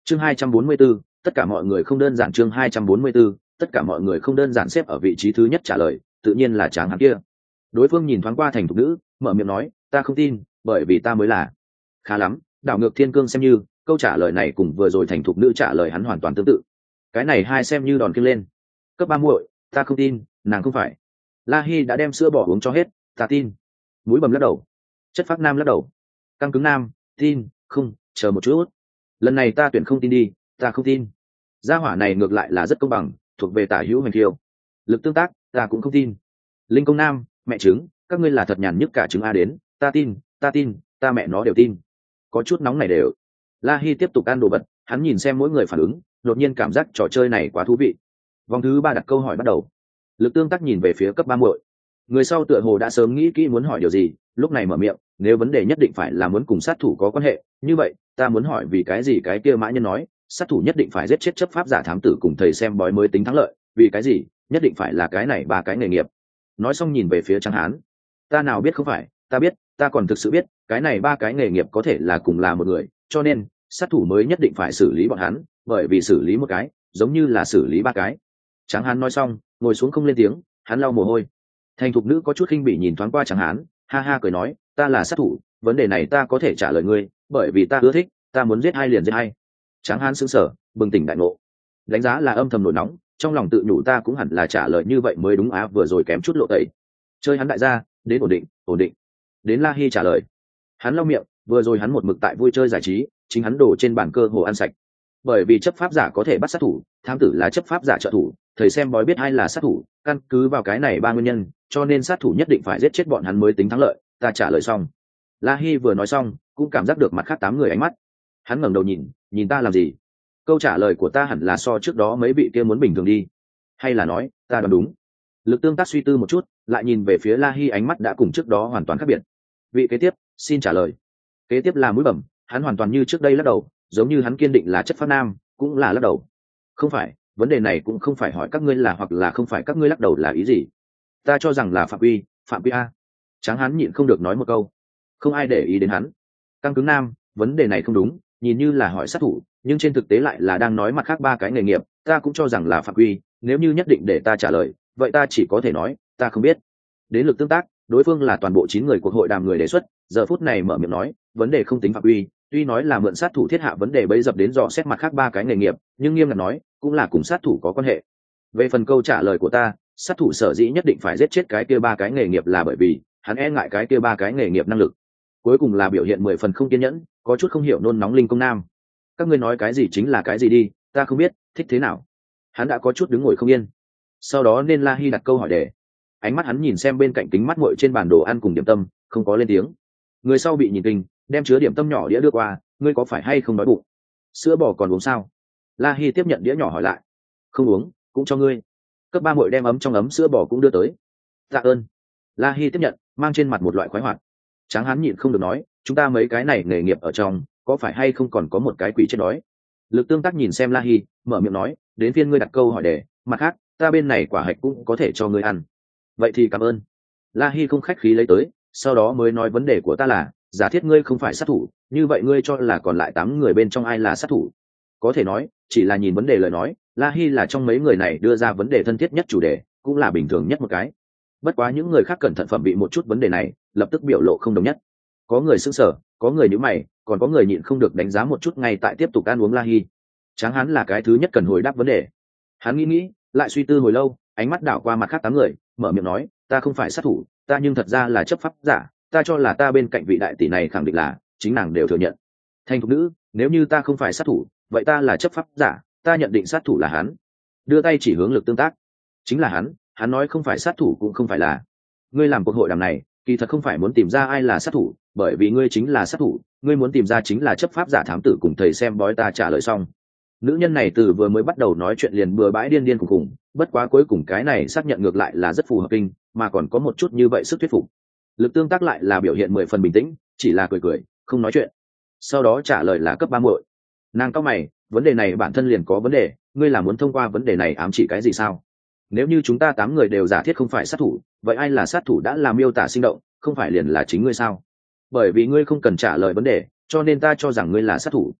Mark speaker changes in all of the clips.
Speaker 1: Chương 244, tất cả mọi người không đơn giản. Chương 244, tất cả mọi người không đơn giản. Xếp ở vị trí thứ nhất trả lời tự nhiên là Tráng Hán kia. Đối phương nhìn thoáng qua thành thục nữ, mở miệng nói, ta không tin, bởi vì ta mới là. Khá lắm, đảo ngược thiên cương xem như câu trả lời này cùng vừa rồi thành thục nữ trả lời hắn hoàn toàn tương tự. Cái này hai xem như đòn kiêng lên. Cấp ba muội, ta không tin, nàng không phải. La Hi đã đem sữa bò uống cho hết, ta tin. Mũi bầm lắc đầu. Chất phác nam lắc đầu. Căng cứng nam, tin, không, chờ một chút. Lần này ta tuyển không tin đi, ta không tin. Gia hỏa này ngược lại là rất công bằng, thuộc về tả hữu hành thiêu. Lực tương tác, ta cũng không tin. Linh công nam, mẹ trứng, các ngươi là thật nhàn nhức cả trứng a đến, ta tin, ta mẹ nó đều tin. Có chút nóng này đều. La Hi tiếp tục ăn đồ vật, hắn nhìn xem mỗi người phản ứng, đột nhiên cảm giác trò chơi này quá thú vị. Vòng thứ ba đặt câu hỏi bắt đầu. Lực tương tác nhìn về phía cấp ba muội. Người sau tựa hồ đã sớm nghĩ kỹ muốn hỏi điều gì, lúc này mở miệng, nếu vấn đề nhất định phải là muốn cùng sát thủ có quan hệ, như vậy, ta muốn hỏi vì cái gì cái kia mã nhân nói, sát thủ nhất định phải giết chết chấp pháp giả thám tử cùng thầy xem bói mới tính thắng lợi, vì cái gì, nhất định phải là cái này ba cái nghề nghiệp. Nói xong nhìn về phía Tráng Hán. Ta nào biết không phải, ta biết, ta còn thực sự biết, cái này ba cái nghề nghiệp có thể là cùng là một người, cho nên, sát thủ mới nhất định phải xử lý bọn hắn, bởi vì xử lý một cái, giống như là xử lý ba cái. Tráng Hán nói xong, ngồi xuống không lên tiếng, hắn lau mồ hôi. Thành thục nữ có chút khinh bỉ nhìn thoáng qua Tráng Hán, ha ha cười nói, ta là sát thủ, vấn đề này ta có thể trả lời ngươi, bởi vì ta ưa thích, ta muốn giết hai liền giết hai. Tráng Hán sững sờ, bừng tỉnh đại ngộ. Đánh giá là âm thầm nổi nóng, trong lòng tự nhủ ta cũng hẳn là trả lời như vậy mới đúng á, vừa rồi kém chút lộ tẩy. Chơi hắn đại gia, đến ổn định. Đến La Hi trả lời. Hắn lau miệng, vừa rồi hắn một mực tại vui chơi giải trí, chính hắn đổ trên bàn cơ hồ ăn sạch. Bởi vì chấp pháp giả có thể bắt sát thủ, thám tử là chấp pháp giả trợ thủ, thầy xem bói biết ai là sát thủ, căn cứ vào cái này ba nguyên nhân, cho nên sát thủ nhất định phải giết chết bọn hắn mới tính thắng lợi. Ta trả lời xong. La Hi vừa nói xong, cũng cảm giác được mặt khác 8 người ánh mắt. Hắn ngẩng đầu nhìn ta làm gì? Câu trả lời của ta hẳn là so trước đó mấy vị kia muốn bình thường đi, hay là nói ta đoán đúng? Lực tương tác suy tư một chút, lại nhìn về phía La Hi, ánh mắt đã cùng trước đó hoàn toàn khác biệt. Vị kế tiếp, xin trả lời. Kế tiếp là mũi bẩm, hắn hoàn toàn như trước đây lắc đầu, giống như hắn kiên định là chất phát nam, cũng là lắc đầu. Không phải, vấn đề này cũng không phải hỏi các ngươi là hoặc là không phải, các ngươi lắc đầu là ý gì? Ta cho rằng là phạm quy a. Tráng hắn nhịn không được nói một câu. Không ai để ý đến hắn. Căng cứng nam, vấn đề này không đúng, nhìn như là hỏi sát thủ, nhưng trên thực tế lại là đang nói mặt khác ba cái nghề nghiệp, ta cũng cho rằng là phạm quy, nếu như nhất định để ta trả lời, vậy ta chỉ có thể nói, ta không biết. Đến lực tương tác, đối phương là toàn bộ 9 người cuộc hội đàm người đề xuất, giờ phút này mở miệng nói, vấn đề không tính phạm quy, tuy nói là mượn sát thủ thiết hạ vấn đề bấy dập đến dò xét mặt khác ba cái nghề nghiệp, nhưng nghiêm ngặt nói, cũng là cùng sát thủ có quan hệ. Về phần câu trả lời của ta, sát thủ sở dĩ nhất định phải giết chết cái kia ba cái nghề nghiệp là bởi vì hắn e ngại cái kia ba cái nghề nghiệp năng lực. Cuối cùng là biểu hiện 10 phần không kiên nhẫn, có chút không hiểu nôn nóng linh công nam. Các ngươi nói cái gì chính là cái gì đi, ta không biết, thích thế nào. Hắn đã có chút đứng ngồi không yên. Sau đó nên La Hi đặt câu hỏi để. Ánh mắt hắn nhìn xem bên cạnh kính mắt muội trên bàn đồ ăn cùng điểm tâm, không có lên tiếng. Người sau bị nhìn kinh, đem chứa điểm tâm nhỏ đĩa đưa qua, ngươi có phải hay không đói bụng? Sữa bò còn uống sao? La Hi tiếp nhận đĩa nhỏ hỏi lại. Không uống, cũng cho ngươi. Cấp ba muội đem ấm trong ấm sữa bò cũng đưa tới. Tạ ơn. La Hi tiếp nhận, mang trên mặt một loại khoái hoạt. Tráng hắn nhịn không được nói, chúng ta mấy cái này nghề nghiệp ở trong, có phải hay không còn có một cái quỷ chết đói? Lực tương tác nhìn xem La Hi, mở miệng nói, đến phiên ngươi đặt câu hỏi để, mặt khác, ta bên này quả hạch cũng có thể cho ngươi ăn. Vậy thì cảm ơn. La Hi không khách khí lấy tới, sau đó mới nói vấn đề của ta là, giả thiết ngươi không phải sát thủ, như vậy ngươi cho là còn lại 8 người bên trong ai là sát thủ? Có thể nói, chỉ là nhìn vấn đề lời nói, La Hi là trong mấy người này đưa ra vấn đề thân thiết nhất chủ đề, cũng là bình thường nhất một cái. Bất quá những người khác cẩn thận phẩm bị một chút vấn đề này, lập tức biểu lộ không đồng nhất. Có người sững sờ, có người nhíu mày, còn có người nhịn không được đánh giá một chút ngay tại tiếp tục ăn uống La Hi. Tráng hắn là cái thứ nhất cần hồi đáp vấn đề. Hắn nghĩ, lại suy tư hồi lâu, ánh mắt đảo qua mặt khác 8 người, mở miệng nói, ta không phải sát thủ, ta nhưng thật ra là chấp pháp giả, ta cho là ta bên cạnh vị đại tỷ này khẳng định là, chính nàng đều thừa nhận. Thanh thục nữ, nếu như ta không phải sát thủ, vậy ta là chấp pháp giả, ta nhận định sát thủ là hắn. Đưa tay chỉ hướng lực tương tác. Chính là hắn nói không phải sát thủ cũng không phải là. Ngươi làm cuộc hội đàm này, kỳ thật không phải muốn tìm ra ai là sát thủ, bởi vì ngươi chính là sát thủ, ngươi muốn tìm ra chính là chấp pháp giả thám tử cùng thầy xem bói. Ta trả lời xong. Nữ nhân này từ vừa mới bắt đầu nói chuyện liền bừa bãi điên khùng, bất quá cuối cùng cái này xác nhận ngược lại là rất phù hợp kinh, mà còn có một chút như vậy sức thuyết phục. Lực tương tác lại là biểu hiện 10 phần bình tĩnh, chỉ là cười, không nói chuyện. Sau đó trả lời là cấp ba muội. Nàng cau mày, vấn đề này bản thân liền có vấn đề, ngươi là muốn thông qua vấn đề này ám chỉ cái gì sao? Nếu như chúng ta 8 người đều giả thiết không phải sát thủ, vậy ai là sát thủ đã làm miêu tả sinh động, không phải liền là chính ngươi sao? Bởi vì ngươi không cần trả lời vấn đề, cho nên ta cho rằng ngươi là sát thủ.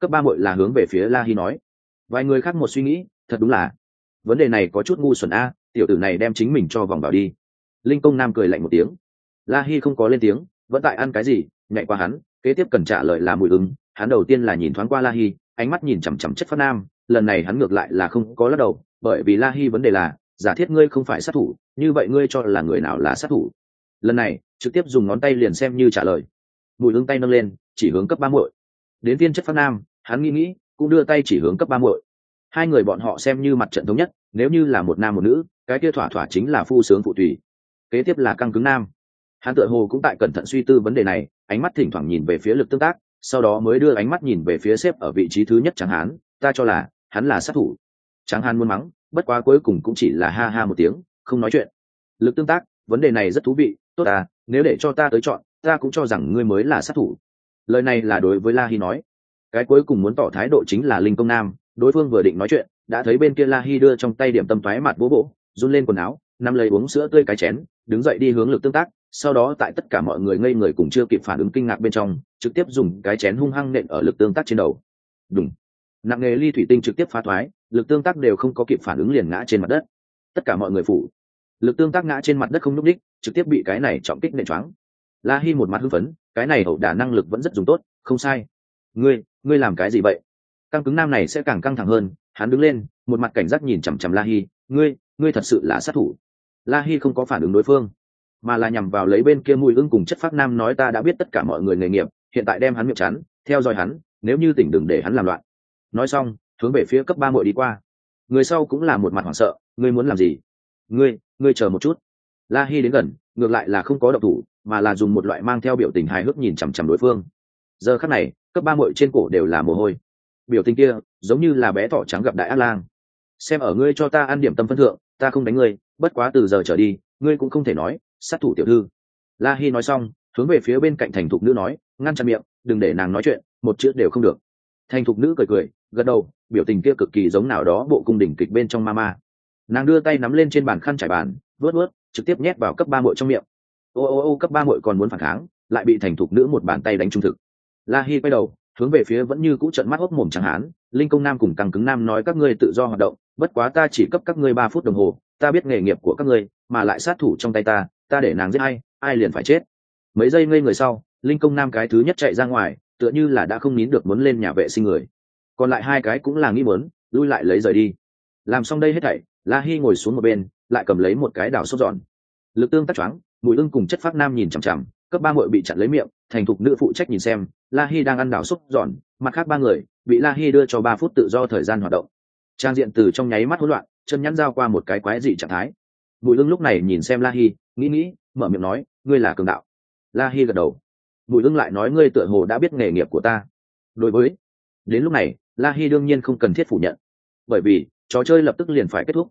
Speaker 1: Cấp ba muội là hướng về phía La Hi nói. Vài người khác một suy nghĩ, thật đúng là vấn đề này có chút ngu xuẩn a, tiểu tử này đem chính mình cho vòng vào đi. Linh Công Nam cười lạnh một tiếng. La Hi không có lên tiếng, vẫn tại ăn cái gì, nhạy qua hắn, kế tiếp cần trả lời là Mùi Ưng. Hắn đầu tiên là nhìn thoáng qua La Hi, ánh mắt nhìn chằm chằm Chất Phát Nam, lần này hắn ngược lại là không có lắc đầu, bởi vì La Hi vấn đề là, giả thiết ngươi không phải sát thủ, như vậy ngươi cho là người nào là sát thủ? Lần này, trực tiếp dùng ngón tay liền xem như trả lời. Mùi Ưng tay nâng lên, chỉ hướng cấp ba muội. Đến viên Chất Phát Nam, hắn nghĩ, cũng đưa tay chỉ hướng cấp ba muội. Hai người bọn họ xem như mặt trận thống nhất, nếu như là một nam một nữ, cái kia thỏa thỏa chính là phu sướng phụ tùy. Kế tiếp là Căng Cứng Nam. Hắn tựa hồ cũng tại cẩn thận suy tư vấn đề này, ánh mắt thỉnh thoảng nhìn về phía Lực Tương Tác, sau đó mới đưa ánh mắt nhìn về phía xếp ở vị trí thứ nhất Tráng Hán, ta cho là hắn là sát thủ. Tráng Hán muốn mắng, bất quá cuối cùng cũng chỉ là ha ha một tiếng, không nói chuyện. Lực Tương Tác, vấn đề này rất thú vị, tốt à, nếu để cho ta tới chọn, ta cũng cho rằng ngươi mới là sát thủ. Lời này là đối với La Hi nói. Cái cuối cùng muốn tỏ thái độ chính là Linh Công Nam, đối phương vừa định nói chuyện, đã thấy bên kia La Hi đưa trong tay điểm tâm toái mặt vỗ, run lên quần áo, nắm lấy uống sữa tươi cái chén, đứng dậy đi hướng Lực Tương Tác, sau đó tại tất cả mọi người ngây người cùng chưa kịp phản ứng kinh ngạc bên trong, trực tiếp dùng cái chén hung hăng nện ở Lực Tương Tác trên đầu. Đùng, nặng nghề ly thủy tinh trực tiếp phá thoái, Lực Tương Tác đều không có kịp phản ứng liền ngã trên mặt đất. Tất cả mọi người phủ. Lực Tương Tác ngã trên mặt đất không nhúc nhích, trực tiếp bị cái này trọng kích nện choáng. La Hi một mặt hưng phấn, cái này ẩu đả năng lực vẫn rất dùng tốt, không sai. Ngươi làm cái gì vậy? Căng Cứng Nam này sẽ càng căng thẳng hơn, hắn đứng lên, một mặt cảnh giác nhìn chằm chằm La Hi, ngươi thật sự là sát thủ. La Hi không có phản ứng đối phương, mà là nhằm vào lấy bên kia Mùi Ưng cùng Chất Phác Nam nói ta đã biết tất cả mọi người nghề nghiệp, hiện tại đem hắn miệng chắn, theo dõi hắn, nếu như tỉnh đừng để hắn làm loạn. Nói xong, hướng về phía cấp ba muội đi qua. Người sau cũng là một mặt hoảng sợ, ngươi muốn làm gì? Ngươi chờ một chút. La Hi đến gần, ngược lại là không có động thủ, mà là dùng một loại mang theo biểu tình hài hước nhìn chằm chằm đối phương. Giờ khắc này, cấp ba muội trên cổ đều là mồ hôi. Biểu tình kia, giống như là bé thỏ trắng gặp đại ác lang. Xem ở ngươi cho ta ăn điểm tâm phân thượng, ta không đánh ngươi, bất quá từ giờ trở đi, ngươi cũng không thể nói sát thủ tiểu thư. La Hi nói xong, hướng về phía bên cạnh thành thục nữ nói, ngăn chặn miệng, đừng để nàng nói chuyện, một chữ đều không được. Thành thục nữ cười, gật đầu, biểu tình kia cực kỳ giống nào đó bộ cung đình kịch bên trong Mama. Nàng đưa tay nắm lên trên bàn khăn trải bàn, vớt, trực tiếp nhét vào cấp ba muội trong miệng. Ô, cấp ba muội còn muốn phản kháng, lại bị thành thục nữ một bàn tay đánh trung thực. La Hi quay đầu, hướng về phía vẫn như cũ trợn mắt hốc mồm Tráng Hán, Linh Công Nam cùng Căng Cứng Nam nói các ngươi tự do hoạt động, bất quá ta chỉ cấp các ngươi 3 phút đồng hồ, ta biết nghề nghiệp của các ngươi, mà lại sát thủ trong tay ta để nàng giết ai liền phải chết. Mấy giây ngây người sau, Linh Công Nam cái thứ nhất chạy ra ngoài, tựa như là đã không nín được muốn lên nhà vệ sinh người. Còn lại hai cái cũng là nghĩ muốn, lui lại lấy rời đi. Làm xong đây hết thảy, La Hi ngồi xuống một bên, lại cầm lấy một cái đảo sốt giòn. Lực Tương Tác choáng, Mùi Ưng cùng Chất Phác Nam nhìn chằm chằm, cấp ba muội bị chặn lấy miệng, thành thục nữ phụ trách nhìn xem, La Hi đang ăn đảo sốt giòn, mặt khác ba người bị La Hi đưa cho 3 phút tự do thời gian hoạt động. Trang diện từ trong nháy mắt hỗn loạn, chân nhắn giao qua một cái quái dị trạng thái. Mùi Ưng lúc này nhìn xem La Hi, nghĩ, mở miệng nói, ngươi là cường đạo. La Hi gật đầu. Mùi Ưng lại nói ngươi tựa hồ đã biết nghề nghiệp của ta. Đối với đến lúc này, La Hi đương nhiên không cần thiết phủ nhận, bởi vì trò chơi lập tức liền phải kết thúc.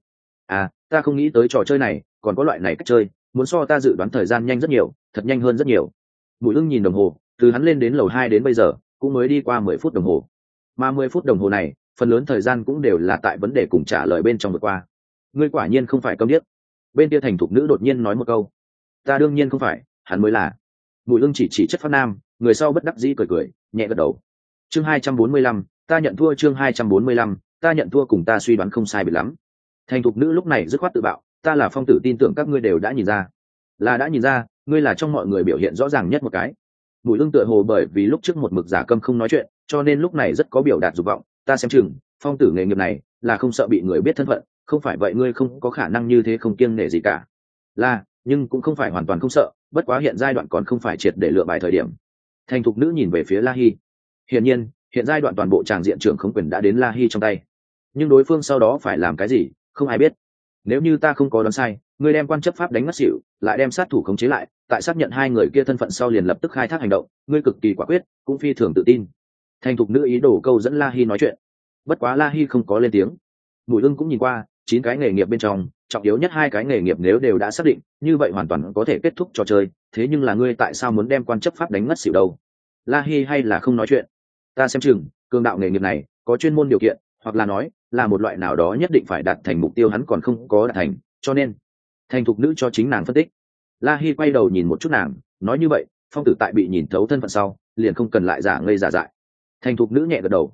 Speaker 1: Ta không nghĩ tới trò chơi này còn có loại này cách chơi, muốn so ta dự đoán thời gian nhanh rất nhiều, thật nhanh hơn rất nhiều. Mùi Ưng nhìn đồng hồ, từ hắn lên đến lầu 2 đến bây giờ cũng mới đi qua 10 phút đồng hồ, mà 10 phút đồng hồ này phần lớn thời gian cũng đều là tại vấn đề cùng trả lời bên trong vượt qua. Ngươi quả nhiên không phải câm điếc. Bên kia thành thục nữ đột nhiên nói một câu. Ta đương nhiên không phải, hắn mới là. Mùi Ưng chỉ Chất Phát Nam, người sau bất đắc dĩ cười, nhẹ gật đầu. Chương 245, ta nhận thua. Chương 245, ta nhận thua, cùng ta suy đoán không sai biệt lắm. Thành thục nữ lúc này dứt khoát tự bạo, ta là Phong Tử, tin tưởng các ngươi đều đã nhìn ra. Là đã nhìn ra, ngươi là trong mọi người biểu hiện rõ ràng nhất một cái. Mùi Ưng tựa hồ bởi vì lúc trước một mực giả câm không nói chuyện, cho nên lúc này rất có biểu đạt dục vọng, ta xem chừng Phong Tử nghề nghiệp này là không sợ bị người biết thân phận, không phải vậy ngươi không có khả năng như thế không kiêng nể gì cả. Nhưng cũng không phải hoàn toàn không sợ, bất quá hiện giai đoạn còn không phải triệt để lựa bài thời điểm. Thành thục nữ nhìn về phía La Hi. Hiển nhiên, hiện giai đoạn toàn bộ tràng diện trưởng không quyền đã đến La Hi trong tay, nhưng đối phương sau đó phải làm cái gì, không ai biết. Nếu như ta không có đoán sai, ngươi đem quan chấp pháp đánh ngất xỉu, lại đem sát thủ khống chế lại, tại xác nhận hai người kia thân phận sau liền lập tức khai thác hành động, ngươi cực kỳ quả quyết, cũng phi thường tự tin. Thành thục nữ ý đồ câu dẫn La Hi nói chuyện, bất quá La Hi không có lên tiếng. Mùi Ưng cũng nhìn qua 9 cái nghề nghiệp bên trong, trọng yếu nhất 2 cái nghề nghiệp nếu đều đã xác định, như vậy hoàn toàn có thể kết thúc trò chơi, thế nhưng là ngươi tại sao muốn đem quan chấp pháp đánh ngất xỉu đâu? La Hi hay là không nói chuyện. Ta xem chừng cường đạo nghề nghiệp này có chuyên môn điều kiện, hoặc là nói là một loại nào đó nhất định phải đạt thành mục tiêu hắn còn không có đạt thành, cho nên thành thục nữ cho chính nàng phân tích. La Hi quay đầu nhìn một chút nàng, nói như vậy Phong Tử tại bị nhìn thấu thân phận sau liền không cần lại giả ngây giả dại. Thành thục nữ nhẹ gật đầu,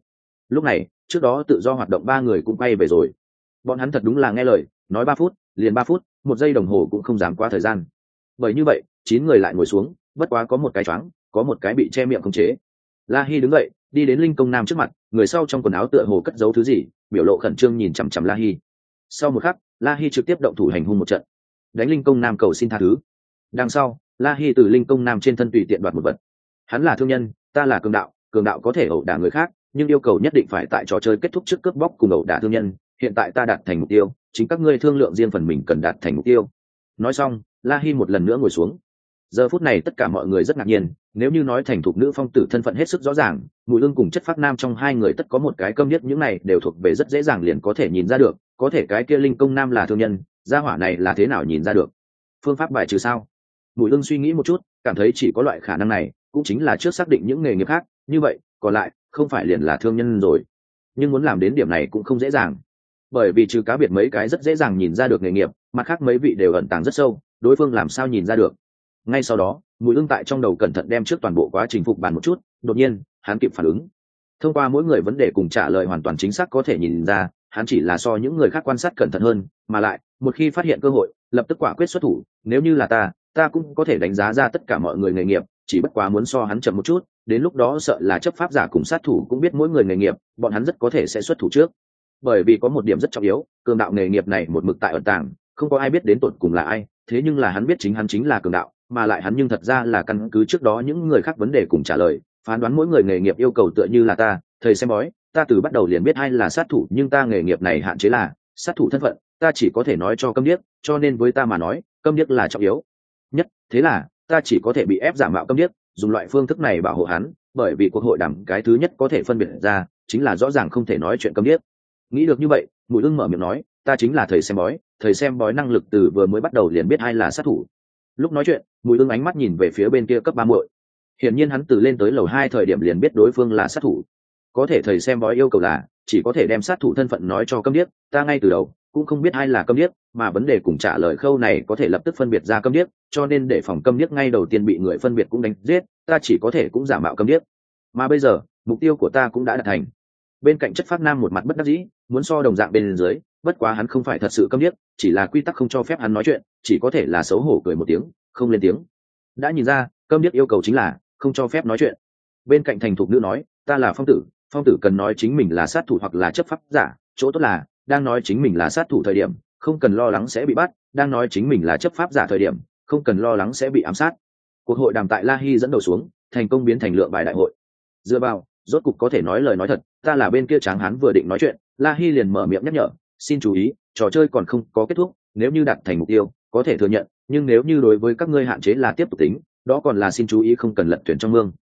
Speaker 1: Lúc này trước đó tự do hoạt động ba người cũng quay về rồi. Bọn hắn thật đúng là nghe lời, nói 3 phút liền 3 phút, 1 giây đồng hồ cũng không dám quá thời gian. Bởi như vậy 9 người lại ngồi xuống, bất quá có một cái choáng, có một cái bị che miệng khống chế. La Hi đứng dậy đi đến Linh Công Nam trước mặt, người sau trong quần áo tựa hồ cất giấu thứ gì, biểu lộ khẩn trương nhìn chằm chằm La Hi. Sau một khắc La Hi trực tiếp động thủ hành hung một trận, đánh Linh Công Nam cầu xin tha thứ. Đằng sau La Hi từ Linh Công Nam trên thân tùy tiện đoạt một vật. Hắn là thương nhân, ta là cường đạo có thể ẩu đả người khác, nhưng yêu cầu nhất định phải tại trò chơi kết thúc trước cướp bóc cùng ẩu đả thương nhân. Hiện tại ta đạt thành mục tiêu, chính các ngươi thương lượng riêng phần mình cần đạt thành mục tiêu. Nói xong La Hi một lần nữa ngồi xuống. Giờ phút này tất cả mọi người rất ngạc nhiên, nếu như nói thành thục nữ phong tử thân phận hết sức rõ ràng, Mùi Ưng cùng Chất Phác Nam trong hai người tất có một cái câm điếc, những này đều thuộc về rất dễ dàng liền có thể nhìn ra được. Có thể cái kia Linh Công Nam là thương nhân, gia hỏa này là thế nào nhìn ra được? Phương pháp bài trừ sao? Mùi Ưng suy nghĩ một chút, cảm thấy chỉ có loại khả năng này, cũng chính là trước xác định những nghề nghiệp khác, như vậy còn lại không phải liền là thương nhân rồi. Nhưng muốn làm đến điểm này cũng không dễ dàng, bởi vì trừ cá biệt mấy cái rất dễ dàng nhìn ra được nghề nghiệp, mặt khác mấy vị đều ẩn tàng rất sâu, đối phương làm sao nhìn ra được? Ngay sau đó Mùi Ưng tại trong đầu cẩn thận đem trước toàn bộ quá trình phục bàn một chút, đột nhiên hắn kịp phản ứng. Thông qua mỗi người vấn đề cùng trả lời hoàn toàn chính xác có thể nhìn ra hắn chỉ là so những người khác quan sát cẩn thận hơn, mà lại một khi phát hiện cơ hội lập tức quả quyết xuất thủ. Nếu như là ta cũng có thể đánh giá ra tất cả mọi người nghề nghiệp, chỉ bất quá muốn so hắn chậm một chút, đến lúc đó sợ là chấp pháp giả cùng sát thủ cũng biết mỗi người nghề nghiệp, bọn hắn rất có thể sẽ xuất thủ trước. Bởi vì có một điểm rất trọng yếu, cường đạo nghề nghiệp này một mực tại ẩn tàng, không có ai biết đến tột cùng là ai, thế nhưng là hắn biết chính hắn chính là cường đạo, mà lại hắn nhưng thật ra là căn cứ trước đó những người khác vấn đề cùng trả lời phán đoán mỗi người nghề nghiệp yêu cầu. Tựa như là ta, thầy xem bói, ta từ bắt đầu liền biết ai là sát thủ, nhưng ta nghề nghiệp này hạn chế là sát thủ thân phận, ta chỉ có thể nói cho câm điếc, cho nên với ta mà nói câm điếc là trọng yếu nhất. Thế là ta chỉ có thể bị ép giả mạo câm điếc, dùng loại phương thức này bảo hộ hắn, bởi vì cuộc hội đàm cái thứ nhất có thể phân biệt ra chính là rõ ràng không thể nói chuyện câm điếc. Nghĩ được như vậy, Mùi Ưng mở miệng nói, ta chính là thầy xem bói, thầy xem bói năng lực từ vừa mới bắt đầu liền biết ai là sát thủ. Lúc nói chuyện Mùi Ưng ánh mắt nhìn về phía bên kia cấp 30. Hiển nhiên hắn từ lên tới lầu 2 thời điểm liền biết đối phương là sát thủ. Có thể thầy xem bói yêu cầu là chỉ có thể đem sát thủ thân phận nói cho câm điếc, ta ngay từ đầu cũng không biết ai là câm điếc, mà vấn đề cùng trả lời khâu này có thể lập tức phân biệt ra câm điếc, cho nên để phòng câm điếc ngay đầu tiên bị người phân biệt cũng đánh giết, ta chỉ có thể cũng giả mạo câm điếc. Mà bây giờ mục tiêu của ta cũng đã đạt thành. Bên cạnh Chất Phác Nam một mặt bất đắc dĩ, muốn so đồng dạng bên dưới, bất quá hắn không phải thật sự câm điếc, chỉ là quy tắc không cho phép hắn nói chuyện, chỉ có thể là xấu hổ cười một tiếng, không lên tiếng. Đã nhìn ra câm điếc yêu cầu chính là không cho phép nói chuyện. Bên cạnh thành thục nữ nói, ta là phong tử cần nói chính mình là sát thủ hoặc là chấp pháp giả, chỗ tốt là đang nói chính mình là sát thủ thời điểm không cần lo lắng sẽ bị bắt, đang nói chính mình là chấp pháp giả thời điểm không cần lo lắng sẽ bị ám sát. Cuộc hội đàm tại La Hi dẫn đầu xuống, thành công biến thành lượng bài đại hội. Dựa vào rốt cục có thể nói lời nói thật, ta là bên kia tráng hán vừa định nói chuyện, La Hi liền mở miệng nhắc nhở, xin chú ý, trò chơi còn không có kết thúc, nếu như đạt thành mục tiêu có thể thừa nhận, nhưng nếu như đối với các ngươi hạn chế là tiếp tục tính, đó còn là xin chú ý không cần lật thuyền trong mương.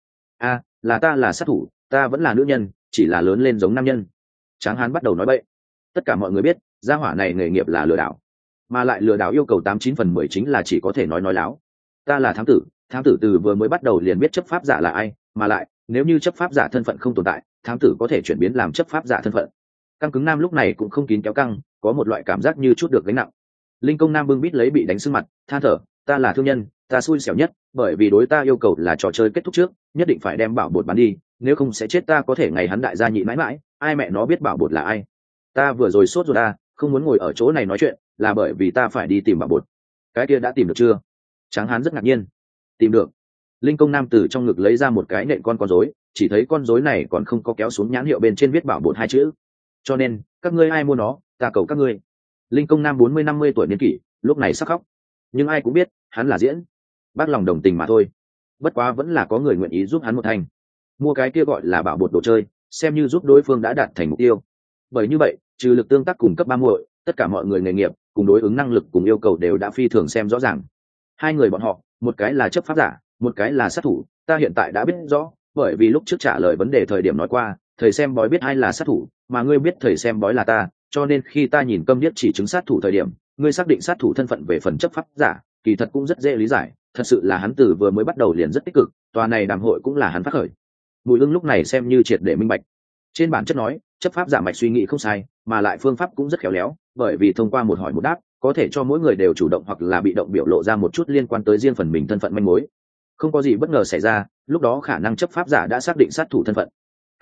Speaker 1: Là ta là sát thủ, ta vẫn là nữ nhân, chỉ là lớn lên giống nam nhân. Tráng hán bắt đầu nói bậy. Tất cả mọi người biết gia hỏa này nghề nghiệp là lừa đảo, mà lại lừa đảo yêu cầu 89/10 chính là chỉ có thể nói láo. Ta là thám tử từ vừa mới bắt đầu liền biết chấp pháp giả là ai, mà lại nếu như chấp pháp giả thân phận không tồn tại, thám tử có thể chuyển biến làm chấp pháp giả thân phận. Căng cứng nam lúc này cũng không kín kéo căng, có một loại cảm giác như chút được gánh nặng. Linh Công Nam bưng bít lấy bị đánh sưng mặt, than thở, ta là thương nhân, ta xui xẻo nhất, bởi vì đối ta yêu cầu là trò chơi kết thúc trước nhất định phải đem bảo bột bán đi, nếu không sẽ chết. Ta có thể ngày hắn đại gia nhị mãi mãi, ai mẹ nó biết bảo bột là ai. Ta vừa rồi sốt ruột, ta không muốn ngồi ở chỗ này nói chuyện, là bởi vì ta phải đi tìm bảo bột. Cái kia đã tìm được chưa? Tráng hán rất ngạc nhiên. Tìm được. Linh Công Nam từ trong ngực lấy ra một cái nện con rối, chỉ thấy con rối này còn không có kéo xuống nhãn hiệu bên trên viết bảo bột 2 chữ. Cho nên các ngươi ai mua nó, ta cầu các ngươi. Linh Công Nam 40-50 tuổi niên kỷ, lúc này sắp khóc, nhưng ai cũng biết hắn là diễn, bác lòng đồng tình mà thôi. Bất quá vẫn là có người nguyện ý giúp hắn một thành, mua cái kia gọi là bảo bột đồ chơi, xem như giúp đối phương đã đạt thành mục tiêu. Bởi như vậy trừ lực tương tác cùng cấp 30, tất cả mọi người nghề nghiệp cùng đối ứng năng lực cùng yêu cầu đều đã phi thường xem rõ ràng. Hai người bọn họ, một cái là chấp pháp giả, một cái là sát thủ, ta hiện tại đã biết rõ, bởi vì lúc trước trả lời vấn đề thời điểm nói qua, thầy xem bói biết ai là sát thủ, mà ngươi biết thầy xem bói là ta, cho nên khi ta nhìn câm điếc chỉ chứng sát thủ thời điểm, ngươi xác định sát thủ thân phận về phần chấp pháp giả, kỳ thật cũng rất dễ lý giải, thật sự là hắn từ vừa mới bắt đầu liền rất tích cực, tòa này đàm hội cũng là hắn phát khởi. Bùi Ưng lúc này xem như triệt để minh bạch. Trên bản chất nói, chấp pháp giả mạch suy nghĩ không sai, mà lại phương pháp cũng rất khéo léo, bởi vì thông qua một hỏi một đáp, có thể cho mỗi người đều chủ động hoặc là bị động biểu lộ ra một chút liên quan tới riêng phần mình thân phận manh mối. Không có gì bất ngờ xảy ra, lúc đó khả năng chấp pháp giả đã xác định sát thủ thân phận. Kết quả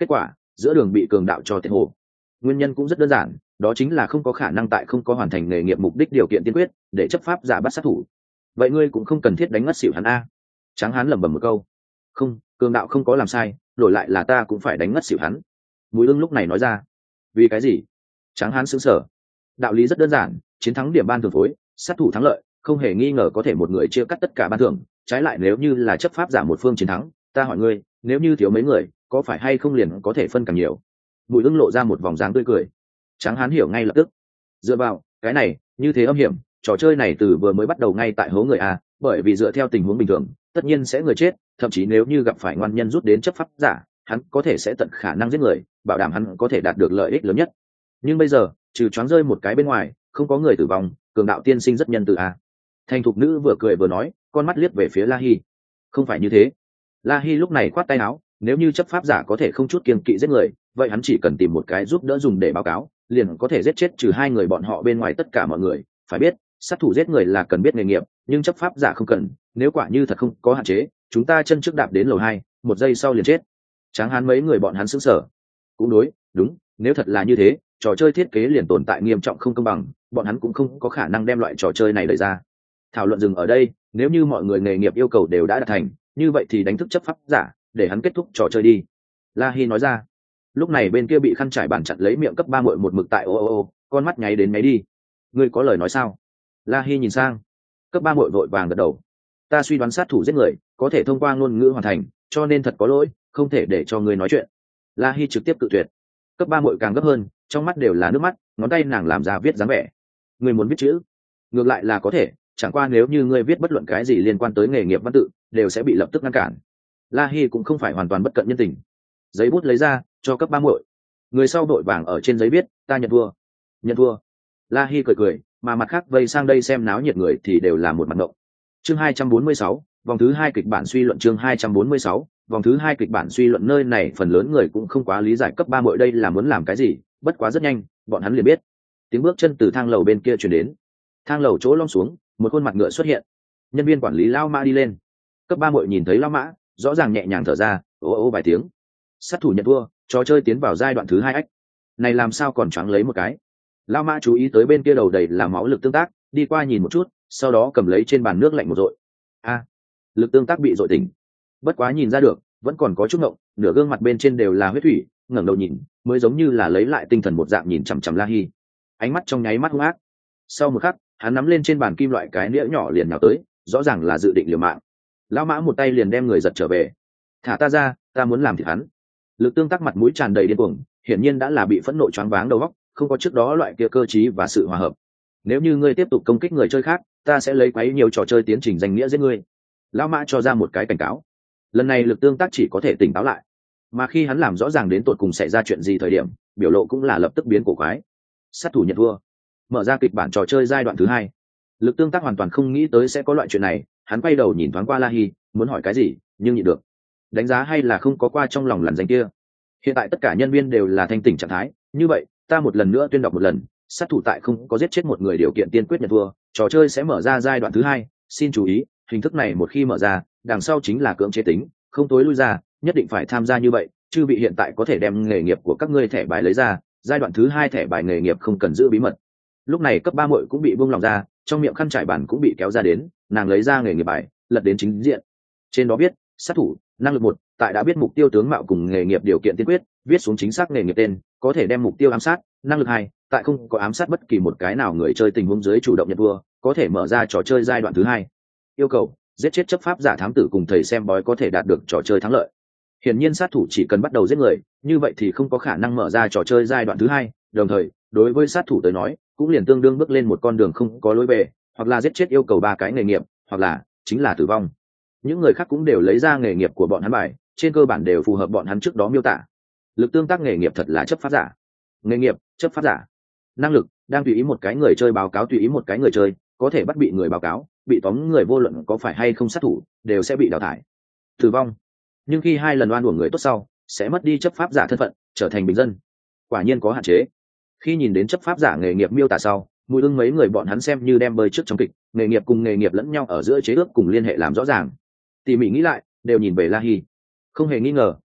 Speaker 1: giữa đường bị cường đạo cho tiện hồ. Nguyên nhân cũng rất đơn giản, đó chính là không có khả năng tại không có hoàn thành nghề nghiệp mục đích điều kiện tiên quyết để chấp pháp giả bắt sát thủ. Vậy ngươi cũng không cần thiết đánh ngất xỉu hắn a. Tráng Hán lẩm bẩm một câu. Không, cường đạo không có làm sai, đổi lại là ta cũng phải đánh ngất xỉu hắn. Bùi Ưng lúc này nói ra. Vì cái gì? Tráng Hán sững sờ. Đạo lý rất đơn giản, chiến thắng điểm ban thường phối, sát thủ thắng lợi không hề nghi ngờ có thể một người chia cắt tất cả ban thưởng, trái lại nếu như là chấp pháp giả một phương chiến thắng, ta hỏi ngươi, nếu như thiếu mấy người có phải hay không liền có thể phân càng nhiều? Bùi Ưng lộ ra một vòng dáng tươi cười. Tráng Hán hiểu ngay lập tức. Dựa vào cái này như thế âm hiểm, trò chơi này từ vừa mới bắt đầu ngay tại hố người a, bởi vì dựa theo tình huống bình thường tất nhiên sẽ người chết, thậm chí nếu như gặp phải ngoan nhân rút đến chấp pháp giả, hắn có thể sẽ tận khả năng giết người, bảo đảm hắn có thể đạt được lợi ích lớn nhất. Nhưng bây giờ trừ choáng rơi một cái bên ngoài không có người tử vong, cường đạo tiên sinh rất nhân từ a. Thành thục nữ vừa cười vừa nói, con mắt liếc về phía La Hi. Không phải như thế. La Hi lúc này khoát tay áo, nếu như chấp pháp giả có thể không chút kiêng kỵ giết người, vậy hắn chỉ cần tìm một cái giúp đỡ dùng để báo cáo, liền có thể giết chết trừ hai người bọn họ bên ngoài tất cả mọi người. Phải biết, sát thủ giết người là cần biết nghề nghiệp, nhưng chấp pháp giả không cần. Nếu quả như thật không có hạn chế, chúng ta chân trước đạp đến lầu 2, một giây sau liền chết. Tráng Hán mấy người bọn hắn sững sờ. Cũng đúng, nếu thật là như thế, trò chơi thiết kế liền tồn tại nghiêm trọng không công bằng, bọn hắn cũng không có khả năng đem loại trò chơi này đẩy ra. Thảo luận dừng ở đây, nếu như mọi người nghề nghiệp yêu cầu đều đã đạt thành, như vậy thì đánh thức chấp pháp giả, để hắn kết thúc trò chơi đi. La Hi nói ra. Lúc này bên kia bị khăn trải bàn chặn lấy miệng cấp 3 muội một mực tại ô, con mắt nháy đến máy đi. Ngươi có lời nói sao? La Hi nhìn sang. Cấp 3 muội vội vàng gật đầu. Ta suy đoán sát thủ giết người có thể thông qua ngôn ngữ hoàn thành, cho nên thật có lỗi, không thể để cho ngươi nói chuyện. La Hi trực tiếp cự tuyệt. Cấp 3 muội càng gấp hơn, trong mắt đều là nước mắt, ngón tay nàng làm ra viết dáng vẻ. Ngươi muốn viết chữ? Ngược lại là có thể, chẳng qua nếu như ngươi viết bất luận cái gì liên quan tới nghề nghiệp văn tự, đều sẽ bị lập tức ngăn cản. La Hi cũng không phải hoàn toàn bất cận nhân tình. Giấy bút lấy ra, cho cấp 3 muội. Người sau đội vàng ở trên giấy viết, ta nhận thua. Nhận thua. La Hi cười, mà mặt khác vây sang đây xem náo nhiệt người thì đều là một mặt ngộng. Chương 246, vòng thứ 2 kịch bản suy luận. Chương 246, vòng thứ 2 kịch bản suy luận. Nơi này phần lớn người cũng không quá lý giải cấp 3 muội đây là muốn làm cái gì, bất quá rất nhanh, bọn hắn liền biết. Tiếng bước chân từ thang lầu bên kia truyền đến. Thang lầu chỗ lom xuống, một khuôn mặt ngựa xuất hiện. Nhân viên quản lý Lao Mã đi lên. Cấp 3 muội nhìn thấy Lao Mã, rõ ràng nhẹ nhàng thở ra, ô vài tiếng. Sát thủ nhận thua, trò chơi tiến vào giai đoạn thứ 2 ách. Này làm sao còn choáng lấy một cái. Lao Mã chú ý tới bên kia đầu đầy là máu lực tương tác, đi qua nhìn một chút, sau đó cầm lấy trên bàn nước lạnh một dội. Lực tương tác bị dội tỉnh. Bất quá nhìn ra được, vẫn còn có chút ngộng, nửa gương mặt bên trên đều là huyết thủy, ngẩng đầu nhìn, mới giống như là lấy lại tinh thần một dạng nhìn chằm chằm La Hi. Ánh mắt trong nháy mắt hung ác. Sau một khắc, hắn nắm lên trên bàn kim loại cái nĩa nhỏ liền nhào tới, rõ ràng là dự định liều mạng. Lão Mã một tay liền đem người giật trở về. Thả ta ra, ta muốn làm thịt hắn. Lực tương tác mặt mũi tràn đầy điên cuồng, hiển nhiên đã là bị phẫn nộ choáng váng đầu óc, không có trước đó loại kia cơ trí và sự hòa hợp. Nếu như ngươi tiếp tục công kích người chơi khác, ta sẽ lấy quấy nhiều trò chơi tiến trình danh nghĩa giết ngươi. Lão Mã cho ra một cái cảnh cáo. Lần này lực tương tác chỉ có thể tỉnh táo lại, mà khi hắn làm rõ ràng đến tột cùng xảy ra chuyện gì thời điểm, biểu lộ cũng là lập tức biến cổ quái. Sát thủ nhận thua, mở ra kịch bản trò chơi giai đoạn thứ 2. Lực tương tác hoàn toàn không nghĩ tới sẽ có loại chuyện này, hắn quay đầu nhìn thoáng qua La Hi, muốn hỏi cái gì nhưng nhịn được. Đánh giá hay là không có qua trong lòng lằn danh kia. Hiện tại tất cả nhân viên đều là thanh tỉnh trạng thái, như vậy ta một lần nữa tuyên đọc một lần, sát thủ tại không có giết chết một người điều kiện tiên quyết nhận thua, trò chơi sẽ mở ra giai đoạn thứ 2. Xin chú ý, hình thức này một khi mở ra, đằng sau chính là cưỡng chế tính, không tối lui ra, nhất định phải tham gia như vậy. Chư vị hiện tại có thể đem nghề nghiệp của các ngươi thẻ bài lấy ra, giai đoạn thứ 2 thẻ bài nghề nghiệp không cần giữ bí mật. Lúc này cấp 3 muội cũng bị buông lòng ra, trong miệng khăn trải bàn cũng bị kéo ra đến, nàng lấy ra nghề nghiệp bài, lật đến chính diện. Trên đó viết, sát thủ, năng lực 1, tại đã biết mục tiêu tướng mạo cùng nghề nghiệp điều kiện tiên quyết, viết xuống chính xác nghề nghiệp tên, có thể đem mục tiêu ám sát. Năng lực 2, tại không có ám sát bất kỳ một cái nào người chơi tình huống dưới chủ động nhận thua, có thể mở ra trò chơi giai đoạn thứ 2. Yêu cầu, giết chết chấp pháp giả thám tử cùng thầy xem bói có thể đạt được trò chơi thắng lợi. Hiển nhiên sát thủ chỉ cần bắt đầu giết người, như vậy thì không có khả năng mở ra trò chơi giai đoạn thứ 2. Đồng thời, đối với sát thủ tới nói, cũng liền tương đương bước lên một con đường không có lối về, hoặc là giết chết yêu cầu 3 cái nghề nghiệp, hoặc là chính là tử vong. Những người khác cũng đều lấy ra nghề nghiệp của bọn hắn bài, trên cơ bản đều phù hợp bọn hắn trước đó miêu tả. Lực tương tác nghề nghiệp thật là chấp pháp giả. Nghề nghiệp, chấp pháp giả. Năng lực, đang tùy ý một cái người chơi báo cáo tùy ý một cái người chơi, có thể bắt bị người báo cáo, bị tóm người vô luận có phải hay không sát thủ, đều sẽ bị đào thải. Tử vong. Nhưng khi 2 lần oan uổng người tốt sau, sẽ mất đi chấp pháp giả thân phận, trở thành bình dân. Quả nhiên có hạn chế. Khi nhìn đến chấp pháp giả nghề nghiệp miêu tả sau, Mùi Ưng mấy người bọn hắn xem như đem bơi trước trong kịch, nghề nghiệp cùng nghề nghiệp lẫn nhau ở giữa chế ước cùng liên hệ làm rõ ràng. Tỉ mỉ nghĩ lại, đều nhìn về La Hi. Không hề nghi ngờ,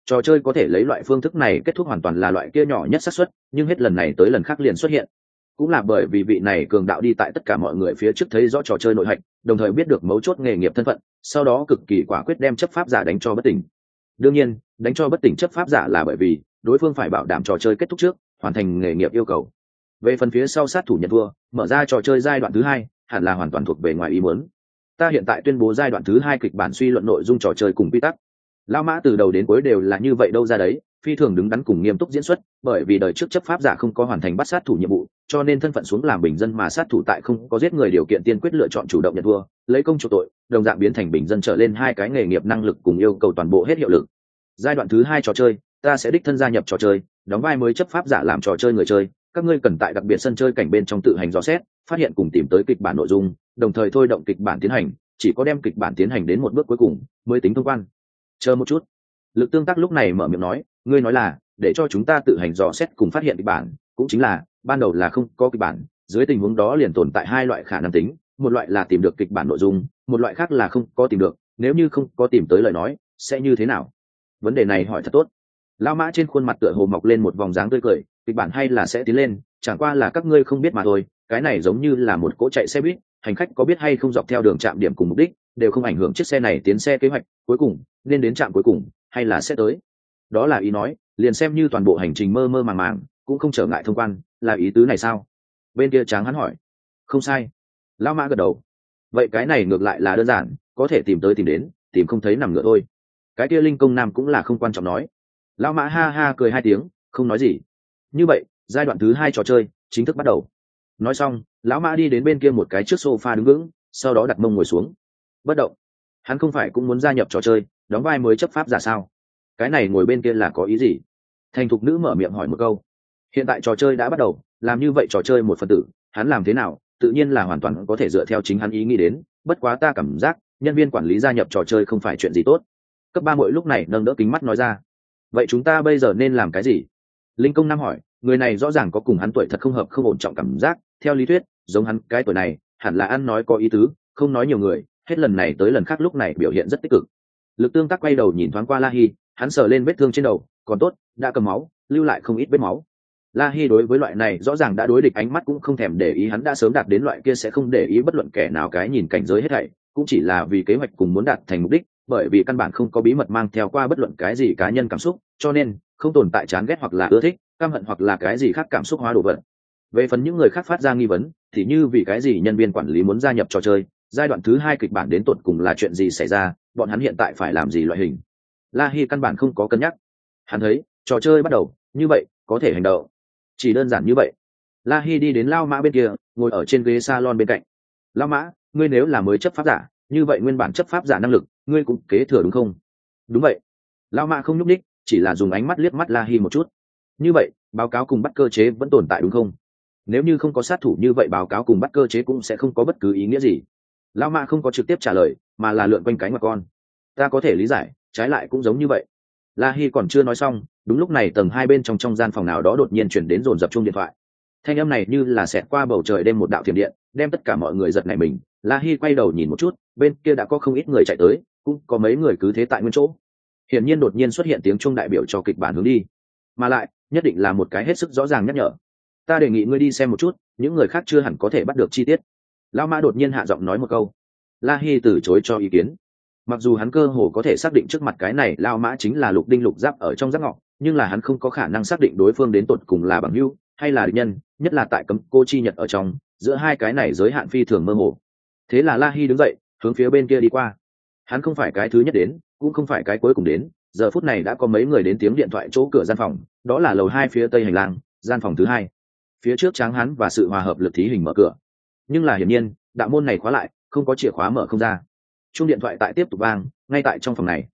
Speaker 1: Trò chơi có thể lấy loại phương thức này kết thúc hoàn toàn là loại kia nhỏ nhất xác suất, nhưng hết lần này tới lần khác liền xuất hiện. Cũng là bởi vì vị này cường đạo đi tại tất cả mọi người phía trước thấy rõ trò chơi nội hạch, đồng thời biết được mấu chốt nghề nghiệp thân phận, sau đó cực kỳ quả quyết đem chấp pháp giả đánh cho bất tỉnh. Đương nhiên, đánh cho bất tỉnh chấp pháp giả là bởi vì đối phương phải bảo đảm trò chơi kết thúc trước, hoàn thành nghề nghiệp yêu cầu. Về phần phía sau sát thủ nhận thua, mở ra trò chơi giai đoạn thứ hai, hẳn là hoàn toàn thuộc về ngoài ý muốn. Ta hiện tại tuyên bố giai đoạn thứ hai kịch bản suy luận nội dung trò chơi cùng quy tắc. Lão Mã từ đầu đến cuối đều là như vậy đâu ra đấy, phi thường đứng đắn cùng nghiêm túc diễn xuất, bởi vì đời trước chấp pháp giả không có hoàn thành bắt sát thủ nhiệm vụ, cho nên thân phận xuống làm bình dân mà sát thủ tại không có giết người điều kiện tiên quyết lựa chọn chủ động nhận thua, lấy công chuộc tội, đồng dạng biến thành bình dân trở lên hai cái nghề nghiệp năng lực cùng yêu cầu toàn bộ hết hiệu lực. Giai đoạn thứ hai trò chơi, ta sẽ đích thân gia nhập trò chơi, đóng vai mới chấp pháp giả làm trò chơi người chơi, các ngươi cần tại đặc biệt sân chơi cảnh bên trong tự hành dò xét, phát hiện cùng tìm tới kịch bản nội dung, đồng thời thôi động kịch bản tiến hành, chỉ có đem kịch bản tiến hành đến một bước cuối cùng mới tính thông quan. Chờ một chút. Lực tương tác lúc này mở miệng nói, ngươi nói là để cho chúng ta tự hành dò xét cùng phát hiện kịch bản, cũng chính là ban đầu là không có kịch bản, dưới tình huống đó liền tồn tại hai loại khả năng tính, một loại là tìm được kịch bản nội dung, một loại khác là không có tìm được, nếu như không có tìm tới lời nói sẽ như thế nào? Vấn đề này hỏi thật tốt. Lão Mã trên khuôn mặt tựa hồ mọc lên một vòng dáng tươi cười, kịch bản hay là sẽ tiến lên, chẳng qua là các ngươi không biết mà thôi, cái này giống như là một cỗ chạy xe buýt, hành khách có biết hay không dọc theo đường trạm điểm cùng mục đích đều không ảnh hưởng chiếc xe này tiến xe kế hoạch cuối cùng nên đến trạm cuối cùng hay là sẽ tới. Đó là ý nói liền xem như toàn bộ hành trình mơ mơ màng màng cũng không trở ngại thông quan, là ý tứ này sao? Bên kia Tráng hắn hỏi. Không sai. Lão Mã gật đầu. Vậy cái này ngược lại là đơn giản, có thể tìm tới tìm đến, tìm không thấy nằm ngựa thôi. Cái kia Linh Công Nam cũng là không quan trọng nói. Lão Mã ha ha cười hai tiếng, không nói gì. Như vậy giai đoạn thứ hai trò chơi chính thức bắt đầu. Nói xong lão Mã đi đến bên kia một cái trước sofa đứng vững, sau đó đặt mông ngồi xuống bất động. Hắn không phải cũng muốn gia nhập trò chơi đóng vai mới chấp pháp giả sao? Cái này ngồi bên kia là có ý gì? Thành thục nữ mở miệng hỏi một câu. Hiện tại trò chơi đã bắt đầu, làm như vậy trò chơi một phần tử, hắn làm thế nào tự nhiên là hoàn toàn có thể dựa theo chính hắn ý nghĩ đến, bất quá ta cảm giác nhân viên quản lý gia nhập trò chơi không phải chuyện gì tốt. Cấp ba mỗi lúc này nâng đỡ kính mắt nói ra. Vậy chúng ta bây giờ nên làm cái gì? Linh Công Nam hỏi. Người này rõ ràng có cùng hắn tuổi thật không hợp không ổn trọng cảm giác, theo lý thuyết giống hắn cái tuổi này hẳn là ăn nói có ý tứ, không nói nhiều người, hết lần này tới lần khác lúc này biểu hiện rất tích cực. Lực tương tác quay đầu nhìn thoáng qua La Hi, hắn sờ lên vết thương trên đầu, còn tốt đã cầm máu, lưu lại không ít vết máu. La Hi đối với loại này rõ ràng đã đối địch ánh mắt cũng không thèm để ý, hắn đã sớm đạt đến loại kia sẽ không để ý bất luận kẻ nào cái nhìn cảnh giới hết thảy, cũng chỉ là vì kế hoạch cùng muốn đạt thành mục đích, bởi vì căn bản không có bí mật mang theo qua bất luận cái gì cá nhân cảm xúc, cho nên không tồn tại chán ghét hoặc là ưa thích, căm hận hoặc là cái gì khác cảm xúc hóa đồ vật. Về phần những người khác phát ra nghi vấn thì như vì cái gì nhân viên quản lý muốn gia nhập trò chơi, giai đoạn thứ hai kịch bản đến tột cùng là chuyện gì xảy ra, bọn hắn hiện tại phải làm gì loại hình. La Hi căn bản không có cân nhắc, hắn thấy trò chơi bắt đầu như vậy có thể hành động, chỉ đơn giản như vậy. La Hi đi đến Lao Mã bên kia, ngồi ở trên ghế salon bên cạnh. Lao Mã, ngươi nếu là mới chấp pháp giả, như vậy nguyên bản chấp pháp giả năng lực ngươi cũng kế thừa đúng không? Đúng vậy. Lao Mã không nhúc nhích, chỉ là dùng ánh mắt liếc mắt La Hi một chút. Như vậy báo cáo cùng bắt cơ chế vẫn tồn tại đúng không? Nếu như không có sát thủ như vậy báo cáo cùng bắt cơ chế cũng sẽ không có bất cứ ý nghĩa gì. Lão Mã không có trực tiếp trả lời mà là lượn quanh cánh mặt con. Ta có thể lý giải, trái lại cũng giống như vậy. La Hi còn chưa nói xong, đúng lúc này tầng hai bên trong gian phòng nào đó đột nhiên chuyển đến dồn dập chuông điện thoại. Thanh âm này như là xẹt qua bầu trời đêm một đạo thiểm điện, đem tất cả mọi người giật nảy mình. La Hi quay đầu nhìn một chút, bên kia đã có không ít người chạy tới, cũng có mấy người cứ thế tại nguyên chỗ. Hiển nhiên đột nhiên xuất hiện tiếng chuông đại biểu cho kịch bản hướng đi, mà lại nhất định là một cái hết sức rõ ràng nhắc nhở. Ta đề nghị ngươi đi xem một chút, những người khác chưa hẳn có thể bắt được chi tiết. Lão Mã đột nhiên hạ giọng nói một câu. La Hi từ chối cho ý kiến. Mặc dù hắn cơ hồ có thể xác định trước mặt cái này Lão Mã chính là Lục Đinh Lục Giáp ở trong giáp ngọ, nhưng là hắn không có khả năng xác định đối phương đến tột cùng là bằng hữu hay là địch nhân, nhất là tại cấm cô chi nhật ở trong, giữa hai cái này giới hạn phi thường mơ hồ. Thế là La Hi đứng dậy, hướng phía bên kia đi qua. Hắn không phải cái thứ nhất đến, cũng không phải cái cuối cùng đến, giờ phút này đã có mấy người đến tiếng điện thoại chỗ cửa gian phòng, đó là lầu 2 phía tây hành lang, gian phòng thứ hai. Phía trước Tráng Hán và sự hòa hợp lực thí hình mở cửa, nhưng là hiển nhiên đạo môn này khóa lại, không có chìa khóa mở không ra. Chuông điện thoại tại tiếp tục vang, ngay tại trong phòng này.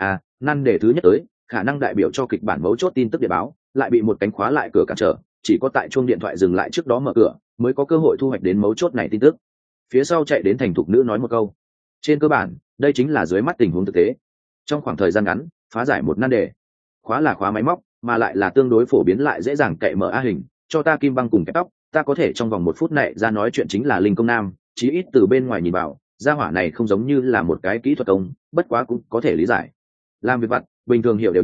Speaker 1: Năn đề thứ nhất tới, khả năng đại biểu cho kịch bản mấu chốt tin tức điện báo, lại bị một cánh khóa lại cửa cản trở, chỉ có tại chuông điện thoại dừng lại trước đó mở cửa, mới có cơ hội thu hoạch đến mấu chốt này tin tức. Phía sau chạy đến thành thục nữ nói một câu. Trên cơ bản, đây chính là dưới mắt tình huống thực tế. Trong khoảng thời gian ngắn, phá giải một nan đề. Khóa là khóa máy móc, mà lại là tương đối phổ biến lại dễ dàng cậy mở a hình, cho ta kim băng cùng kẹp tóc, ta có thể trong vòng 1 phút này ra nói chuyện chính là Linh Công Nam, chí ít từ bên ngoài nhìn vào, gia hỏa này không giống như là một cái kỹ thuật công, bất quá cũng có thể lý giải. Làm việc vặt, bình thường hiểu đều nhiều,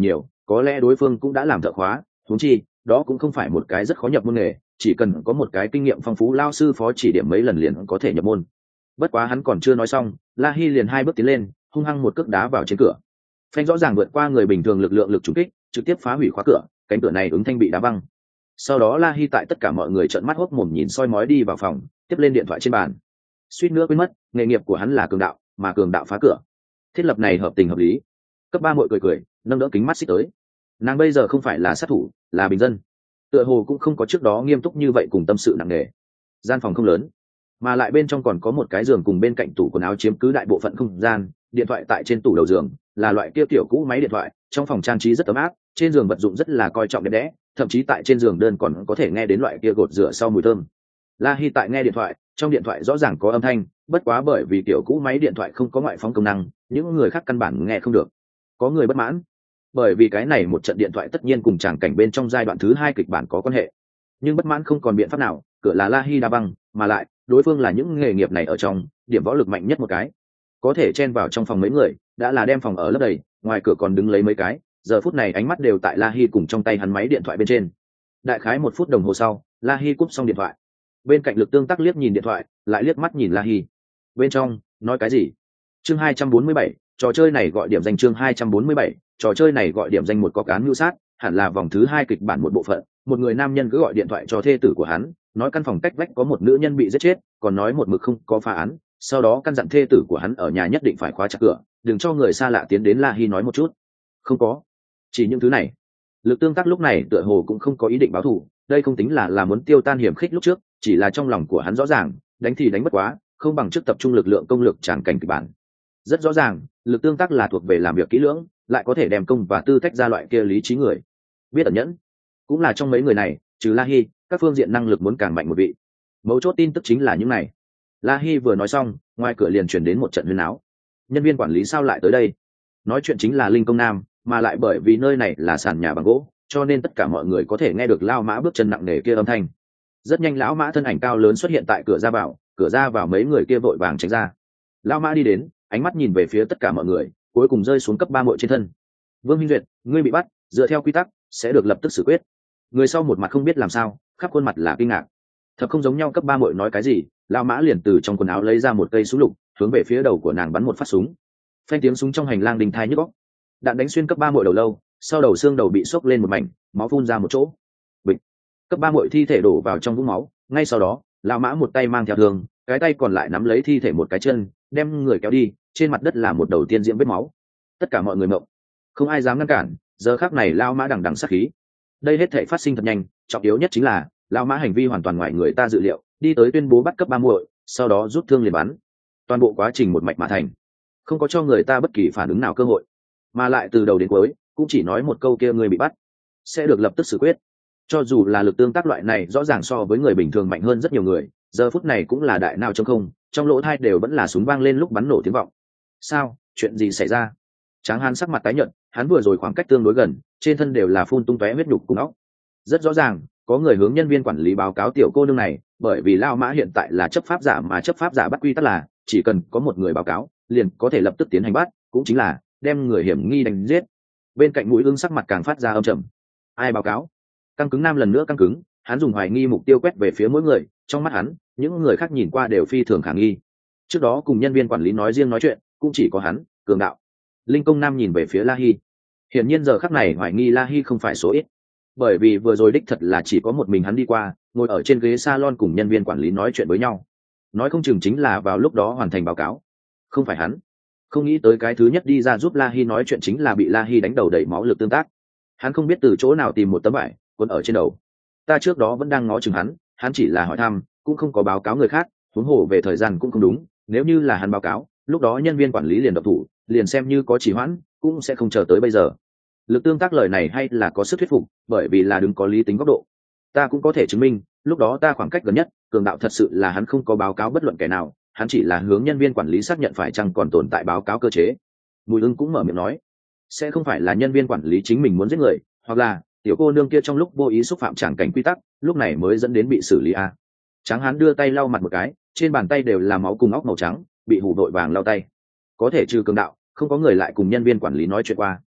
Speaker 1: có lẽ đối phương cũng đã làm thợ khóa, huống chi đó cũng không phải một cái rất khó nhập môn nghề, chỉ cần có một cái kinh nghiệm phong phú lao sư phó chỉ điểm mấy lần liền có thể nhập môn. Bất quá hắn còn chưa nói xong, La Hi liền hai bước tiến lên, hung hăng một cước đá vào trên cửa. Phanh rõ ràng vượt qua người bình thường lực trùng kích, trực tiếp phá hủy khóa cửa, cánh cửa này ứng thanh bị đá văng. Sau đó La Hi tại tất cả mọi người trợn mắt hốc mồm nhìn soi mói đi vào phòng, tiếp lên điện thoại trên bàn. Suýt nữa quên mất, nghề nghiệp của hắn là cường đạo, mà cường đạo phá cửa. Thiết lập này hợp tình hợp lý. Cấp ba muội cười cười, nâng đỡ kính mắt xích tới. Nàng bây giờ không phải là sát thủ, là bình dân. Tựa hồ cũng không có trước đó nghiêm túc như vậy cùng tâm sự nặng nề. Gian phòng không lớn, mà lại bên trong còn có một cái giường cùng bên cạnh tủ quần áo chiếm cứ đại bộ phận không gian. Điện thoại tại trên tủ đầu giường, là loại kia tiểu cũ máy điện thoại. Trong phòng trang trí rất ấm áp, trên giường vật dụng rất là coi trọng đẹp đẽ, thậm chí tại trên giường đơn còn có thể nghe đến loại kia gột rửa sau mùi thơm. La Hi tại nghe điện thoại, trong điện thoại rõ ràng có âm thanh, bất quá bởi vì tiểu cũ máy điện thoại không có ngoại phóng công năng, những người khác căn bản nghe không được. Có người bất mãn, bởi vì cái này một trận điện thoại tất nhiên cùng tràng cảnh bên trong giai đoạn thứ 2 kịch bản có quan hệ. Nhưng bất mãn không còn biện pháp nào, cửa là La Hi đa băng, mà lại đối phương là những nghề nghiệp này ở trong điểm võ lực mạnh nhất một cái, có thể chen vào trong phòng mấy người, đã là đem phòng ở lấp đầy, ngoài cửa còn đứng lấy mấy cái, giờ phút này ánh mắt đều tại La Hi cùng trong tay hắn máy điện thoại bên trên. Đại khái 1 phút đồng hồ sau, La Hi cúp xong điện thoại. Bên cạnh Lực Tương Tác liếc nhìn điện thoại, lại liếc mắt nhìn La Hi. Bên trong nói cái gì? Chương 247, trò chơi này gọi điểm danh. Chương 247, trò chơi này gọi điểm danh. Một có cán mưu sát, hẳn là vòng thứ 2 kịch bản một bộ phận. Một người nam nhân cứ gọi điện thoại cho thê tử của hắn, nói căn phòng cách vách có một nữ nhân bị giết chết, còn nói một mực không có phá án. Sau đó căn dặn thê tử của hắn ở nhà nhất định phải khóa chặt cửa, đừng cho người xa lạ tiến đến. La Hi nói một chút. Không có, chỉ những thứ này. Lực Tương Tác lúc này tựa hồ cũng không có ý định báo thù, đây không tính là muốn tiêu tan hiểm khích lúc trước, chỉ là trong lòng của hắn rõ ràng, đánh thì đánh bất quá, không bằng trước tập trung lực lượng công lược tràng cảnh kịch bản. Rất rõ ràng, Lực Tương Tác là thuộc về làm việc kỹ lưỡng, lại có thể đem công và tư tách ra loại kia lý trí người. Biết ẩn nhẫn, cũng là trong mấy người này, trừ La Hi, các phương diện năng lực muốn càng mạnh một vị. Mấu chốt tin tức chính là những này. La Hi vừa nói xong, ngoài cửa liền truyền đến một trận huyên náo. Nhân viên quản lý sao lại tới đây? Nói chuyện chính là Linh Công Nam, mà lại bởi vì nơi này là sàn nhà bằng gỗ, cho nên tất cả mọi người có thể nghe được lao mã bước chân nặng nề kia âm thanh. Rất nhanh lão mã thân ảnh cao lớn xuất hiện tại cửa ra vào mấy người kia vội vàng tránh ra. Lão mã đi đến, ánh mắt nhìn về phía tất cả mọi người, cuối cùng rơi xuống cấp ba muội trên thân. Vương Minh Duyệt, ngươi bị bắt, dựa theo quy tắc sẽ được lập tức xử quyết. Người sau một mặt không biết làm sao, khắp khuôn mặt là kinh ngạc. Thật không giống nhau. Cấp ba muội nói cái gì, lão mã liền từ trong quần áo lấy ra một cây súng lục, hướng về phía đầu của nàng bắn một phát súng. Phanh tiếng súng trong hành lang đình thai nhức óc. Đạn đánh xuyên cấp ba muội đầu lâu, sau đầu xương đầu bị xốc lên một mảnh, máu phun ra một chỗ. Bịch. Cấp ba muội thi thể đổ vào trong vũng máu, ngay sau đó lão mã một tay mang theo thương, cái tay còn lại nắm lấy thi thể một cái chân, đem người kéo đi. Trên mặt đất là một đầu tiên diễm vết máu. Tất cả mọi người mộng, không ai dám ngăn cản. Giờ khắc này lão mã đằng đằng sát khí. Đây hết thảy phát sinh thật nhanh, trọng yếu nhất chính là lão mã hành vi hoàn toàn ngoài người ta dự liệu, đi tới tuyên bố bắt cấp ba muội, sau đó rút thương liền bắn. Toàn bộ quá trình một mạch mà thành, không có cho người ta bất kỳ phản ứng nào cơ hội, mà lại từ đầu đến cuối cũng chỉ nói một câu kia người bị bắt sẽ được lập tức xử quyết. Cho dù là Lực Tương Tác loại này rõ ràng so với người bình thường mạnh hơn rất nhiều người, giờ phút này cũng là đại nào trong không, trong lỗ tai đều vẫn là súng vang lên lúc bắn nổ tiếng vọng. Sao, chuyện gì xảy ra? Tráng Hán sắc mặt tái nhợt, hắn vừa rồi khoảng cách tương đối gần, trên thân đều là phun tung tóe huyết nhục cùng óc. Rất rõ ràng, có người hướng nhân viên quản lý báo cáo tiểu cô nương này, bởi vì Lao Mã hiện tại là chấp pháp giả, mà chấp pháp giả bắt quy tắc là chỉ cần có một người báo cáo, liền có thể lập tức tiến hành bắt, cũng chính là đem người hiểm nghi đánh giết. Bên cạnh Mũi Ưng sắc mặt càng phát ra âm trầm. Ai báo cáo? Căng cứng Nam lần nữa căng cứng, hắn dùng hoài nghi mục tiêu quét về phía mỗi người, trong mắt hắn, những người khác nhìn qua đều phi thường khả nghi. Trước đó cùng nhân viên quản lý nói riêng nói chuyện, cũng chỉ có hắn, cường đạo. Linh Công Nam nhìn về phía La Hi. Hiển nhiên giờ khắc này hoài nghi La Hi không phải số ít, bởi vì vừa rồi đích thật là chỉ có một mình hắn đi qua, ngồi ở trên ghế salon cùng nhân viên quản lý nói chuyện với nhau. Nói không chừng chính là vào lúc đó hoàn thành báo cáo. Không phải hắn. Không nghĩ tới cái thứ nhất đi ra giúp La Hi nói chuyện chính là bị La Hi đánh đầu đầy máu Lực Tương Tác. Hắn không biết từ chỗ nào tìm một tấm vải cuốn ở trên đầu. Ta trước đó vẫn đang ngó chừng hắn chỉ là hỏi thăm, cũng không có báo cáo người khác, huống hồ về thời gian cũng không đúng. Nếu như là hắn báo cáo, lúc đó nhân viên quản lý liền độc thủ, liền xem như có trì hoãn, cũng sẽ không chờ tới bây giờ. Lực Tương Tác lời này hay là có sức thuyết phục, bởi vì là đứng có lý tính góc độ. Ta cũng có thể chứng minh, lúc đó ta khoảng cách gần nhất, cường đạo thật sự là hắn không có báo cáo bất luận kẻ nào, hắn chỉ là hướng nhân viên quản lý xác nhận phải chăng còn tồn tại báo cáo cơ chế. Mùi Ưng cũng mở miệng nói, sẽ không phải là nhân viên quản lý chính mình muốn giết người, hoặc là tiểu cô nương kia trong lúc vô ý xúc phạm tràng cảnh quy tắc, lúc này mới dẫn đến bị xử lý a. Tráng Hán đưa tay lau mặt một cái, trên bàn tay đều là máu cùng óc màu trắng, bị hù vội vàng lau tay. Có thể trừ cường đạo, không có người lại cùng nhân viên quản lý nói chuyện qua.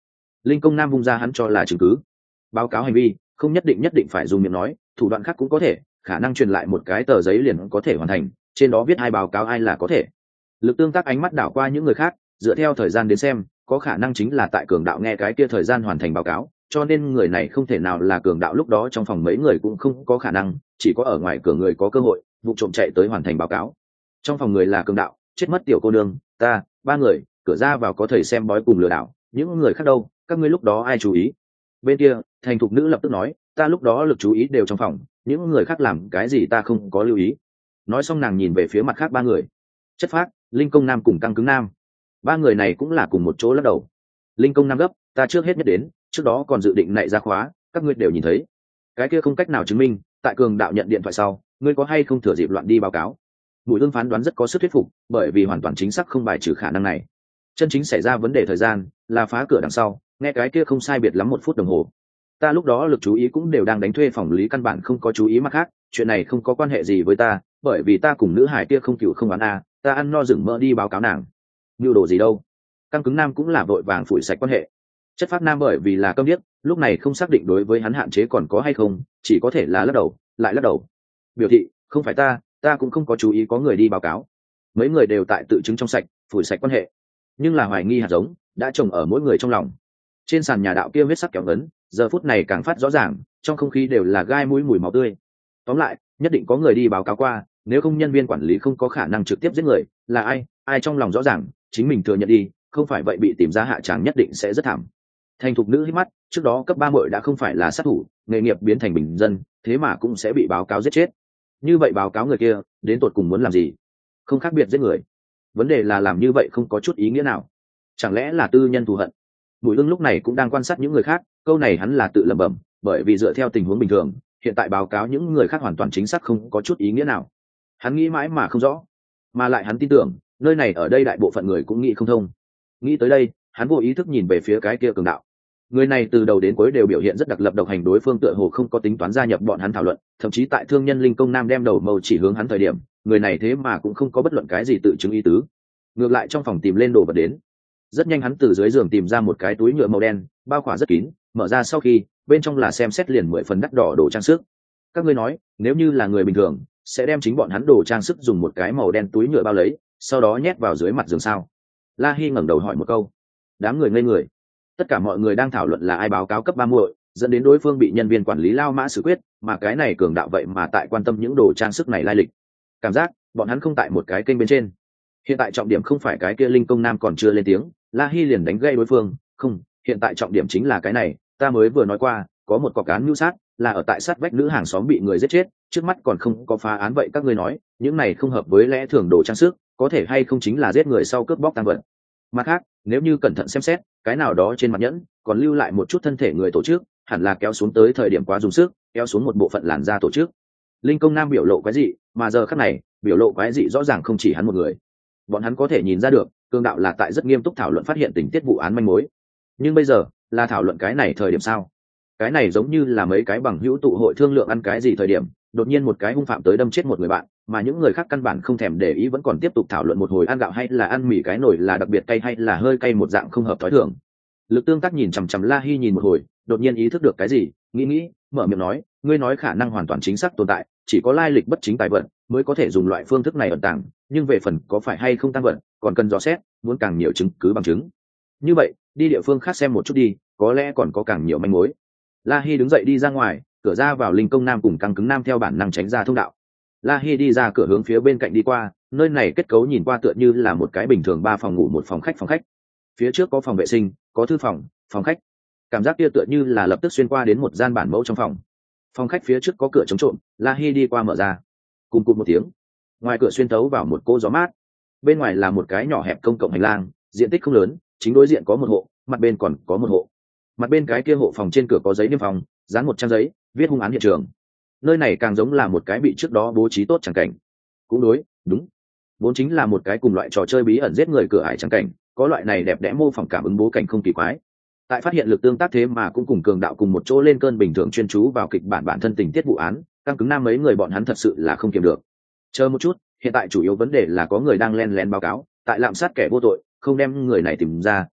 Speaker 1: Linh Công Nam vung ra hắn cho là chứng cứ. Báo cáo hành vi không nhất định phải dùng miệng nói, thủ đoạn khác cũng có thể, khả năng truyền lại một cái tờ giấy liền có thể hoàn thành, trên đó viết ai báo cáo ai là có thể. Lực tương tác ánh mắt đảo qua những người khác, dựa theo thời gian đến xem, có khả năng chính là tại Cường Đạo nghe cái kia thời gian hoàn thành báo cáo, cho nên người này không thể nào là Cường Đạo, lúc đó trong phòng mấy người cũng không có khả năng, chỉ có ở ngoài cửa người có cơ hội vụ trộm chạy tới hoàn thành báo cáo. Trong phòng người là Cường Đạo, chết mất tiểu cô nương, ta, ba người, cửa ra vào có thầy xem bói cùng lừa đảo, những người khác đâu, các ngươi lúc đó ai chú ý? Bên kia, thành thục nữ lập tức nói, ta lúc đó lực chú ý đều trong phòng, những người khác làm cái gì ta không có lưu ý. Nói xong nàng nhìn về phía mặt khác ba người. Chất Phác, Linh Công Nam cùng Căng Cứng Nam, ba người này cũng là cùng một chỗ lắc đầu. Linh Công Nam gấp, ta trước hết nhất đến, trước đó còn dự định nạy ra khóa, các ngươi đều nhìn thấy. Cái kia không cách nào chứng minh, tại Cường Đạo nhận điện thoại sau, ngươi có hay không thừa dịp loạn đi báo cáo? Bùi Ương phán đoán rất có sức thuyết phục, bởi vì hoàn toàn chính xác không bài trừ khả năng này. Chân chính xảy ra vấn đề thời gian là phá cửa đằng sau, nghe cái kia không sai biệt lắm 1 phút đồng hồ. Ta lúc đó lực chú ý cũng đều đang đánh thuê phòng lý, căn bản không có chú ý mặt khác, chuyện này không có quan hệ gì với ta, bởi vì ta cùng nữ hải kia không cựu không bán a, ta ăn no rừng mỡ đi báo cáo nàng. Nhu đồ gì đâu? Căng Cứng Nam cũng là vội vàng phủi sạch quan hệ. Chất Phác Nam bởi vì là câm điếc, lúc này không xác định đối với hắn hạn chế còn có hay không, chỉ có thể là lắc đầu, lại lắc đầu. Biểu thị, không phải ta cũng không có chú ý có người đi báo cáo. Mấy người đều tại tự chứng trong sạch, phủi sạch quan hệ. Nhưng là hoài nghi hạt giống đã trồng ở mỗi người trong lòng. Trên sàn nhà đạo kia huyết sắc kéo ngấn, giờ phút này càng phát rõ ràng, trong không khí đều là gai mũi mùi máu tươi. Tóm lại, nhất định có người đi báo cáo qua, nếu không nhân viên quản lý không có khả năng trực tiếp giết người, là ai trong lòng rõ ràng, chính mình thừa nhận đi, không phải vậy bị tìm ra hạ tràng nhất định sẽ rất thảm. Thành thục nữ hít mắt, trước đó cấp 3 muội đã không phải là sát thủ, nghề nghiệp biến thành bình dân, thế mà cũng sẽ bị báo cáo giết chết. Như vậy báo cáo người kia, đến tột cùng muốn làm gì? Không khác biệt giết người. Vấn đề là làm như vậy không có chút ý nghĩa nào. Chẳng lẽ là tư nhân thù hận? Bùi Ương lúc này cũng đang quan sát những người khác, câu này hắn là tự lẩm bẩm, bởi vì dựa theo tình huống bình thường, hiện tại báo cáo những người khác hoàn toàn chính xác không có chút ý nghĩa nào. Hắn nghĩ mãi mà không rõ, mà lại hắn tin tưởng, nơi này ở đây đại bộ phận người cũng nghĩ không thông. Nghĩ tới đây, hắn vô ý thức nhìn về phía cái kia Cường Đạo. Người này từ đầu đến cuối đều biểu hiện rất đặc lập độc hành, đối phương tựa hồ không có tính toán gia nhập bọn hắn thảo luận, thậm chí tại thương nhân Linh Công Nam đem đầu mâu chỉ hướng hắn thời điểm, người này thế mà cũng không có bất luận cái gì tự chứng ý tứ. Ngược lại trong phòng tìm lên đồ vật đến. Rất nhanh hắn từ dưới giường tìm ra một cái túi nhựa màu đen, bao khỏa rất kín, mở ra sau khi, bên trong là xem xét liền 10 phần đắt đỏ đồ trang sức. Các ngươi nói, nếu như là người bình thường, sẽ đem chính bọn hắn đồ trang sức dùng một cái màu đen túi nhựa bao lấy, sau đó nhét vào dưới mặt giường sao? La Hi ngẩng đầu hỏi một câu. Đám người ngây người. Tất cả mọi người đang thảo luận là ai báo cáo cấp 3 muội, dẫn đến đối phương bị nhân viên quản lý lao mã xử quyết, mà cái này Cường Đạo vậy mà tại quan tâm những đồ trang sức này lai lịch. Cảm giác bọn hắn không tại một cái kênh bên trên. Hiện tại trọng điểm không phải cái kia Linh Công Nam còn chưa lên tiếng, La Hi liền đánh gây đối phương, không, hiện tại trọng điểm chính là cái này, ta mới vừa nói qua, có một cọc án mưu sát, là ở tại sát vách nữ hàng xóm bị người giết chết, trước mắt còn không có phá án, vậy các ngươi nói, những này không hợp với lẽ thường đồ trang sức, có thể hay không chính là giết người sau cướp bóc tang vật. Mặt khác, nếu như cẩn thận xem xét, cái nào đó trên mặt nhẫn còn lưu lại một chút thân thể người tổ chức, hẳn là kéo xuống tới thời điểm quá dùng sức, kéo xuống một bộ phận làn da tổ chức. Linh Công Nam biểu lộ quái dị, mà giờ khắc này, biểu lộ quái dị rõ ràng không chỉ hắn một người. Bọn hắn có thể nhìn ra được, Cường Đạo là tại rất nghiêm túc thảo luận phát hiện tình tiết vụ án manh mối. Nhưng bây giờ, là thảo luận cái này thời điểm sao? Cái này giống như là mấy cái bằng hữu tụ hội thương lượng ăn cái gì thời điểm, đột nhiên một cái hung phạm tới đâm chết một người bạn, mà những người khác căn bản không thèm để ý, vẫn còn tiếp tục thảo luận một hồi ăn gạo hay là ăn mì cái nồi là đặc biệt cay hay là hơi cay, một dạng không hợp thói thường. Lực tương tác nhìn chằm chằm La Hi nhìn một hồi, đột nhiên ý thức được cái gì, nghĩ, mở miệng nói, ngươi nói khả năng hoàn toàn chính xác tồn tại, chỉ có lai lịch bất chính tài vật mới có thể dùng loại phương thức này ẩn tàng, nhưng về phần có phải hay không tăng vật, còn cần dò xét, muốn càng nhiều chứng cứ bằng chứng. Như vậy, đi địa phương khác xem một chút đi, có lẽ còn có càng nhiều manh mối. La Hi đứng dậy đi ra ngoài, cửa ra vào Linh Công Nam cùng Căng Cứng Nam theo bản năng tránh ra thông đạo. La Hi đi ra cửa hướng phía bên cạnh đi qua, nơi này kết cấu nhìn qua tựa như là một cái bình thường 3 phòng ngủ 1 phòng khách. Phía trước có phòng vệ sinh, có thư phòng, phòng khách. Cảm giác kia tựa như là lập tức xuyên qua đến một gian bản mẫu trong phòng. Phòng khách phía trước có cửa chống trộm, La Hi đi qua mở ra. Cùng một tiếng, ngoài cửa xuyên thấu vào một cô gió mát. Bên ngoài là một cái nhỏ hẹp công cộng hành lang, diện tích không lớn, chính đối diện có một hộ, mặt bên còn có một hộ. Mặt bên cái kia hộ phòng trên cửa có giấy niêm phòng, dán 1 trang giấy, viết hung án hiện trường. Nơi này càng giống là một cái bị trước đó bố trí tốt chẳng cảnh. Cũng đúng, vốn chính là một cái cùng loại trò chơi bí ẩn giết người cửa ải chẳng cảnh, có loại này đẹp đẽ mô phỏng cảm ứng bố cảnh không kỳ quái. Tại phát hiện lực tương tác thế mà cũng cùng Cường Đạo cùng một chỗ lên cơn bình thường chuyên chú vào kịch bản thân tình tiết vụ án, Căng Cứng Nam mấy người bọn hắn thật sự là không kiềm được. Chờ một chút, hiện tại chủ yếu vấn đề là có người đang len lén báo cáo, tại lạm sát kẻ vô tội, không đem người này tìm ra,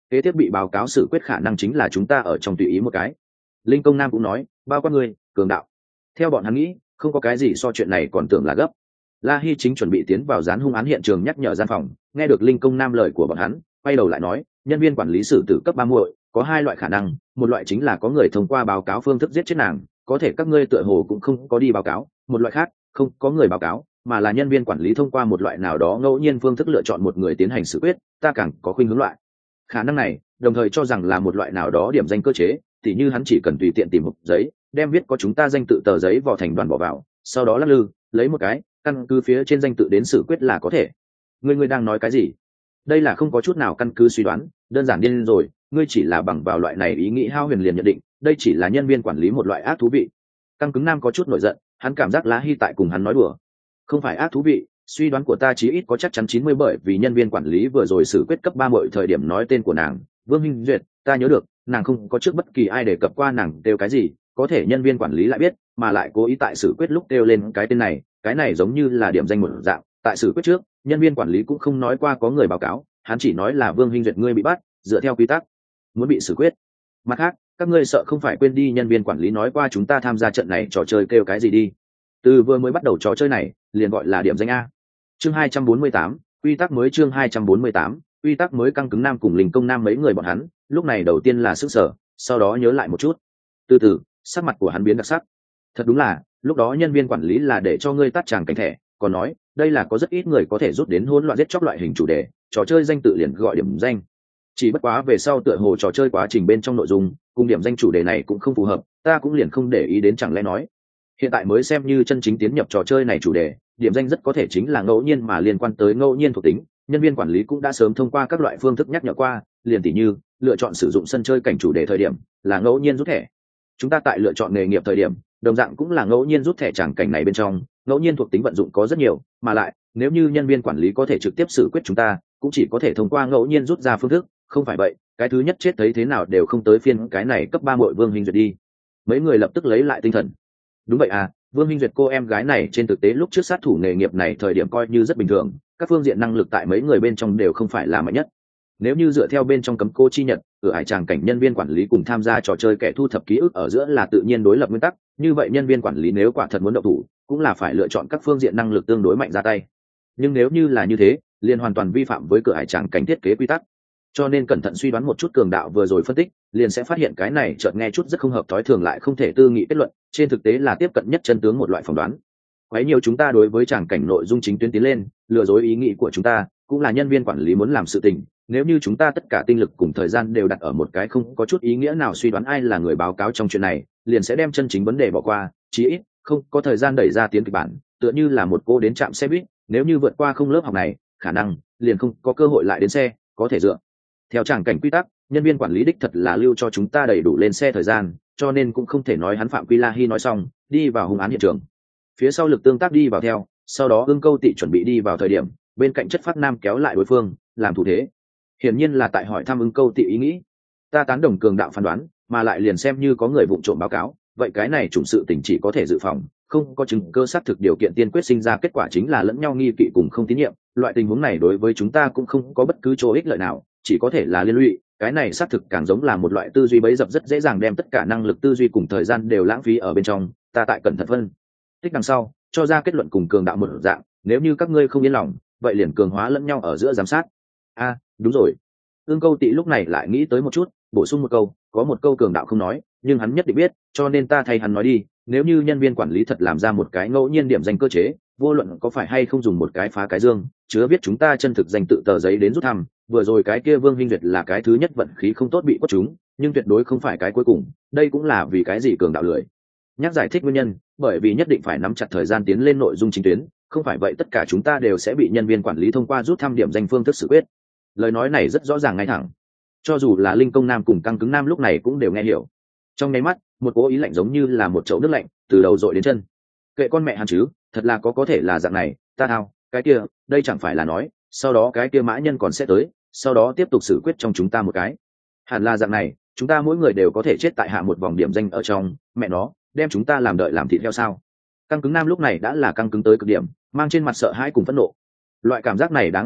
Speaker 1: kế tiếp bị báo cáo xử quyết khả năng chính là chúng ta ở trong tùy ý một cái. Linh Công Nam cũng nói, bao quát ngươi, cường đạo. Theo bọn hắn nghĩ, không có cái gì so chuyện này còn tưởng là gấp. La Hi chính chuẩn bị tiến vào dán hung án hiện trường nhắc nhở gian phòng, nghe được Linh Công Nam lời của bọn hắn, quay đầu lại nói, nhân viên quản lý xử tử cấp 3 muội, có hai loại khả năng, một loại chính là có người thông qua báo cáo phương thức giết chết nàng, có thể các ngươi tựa hồ cũng không có đi báo cáo, một loại khác, không có người báo cáo, mà là nhân viên quản lý thông qua một loại nào đó ngẫu nhiên phương thức lựa chọn một người tiến hành xử quyết, ta càng có khuynh hướng loại khả năng này, đồng thời cho rằng là một loại nào đó điểm danh cơ chế, tỉ như hắn chỉ cần tùy tiện tìm một giấy, đem viết có chúng ta danh tự tờ giấy vò thành đoàn bỏ vào, sau đó lắc lư, lấy một cái, căn cứ phía trên danh tự đến xử quyết là có thể. Ngươi đang nói cái gì? Đây là không có chút nào căn cứ suy đoán, đơn giản điên rồi, ngươi chỉ là bằng vào loại này ý nghĩ hao huyền liền nhận định, đây chỉ là nhân viên quản lý một loại ác thú vị. Căng cứng Nam có chút nổi giận, hắn cảm giác La Hi tại cùng hắn nói đùa. Không phải ác thú vị, suy đoán của ta chí ít có chắc chắn 90 bởi vì nhân viên quản lý vừa rồi xử quyết cấp 3 mọi thời điểm nói tên của nàng, Vương Hinh Duyệt, ta nhớ được, nàng không có trước bất kỳ ai đề cập qua nàng kêu cái gì, có thể nhân viên quản lý lại biết, mà lại cố ý tại xử quyết lúc kêu lên cái tên này, cái này giống như là điểm danh một dạng, tại xử quyết trước, nhân viên quản lý cũng không nói qua có người báo cáo, hắn chỉ nói là Vương Hinh Duyệt ngươi bị bắt, dựa theo quy tắc, muốn bị xử quyết. Mặt khác, các ngươi sợ không phải quên đi nhân viên quản lý nói qua chúng ta tham gia trận này trò chơi kêu cái gì đi. Từ vừa mới bắt đầu trò chơi này, liền gọi là điểm danh a. Chương 248, quy tắc mới chương 248, quy tắc mới Căng cứng Nam cùng Linh Công Nam mấy người bọn hắn, lúc này đầu tiên là sức sở, sau đó nhớ lại một chút. Từ từ, sắc mặt của hắn biến đặc sắc. Thật đúng là, lúc đó nhân viên quản lý là để cho ngươi tắt chàng cảnh thẻ, còn nói, đây là có rất ít người có thể rút đến hỗn loạn giết chóc loại hình chủ đề, trò chơi danh tự liền gọi điểm danh. Chỉ bất quá về sau tựa hồ trò chơi quá trình bên trong nội dung, cùng điểm danh chủ đề này cũng không phù hợp, ta cũng liền không để ý đến chẳng lẽ nói. Hiện tại mới xem như chân chính tiến nhập trò chơi này chủ đề, điểm danh rất có thể chính là ngẫu nhiên mà liên quan tới ngẫu nhiên thuộc tính, nhân viên quản lý cũng đã sớm thông qua các loại phương thức nhắc nhở qua, liền tỉ như lựa chọn sử dụng sân chơi cảnh chủ đề thời điểm là ngẫu nhiên rút thẻ. Chúng ta tại lựa chọn nghề nghiệp thời điểm, đồng dạng cũng là ngẫu nhiên rút thẻ tràng cảnh này bên trong, ngẫu nhiên thuộc tính vận dụng có rất nhiều, mà lại, nếu như nhân viên quản lý có thể trực tiếp xử quyết chúng ta, cũng chỉ có thể thông qua ngẫu nhiên rút ra phương thức, không phải vậy, cái thứ nhất chết thấy thế nào đều không tới phiên cái này cấp 3 muội Vương Hinh Duyệt đi. Mấy người lập tức lấy lại tinh thần. Đúng vậy à, Vương Hinh Duyệt cô em gái này trên thực tế lúc trước sát thủ nghề nghiệp này thời điểm coi như rất bình thường, các phương diện năng lực tại mấy người bên trong đều không phải là mạnh nhất. Nếu như dựa theo bên trong cấm cô chi nhật, ở hải tràng cảnh nhân viên quản lý cùng tham gia trò chơi kẻ thu thập ký ức ở giữa là tự nhiên đối lập nguyên tắc, như vậy nhân viên quản lý nếu quả thật muốn động thủ, cũng là phải lựa chọn các phương diện năng lực tương đối mạnh ra tay. Nhưng nếu như là như thế, liền hoàn toàn vi phạm với cửa hải tràng cảnh thiết kế quy tắc. Cho nên cẩn thận suy đoán một chút cường đạo vừa rồi phân tích, liền sẽ phát hiện cái này chợt nghe chút rất không hợp thói thường lại không thể tư nghị kết luận, trên thực tế là tiếp cận nhất chân tướng một loại phỏng đoán. Quấy nhiều chúng ta đối với tràng cảnh nội dung chính tuyến tiến lên, lừa dối ý nghĩ của chúng ta, cũng là nhân viên quản lý muốn làm sự tình. Nếu như chúng ta tất cả tinh lực cùng thời gian đều đặt ở một cái không có chút ý nghĩa nào suy đoán ai là người báo cáo trong chuyện này, liền sẽ đem chân chính vấn đề bỏ qua, chí ít không có thời gian đẩy ra tiến kịch bản, tựa như là một cô đến trạm xe buýt, nếu như vượt qua không lớp học này, khả năng liền không có cơ hội lại đến xe, có thể dựa theo tràng cảnh quy tắc, nhân viên quản lý đích thật là lưu cho chúng ta đầy đủ lên xe thời gian, cho nên cũng không thể nói hắn phạm quy. La Hi nói xong, đi vào hung án hiện trường. Phía sau lực tương tác đi vào theo, sau đó Ưng Câu Tị chuẩn bị đi vào thời điểm, bên cạnh Chất Phát Nam kéo lại đối phương, làm thủ thế. Hiển nhiên là tại hỏi thăm Ưng Câu Tị ý nghĩ. Ta tán đồng cường đạo phán đoán, mà lại liền xem như có người vụng trộm báo cáo, vậy cái này chủng sự tình chỉ có thể dự phòng, không có chứng cơ xác thực điều kiện tiên quyết sinh ra kết quả chính là lẫn nhau nghi kỵ cùng không tín nhiệm. Loại tình huống này đối với chúng ta cũng không có bất cứ chỗ ích lợi nào, chỉ có thể là liên lụy. Cái này xác thực càng giống là một loại tư duy bấy dập rất dễ dàng đem tất cả năng lực tư duy cùng thời gian đều lãng phí ở bên trong. Ta tại cẩn thận phân tích đằng sau, cho ra kết luận cùng cường đạo một dạng, nếu như các ngươi không yên lòng, vậy liền cường hóa lẫn nhau ở giữa giám sát. Đúng rồi. Ương Câu Tị lúc này lại nghĩ tới một chút, bổ sung một câu, có một câu cường đạo không nói, nhưng hắn nhất định biết, cho nên ta thay hắn nói đi. Nếu như nhân viên quản lý thật làm ra một cái ngẫu nhiên điểm danh cơ chế, vô luận có phải hay không dùng một cái phá cái dương, chứa viết chúng ta chân thực danh tự tờ giấy đến rút thăm, vừa rồi cái kia Vương Hinh Duyệt là cái thứ nhất vận khí không tốt bị quất chúng, nhưng tuyệt đối không phải cái cuối cùng. Đây cũng là vì cái gì cường đạo lười nhắc giải thích nguyên nhân, bởi vì nhất định phải nắm chặt thời gian tiến lên nội dung chính tuyến, không phải vậy tất cả chúng ta đều sẽ bị nhân viên quản lý thông qua rút thăm điểm danh phương thức xử quyết. Lời nói này rất rõ ràng ngay thẳng, cho dù là Linh Công Nam cùng Căng cứng Nam lúc này cũng đều nghe hiểu. Trong nháy mắt, một cố ý lạnh giống như là một chậu nước lạnh từ đầu dội đến chân. Kệ con mẹ hắn chứ, thật là có thể là dạng này, ta thao, cái kia, đây chẳng phải là nói, sau đó cái kia mã nhân còn sẽ tới, sau đó tiếp tục xử quyết trong chúng ta một cái. Hẳn là dạng này, chúng ta mỗi người đều có thể chết tại hạ một vòng điểm danh ở trong, mẹ nó, đem chúng ta làm đợi làm thịt theo sao? Căng cứng Nam lúc này đã là căng cứng tới cực điểm, mang trên mặt sợ hãi cùng phẫn nộ. Loại cảm giác này đáng sợ nhất,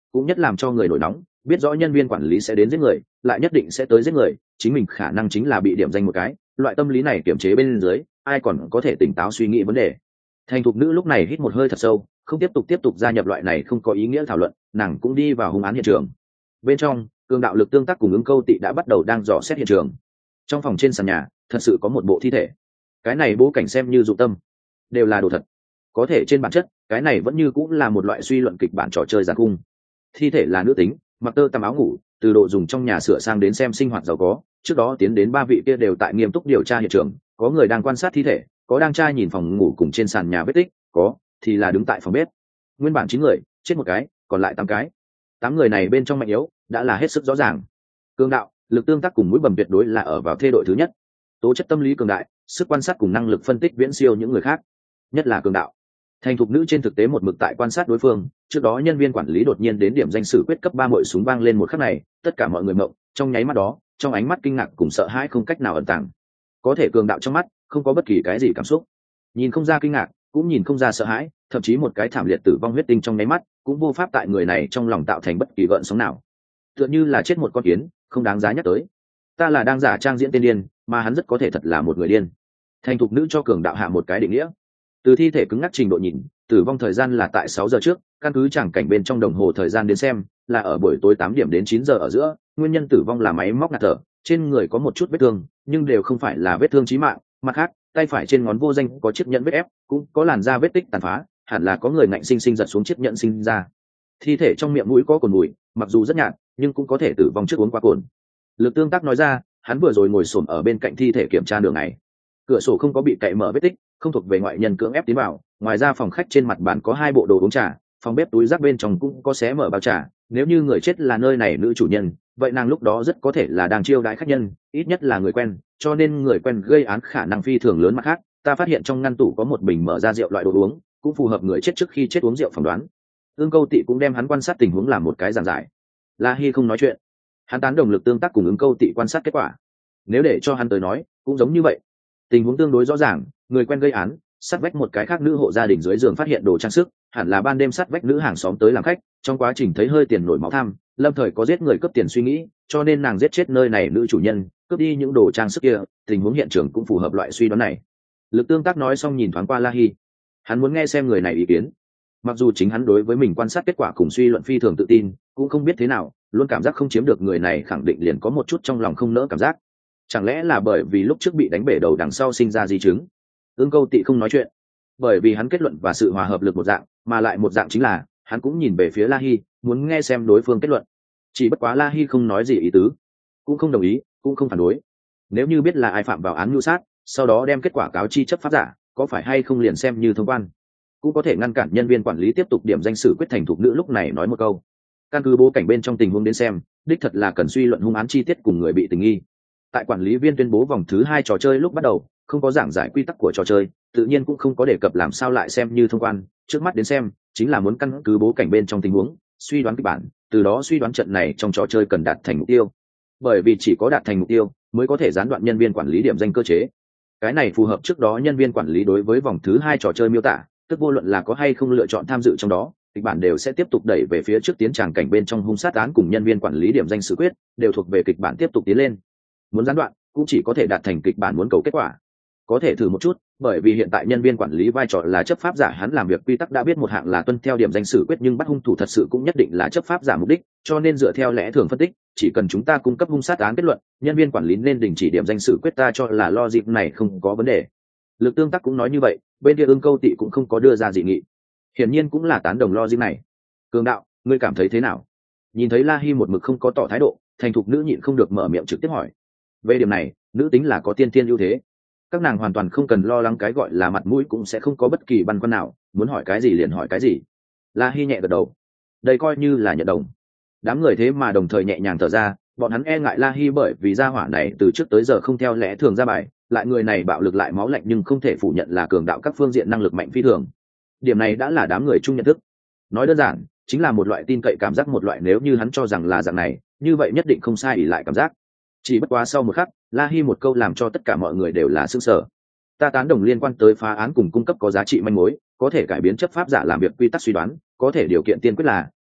Speaker 1: cũng nhất làm cho người nổi nóng, biết rõ nhân viên quản lý sẽ đến giết người, lại nhất định sẽ tới giết người, chính mình khả năng chính là bị điểm danh một cái, loại tâm lý này kiềm chế bên dưới, ai còn có thể tỉnh táo suy nghĩ vấn đề. Thành thục nữ lúc này hít một hơi thật sâu, không tiếp tục gia nhập loại này không có ý nghĩa thảo luận, nàng cũng đi vào hung án hiện trường. Bên trong, cường đạo lực tương tác cùng ứng câu tị đã bắt đầu đang dò xét hiện trường. Trong phòng trên sàn nhà, thật sự có một bộ thi thể. Cái này bố cảnh xem như dụng tâm, đều là đồ thật. Có thể trên bản chất, cái này vẫn như cũng là một loại suy luận kịch bản trò chơi giàn cung. Thi thể là nữ tính, mặc tơ tằm áo ngủ, từ độ dùng trong nhà sửa sang đến xem sinh hoạt giàu có, trước đó tiến đến 3 vị kia đều tại nghiêm túc điều tra hiện trường, có người đang quan sát thi thể, có đang tra nhìn phòng ngủ cùng trên sàn nhà vết tích, có thì là đứng tại phòng bếp. Nguyên bản 9 người, chết một cái, còn lại 8 cái. 8 người này bên trong mạnh yếu đã là hết sức rõ ràng. Cường đạo, lực tương tác cùng mũi bầm tuyệt đối là ở vào thê đội thứ nhất. Tố chất tâm lý cường đại, sức quan sát cùng năng lực phân tích viễn siêu những người khác, nhất là cường đạo. Thành thục nữ trên thực tế một mực tại quan sát đối phương, trước đó nhân viên quản lý đột nhiên đến điểm danh sử quyết cấp 3 mội súng vang lên một khắc này, tất cả mọi người mộng, trong nháy mắt đó, trong ánh mắt kinh ngạc cùng sợ hãi không cách nào ẩn tàng. Có thể cường đạo trong mắt không có bất kỳ cái gì cảm xúc, nhìn không ra kinh ngạc, cũng nhìn không ra sợ hãi, thậm chí một cái thảm liệt tử vong huyết tinh trong nháy mắt cũng vô pháp tại người này trong lòng tạo thành bất kỳ gợn sóng nào, tựa như là chết một con kiến, không đáng giá nhắc tới. Ta là đang giả trang diễn tên điên, mà hắn rất có thể thật là một người điên. Thành thục nữ cho cường đạo hạ một cái định nghĩa. Từ thi thể cứng ngắc trình độ nhìn, tử vong thời gian là tại 6 giờ trước, căn cứ chẳng cảnh bên trong đồng hồ thời gian đến xem, là ở buổi tối 8 điểm đến 9 giờ ở giữa, nguyên nhân tử vong là máy móc ngạt thở, trên người có một chút vết thương, nhưng đều không phải là vết thương chí mạng, mặt khác, tay phải trên ngón vô danh có chiếc nhẫn vết ép, cũng có làn da vết tích tàn phá, hẳn là có người ngạnh sinh sinh giật xuống chiếc nhẫn sinh ra. Thi thể trong miệng mũi có cồn mùi, mặc dù rất nhạt, nhưng cũng có thể tử vong trước uống qua cồn. Lực tương tác nói ra, hắn vừa rồi ngồi xổm ở bên cạnh thi thể kiểm tra đường này. Cửa sổ không có bị cậy mở vết tích, không thuộc về ngoại nhân cưỡng ép tiến vào, ngoài ra phòng khách trên mặt bàn có 2 bộ đồ uống trà, phòng bếp túi rác bên trong cũng có xé mở bao trà, nếu như người chết là nơi này nữ chủ nhân, vậy nàng lúc đó rất có thể là đang chiêu đãi khách nhân, ít nhất là người quen, cho nên người quen gây án khả năng phi thường lớn. Mặt khác, ta phát hiện trong ngăn tủ có một bình mở ra rượu loại đồ uống, cũng phù hợp người chết trước khi chết uống rượu phỏng đoán. Ương Câu Tị cũng đem hắn quan sát tình huống làm một cái giảng giải. La Hi không nói chuyện, hắn tán đồng lực tương tác cùng Ương Câu Tị quan sát kết quả. Nếu để cho hắn tới nói, cũng giống như vậy. Tình huống tương đối rõ ràng, người quen gây án, sát vách một cái khác nữ hộ gia đình dưới giường phát hiện đồ trang sức, hẳn là ban đêm sát vách nữ hàng xóm tới làm khách, trong quá trình thấy hơi tiền nổi máu tham, lâm thời có giết người cướp tiền suy nghĩ, cho nên nàng giết chết nơi này nữ chủ nhân, cướp đi những đồ trang sức kia, tình huống hiện trường cũng phù hợp loại suy đoán này. Lực tương tác nói xong nhìn thoáng qua La Hi, hắn muốn nghe xem người này ý kiến. Mặc dù chính hắn đối với mình quan sát kết quả cùng suy luận phi thường tự tin, cũng không biết thế nào, luôn cảm giác không chiếm được người này khẳng định liền có một chút trong lòng không nỡ cảm giác. Chẳng lẽ là bởi vì lúc trước bị đánh bể đầu đằng sau sinh ra di chứng? Ương Câu Tị không nói chuyện, bởi vì hắn kết luận và sự hòa hợp lực một dạng, mà lại một dạng chính là hắn cũng nhìn về phía La Hi, muốn nghe xem đối phương kết luận. Chỉ bất quá La Hi không nói gì ý tứ, cũng không đồng ý, cũng không phản đối. Nếu như biết là ai phạm vào án mưu sát, sau đó đem kết quả cáo chi chấp pháp giả, có phải hay không liền xem như thông quan, cũng có thể ngăn cản nhân viên quản lý tiếp tục điểm danh sử quyết thành thục nữ lúc này nói một câu. Căn cứ bố cảnh bên trong tình huống đến xem, đích thật là cần suy luận hung án chi tiết cùng người bị tình nghi. Tại quản lý viên tuyên bố vòng thứ 2 trò chơi lúc bắt đầu, không có giảng giải quy tắc của trò chơi, tự nhiên cũng không có đề cập làm sao lại xem như thông quan, trước mắt đến xem chính là muốn căn cứ bố cảnh bên trong tình huống suy đoán kịch bản, từ đó suy đoán trận này trong trò chơi cần đạt thành mục tiêu, bởi vì chỉ có đạt thành mục tiêu mới có thể gián đoạn nhân viên quản lý điểm danh cơ chế. Cái này phù hợp trước đó nhân viên quản lý đối với vòng thứ 2 trò chơi miêu tả, tức vô luận là có hay không lựa chọn tham dự trong đó, kịch bản đều sẽ tiếp tục đẩy về phía trước tiến tràng cảnh bên trong hung sát án cùng nhân viên quản lý điểm danh xử quyết đều thuộc về kịch bản tiếp tục tiến lên. Muốn gián đoạn cũng chỉ có thể đạt thành kịch bản muốn cầu kết quả. Có thể thử một chút, bởi vì hiện tại nhân viên quản lý vai trò là chấp pháp giả, hắn làm việc quy tắc đã biết một hạng là tuân theo điểm danh xử quyết, nhưng bắt hung thủ thật sự cũng nhất định là chấp pháp giả mục đích, cho nên dựa theo lẽ thường phân tích, chỉ cần chúng ta cung cấp hung sát án kết luận, nhân viên quản lý nên đình chỉ điểm danh xử quyết, ta cho là logic này không có vấn đề. Lực tương tác cũng nói như vậy, bên kia Ương Câu Tị cũng không có đưa ra dị nghị, hiển nhiên cũng là tán đồng logic này. Cường đạo, ngươi cảm thấy thế nào? Nhìn thấy La Hi một mực không có tỏ thái độ, thành thục nữ nhịn không được mở miệng trực tiếp hỏi. Về điểm này, nữ tính là có tiên thiên ưu thế, các nàng hoàn toàn không cần lo lắng cái gọi là mặt mũi, cũng sẽ không có bất kỳ băn khoăn nào, muốn hỏi cái gì liền hỏi cái gì. La Hi nhẹ gật đầu, đây coi như là nhận đồng. Đám người thế mà đồng thời nhẹ nhàng thở ra, bọn hắn e ngại La Hi bởi vì gia hỏa này từ trước tới giờ không theo lẽ thường ra bài, lại người này bạo lực lại máu lạnh, nhưng không thể phủ nhận là cường đạo các phương diện năng lực mạnh phi thường. Điểm này đã là đám người chung nhận thức. Nói đơn giản, chính là một loại tin cậy cảm giác, một loại nếu như hắn cho rằng là dạng này, như vậy nhất định không sai ỷ lại cảm giác. Chỉ bất quá sau một khắc, La Hi một câu làm cho tất cả mọi người đều là sửng sở. Ta tán đồng liên quan tới phá án cùng cung cấp có giá trị manh mối, có thể cải biến chấp pháp giả làm việc quy tắc suy đoán, có thể điều kiện tiên quyết là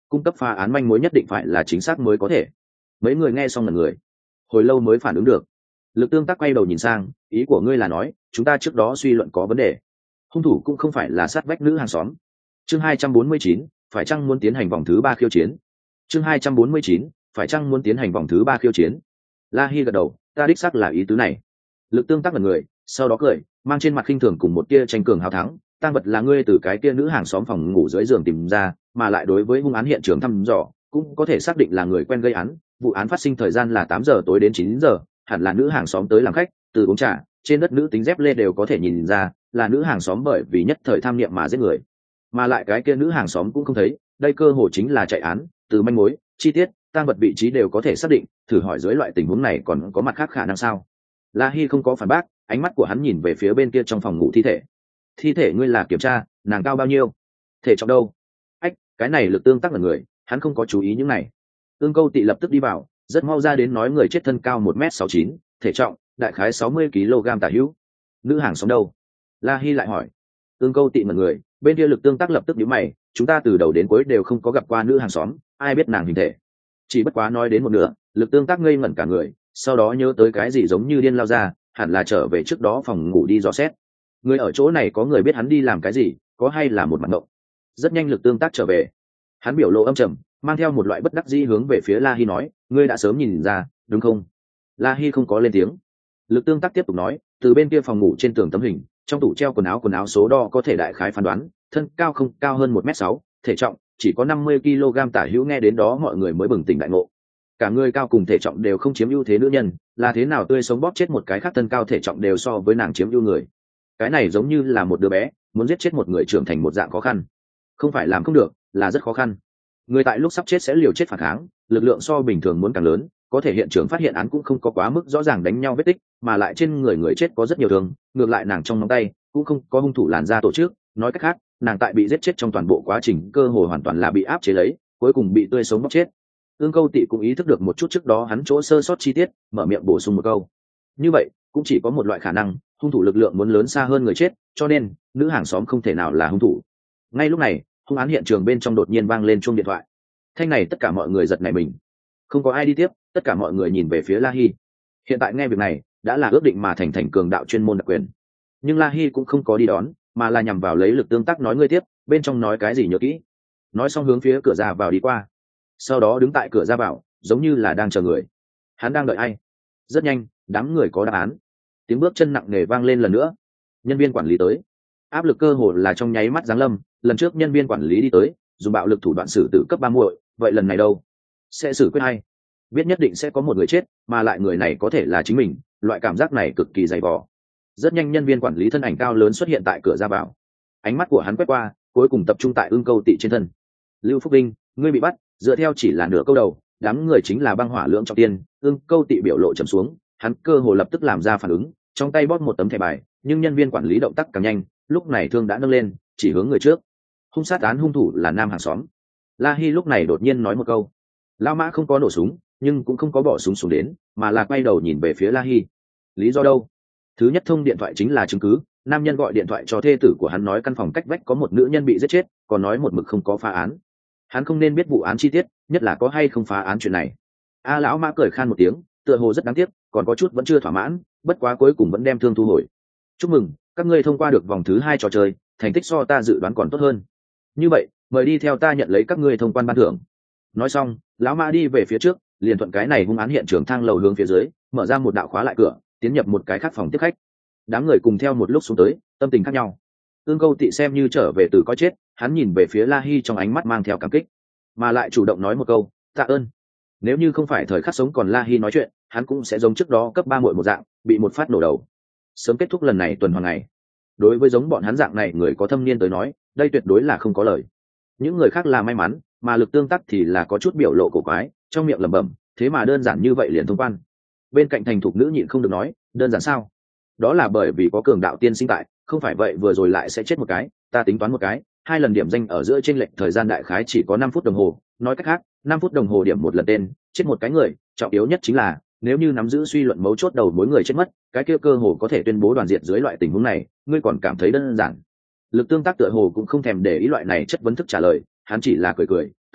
Speaker 1: cung cấp phá án manh mối nhất định phải là chính xác mới có thể. Mấy người nghe xong là người hồi lâu mới phản ứng được. Lực tương tác quay đầu nhìn sang, ý của ngươi là nói chúng ta trước đó suy luận có vấn đề, hung thủ cũng không phải là sát vách nữ hàng xóm. Chương 249, phải chăng muốn tiến hành vòng thứ 3 khiêu chiến? Chương 249, phải chăng muốn tiến hành vòng thứ 3 khiêu chiến? La Hi gật đầu, ta đích xác là ý tứ này. Lực tương tác là người, sau đó cười, mang trên mặt khinh thường cùng một tia tranh cường hào thắng. Tang vật là ngươi từ cái kia nữ hàng xóm phòng ngủ dưới giường tìm ra, mà lại đối với hung án hiện trường thăm dò, cũng có thể xác định là người quen gây án. Vụ án phát sinh thời gian là 8 giờ tối đến 9 giờ, hẳn là nữ hàng xóm tới làm khách, từ uống trà, trên đất nữ tính dép lê đều có thể nhìn ra, là nữ hàng xóm bởi vì nhất thời tham niệm mà giết người. Mà lại cái kia nữ hàng xóm cũng không thấy, đây cơ hội chính là chạy án, từ manh mối, chi tiết, tang vật vị trí đều có thể xác định, thử hỏi dưới loại tình huống này còn có mặt khác khả năng sao? La Hi không có phản bác, ánh mắt của hắn nhìn về phía bên kia trong phòng ngủ thi thể. Thi thể ngươi là kiểm tra, nàng cao bao nhiêu? Thể trọng đâu? Ách, cái này lực tương tác là người, hắn không có chú ý những này. Ương Câu Tị lập tức đi vào, rất mau ra đến nói người chết thân cao 1m69, thể trọng đại khái 60 kg tả hữu. Nữ hàng xóm đâu? La Hi lại hỏi. Ương Câu Tị ngẩn người, bên kia lực tương tác lập tức nhíu mày, chúng ta từ đầu đến cuối đều không có gặp qua nữ hàng xóm, ai biết nàng hình thể. Chỉ bất quá nói đến một nửa, lực tương tác ngây ngẩn cả người, sau đó nhớ tới cái gì giống như điên lao ra, hẳn là trở về trước đó phòng ngủ đi dò xét. Người ở chỗ này có người biết hắn đi làm cái gì, có hay là một mặt ngộng. Rất nhanh lực tương tác trở về, hắn biểu lộ âm trầm, mang theo một loại bất đắc dĩ hướng về phía La Hi nói, ngươi đã sớm nhìn ra, đúng không? La Hi không có lên tiếng. Lực tương tác tiếp tục nói, từ bên kia phòng ngủ trên tường tấm hình, trong tủ treo quần áo số đo có thể đại khái phán đoán, thân cao không cao hơn 1m6, thể trọng chỉ có 50 kg tả hữu. Nghe đến đó mọi người mới bừng tỉnh đại ngộ. Cả người cao cùng thể trọng đều không chiếm ưu thế nữ nhân, là thế nào tươi sống bóp chết một cái khác thân cao thể trọng đều so với nàng chiếm ưu người. Cái này giống như là một đứa bé muốn giết chết một người trưởng thành một dạng khó khăn. Không phải làm không được, là rất khó khăn. Người tại lúc sắp chết sẽ liều chết phản kháng, lực lượng so bình thường muốn càng lớn, có thể hiện trường phát hiện án cũng không có quá mức rõ ràng đánh nhau vết tích, mà lại trên người người chết có rất nhiều thương, ngược lại nàng trong móng tay cũng không có hung thủ làn da tổ chức, nói cách khác, nàng tại bị giết chết trong toàn bộ quá trình cơ hội hoàn toàn là bị áp chế lấy, cuối cùng bị tươi sống bóp chết. Ương Câu Tị cũng ý thức được một chút trước đó hắn chỗ sơ sót chi tiết, mở miệng bổ sung một câu. Như vậy, cũng chỉ có một loại khả năng, hung thủ lực lượng muốn lớn xa hơn người chết, cho nên nữ hàng xóm không thể nào là hung thủ. Ngay lúc này, hung án hiện trường bên trong đột nhiên vang lên chuông điện thoại. Thanh này tất cả mọi người giật nảy mình. Không có ai đi tiếp, tất cả mọi người nhìn về phía La Hi. Hiện tại nghe việc này, đã là ước định mà thành cường đạo chuyên môn đặc quyền. Nhưng La Hi cũng không có đi đón, mà là nhằm vào lấy lực tương tác nói ngươi tiếp, bên trong nói cái gì nhớ kỹ. Nói xong hướng phía cửa ra vào đi qua. Sau đó đứng tại cửa ra vào, giống như là đang chờ người. Hắn đang đợi ai? Rất nhanh, đám người có đáp án. Tiếng bước chân nặng nề vang lên lần nữa. Nhân viên quản lý tới. Áp lực cơ hồ là trong nháy mắt giáng lâm, lần trước nhân viên quản lý đi tới, dùng bạo lực thủ đoạn xử tử cấp 3 muội, vậy lần này đâu? Sẽ xử quyết hay? Biết nhất định sẽ có một người chết, mà lại người này có thể là chính mình, loại cảm giác này cực kỳ dày vò. Rất nhanh nhân viên quản lý thân ảnh cao lớn xuất hiện tại cửa ra vào. Ánh mắt của hắn quét qua, cuối cùng tập trung tại Ương Câu Tị trên thân. Lưu Phúc Vinh, ngươi bị bắt, dựa theo chỉ là nửa câu đầu, đám người chính là băng hỏa lượng trọng tiên. Ương Câu Tị biểu lộ trầm xuống, hắn cơ hồ lập tức làm ra phản ứng, trong tay bóp một tấm thẻ bài, nhưng nhân viên quản lý động tác càng nhanh, lúc này thương đã nâng lên, chỉ hướng người trước. Hung sát án hung thủ là nam hàng xóm. La Hi lúc này đột nhiên nói một câu. Lao Mã không có nổ súng, nhưng cũng không có bỏ súng xuống đến, mà là quay đầu nhìn về phía La Hi. Lý do đâu? Thứ nhất, thông điện thoại chính là chứng cứ. Nam nhân gọi điện thoại cho thê tử của hắn nói căn phòng cách vách có một nữ nhân bị giết chết, còn nói một mực không có phá án. Hắn không nên biết vụ án chi tiết, nhất là có hay không phá án chuyện này. A lão Mã cười khan một tiếng, tựa hồ rất đáng tiếc, còn có chút vẫn chưa thỏa mãn, bất quá cuối cùng vẫn đem thương thu hồi. Chúc mừng, các ngươi thông qua được vòng thứ 2 trò chơi, thành tích so ta dự đoán còn tốt hơn. Như vậy, mời đi theo ta nhận lấy các ngươi thông quan ban thưởng. Nói xong, lão Mã đi về phía trước, liền thuận cái này hung án hiện trường thang lầu hướng phía dưới, mở ra một đạo khóa lại cửa, tiến nhập một cái khác phòng tiếp khách. Đám người cùng theo một lúc xuống tới, tâm tình khác nhau. Ương Câu Tị xem như trở về từ coi chết, hắn nhìn về phía La Hi trong ánh mắt mang theo cảm kích, mà lại chủ động nói một câu tạ ơn. Nếu như không phải thời khắc sống còn La Hi nói chuyện, hắn cũng sẽ giống trước đó cấp 3 muội một dạng, bị một phát nổ đầu. Sớm kết thúc lần này tuần hoàn ngày. Đối với giống bọn hắn dạng này người có thâm niên tới nói, đây tuyệt đối là không có lời. Những người khác là may mắn, mà lực tương tác thì là có chút biểu lộ cổ quái, trong miệng lẩm bẩm, thế mà đơn giản như vậy liền thông quan. Bên cạnh thành thục nữ nhịn không được nói, đơn giản sao? Đó là bởi vì có cường đạo tiên sinh tại, không phải vậy vừa rồi lại sẽ chết một cái. Ta tính toán một cái, 2 lần điểm danh ở giữa chênh lệch thời gian đại khái chỉ có 5 phút đồng hồ. Nói cách khác, 5 phút đồng hồ điểm một lần tên, chết một cái người. Trọng yếu nhất chính là, nếu như nắm giữ suy luận mấu chốt đầu mối người chết mất, cái kia cơ hồ có thể tuyên bố đoàn diệt dưới loại tình huống này. Ngươi còn cảm thấy đơn giản? Lực tương tác tựa hồ cũng không thèm để ý loại này chất vấn thức trả lời, hắn chỉ là cười cười,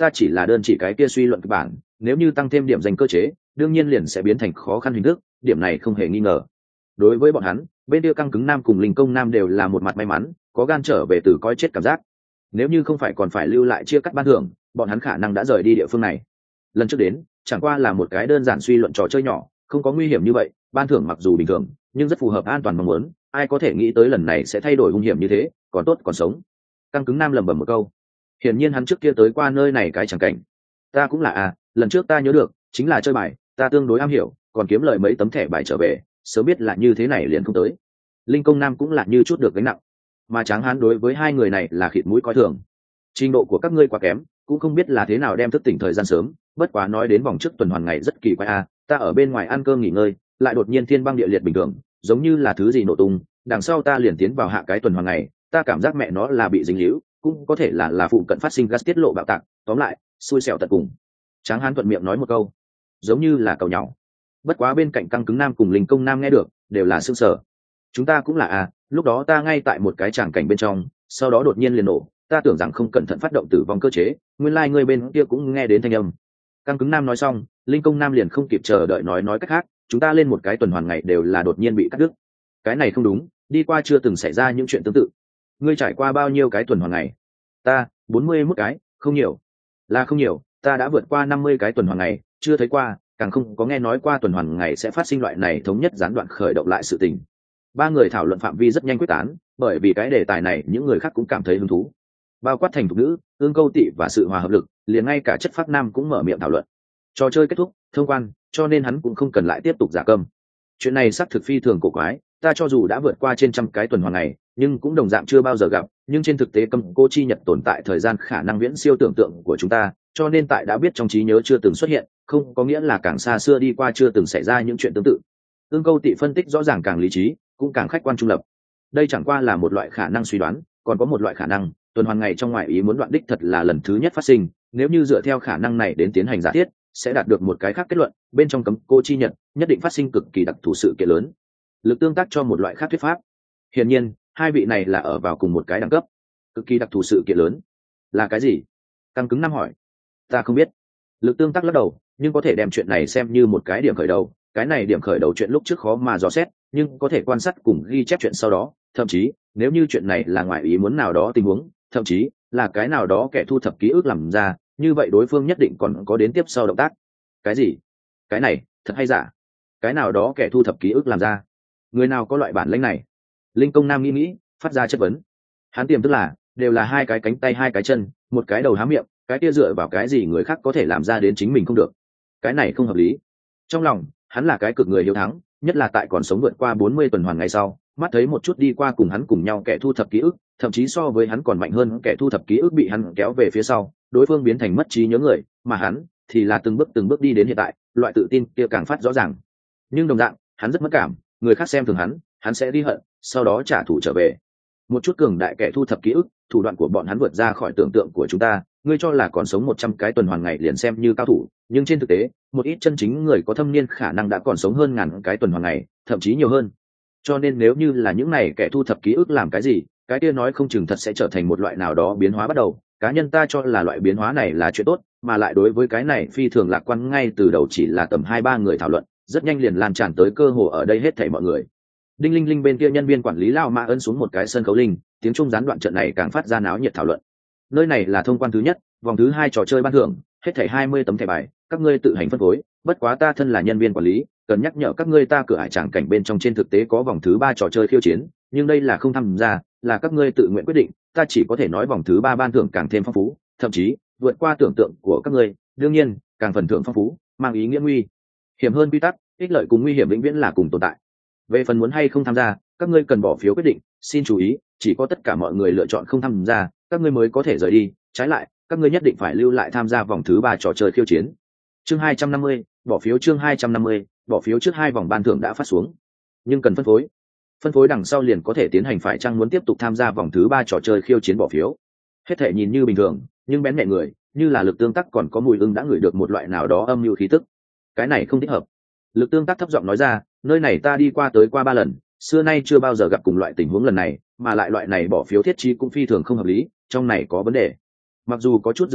Speaker 1: ta chỉ là đơn chỉ cái kia suy luận kịch bản, nếu như tăng thêm điểm danh cơ chế đương nhiên liền sẽ biến thành khó khăn hình thức, điểm này không hề nghi ngờ. Đối với bọn hắn, bên kia căng cứng nam cùng linh công nam đều là một mặt may mắn, có gan trở về từ coi chết cảm giác. Nếu như không phải còn phải lưu lại chia cắt ban thưởng, bọn hắn khả năng đã rời đi địa phương này. Lần trước đến chẳng qua là một cái đơn giản suy luận trò chơi nhỏ, không có nguy hiểm như vậy, ban thưởng mặc dù bình thường nhưng rất phù hợp an toàn mong muốn, ai có thể nghĩ tới lần này sẽ thay đổi hung hiểm như thế, còn tốt còn sống. Căng cứng nam lẩm bẩm một câu. Hiển nhiên hắn trước kia tới qua nơi này cái chẳng cảnh. Ta cũng là lần trước ta nhớ được chính là chơi bài, ta tương đối am hiểu, còn kiếm lời mấy tấm thẻ bài trở về, sớm biết là như thế này liền không tới. Linh công nam cũng là như chút được gánh nặng, mà Tráng Hán đối với hai người này là khịt mũi coi thường. Trình độ của các ngươi quá kém, cũng không biết là thế nào đem thức tỉnh thời gian sớm, bất quá nói đến vòng trước tuần hoàn ngày rất kỳ quái ta ở bên ngoài ăn cơm nghỉ ngơi, lại đột nhiên thiên băng địa liệt bình thường, giống như là thứ gì nổ tung, đằng sau ta liền tiến vào hạ cái tuần hoàn ngày, ta cảm giác mẹ nó là bị dính líu, cũng có thể là phụ cận phát sinh gas tiết lộ bạo tạc, tóm lại xui xẻo tận cùng. Tráng Hán thuận miệng nói một câu, giống như là cầu nhau. Bất quá bên cạnh căng cứng nam cùng linh công nam nghe được đều là sững sờ. Chúng ta cũng là lúc đó ta ngay tại một cái tràng cảnh bên trong, sau đó đột nhiên liền nổ, ta tưởng rằng không cẩn thận phát động tử vong cơ chế, nguyên lai ngươi bên kia cũng nghe đến thanh âm. Căng cứng nam nói xong, linh công nam liền không kịp chờ đợi nói cách khác, chúng ta lên một cái tuần hoàn ngày đều là đột nhiên bị cắt đứt. Cái này không đúng, đi qua chưa từng xảy ra những chuyện tương tự. Ngươi trải qua bao nhiêu cái tuần hoàn ngày? Ta 41 cái, không nhiều. Là không nhiều, ta đã vượt qua 50 cái tuần hoàn ngày, chưa thấy qua, càng không có nghe nói qua tuần hoàn ngày sẽ phát sinh loại này thống nhất gián đoạn khởi động lại sự tình. Ba người thảo luận phạm vi rất nhanh quyết tán, bởi vì cái đề tài này những người khác cũng cảm thấy hứng thú, bao quát thành thục nữ, ương câu tị và sự hòa hợp lực, liền ngay cả chất phác nam cũng mở miệng thảo luận. Trò chơi kết thúc thông quan, cho nên hắn cũng không cần lại tiếp tục giả câm. Chuyện này xác thực phi thường cổ quái, ta cho dù đã vượt qua trên trăm cái tuần hoàn ngày nhưng cũng đồng dạng chưa bao giờ gặp, nhưng trên thực tế cầm cô chi nhật tồn tại thời gian khả năng viễn siêu tưởng tượng của chúng ta, cho nên tại đã biết trong trí nhớ chưa từng xuất hiện không có nghĩa là càng xa xưa đi qua chưa từng xảy ra những chuyện tương tự. Ương câu tị phân tích rõ ràng càng lý trí, cũng càng khách quan trung lập. Đây chẳng qua là một loại khả năng suy đoán, còn có một loại khả năng tuần hoàn ngày trong ngoại ý muốn đoạn đích thật là lần thứ nhất phát sinh, nếu như dựa theo khả năng này đến tiến hành giả thiết sẽ đạt được một cái khác kết luận, bên trong cấm cô chi nhật nhất định phát sinh cực kỳ đặc thù sự kiện lớn, lực tương tác cho một loại khác thuyết pháp. Hiển nhiên hai vị này là ở vào cùng một cái đẳng cấp. Cực kỳ đặc thù sự kiện lớn là cái gì? Căng cứng năm hỏi. Ta không biết. Lực tương tác lắc đầu, nhưng có thể đem chuyện này xem như một cái điểm khởi đầu. Cái này điểm khởi đầu chuyện lúc trước khó mà dò xét, nhưng có thể quan sát cùng ghi chép chuyện sau đó. Thậm chí nếu như chuyện này là ngoại ý muốn nào đó tình huống, thậm chí là cái nào đó kẻ thu thập ký ức làm ra, như vậy đối phương nhất định còn có đến tiếp sau động tác. Cái gì? Cái này thật hay giả? Cái nào đó kẻ thu thập ký ức làm ra? Người nào có loại bản lĩnh này? Linh công nam nghĩ phát ra chất vấn. Hắn tiềm tức là đều là hai cái cánh tay hai cái chân, một cái đầu há miệng, cái kia dựa vào cái gì người khác có thể làm ra đến chính mình không được? Cái này không hợp lý. Trong lòng hắn là cái cực người hiếu thắng, nhất là tại còn sống vượt qua 40 tuần hoàn ngày sau, mắt thấy một chút đi qua cùng hắn cùng nhau kẻ thu thập ký ức, thậm chí so với hắn còn mạnh hơn kẻ thu thập ký ức bị hắn kéo về phía sau, đối phương biến thành mất trí nhớ người, mà hắn thì là từng bước đi đến hiện tại, loại tự tin kia càng phát rõ ràng. Nhưng đồng dạng hắn rất mất cảm, người khác xem thường hắn sẽ đi hận, sau đó trả thù trở về. Một chút cường đại kẻ thu thập ký ức, thủ đoạn của bọn hắn vượt ra khỏi tưởng tượng của chúng ta, ngươi cho là còn sống 100 cái tuần hoàn ngày liền xem như cao thủ, nhưng trên thực tế một ít chân chính người có thâm niên khả năng đã còn sống hơn ngàn cái tuần hoàn ngày, thậm chí nhiều hơn. Cho nên nếu như là những này kẻ thu thập ký ức làm cái gì, cái kia nói không chừng thật sẽ trở thành một loại nào đó biến hóa bắt đầu. Cá nhân ta cho là loại biến hóa này là chuyện tốt, mà lại đối với cái này phi thường lạc quan, ngay từ đầu chỉ là tầm 2-3 người thảo luận, rất nhanh liền lan tràn tới cơ hồ ở đây hết thảy mọi người. Đinh linh linh bên kia nhân viên quản lý lao mã ấn xuống một cái sân khấu linh, tiếng trung gián đoạn trận này càng phát ra náo nhiệt thảo luận. Nơi này là thông quan thứ nhất, vòng thứ 2 trò chơi ban thưởng, hết thảy 20 tấm thẻ bài, các ngươi tự hành phân phối, bất quá ta thân là nhân viên quản lý, cần nhắc nhở các ngươi ta cửa ải tràng cảnh bên trong trên thực tế có vòng thứ 3 trò chơi khiêu chiến, nhưng đây là không tham gia, là các ngươi tự nguyện quyết định, ta chỉ có thể nói vòng thứ 3 ban thưởng càng thêm phong phú, thậm chí vượt qua tưởng tượng của các ngươi, đương nhiên, càng phần thưởng phong phú, mang ý nghĩa nguy hiểm hơn quy tắc, ích lợi cùng nguy hiểm vĩnh viễn là cùng tồn tại. Về phần muốn hay không tham gia, các ngươi cần bỏ phiếu quyết định, xin chú ý, chỉ có tất cả mọi người lựa chọn không tham gia, các ngươi mới có thể rời đi, trái lại, các ngươi nhất định phải lưu lại tham gia vòng thứ 3 trò chơi khiêu chiến. Chương 250, bỏ phiếu chương 250, bỏ phiếu trước 2 vòng ban thưởng đã phát xuống, nhưng cần phân phối đằng sau liền có thể tiến hành phải chăng muốn tiếp tục tham gia vòng thứ 3 trò chơi khiêu chiến bỏ phiếu. Hết thể nhìn như bình thường, nhưng bén mẹ người, như là lực tương tác còn có mùi ưng đã ngửi được một loại nào đó âm mưu khí tức. Cái này không thích hợp. Lực tương tác thấp giọng nói ra, nơi này ta đi qua tới qua 3 lần, xưa nay chưa bao giờ gặp cùng loại tình huống lần này, mà lại loại này bỏ phiếu thiết trí cũng phi thường không hợp lý, trong này có vấn đề. Mặc dù có chút dườm giả,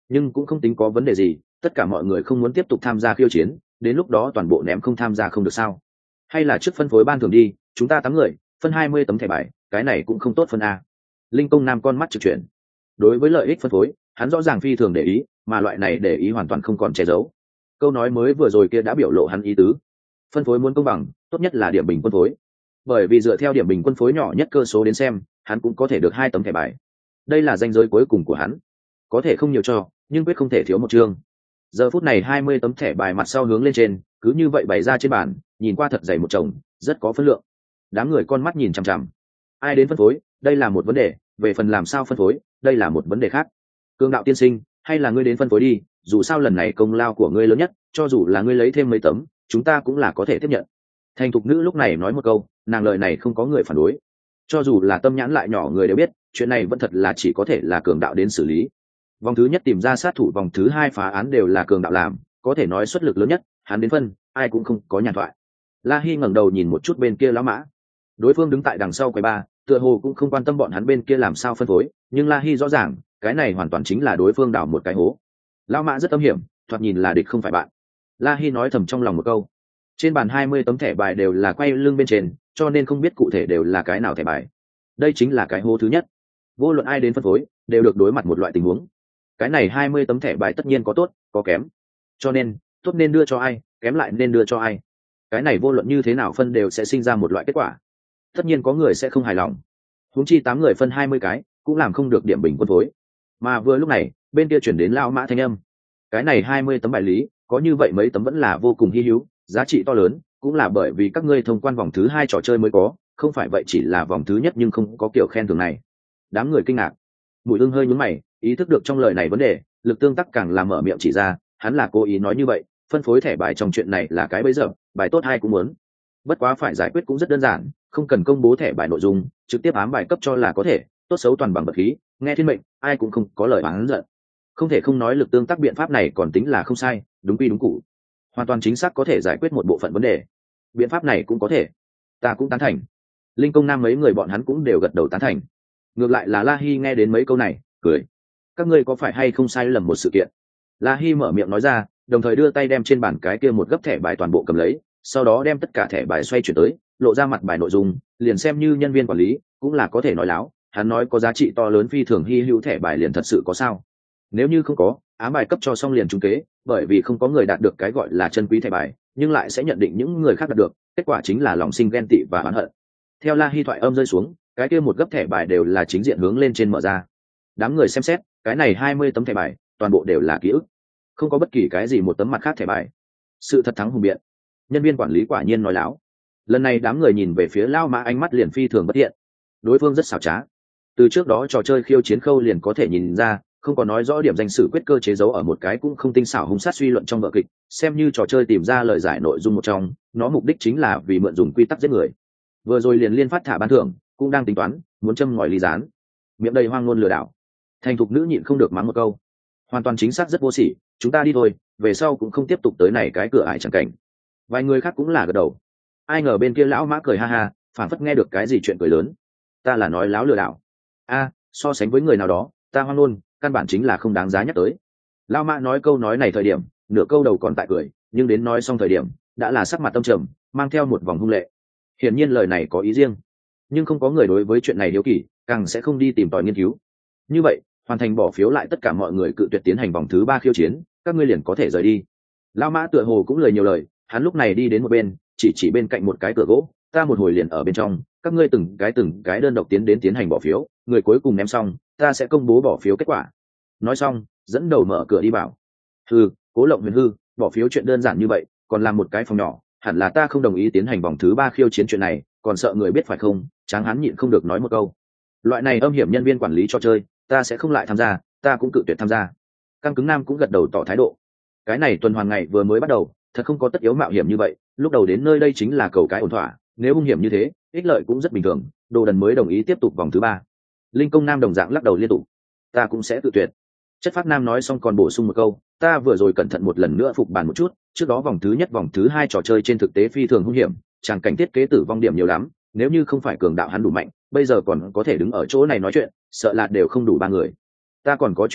Speaker 1: nhưng cũng không tính có vấn đề gì, tất cả mọi người không muốn tiếp tục tham gia khiêu chiến, đến lúc đó toàn bộ ném không tham gia không được sao? Hay là trước phân phối ban thưởng đi, chúng ta 8 người phân 20 tấm thẻ bài, cái này cũng không tốt phân a. Linh Công Nam con mắt trực chuyển. Đối với lợi ích phân phối, hắn rõ ràng phi thường để ý, mà loại này để ý hoàn toàn không còn che giấu. Câu nói mới vừa rồi kia đã biểu lộ hắn ý tứ. Phân phối muốn công bằng, tốt nhất là điểm bình quân phối. Bởi vì dựa theo điểm bình quân phối nhỏ nhất cơ số đến xem, hắn cũng có thể được 2 tấm thẻ bài. Đây là ranh giới cuối cùng của hắn. Có thể không nhiều cho, nhưng quyết không thể thiếu một chương. Giờ phút này 20 tấm thẻ bài mặt sau hướng lên trên, cứ như vậy bày ra trên bàn, nhìn qua thật dày một chồng, rất có phân lượng. Đám người con mắt nhìn chằm chằm. Ai đến phân phối, đây là một vấn đề, về phần làm sao phân phối, đây là một vấn đề khác. Cương đạo tiên sinh, hay là ngươi đến phân phối đi, dù sao lần này công lao của ngươi lớn nhất, cho dù là ngươi lấy thêm mấy tấm, chúng ta cũng là có thể tiếp nhận. Thành thục nữ lúc này nói một câu, nàng lời này không có người phản đối. Cho dù là tâm nhãn lại nhỏ người đều biết, chuyện này vẫn thật là chỉ có thể là cường đạo đến xử lý. Vòng thứ nhất tìm ra sát thủ, vòng thứ hai phá án đều là cường đạo làm, có thể nói xuất lực lớn nhất, hắn đến phân, ai cũng không có nhàn thoại. La Hi ngẩng đầu nhìn một chút bên kia lão mã, đối phương đứng tại đằng sau quầy ba, tựa hồ cũng không quan tâm bọn hắn bên kia làm sao phân phối, nhưng La Hi rõ ràng, cái này hoàn toàn chính là đối phương đào một cái hố. Lão mã rất âm hiểm, thoạt nhìn là địch không phải bạn. La Hi nói thầm trong lòng một câu. Trên bàn 20 tấm thẻ bài đều là quay lưng bên trên, cho nên không biết cụ thể đều là cái nào thẻ bài. Đây chính là cái hố thứ nhất. Vô luận ai đến phân phối, đều được đối mặt một loại tình huống. Cái này 20 tấm thẻ bài tất nhiên có tốt, có kém. Cho nên, tốt nên đưa cho ai, kém lại nên đưa cho ai. Cái này vô luận như thế nào phân đều sẽ sinh ra một loại kết quả. Tất nhiên có người sẽ không hài lòng. Huống chi 8 người phân 20 cái, cũng làm không được điểm bình quân phối. Mà vừa lúc này, bên kia chuyển đến lão mã thanh âm. Cái này 20 tấm bài lý, có như vậy mấy tấm vẫn là vô cùng hi hữu, giá trị to lớn, cũng là bởi vì các ngươi thông quan vòng thứ 2 trò chơi mới có, không phải vậy chỉ là vòng thứ nhất nhưng không có kiểu khen thưởng này. Đám người kinh ngạc. Mùi Ưng hơi nhướng mày, ý thức được trong lời này vấn đề, Lực Tương Tắc càng làm mở miệng chỉ ra, hắn là cố ý nói như vậy, phân phối thẻ bài trong chuyện này là cái bẫy dập, bài tốt hay cũng muốn. Bất quá phải giải quyết cũng rất đơn giản, không cần công bố thẻ bài nội dung, trực tiếp ám bài cấp cho là có thể, tốt xấu toàn bằng vật khí, nghe thiên mệnh, ai cũng không có lời oán giận. Không thể không nói Lực Tương Tắc biện pháp này còn tính là không sai, đúng quy đúng cụ, hoàn toàn chính xác có thể giải quyết một bộ phận vấn đề. Biện pháp này cũng có thể, ta cũng tán thành. Linh Công Nam mấy người bọn hắn cũng đều gật đầu tán thành. Ngược lại là La Hi nghe đến mấy câu này, cười. Các ngươi có phải hay không sai lầm một sự kiện? La Hi mở miệng nói ra, đồng thời đưa tay đem trên bàn cái kia một gấp thẻ bài toàn bộ cầm lấy, sau đó đem tất cả thẻ bài xoay chuyển tới, lộ ra mặt bài nội dung, liền xem như nhân viên quản lý, cũng là có thể nói láo, hắn nói có giá trị to lớn phi thường hi hữu thẻ bài liền thật sự có sao? Nếu như không có, ám bài cấp cho xong liền trúng kế, bởi vì không có người đạt được cái gọi là chân quý thẻ bài, nhưng lại sẽ nhận định những người khác đạt được, kết quả chính là lòng sinh ghen tị và oán hận. Theo La Hi thoại âm rơi xuống, cái kia một gấp thẻ bài đều là chính diện hướng lên trên mở ra. Đám người xem xét, cái này 20 tấm thẻ bài, toàn bộ đều là ký ức, không có bất kỳ cái gì một tấm mặt khác thẻ bài. Sự thật thắng hùng biện. Nhân viên quản lý quả nhiên nói láo. Lần này đám người nhìn về phía Lao Mã ánh mắt liền phi thường bất thiện. Đối phương rất xảo trá. Từ trước đó trò chơi khiêu chiến khâu liền có thể nhìn ra, không có nói rõ điểm danh sử quyết cơ chế giấu ở một cái cũng không tinh xảo hung sát suy luận trong vở kịch, xem như trò chơi tìm ra lời giải nội dung một trong, nó mục đích chính là vì mượn dùng quy tắc giết người. Vừa rồi liền liên phát thả ban thưởng, cũng đang tính toán, muốn châm ngòi ly gián. Miệng đầy hoang ngôn lừa đảo. Thành thục nữ nhịn không được mắng một câu. Hoàn toàn chính xác rất vô sỉ, chúng ta đi thôi, về sau cũng không tiếp tục tới này cái cửa ải chẳng cảnh. Vài người khác cũng là gật đầu. Ai ngờ bên kia lão mã cười ha ha, phản phất nghe được cái gì chuyện cười lớn. Ta là nói láo lừa đảo. A, so sánh với người nào đó, ta hoang ngôn, căn bản chính là không đáng giá nhắc tới. Lão mã nói câu nói này thời điểm, nửa câu đầu còn tại cười, nhưng đến nói xong thời điểm, đã là sắc mặt tâm trầm, mang theo một vòng hung lệ. Hiển nhiên lời này có ý riêng, nhưng không có người đối với chuyện này hiếu kỳ, càng sẽ không đi tìm tòi nghiên cứu. Như vậy, hoàn thành bỏ phiếu lại tất cả mọi người cự tuyệt tiến hành vòng thứ 3 khiêu chiến, các ngươi liền có thể rời đi. Lão mã tựa hồ cũng lời nhiều lời, hắn lúc này đi đến một bên, chỉ bên cạnh một cái cửa gỗ, ta một hồi liền ở bên trong, các ngươi từng cái đơn độc tiến hành bỏ phiếu, người cuối cùng ném xong, ta sẽ công bố bỏ phiếu kết quả. Nói xong, dẫn đầu mở cửa đi vào. Hừ, Cố Lộng Huyền hư, bỏ phiếu chuyện đơn giản như vậy, còn làm một cái phòng nhỏ, hẳn là ta không đồng ý tiến hành vòng thứ 3 khiêu chiến chuyện này, còn sợ người biết phải không? Tráng Hán nhịn không được nói một câu. Loại này âm hiểm nhân viên quản lý cho chơi, ta sẽ không lại tham gia, ta cũng cự tuyệt tham gia. Căng Cứng Nam cũng gật đầu tỏ thái độ. Cái này tuần hoàn ngày vừa mới bắt đầu, thật không có tất yếu mạo hiểm như vậy, lúc đầu đến nơi đây chính là cầu cái ổn thỏa, nếu hung hiểm như thế, ích lợi cũng rất bình thường, Đồ Đần mới đồng ý tiếp tục vòng thứ 3. Linh Công Nam đồng dạng lắc đầu liên tục. Ta cũng sẽ tự tuyệt. Chất Phát Nam nói xong còn bổ sung một câu, ta vừa rồi cẩn thận một lần nữa phục bàn một chút, trước đó vòng thứ nhất vòng thứ 2 trò chơi trên thực tế phi thường hung hiểm, tràng cảnh thiết kế tử vong điểm nhiều lắm, nếu như không phải cường đạo hắn đủ mạnh, bây giờ còn có thể đứng ở chỗ này nói chuyện, sợ là đều không đủ 3 người. Ta còn có chuyện khác,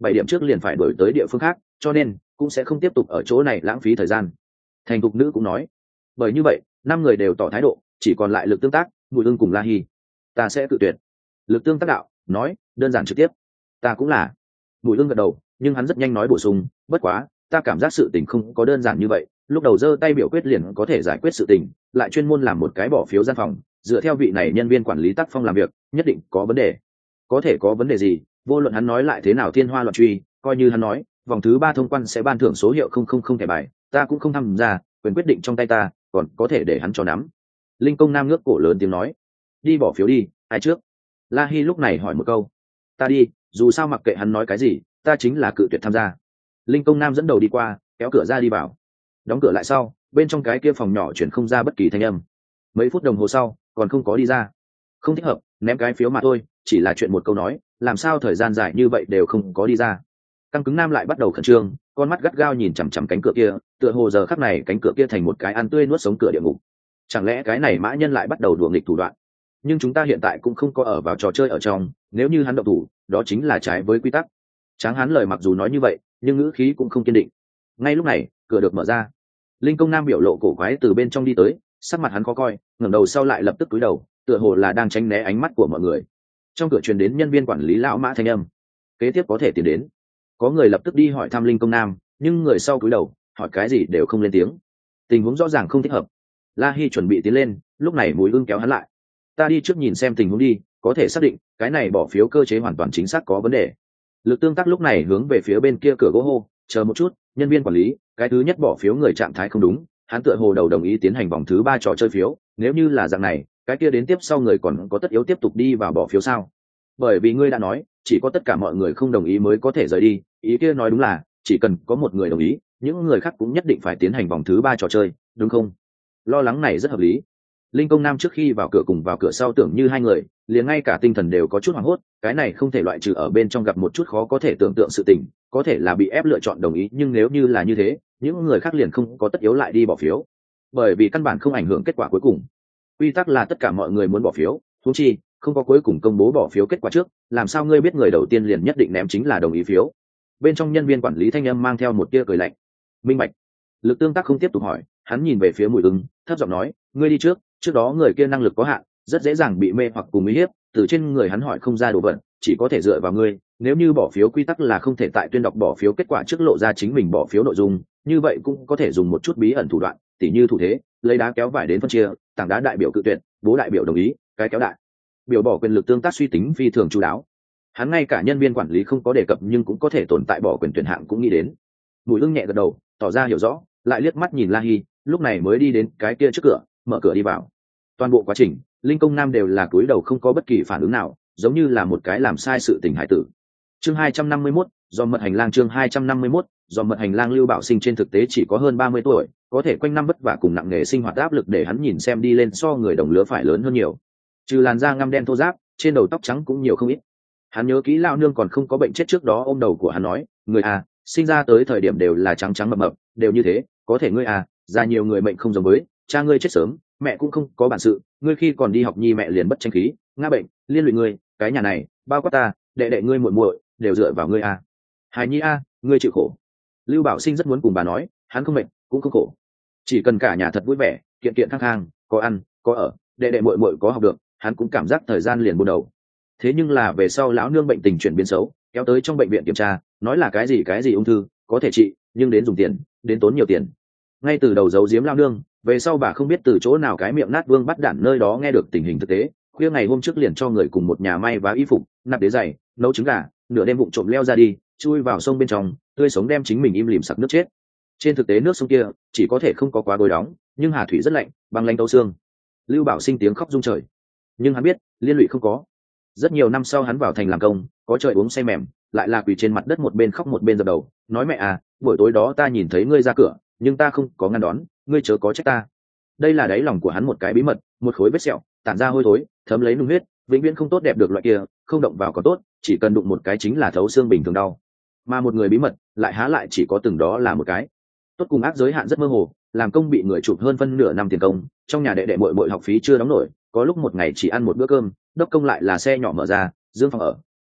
Speaker 1: 7 điểm trước liền phải đổi tới địa phương khác, cho nên cũng sẽ không tiếp tục ở chỗ này lãng phí thời gian. Thành thục nữ cũng nói. Bởi như vậy 5 người đều tỏ thái độ, chỉ còn lại Lực Tương Tác, Mùi Ưng cùng La Hi. Ta sẽ tự tuyệt. Lực Tương Tác đạo nói, đơn giản trực tiếp. Ta cũng là. Mùi Ưng gật đầu, nhưng hắn rất nhanh nói bổ sung, bất quá ta cảm giác sự tình không có đơn giản như vậy, lúc đầu giơ tay biểu quyết liền có thể giải quyết sự tình, lại chuyên môn làm một cái bỏ phiếu gian phòng, dựa theo vị này nhân viên quản lý tác phong làm việc, nhất định có vấn đề. Có thể có vấn đề gì? Vô luận hắn nói lại thế nào thiên hoa loạn truy, coi như hắn nói vòng thứ 3 thông quan sẽ ban thưởng số hiệu 000 thẻ bài, ta cũng không tham gia, quyền quyết định trong tay ta, còn có thể để hắn cho nắm. Linh Công Nam ngước cổ lớn tiếng nói, đi bỏ phiếu đi, ai trước? La Hi lúc này hỏi một câu. Ta đi, dù sao mặc kệ hắn nói cái gì, ta chính là cự tuyệt tham gia. Linh Công Nam dẫn đầu đi qua, kéo cửa ra đi vào. Đóng cửa lại sau, bên trong cái kia phòng nhỏ chuyển không ra bất kỳ thanh âm. Mấy phút đồng hồ sau, còn không có đi ra. Không thích hợp, ném cái phiếu mà thôi, chỉ là chuyện một câu nói, làm sao thời gian dài như vậy đều không có đi ra. Căng cứng Nam lại bắt đầu khẩn trương, con mắt gắt gao nhìn chằm chằm cánh cửa kia, tựa hồ giờ khắc này cánh cửa kia thành một cái ăn tươi nuốt sống cửa địa ngục. Chẳng lẽ cái này mã nhân lại bắt đầu đùa nghịch thủ đoạn? Nhưng chúng ta hiện tại cũng không có ở vào trò chơi ở trong, nếu như hắn động thủ, đó chính là trái với quy tắc. Tráng Hán lời mặc dù nói như vậy, nhưng ngữ khí cũng không kiên định. Ngay lúc này, cửa được mở ra. Linh Công Nam biểu lộ cổ quái từ bên trong đi tới, sắc mặt hắn khó coi, ngẩng đầu sau lại lập tức cúi đầu, tựa hồ là đang tránh né ánh mắt của mọi người. Trong cửa truyền đến nhân viên quản lý lão Mã thanh âm, kế tiếp có thể tiến đến. Có người lập tức đi hỏi thăm Linh Công Nam, nhưng người sau cúi đầu, hỏi cái gì đều không lên tiếng. Tình huống rõ ràng không thích hợp. La Hi chuẩn bị tiến lên, lúc này Mùi Ưng kéo hắn lại. Ta đi trước nhìn xem tình huống đi, có thể xác định cái này bỏ phiếu cơ chế hoàn toàn chính xác có vấn đề. Lực Tương Tác lúc này hướng về phía bên kia cửa gỗ hô, chờ một chút, nhân viên quản lý, cái thứ nhất bỏ phiếu người trạng thái không đúng, hắn tựa hồ đầu đồng ý tiến hành vòng thứ 3 trò chơi phiếu, nếu như là dạng này, cái kia đến tiếp sau người còn có tất yếu tiếp tục đi vào bỏ phiếu sao? Bởi vì ngươi đã nói, chỉ có tất cả mọi người không đồng ý mới có thể rời đi, ý kia nói đúng là chỉ cần có một người đồng ý, những người khác cũng nhất định phải tiến hành vòng thứ 3 trò chơi, đúng không? Lo lắng này rất hợp lý. Linh Công Nam trước khi vào cửa cùng vào cửa sau tưởng như hai người, liền ngay cả tinh thần đều có chút hoảng hốt, cái này không thể loại trừ ở bên trong gặp một chút khó có thể tưởng tượng sự tình, có thể là bị ép lựa chọn đồng ý, nhưng nếu như là như thế, những người khác liền không có tất yếu lại đi bỏ phiếu, bởi vì căn bản không ảnh hưởng kết quả cuối cùng. Quy tắc là tất cả mọi người muốn bỏ phiếu, huống chi không có cuối cùng công bố bỏ phiếu kết quả trước, làm sao ngươi biết người đầu tiên liền nhất định ném chính là đồng ý phiếu? Bên trong nhân viên quản lý thanh âm mang theo một tia cười lạnh. Minh bạch. Lực Tương Tác không tiếp tục hỏi, hắn nhìn về phía Mùi Ưng, thấp giọng nói, ngươi đi trước đó người kia năng lực có hạn, rất dễ dàng bị mê hoặc cùng uy hiếp, từ trên người hắn hỏi không ra đồ vật, chỉ có thể dựa vào ngươi. Nếu như bỏ phiếu quy tắc là không thể tại tuyên đọc bỏ phiếu kết quả trước lộ ra chính mình bỏ phiếu nội dung, như vậy cũng có thể dùng một chút bí ẩn thủ đoạn, tỉ như thủ thế, lấy đá kéo vải đến phân chia, tảng đá đại biểu cự tuyệt, bố đại biểu đồng ý, cái kéo đại biểu bỏ quyền. Lực Tương Tác suy tính phi thường chu đáo, hắn ngay cả nhân viên quản lý không có đề cập nhưng cũng có thể tồn tại bỏ quyền tuyển hạng cũng nghĩ đến. Mùi Ưng nhẹ gật đầu, tỏ ra hiểu rõ, lại liếc mắt nhìn La Hi, lúc này mới đi đến cái kia trước cửa, mở cửa đi vào. Toàn bộ quá trình, Linh Công Nam đều là cúi đầu không có bất kỳ phản ứng nào, giống như là một cái làm sai sự tình hải tử. Chương 251, do mật hành lang. Chương 251, do mật hành lang. Lưu Bảo Sinh trên thực tế chỉ có hơn 30 tuổi, có thể quanh năm vất vả cùng nặng nghề sinh hoạt áp lực để hắn nhìn xem đi lên so người đồng lứa phải lớn hơn nhiều. Trừ làn da ngăm đen thô ráp, trên đầu tóc trắng cũng nhiều không ít. Hắn nhớ kỹ lão nương còn không có bệnh chết trước đó ôm đầu của hắn nói, người à, sinh ra tới thời điểm đều là trắng trắng mập mập, đều như thế, có thể ngươi à, già nhiều người mệnh không giống với, cha ngươi chết sớm, mẹ cũng không có bản sự, ngươi khi còn đi học nhi mẹ liền bất tranh khí, ngã bệnh, liên lụy ngươi, cái nhà này, bao quát ta, đệ đệ ngươi muội muội, đều dựa vào ngươi à. Hài nhi à, ngươi chịu khổ. Lưu Bảo Sinh rất muốn cùng bà nói, hắn không mệt, cũng không khổ, chỉ cần cả nhà thật vui vẻ, kiện kiện khang khang, có ăn, có ở, đệ đệ muội muội có học được, hắn cũng cảm giác thời gian liền buồn đầu. Thế nhưng là về sau lão nương bệnh tình chuyển biến xấu, kéo tới trong bệnh viện kiểm tra, nói là cái gì ung thư, có thể trị, nhưng đến dùng tiền, đến tốn nhiều tiền. Ngay từ đầu giấu giếm lão nương, về sau bà không biết từ chỗ nào cái miệng nát vương bắt đản nơi đó nghe được tình hình thực tế, khuya ngày hôm trước liền cho người cùng một nhà may vá y phục, nạp đế giày, nấu trứng gà, nửa đêm vụng trộm leo ra đi, chui vào sông bên trong, tươi sống đem chính mình im lìm sặc nước chết. Trên thực tế nước sông kia chỉ có thể không có quá gối đóng, nhưng hà thủy rất lạnh, băng lạnh tấu xương. Lưu Bảo Sinh tiếng khóc rung trời, nhưng hắn biết liên lụy không có. Rất nhiều năm sau hắn vào thành làm công, có trời uống say mềm, lại là quỳ trên mặt đất một bên khóc một bên dập đầu, nói mẹ à, buổi tối đó ta nhìn thấy ngươi ra cửa, nhưng ta không có ngăn đón, ngươi chớ có trách ta. Đây là đáy lòng của hắn một cái bí mật, một khối vết sẹo, tản ra hôi thối, thấm lấy nung huyết, vĩnh viễn không tốt đẹp được loại kia, không động vào còn tốt, chỉ cần đụng một cái chính là thấu xương bình thường đau. Mà một người bí mật, lại há lại chỉ có từng đó là một cái. Tốt cùng ác giới hạn rất mơ hồ, làm công bị người chụp hơn phân nửa năm tiền công, trong nhà đệ đệ muội muội học phí chưa đóng nổi, có lúc một ngày chỉ ăn một bữa cơm, đốc công lại là xe nhỏ mở ra, dương phòng ở,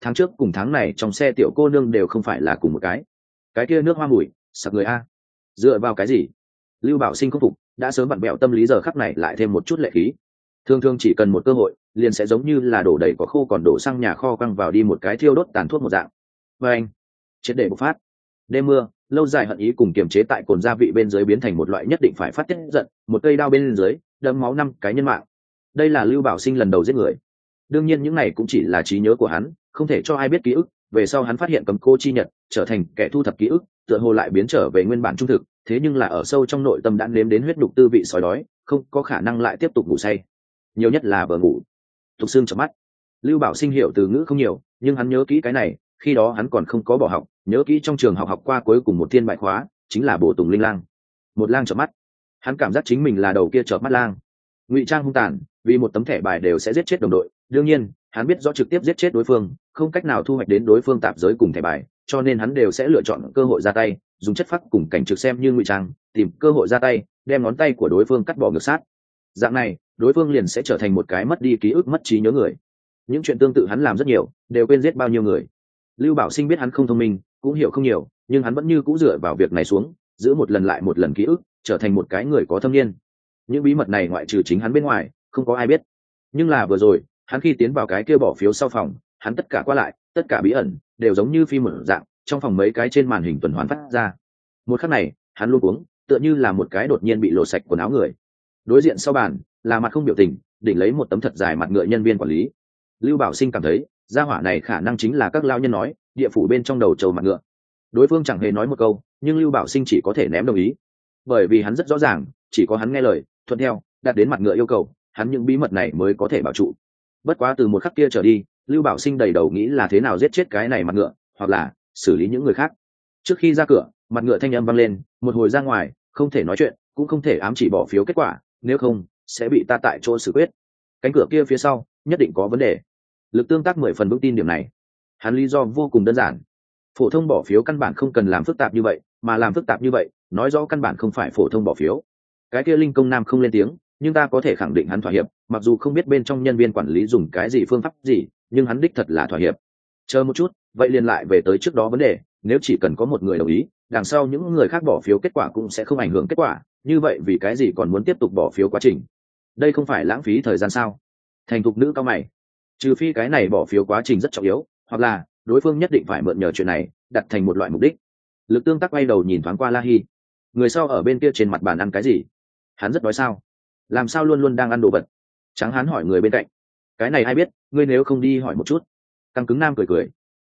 Speaker 1: tháng trước cùng tháng này trong xe tiểu cô nương đều không phải là cùng một cái kia nước hoa mùi sặc người a. Dựa vào cái gì? Lưu Bảo Sinh không phục, đã sớm vặn bẹo tâm lý giờ khắc này lại thêm một chút lệ khí. Thường thường chỉ cần một cơ hội liền sẽ giống như là đổ đầy cỏ khô còn đổ xăng nhà kho quăng vào đi một cái thiêu đốt tàn thuốc một dạng. Và anh triệt để bộc phát. Đêm mưa lâu dài hận ý cùng kiềm chế tại cồn gia vị bên dưới biến thành một loại nhất định phải phát tiết giận, một cây đao bên dưới đâm máu 5 cái nhân mạng. Đây là Lưu Bảo Sinh lần đầu giết người. Đương nhiên những này cũng chỉ là trí nhớ của hắn, không thể cho ai biết ký ức. Về sau hắn phát hiện Cấm Cô Chi Nhật trở thành kẻ thu thập ký ức, tựa hồ lại biến trở về nguyên bản trung thực, thế nhưng là ở sâu trong nội tâm đã nếm đến huyết nhục tư vị sói đói, không có khả năng lại tiếp tục ngủ say, nhiều nhất là vừa ngủ. Tục xương chợp mắt. Lưu Bảo Sinh hiểu từ ngữ không nhiều, nhưng hắn nhớ kỹ cái này, khi đó hắn còn không có bỏ học, nhớ kỹ trong trường học qua cuối cùng một thiên bài khóa chính là Bổ Tùng Linh Lang. Một lang chợp mắt, hắn cảm giác chính mình là đầu kia chợp mắt lang. Ngụy trang hung tàn, vì một tấm thẻ bài đều sẽ giết chết đồng đội, đương nhiên hắn biết rõ trực tiếp giết chết đối phương không cách nào thu hoạch đến đối phương tạp giới cùng thẻ bài, cho nên hắn đều sẽ lựa chọn cơ hội ra tay, dùng chất phác cùng cảnh trực xem như ngụy trang, tìm cơ hội ra tay đem ngón tay của đối phương cắt bỏ ngược sát. Dạng này đối phương liền sẽ trở thành một cái mất đi ký ức mất trí nhớ người. Những chuyện tương tự hắn làm rất nhiều, đều quên giết bao nhiêu người. Lưu Bảo Sinh biết hắn không thông minh, cũng hiểu không nhiều, nhưng hắn vẫn như cũ dựa vào việc này xuống, giữ một lần lại một lần ký ức, trở thành một cái người có thâm niên. Những bí mật này ngoại trừ chính hắn bên ngoài không có ai biết. Nhưng là vừa rồi hắn khi tiến vào cái kia bỏ phiếu sau phòng, hắn tất cả qua lại, tất cả bí ẩn đều giống như phim một dạng, trong phòng mấy cái trên màn hình tuần hoàn phát ra. Một khắc này hắn luôn uống, tựa như là một cái đột nhiên bị lột sạch quần áo người. Đối diện sau bàn là mặt không biểu tình, đỉnh lấy một tấm thật dài mặt ngựa nhân viên quản lý. Lưu Bảo Sinh cảm thấy gia hỏa này khả năng chính là các lao nhân nói địa phủ bên trong đầu trầu mặt ngựa. Đối phương chẳng hề nói một câu, nhưng Lưu Bảo Sinh chỉ có thể ném đồng ý, bởi vì hắn rất rõ ràng chỉ có hắn nghe lời thuận theo, đạt đến mặt ngựa yêu cầu, hắn những bí mật này mới có thể bảo trụ. Bất quá từ một khắc kia trở đi, Lưu Bảo Sinh đầy đầu nghĩ là thế nào giết chết cái này mặt ngựa, hoặc là xử lý những người khác. Trước khi ra cửa, mặt ngựa thanh âm vang lên, một hồi ra ngoài không thể nói chuyện, cũng không thể ám chỉ bỏ phiếu kết quả, nếu không sẽ bị ta tại chỗ xử quyết. Cánh cửa kia phía sau nhất định có vấn đề. Lực tương tác 10 phần vững tin điểm này. Hắn lý do vô cùng đơn giản, phổ thông bỏ phiếu căn bản không cần làm phức tạp như vậy, mà làm phức tạp như vậy nói rõ căn bản không phải phổ thông bỏ phiếu. Cái kia Linh Công Nam không lên tiếng, nhưng ta có thể khẳng định hắn thỏa hiệp, mặc dù không biết bên trong nhân viên quản lý dùng cái gì phương pháp gì, nhưng hắn đích thật là thỏa hiệp. Chờ một chút, vậy liền lại về tới trước đó vấn đề, nếu chỉ cần có một người đồng ý, đằng sau những người khác bỏ phiếu kết quả cũng sẽ không ảnh hưởng kết quả, như vậy vì cái gì còn muốn tiếp tục bỏ phiếu quá trình? Đây không phải lãng phí thời gian sao? Thành thục nữ cao mày. Trừ phi cái này bỏ phiếu quá trình rất trọng yếu, hoặc là đối phương nhất định phải mượn nhờ chuyện này đặt thành một loại mục đích. Lực tương tác quay đầu nhìn thoáng qua La Hi, người sau ở bên kia trên mặt bàn ăn cái gì? Hắn rất đói sao? Làm sao luôn luôn đang ăn đồ vật? Tráng Hán hỏi người bên cạnh. Cái này ai biết, ngươi nếu không đi hỏi một chút. Căng cứng nam cười cười.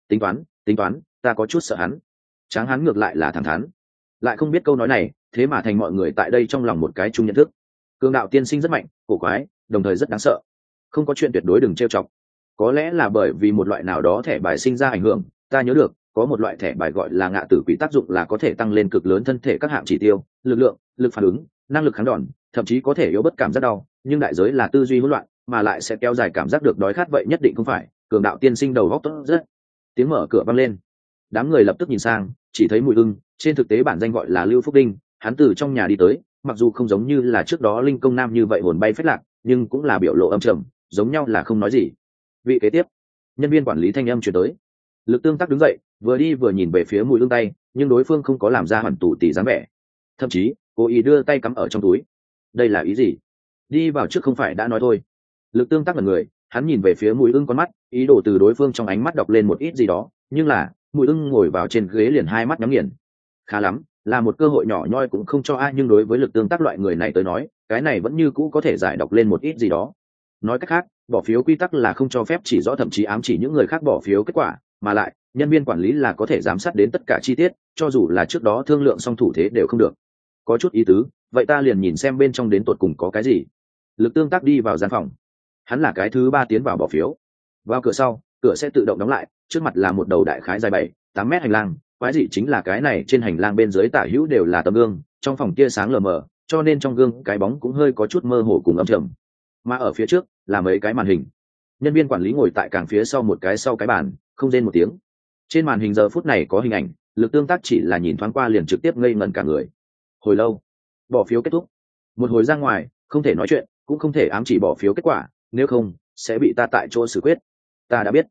Speaker 1: Tính toán, ta có chút sợ hắn. Tráng Hán ngược lại là thẳng thắn, lại không biết câu nói này thế mà thành mọi người tại đây trong lòng một cái chung nhận thức. Cường đạo tiên sinh rất mạnh, cổ quái, đồng thời rất đáng sợ. Không có chuyện tuyệt đối đừng trêu chọc. Có lẽ là bởi vì một loại nào đó thẻ bài sinh ra ảnh hưởng, ta nhớ được có một loại thẻ bài gọi là ngạ tử quỷ, tác dụng là có thể tăng lên cực lớn thân thể các hạng chỉ tiêu, lực lượng, lực phản ứng, năng lực kháng đòn, thậm chí có thể yếu bất cảm giác đau, nhưng đại giới là tư duy hỗn loạn, mà lại sẽ kéo dài cảm giác được đói khát, vậy nhất định không phải. Cường đạo tiên sinh đầu góc tốt rất. Tiếng mở cửa vang lên, đám người lập tức nhìn sang, chỉ thấy Mùi Ưng, trên thực tế bản danh gọi là Lưu Phúc Đinh, hắn từ trong nhà đi tới, mặc dù không giống như là trước đó Linh Công Nam như vậy hồn bay phách lạc, nhưng cũng là biểu lộ âm trầm, giống nhau là không nói gì. Vị kế tiếp, nhân viên quản lý thanh âm truyền tới. Lực tương tác đứng dậy, vừa đi vừa nhìn về phía Mùi Ưng tay, nhưng đối phương không có làm ra hoàn tủ tỉ dáng vẻ, thậm chí cố ý đưa tay cắm ở trong túi. Đây là ý gì? Đi vào trước không phải đã nói thôi? Lực tương tác là người, hắn nhìn về phía Mùi Ưng con mắt, ý đồ từ đối phương trong ánh mắt đọc lên một ít gì đó, nhưng là Mùi Ưng ngồi vào trên ghế liền hai mắt nhắm nghiền. Khá lắm, là một cơ hội nhỏ nhoi cũng không cho ai, nhưng đối với lực tương tác loại người này tới nói, cái này vẫn như cũ có thể giải đọc lên một ít gì đó. Nói cách khác, bỏ phiếu quy tắc là không cho phép chỉ rõ, thậm chí ám chỉ những người khác bỏ phiếu kết quả, mà lại nhân viên quản lý là có thể giám sát đến tất cả chi tiết, cho dù là trước đó thương lượng xong thủ thế đều không được. Có chút ý tứ, vậy ta liền nhìn xem bên trong đến tột cùng có cái gì. Lực tương tác đi vào gian phòng, hắn là cái thứ 3 tiến vào bỏ phiếu. Vào cửa sau, cửa sẽ tự động đóng lại, trước mặt là một đầu đại khái dài 7-8 mét hành lang. Quái dị chính là cái này trên hành lang bên dưới tả hữu đều là tấm gương, trong phòng tia sáng lờ mờ, cho nên trong gương cái bóng cũng hơi có chút mơ hồ cùng âm trầm. Mà ở phía trước là mấy cái màn hình, nhân viên quản lý ngồi tại càng phía sau một cái sau cái bàn, không rên một tiếng. Trên màn hình giờ phút này có hình ảnh, lực tương tác chỉ là nhìn thoáng qua liền trực tiếp ngây ngẩn cả người. Hồi lâu, bỏ phiếu kết thúc. Một hồi ra ngoài, không thể nói chuyện, cũng không thể ám chỉ bỏ phiếu kết quả, nếu không sẽ bị ta tại chỗ xử quyết. Ta đã biết.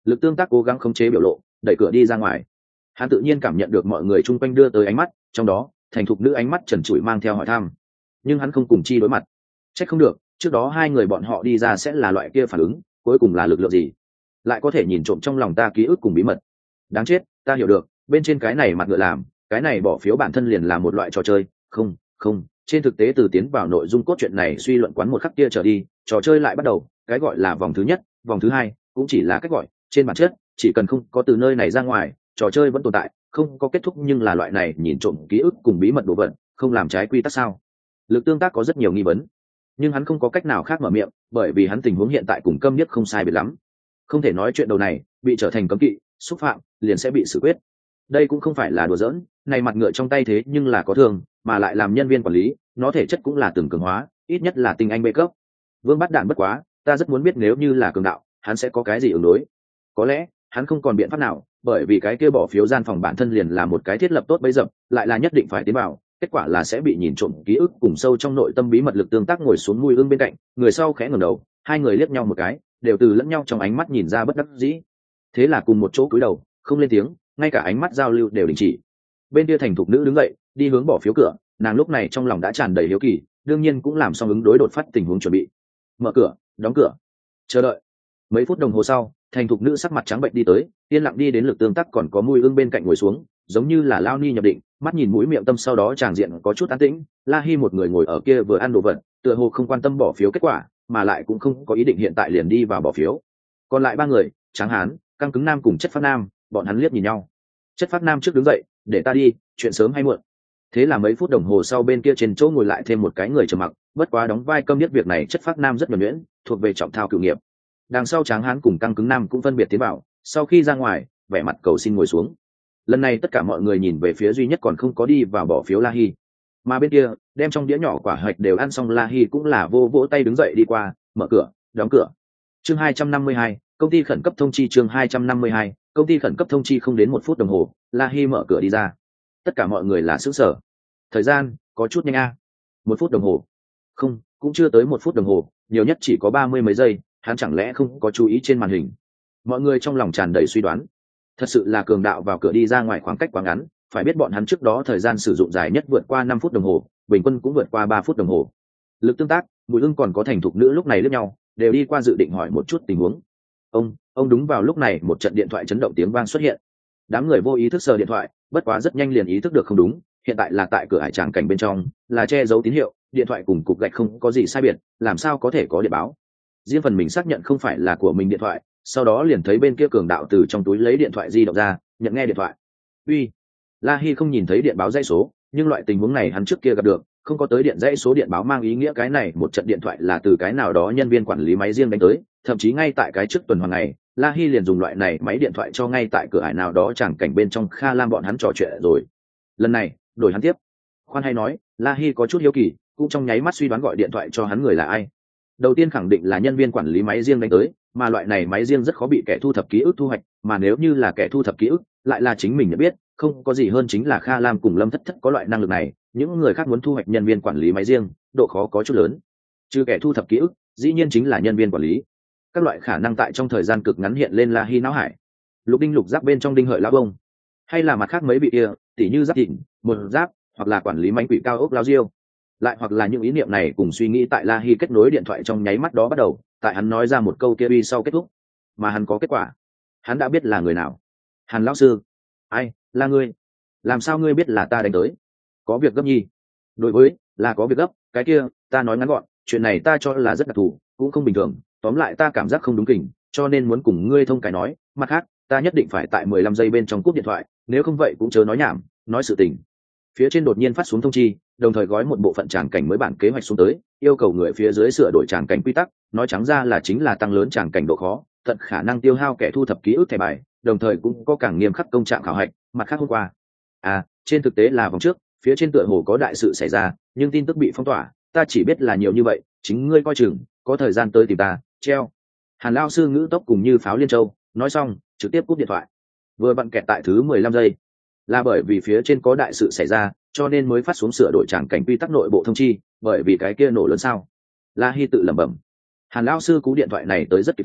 Speaker 1: Lực tương tác cố gắng khống chế biểu lộ, đẩy cửa đi ra ngoài. Hắn tự nhiên cảm nhận được mọi người chung quanh đưa tới ánh mắt, trong đó thành thục nữ ánh mắt trần trụi mang theo hỏi thăm, nhưng hắn không cùng chi đối mặt. Trách không được, trước đó hai người bọn họ đi ra sẽ là loại kia phản ứng, cuối cùng là lực lượng gì lại có thể nhìn trộm trong lòng ta ký ức cùng bí mật. Đáng chết, ta hiểu được, bên trên cái này mặt ngựa làm, cái này bỏ phiếu bản thân liền là một loại trò chơi. Không, trên thực tế từ tiến vào nội dung cốt truyện này suy luận quán một khắc kia trở đi, trò chơi lại bắt đầu. Cái gọi là vòng thứ nhất, vòng thứ hai cũng chỉ là cách gọi, trên bản chất chỉ cần không có từ nơi này ra ngoài, trò chơi vẫn tồn tại, không có kết thúc. Nhưng là loại này nhìn trộm ký ức cùng bí mật đồ vật, không làm trái quy tắc sao? Lực tương tác có rất nhiều nghi vấn, nhưng hắn không có cách nào khác mở miệng, bởi vì hắn tình huống hiện tại cùng Câm Niếp không sai biệt lắm, không thể nói chuyện đầu này bị trở thành cấm kỵ, xúc phạm liền sẽ bị xử quyết. Đây cũng không phải là đùa giỡn, này mặt ngựa trong tay thế nhưng là có thương, mà lại làm nhân viên quản lý, nó thể chất cũng là từng cường hóa, ít nhất là tinh anh bê cấp. Vương Bắt Đạn bất quá, ta rất muốn biết nếu như là cường đạo, hắn sẽ có cái gì ứng đối. Có lẽ hắn không còn biện pháp nào, bởi vì cái kia bỏ phiếu gian phòng bản thân liền là một cái thiết lập tốt bấy dập, lại là nhất định phải tiến vào, kết quả là sẽ bị nhìn trộm ký ức cùng sâu trong nội tâm bí mật. Lực tương tác ngồi xuống Mùi Ưng bên cạnh, người sau khẽ ngẩng đầu, hai người liếc nhau một cái, đều từ lẫn nhau trong ánh mắt nhìn ra bất đắc dĩ, thế là cùng một chỗ cúi đầu không lên tiếng, ngay cả ánh mắt giao lưu đều đình chỉ. Bên kia thành thục nữ đứng dậy đi hướng bỏ phiếu cửa, nàng lúc này trong lòng đã tràn đầy hiếu kỳ, đương nhiên cũng làm xong ứng đối đột phát tình huống chuẩn bị. Mở cửa, đóng cửa, chờ đợi. Mấy phút đồng hồ sau, thành thục nữ sắc mặt trắng bệnh đi tới, yên lặng đi đến Lực tương tác còn có Mùi Ưng bên cạnh ngồi xuống, giống như là lao ni nhập định, mắt nhìn mũi miệng tâm. Sau đó tràng diện có chút an tĩnh, La Hi một người ngồi ở kia vừa ăn đồ vật, tựa hồ không quan tâm bỏ phiếu kết quả, mà lại cũng không có ý định hiện tại liền đi vào bỏ phiếu. Còn lại ba người, Tráng Hán, Căng Cứng Nam cùng Chất Phác Nam, bọn hắn liếc nhìn nhau. Chất Phác Nam trước đứng dậy, để ta đi, chuyện sớm hay muộn. Thế là mấy phút đồng hồ sau, bên kia trên chỗ ngồi lại thêm một cái người trầm mặc, bất quá đóng vai Câm Niếp việc này Chất Phác Nam rất nhuần nhuyễn, thuộc về trọng thao cựu nghiệp. Đằng sau Tráng Hán cùng Căng Cứng Nam cũng phân biệt tiến vào, sau khi ra ngoài, vẻ mặt cầu xin ngồi xuống. Lần này tất cả mọi người nhìn về phía duy nhất còn không có đi vào bỏ phiếu La Hi, mà bên kia đem trong đĩa nhỏ quả hạch đều ăn xong La Hi cũng là vỗ tay đứng dậy đi qua, mở cửa, đóng cửa. Chương 252, công ty khẩn cấp thông chi. Chương 252, công ty khẩn cấp thông chi. Không đến một phút đồng hồ, La Hi mở cửa đi ra. Tất cả mọi người là sửng sở. Thời gian có chút nhanh a. Một phút đồng hồ? Không, cũng chưa tới một phút đồng hồ, nhiều nhất chỉ có 30 mấy giây. Hắn chẳng lẽ không có chú ý trên màn hình? Mọi người trong lòng tràn đầy suy đoán. Thật sự là cường đạo vào cửa đi ra ngoài khoảng cách quá ngắn, phải biết bọn hắn trước đó thời gian sử dụng dài nhất vượt qua 5 phút đồng hồ, bình quân cũng vượt qua 3 phút đồng hồ. Lực tương tác, Mùi Ưng còn có thành thục nữ lúc này lướt nhau, đều đi qua dự định hỏi một chút tình huống. Ông đúng vào lúc này một trận điện thoại chấn động tiếng vang xuất hiện. Đám người vô ý thức sờ điện thoại, bất quá rất nhanh liền ý thức được không đúng, hiện tại là tại cửa hải tràng cảnh bên trong, là che giấu tín hiệu, điện thoại cùng cục gạch không có gì sai biệt, làm sao có thể có điện báo. Riêng phần mình xác nhận không phải là của mình điện thoại, sau đó liền thấy bên kia cường đạo từ trong túi lấy điện thoại di động ra, nhận nghe điện thoại. Uy. La Hi không nhìn thấy điện báo dãy số, nhưng loại tình huống này hắn trước kia gặp được, không có tới điện dãy số điện báo mang ý nghĩa cái này một trận điện thoại là từ cái nào đó nhân viên quản lý máy riêng đánh tới, thậm chí ngay tại cái trước tuần hoàn này, La Hi liền dùng loại này máy điện thoại cho ngay tại cửa ải nào đó chẳng cảnh bên trong Kha Lam bọn hắn trò chuyện rồi. Lần này, đổi hắn tiếp. Khoan hay nói, La Hi có chút hiếu kỳ, cũng trong nháy mắt suy đoán gọi điện thoại cho hắn người là ai. Đầu tiên khẳng định là nhân viên quản lý máy riêng đánh tới, mà loại này máy riêng rất khó bị kẻ thu thập ký ức thu hoạch, mà nếu như là kẻ thu thập ký ức, lại là chính mình đã biết, không có gì hơn chính là Kha Lam cùng Lâm Thất Thất có loại năng lực này, những người khác muốn thu hoạch nhân viên quản lý máy riêng, độ khó có chút lớn. Trừ kẻ thu thập ký ức, dĩ nhiên chính là nhân viên quản lý. Các loại khả năng tại trong thời gian cực ngắn hiện lên La Hi não hải. Lục Đinh Lục Giáp bên trong Đinh Hợi lão bông, hay là mặt khác mấy vị kia, tỉ như Giáp Thịnh, một Giáp, hoặc là quản lý mánh quỷ cao ốc lao diêu. Lại hoặc là những ý niệm này cùng suy nghĩ tại La Hi kết nối điện thoại trong nháy mắt đó bắt đầu, tại hắn nói ra một câu kia uy sau kết thúc, mà hắn có kết quả. Hắn đã biết là người nào. Hàn lão sư. Ai, là ngươi? Làm sao ngươi biết là ta đánh tới? Có việc gấp nhi. Đối với, là có việc gấp, cái kia, ta nói ngắn gọn, chuyện này ta cho là rất đặc thù, cũng không bình thường, tóm lại ta cảm giác không đúng kỉnh, cho nên muốn cùng ngươi thông cái nói, mặt khác, ta nhất định phải tại 15 giây bên trong cúp điện thoại, nếu không vậy cũng chớ nói nhảm, nói sự tình. Phía trên đột nhiên phát xuống thông chi, đồng thời gói một bộ phận tràng cảnh mới bản kế hoạch xuống tới, yêu cầu người phía dưới sửa đổi tràng cảnh quy tắc, nói trắng ra là chính là tăng lớn tràng cảnh độ khó, tận khả năng tiêu hao kẻ thu thập ký ức thẻ bài, đồng thời cũng có càng nghiêm khắc công trạng khảo hạch. Mặt khác hôm qua, trên thực tế là vòng trước, phía trên tựa hồ có đại sự xảy ra, nhưng tin tức bị phong tỏa, ta chỉ biết là nhiều như vậy, chính ngươi coi chừng, có thời gian tới tìm ta, treo. Hàn lão sư ngữ tốc cùng như pháo liên châu, nói xong, trực tiếp cúp điện thoại. Vừa bận kẹt tại thứ 15 giây, là bởi vì phía trên có đại sự xảy ra, cho nên mới phát xuống sửa đổi tràng cảnh quy tắc nội bộ thông chi, bởi vì cái kia nổ lớn sao. La Hi tự lẩm bẩm. Hàn lão sư cú điện thoại này tới rất kịp thời,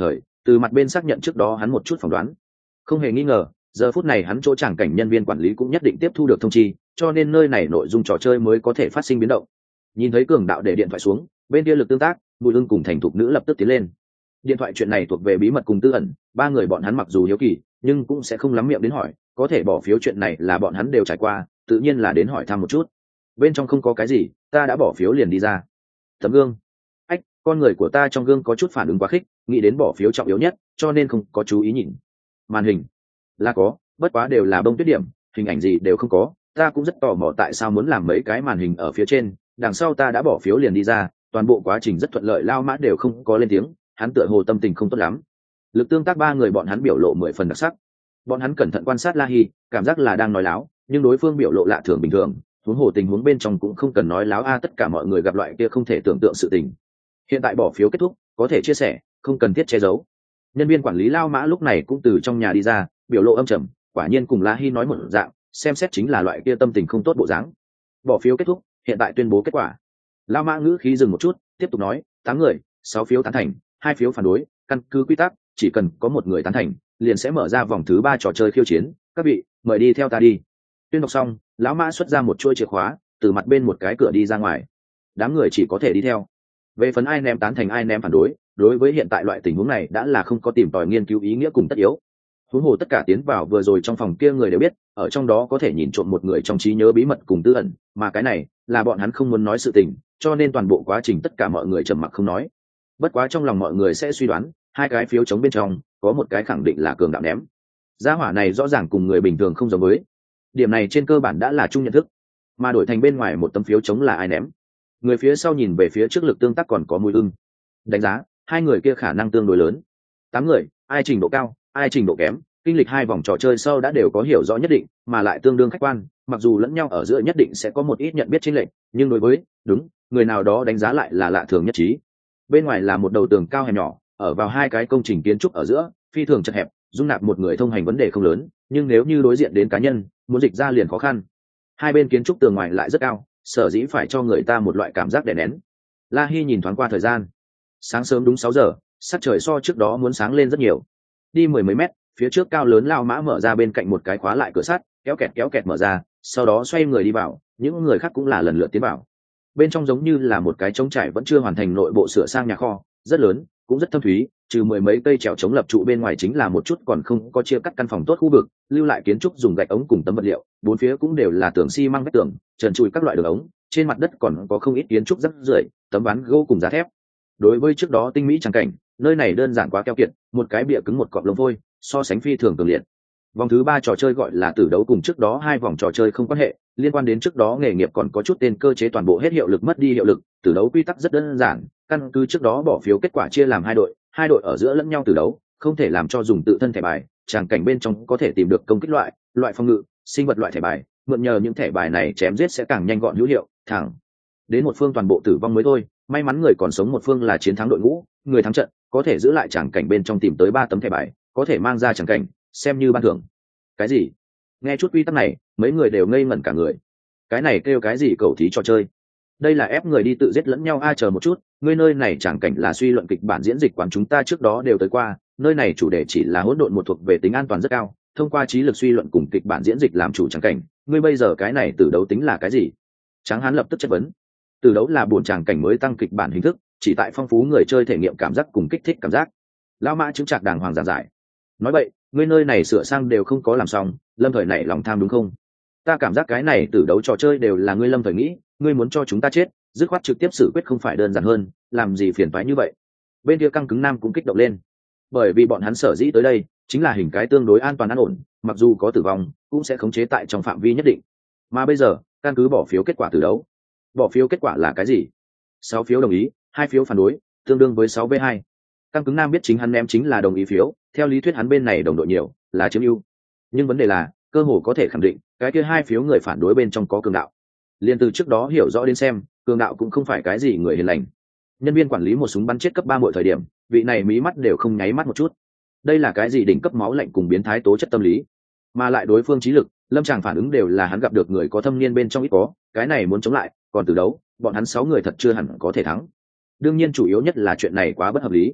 Speaker 1: từ mặt bên xác nhận trước đó hắn một chút phỏng đoán. Không hề nghi ngờ, giờ phút này hắn chỗ tràng cảnh nhân viên quản lý cũng nhất định tiếp thu được thông chi, cho nên nơi này nội dung trò chơi mới có thể phát sinh biến động. Nhìn thấy cường đạo để điện thoại xuống, bên kia lực tương tác, Bùi Ưng cùng thành thục nữ lập tức tiến lên. Điện thoại chuyện này thuộc về bí mật cùng tư ẩn, ba người bọn hắn mặc dù hiếu kỳ, nhưng cũng sẽ không lắm miệng đến hỏi, có thể bỏ phiếu chuyện này là bọn hắn đều trải qua, tự nhiên là đến hỏi thăm một chút. Bên trong không có cái gì, ta đã bỏ phiếu liền đi ra. Tấm gương. Ách, con người của ta trong gương có chút phản ứng quá khích, nghĩ đến bỏ phiếu trọng yếu nhất, cho nên không có chú ý nhìn. Màn hình là có, bất quá đều là bông tuyết điểm, hình ảnh gì đều không có. Ta cũng rất tò mò tại sao muốn làm mấy cái màn hình ở phía trên, đằng sau ta đã bỏ phiếu liền đi ra, toàn bộ quá trình rất thuận lợi, Lao Mã đều không có lên tiếng, hắn tựa hồ tâm tình không tốt lắm. Lực tương tác ba người bọn hắn biểu lộ 10 phần đặc sắc. Bọn hắn cẩn thận quan sát La Hi, cảm giác là đang nói láo, nhưng đối phương biểu lộ lạ thường bình thường, huống hồ tình huống bên trong cũng không cần nói láo tất cả mọi người gặp loại kia không thể tưởng tượng sự tình. Hiện tại bỏ phiếu kết thúc, có thể chia sẻ, không cần thiết che giấu. Nhân viên quản lý Lao Mã lúc này cũng từ trong nhà đi ra, biểu lộ âm trầm, quả nhiên cùng La Hi nói một dạng, xem xét chính là loại kia tâm tình không tốt bộ dáng. Bỏ phiếu kết thúc, hiện tại tuyên bố kết quả. Lao Mã ngữ khí dừng một chút, tiếp tục nói, 8 người, 6 phiếu tán thành, 2 phiếu phản đối, căn cứ quy tắc, chỉ cần có một người tán thành, liền sẽ mở ra vòng thứ 3 trò chơi khiêu chiến, các vị, mời đi theo ta đi. Tuyên đọc xong, lão Mã xuất ra một chuôi chìa khóa, từ mặt bên một cái cửa đi ra ngoài. Đám người chỉ có thể đi theo. Về phần ai ném tán thành ai ném phản đối, đối với hiện tại loại tình huống này đã là không có tìm tòi nghiên cứu ý nghĩa cùng tất yếu. Huống hồ tất cả tiến vào vừa rồi trong phòng kia người đều biết, ở trong đó có thể nhìn trộm một người trong trí nhớ bí mật cùng tư ẩn, mà cái này là bọn hắn không muốn nói sự tình, cho nên toàn bộ quá trình tất cả mọi người trầm mặc không nói. Bất quá trong lòng mọi người sẽ suy đoán, hai cái phiếu chống bên trong có một cái khẳng định là cường đạo ném. Gia hỏa này rõ ràng cùng người bình thường không giống với. Điểm này trên cơ bản đã là chung nhận thức, mà đổi thành bên ngoài một tấm phiếu chống là ai ném. Người phía sau nhìn về phía trước lực tương tác còn có Mùi Ưng. Đánh giá, hai người kia khả năng tương đối lớn. 8 người, ai trình độ cao, ai trình độ kém, kinh lịch 2 vòng trò chơi sau đã đều có hiểu rõ nhất định, mà lại tương đương khách quan, mặc dù lẫn nhau ở giữa nhất định sẽ có một ít nhận biết chênh lệch, nhưng đối với, đúng, người nào đó đánh giá lại là lạ thường nhất trí. Bên ngoài là một đầu tường cao hẹp nhỏ, ở vào hai cái công trình kiến trúc ở giữa, phi thường chật hẹp, dung nạp một người thông hành vấn đề không lớn, nhưng nếu như đối diện đến cá nhân, muốn dịch ra liền khó khăn. Hai bên kiến trúc tường ngoài lại rất cao, sở dĩ phải cho người ta một loại cảm giác đè nén. La Hi nhìn thoáng qua thời gian, sáng sớm đúng 6 giờ, sắc trời so trước đó muốn sáng lên rất nhiều. Đi 10 mấy mét, phía trước cao lớn Lao Mã mở ra bên cạnh một cái khóa lại cửa sắt, kéo kẹt mở ra, sau đó xoay người đi vào, những người khác cũng là lần lượt tiến vào. Bên trong giống như là một cái trống trải vẫn chưa hoàn thành nội bộ sửa sang nhà kho, rất lớn, cũng rất thâm thúy, trừ 10 mấy cây trèo chống lập trụ bên ngoài chính là một chút còn không có chia cắt căn phòng tốt khu vực, lưu lại kiến trúc dùng gạch ống cùng tấm vật liệu, bốn phía cũng đều là tường xi măng vách tường, trần trụi các loại đường ống, trên mặt đất còn có không ít kiến trúc rất rưởi, tấm ván gỗ cùng giá thép. Đối với trước đó tinh mỹ trắng cảnh, nơi này đơn giản quá keo kiệt, một cái bìa cứng một cọp lông vôi, so sánh phi thường cường liệt. Vòng thứ 3 trò chơi gọi là tử đấu, cùng trước đó 2 vòng trò chơi không quan hệ, liên quan đến trước đó nghề nghiệp còn có chút tên cơ chế toàn bộ hết hiệu lực mất đi hiệu lực. Tử đấu quy tắc rất đơn giản, căn cứ trước đó bỏ phiếu kết quả chia làm 2 đội, 2 đội ở giữa lẫn nhau tử đấu, không thể làm cho dùng tự thân thẻ bài, tràng cảnh bên trong có thể tìm được công kích loại phòng ngự, sinh vật loại thẻ bài, mượn nhờ những thẻ bài này chém giết sẽ càng nhanh gọn hữu hiệu, thẳng đến một phương toàn bộ tử vong mới thôi. May mắn người còn sống một phương là chiến thắng đội ngũ, người thắng trận có thể giữ lại tràng cảnh bên trong tìm tới 3 tấm thẻ bài, có thể mang ra tràng cảnh, xem như ban thưởng. Cái gì? Nghe chút quy tắc này, mấy người đều ngây ngẩn cả người. Cái này kêu cái gì cầu thí trò chơi? Đây là ép người đi tự giết lẫn nhau. Chờ một chút, ngươi nơi này tràng cảnh là suy luận kịch bản diễn dịch quán, chúng ta trước đó đều tới qua, nơi này chủ đề chỉ là hỗn độn một, thuộc về tính an toàn rất cao, thông qua trí lực suy luận cùng kịch bản diễn dịch làm chủ tràng cảnh, ngươi bây giờ cái này tử đấu tính là cái gì? Tráng Hán lập tức chất vấn. Tử đấu là buồn tràng cảnh mới tăng kịch bản hình thức, chỉ tại phong phú người chơi thể nghiệm cảm giác cùng kích thích cảm giác. Lão Mã chứng trạc đàng hoàng giảng giải. Nói vậy, ngươi nơi này sửa sang đều không có làm xong, lâm thời này lòng tham đúng không? Ta cảm giác cái này tử đấu trò chơi đều là ngươi lâm thời nghĩ, ngươi muốn cho chúng ta chết, dứt khoát trực tiếp xử quyết không phải đơn giản hơn, làm gì phiền toái như vậy? Bên kia căng cứng nam cũng kích động lên, bởi vì bọn hắn sở dĩ tới đây chính là hình cái tương đối an toàn an ổn, mặc dù có tử vong cũng sẽ khống chế tại trong phạm vi nhất định. Mà bây giờ căn cứ bỏ phiếu kết quả tử đấu, bỏ phiếu kết quả là cái gì? 6 phiếu đồng ý, 2 phiếu phản đối, tương đương với 6v2. Căng cứng nam biết chính hắn ném chính là đồng ý phiếu, theo lý thuyết hắn bên này đồng đội nhiều, là chiếm ưu. Nhưng vấn đề là, cơ hồ có thể khẳng định, cái kia 2 phiếu người phản đối bên trong có cường đạo. Liên từ trước đó hiểu rõ đến xem, cường đạo cũng không phải cái gì người hiền lành. Nhân viên quản lý một súng bắn chết cấp 3 mỗi thời điểm, vị này mí mắt đều không nháy mắt một chút. Đây là cái gì đỉnh cấp máu lạnh cùng biến thái tố chất tâm lý, mà lại đối phương trí lực, lâm tràng phản ứng đều là hắn gặp được người có thâm niên bên trong ít có, cái này muốn chống lại, còn từ đấu, bọn hắn 6 người thật chưa hẳn có thể thắng. Đương nhiên chủ yếu nhất là chuyện này quá bất hợp lý.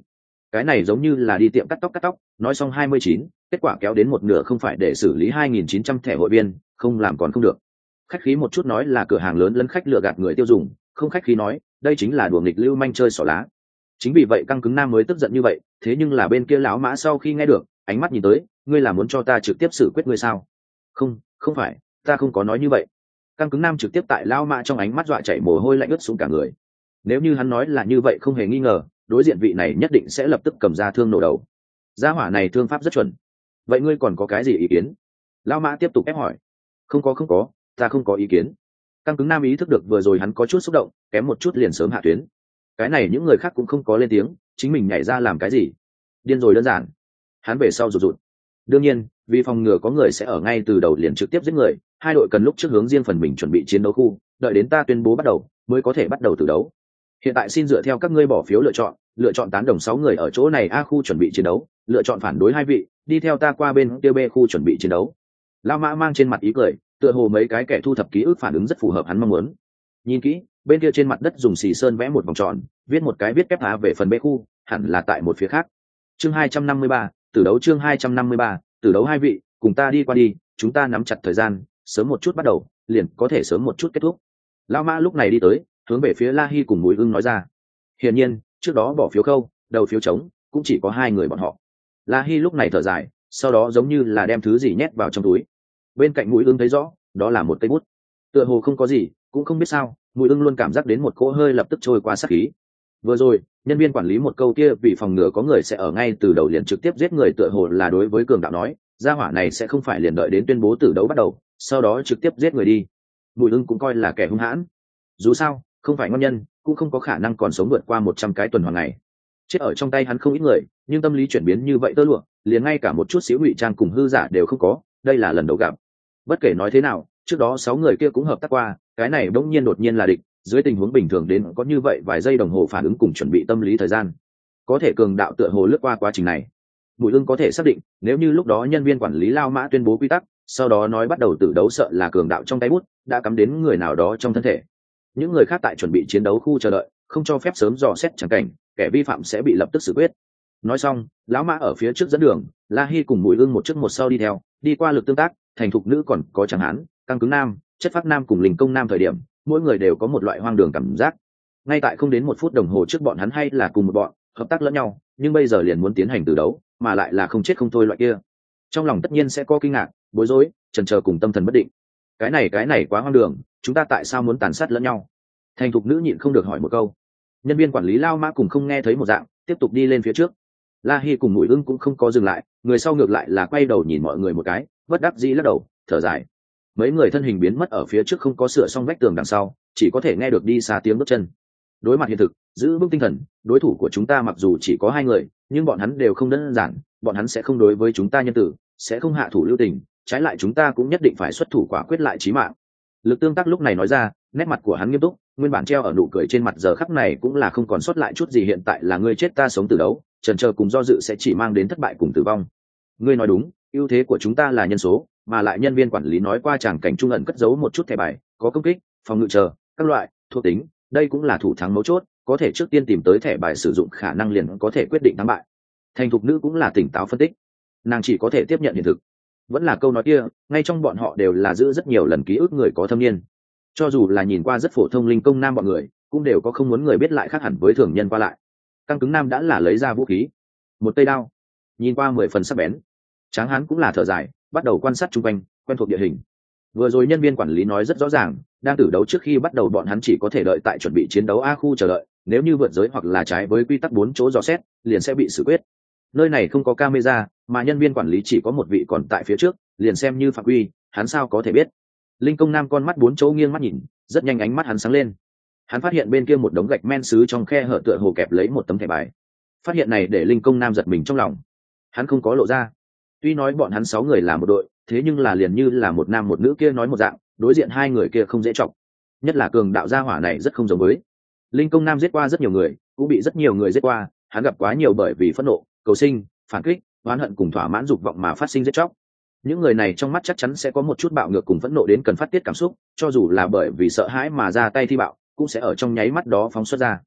Speaker 1: cái này giống như là đi tiệm cắt tóc nói xong 29, kết quả kéo đến một nửa không phải để xử lý 2.900 thẻ hội viên, không làm còn không được. Khách khí một chút nói là cửa hàng lớn lấn khách lừa gạt người tiêu dùng, không khách khí nói đây chính là đùa nghịch lưu manh chơi xỏ lá. Chính vì vậy Căng Cứng Nam mới tức giận như vậy, thế nhưng là bên kia lão mã sau khi nghe được, ánh mắt nhìn tới, ngươi là muốn cho ta trực tiếp xử quyết ngươi sao? Không phải, ta không có nói như vậy. Căng Cứng Nam trực tiếp tại lão mã trong ánh mắt dọa chảy mồ hôi lạnh ướt xuống cả người. Nếu như hắn nói là như vậy không hề nghi ngờ, đối diện vị này nhất định sẽ lập tức cầm ra thương nổ đầu. Gia hỏa này thương pháp rất chuẩn. Vậy ngươi còn có cái gì ý kiến? Lão mã tiếp tục ép hỏi. Không có, ta không có ý kiến. Căng Cứng Nam ý thức được vừa rồi hắn có chút xúc động, kém một chút liền sớm hạ tuyến. Cái này những người khác cũng không có lên tiếng, chính mình nhảy ra làm cái gì? Điên rồi đơn giản. Hắn về sau rụt rụt. Đương nhiên, vì phòng ngừa có người sẽ ở ngay từ đầu liền trực tiếp giết người, hai đội cần lúc trước hướng riêng phần mình chuẩn bị chiến đấu khu, đợi đến ta tuyên bố bắt đầu mới có thể bắt đầu từ đấu. Hiện tại xin dựa theo các ngươi bỏ phiếu lựa chọn tán đồng 6 người ở chỗ này A khu chuẩn bị chiến đấu, lựa chọn phản đối 2 vị, đi theo ta qua bên kia B khu chuẩn bị chiến đấu. Lao Mã mang trên mặt ý cười, tựa hồ mấy cái kẻ thu thập ký ức phản ứng rất phù hợp hắn mong muốn. Nhìn kỹ, bên kia trên mặt đất dùng xì sơn vẽ một vòng tròn, viết một cái viết kép A về phần B khu, hẳn là tại một phía khác. Chương 253, tử đấu chương 253, tử đấu 2 vị, cùng ta đi qua đi, chúng ta nắm chặt thời gian, sớm một chút bắt đầu, liền có thể sớm một chút kết thúc. Lão Mã lúc này đi tới, hướng về phía La Hi cùng Mùi Ưng nói ra. Hiển nhiên, trước đó bỏ phiếu khâu, đầu phiếu trống, cũng chỉ có 2 người bọn họ. La Hi lúc này thở dài, sau đó giống như là đem thứ gì nhét vào trong túi. Bên cạnh Mùi Ưng thấy rõ, đó là một cây bút. Tựa hồ không có gì, cũng không biết sao, Mùi Ưng luôn cảm giác đến một cỗ hơi lập tức trôi qua sát khí. Vừa rồi, nhân viên quản lý một câu kia vì phòng ngừa có người sẽ ở ngay từ đầu liền trực tiếp giết người, tựa hồ là đối với cường đạo nói, gia hỏa này sẽ không phải liền đợi đến tuyên bố tử đấu bắt đầu, sau đó trực tiếp giết người đi. Mùi Ưng cũng coi là kẻ hung hãn. Dù sao, không phải ngon nhân, cũng không có khả năng còn sống vượt qua 100 cái tuần hoàn ngày. Chết ở trong tay hắn không ít người, nhưng tâm lý chuyển biến như vậy tơ lụa, liền ngay cả một chút xíu ngụy trang cùng hư giả đều không có, đây là lần đầu gặp. Bất kể nói thế nào, trước đó 6 người kia cũng hợp tác qua, cái này bỗng nhiên đột nhiên là địch, dưới tình huống bình thường đến có như vậy vài giây đồng hồ phản ứng cùng chuẩn bị tâm lý thời gian. Có thể cường đạo tựa hồ lướt qua quá trình này. Bùi Ưng có thể xác định, nếu như lúc đó nhân viên quản lý Lao Mã tuyên bố quy tắc, sau đó nói bắt đầu tử đấu, sợ là cường đạo trong tay bút đã cắm đến người nào đó trong thân thể. Những người khác tại chuẩn bị chiến đấu khu chờ đợi, không cho phép sớm dò xét chẳng cảnh, kẻ vi phạm sẽ bị lập tức xử quyết. Nói xong, lão Mã ở phía trước dẫn đường, La Hi cùng Bùi Ưng một trước một sau đi theo, đi qua lực tương tác, thành thục nữ còn có Tráng Hán, Căng Cứng Nam, Chất Phác Nam cùng Linh Công Nam thời điểm, mỗi người đều có một loại hoang đường cảm giác. Ngay tại không đến 1 phút đồng hồ trước bọn hắn hay là cùng một bọn, hợp tác lẫn nhau, nhưng bây giờ liền muốn tiến hành từ đấu, mà lại là không chết không thôi loại kia. Trong lòng tất nhiên sẽ có kinh ngạc, bối rối, chần chờ cùng tâm thần bất định. Cái này quá hoang đường, chúng ta tại sao muốn tàn sát lẫn nhau? Thành thục nữ nhịn không được hỏi một câu. Nhân viên quản lý Lao Mã cùng không nghe thấy một dạng, tiếp tục đi lên phía trước. La Hi cùng Mùi Ưng cũng không có dừng lại, người sau ngược lại là quay đầu nhìn mọi người một cái, bất đắc dĩ lắc đầu, thở dài. Mấy người thân hình biến mất ở phía trước, không có sửa xong vách tường đằng sau, chỉ có thể nghe được đi xa tiếng bước chân. Đối mặt hiện thực, giữ vững tinh thần, đối thủ của chúng ta mặc dù chỉ có 2 người, nhưng bọn hắn đều không đơn giản, bọn hắn sẽ không đối với chúng ta nhân tử, sẽ không hạ thủ lưu tình, trái lại chúng ta cũng nhất định phải xuất thủ quả quyết lại chí mạng. Lực tương tác lúc này nói ra, nét mặt của hắn nghiêm túc, nguyên bản treo ở nụ cười trên mặt giờ khắc này cũng là không còn sót lại chút gì. Hiện tại là ngươi chết ta sống từ đấu, chần chờ cùng do dự sẽ chỉ mang đến thất bại cùng tử vong. Ngươi nói đúng, ưu thế của chúng ta là nhân số, mà lại nhân viên quản lý nói qua tràng cảnh trung ẩn cất giấu một chút thẻ bài, có công kích, phòng ngự chờ các loại thuộc tính, đây cũng là thủ thắng mấu chốt, có thể trước tiên tìm tới thẻ bài sử dụng khả năng liền có thể quyết định thắng bại. Thành thục nữ cũng là tỉnh táo phân tích, nàng chỉ có thể tiếp nhận hiện thực. Vẫn là câu nói kia, ngay trong bọn họ đều là giữ rất nhiều lần ký ức người có thâm niên, cho dù là nhìn qua rất phổ thông Linh Công Nam bọn người cũng đều có không muốn người biết lại khác hẳn với thường nhân qua lại. Căng Cứng Nam đã là lấy ra vũ khí, một cây đao, nhìn qua 10 phần sắc bén. Tráng Hán cũng là thở dài, bắt đầu quan sát chung quanh, quen thuộc địa hình. Vừa rồi nhân viên quản lý nói rất rõ ràng, đang tử đấu trước khi bắt đầu bọn hắn chỉ có thể đợi tại chuẩn bị chiến đấu A khu chờ đợi, nếu như vượt giới hoặc là trái với quy tắc 4 chỗ dò xét, liền sẽ bị xử quyết. Nơi này không có camera, mà nhân viên quản lý chỉ có một vị còn tại phía trước, liền xem như phạm quy, hắn sao có thể biết. Linh Công Nam con mắt 4 chỗ nghiêng mắt nhìn, rất nhanh ánh mắt hắn sáng lên. Hắn phát hiện bên kia một đống gạch men sứ trong khe hở tựa hồ kẹp lấy một tấm thẻ bài. Phát hiện này để Linh Công Nam giật mình trong lòng. Hắn không có lộ ra. Tuy nói bọn hắn 6 người là một đội, thế nhưng là liền như là một nam một nữ kia nói một dạng, đối diện 2 người kia không dễ trọng. Nhất là cường đạo gia hỏa này rất không giống với. Linh Công Nam giết qua rất nhiều người, cũng bị rất nhiều người giết qua, hắn gặp quá nhiều bởi vì phẫn nộ, cầu sinh, phản kích, oán hận cùng thỏa mãn dục vọng mà phát sinh giết chóc. Những người này trong mắt chắc chắn sẽ có một chút bạo ngược cùng phẫn nộ đến cần phát tiết cảm xúc, cho dù là bởi vì sợ hãi mà ra tay thi bạo, cũng sẽ ở trong nháy mắt đó phóng xuất ra.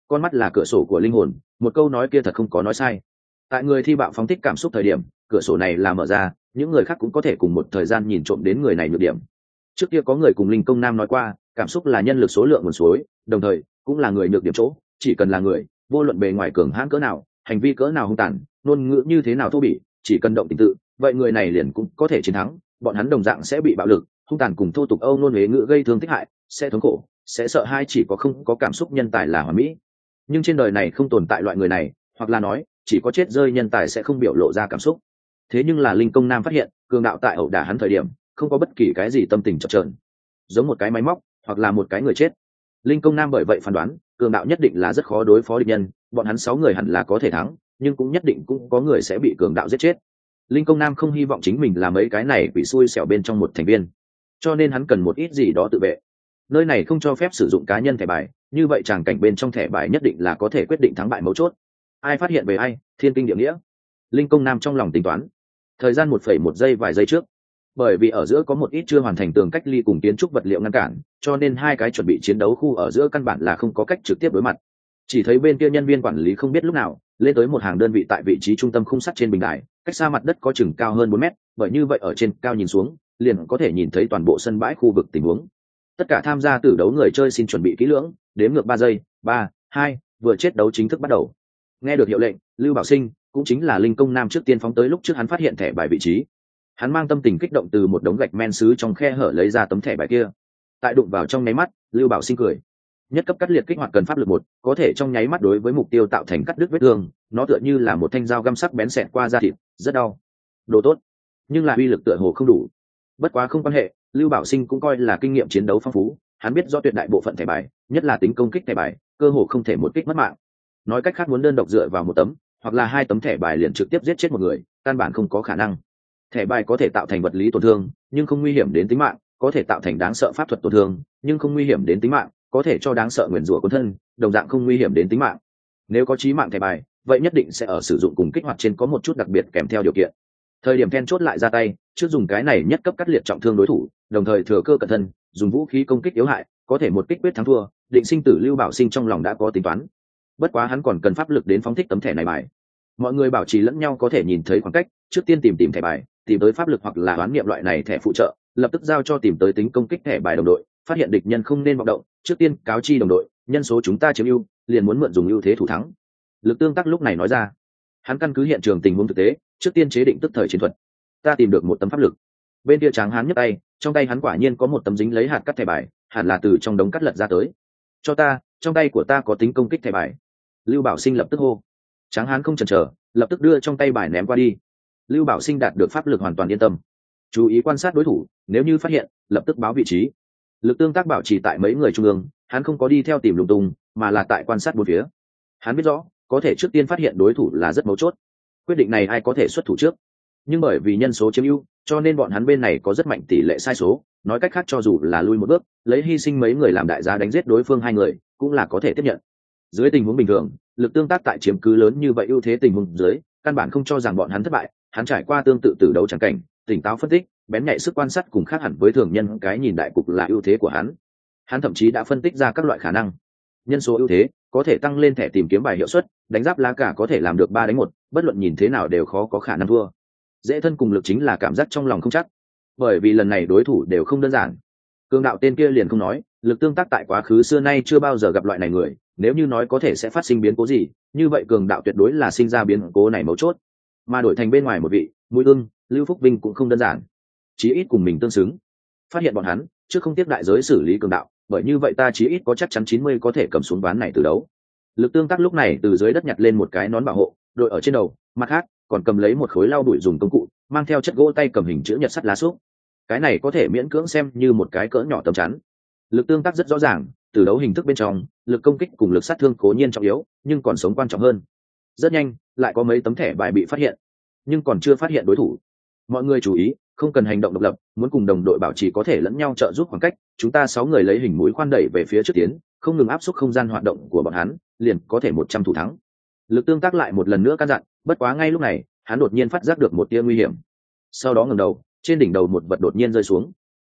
Speaker 1: con mắt là cửa sổ của linh hồn, một câu nói kia thật không có nói sai. Tại người thi bạo phóng thích cảm xúc thời điểm, cửa sổ này là mở ra, những người khác cũng có thể cùng một thời gian nhìn trộm đến người này nhược điểm. Trước kia có người cùng linh công nam nói qua, cảm xúc là nhân lực số lượng nguồn suối, đồng thời cũng là người nhược điểm chỗ, chỉ cần là người, vô luận bề ngoài cường hãn cỡ nào, hành vi cỡ nào hung tàn, ngôn ngữ như thế nào thô bỉ, chỉ cần động tình tự, vậy người này liền cũng có thể chiến thắng. Bọn hắn đồng dạng sẽ bị bạo lực, hung tàn cùng thô tục âu nôn huế ngữ gây thương tích hại, sẽ thống khổ, sẽ sợ hai, chỉ có không có cảm xúc nhân tài là hoàn mỹ. Nhưng trên đời này không tồn tại loại người này, hoặc là nói chỉ có chết rơi nhân tài sẽ không biểu lộ ra cảm xúc. Thế nhưng là linh công nam phát hiện, cường đạo tại ẩu đả hắn thời điểm không có bất kỳ cái gì tâm tình chập chờn, giống một cái máy móc hoặc là một cái người chết. Linh công nam bởi vậy phán đoán cường đạo nhất định là rất khó đối phó địch nhân, bọn hắn 6 người hẳn là có thể thắng, nhưng cũng nhất định cũng có người sẽ bị cường đạo giết chết. Linh công nam không hy vọng chính mình là mấy cái này bị xui xẻo bên trong một thành viên, cho nên hắn cần một ít gì đó tự vệ. Nơi này không cho phép sử dụng cá nhân thẻ bài, như vậy tràng cảnh bên trong thẻ bài nhất định là có thể quyết định thắng bại mấu chốt. Ai phát hiện về ai, thiên kinh địa nghĩa. Linh công nam trong lòng tính toán. Thời gian 1,1 giây vài giây trước, bởi vì ở giữa có một ít chưa hoàn thành tường cách ly cùng kiến trúc vật liệu ngăn cản, cho nên hai cái chuẩn bị chiến đấu khu ở giữa căn bản là không có cách trực tiếp đối mặt. Chỉ thấy bên kia nhân viên quản lý không biết lúc nào lên tới một hàng đơn vị tại vị trí trung tâm khung sắt trên bình đài, cách xa mặt đất có chừng cao hơn 4 mét, bởi như vậy ở trên cao nhìn xuống liền có thể nhìn thấy toàn bộ sân bãi khu vực tình huống. Tất cả tham gia tử đấu người chơi xin chuẩn bị kỹ lưỡng, đếm ngược 3 giây, 3, 2, vừa chết đấu chính thức bắt đầu. Nghe được hiệu lệnh, Lưu Bảo Sinh cũng chính là linh công nam trước tiên phóng tới lúc trước hắn phát hiện thẻ bài vị trí. Hắn mang tâm tình kích động từ một đống gạch men sứ trong khe hở lấy ra tấm thẻ bài kia. Tại đụng vào trong nháy mắt, Lưu Bảo Sinh cười. Nhất cấp cắt liệt kích hoạt cần pháp lực 1, có thể trong nháy mắt đối với mục tiêu tạo thành cắt đứt vết thương, nó tựa như là một thanh dao găm sắc bén xẹt qua da thịt, rất đau. Đồ tốt, nhưng là uy lực tựa hồ không đủ. Bất quá không quan hệ, Lưu Bảo Sinh cũng coi là kinh nghiệm chiến đấu phong phú, hắn biết rõ tuyệt đại bộ phận thẻ bài, nhất là tính công kích thẻ bài, cơ hồ không thể một kích mất mạng. Nói cách khác, muốn đơn độc dựa vào một tấm hoặc là 2 tấm thẻ bài liền trực tiếp giết chết một người, căn bản không có khả năng. Thẻ bài có thể tạo thành vật lý tổn thương, nhưng không nguy hiểm đến tính mạng, có thể tạo thành đáng sợ pháp thuật tổn thương, nhưng không nguy hiểm đến tính mạng, có thể cho đáng sợ nguyền rủa cuốn thân, đồng dạng không nguy hiểm đến tính mạng. Nếu có chí mạng thẻ bài, vậy nhất định sẽ ở sử dụng cùng kích hoạt trên có một chút đặc biệt kèm theo điều kiện. Thời điểm then chốt lại ra tay, trước dùng cái này nhất cấp cắt liệt trọng thương đối thủ, đồng thời thừa cơ cẩn thân, dùng vũ khí công kích yếu hại, có thể một kích quyết thắng thua, định sinh tử Lưu Bảo Sinh trong lòng đã có tính toán. Bất quá hắn còn cần pháp lực đến phóng thích tấm thẻ này bài. Mọi người bảo trì lẫn nhau có thể nhìn thấy khoảng cách, trước tiên tìm thẻ bài, tìm tới pháp lực hoặc là đoán nghiệm loại này thẻ phụ trợ, lập tức giao cho tìm tới tính công kích thẻ bài đồng đội, phát hiện địch nhân không nên vọng động, trước tiên cáo chi đồng đội, nhân số chúng ta chiếm ưu, liền muốn mượn dùng ưu thế thủ thắng. Lực tương tác lúc này nói ra, hắn căn cứ hiện trường tình huống thực tế, trước tiên chế định tức thời chiến thuật. Ta tìm được một tấm pháp lực. Bên kia Tráng Hán nhấc tay, trong tay hắn quả nhiên có một tấm dính lấy hạt cắt thẻ bài, hẳn là từ trong đống cắt lật ra tới. Cho ta, trong tay của ta có tính công kích thẻ bài. Lưu Bảo Sinh lập tức hô. Tráng Hán không chần chờ, lập tức đưa trong tay bài ném qua đi. Lưu Bảo Sinh đạt được pháp lực hoàn toàn yên tâm, chú ý quan sát đối thủ, nếu như phát hiện lập tức báo vị trí. Lực tương tác bảo trì tại mấy người trung ương, hắn không có đi theo tìm lung tung, mà là tại quan sát bốn phía. Hắn biết rõ có thể trước tiên phát hiện đối thủ là rất mấu chốt, quyết định này ai có thể xuất thủ trước. Nhưng bởi vì nhân số chiếm ưu, cho nên bọn hắn bên này có rất mạnh tỷ lệ sai số, nói cách khác cho dù là lui một bước, lấy hy sinh mấy người làm đại giá đánh giết đối phương 2 người cũng là có thể tiếp nhận. Dưới tình huống bình thường, lực tương tác tại chiếm cứ lớn như vậy ưu thế tình huống dưới, căn bản không cho rằng bọn hắn thất bại. Hắn trải qua tương tự từ đấu chẳng cảnh, tỉnh táo phân tích, bén nhạy sức quan sát cùng khác hẳn với thường nhân, cái nhìn đại cục là ưu thế của hắn. Hắn thậm chí đã phân tích ra các loại khả năng. Nhân số ưu thế có thể tăng lên thẻ tìm kiếm bài hiệu suất, đánh giáp lá cả có thể làm được 3 đánh 1, bất luận nhìn thế nào đều khó có khả năng thua. Dễ thân cùng lực chính là cảm giác trong lòng không chắc, bởi vì lần này đối thủ đều không đơn giản. Cường đạo tên kia liền không nói, lực tương tác tại quá khứ xưa nay chưa bao giờ gặp loại này người, nếu như nói có thể sẽ phát sinh biến cố gì, như vậy cường đạo tuyệt đối là sinh ra biến cố này mấu chốt. Mà đổi thành bên ngoài một vị, Mũi Ưng, Lưu Phúc Vinh cũng không đơn giản, chí ít cùng mình tương xứng. Phát hiện bọn hắn, trước không tiếp đại giới xử lý cường đạo, bởi như vậy ta chí ít có chắc chắn 90 có thể cầm xuống ván này từ đấu. Lực tương tác lúc này từ dưới đất nhặt lên một cái nón bảo hộ, đội ở trên đầu, mặt khác còn cầm lấy một khối lau bụi dùng công cụ, mang theo chất gỗ tay cầm hình chữ nhật sắt lá xúc. Cái này có thể miễn cưỡng xem như một cái cỡ nhỏ tấm chắn. Lực tương tác rất rõ ràng, từ đấu hình thức bên trong, lực công kích cùng lực sát thương cố nhiên trọng yếu, nhưng còn sống quan trọng hơn. Rất nhanh, lại có mấy tấm thẻ bài bị phát hiện, nhưng còn chưa phát hiện đối thủ. Mọi người chú ý, không cần hành động độc lập, muốn cùng đồng đội bảo trì có thể lẫn nhau trợ giúp khoảng cách. Chúng ta 6 người lấy hình mũi khoan đẩy về phía trước tiến, không ngừng áp suất không gian hoạt động của bọn hắn, liền có thể 100 thủ thắng. Lực tương tác lại một lần nữa căn dặn, bất quá ngay lúc này, hắn đột nhiên phát giác được một tia nguy hiểm. Sau đó ngẩng đầu, trên đỉnh đầu một vật đột nhiên rơi xuống.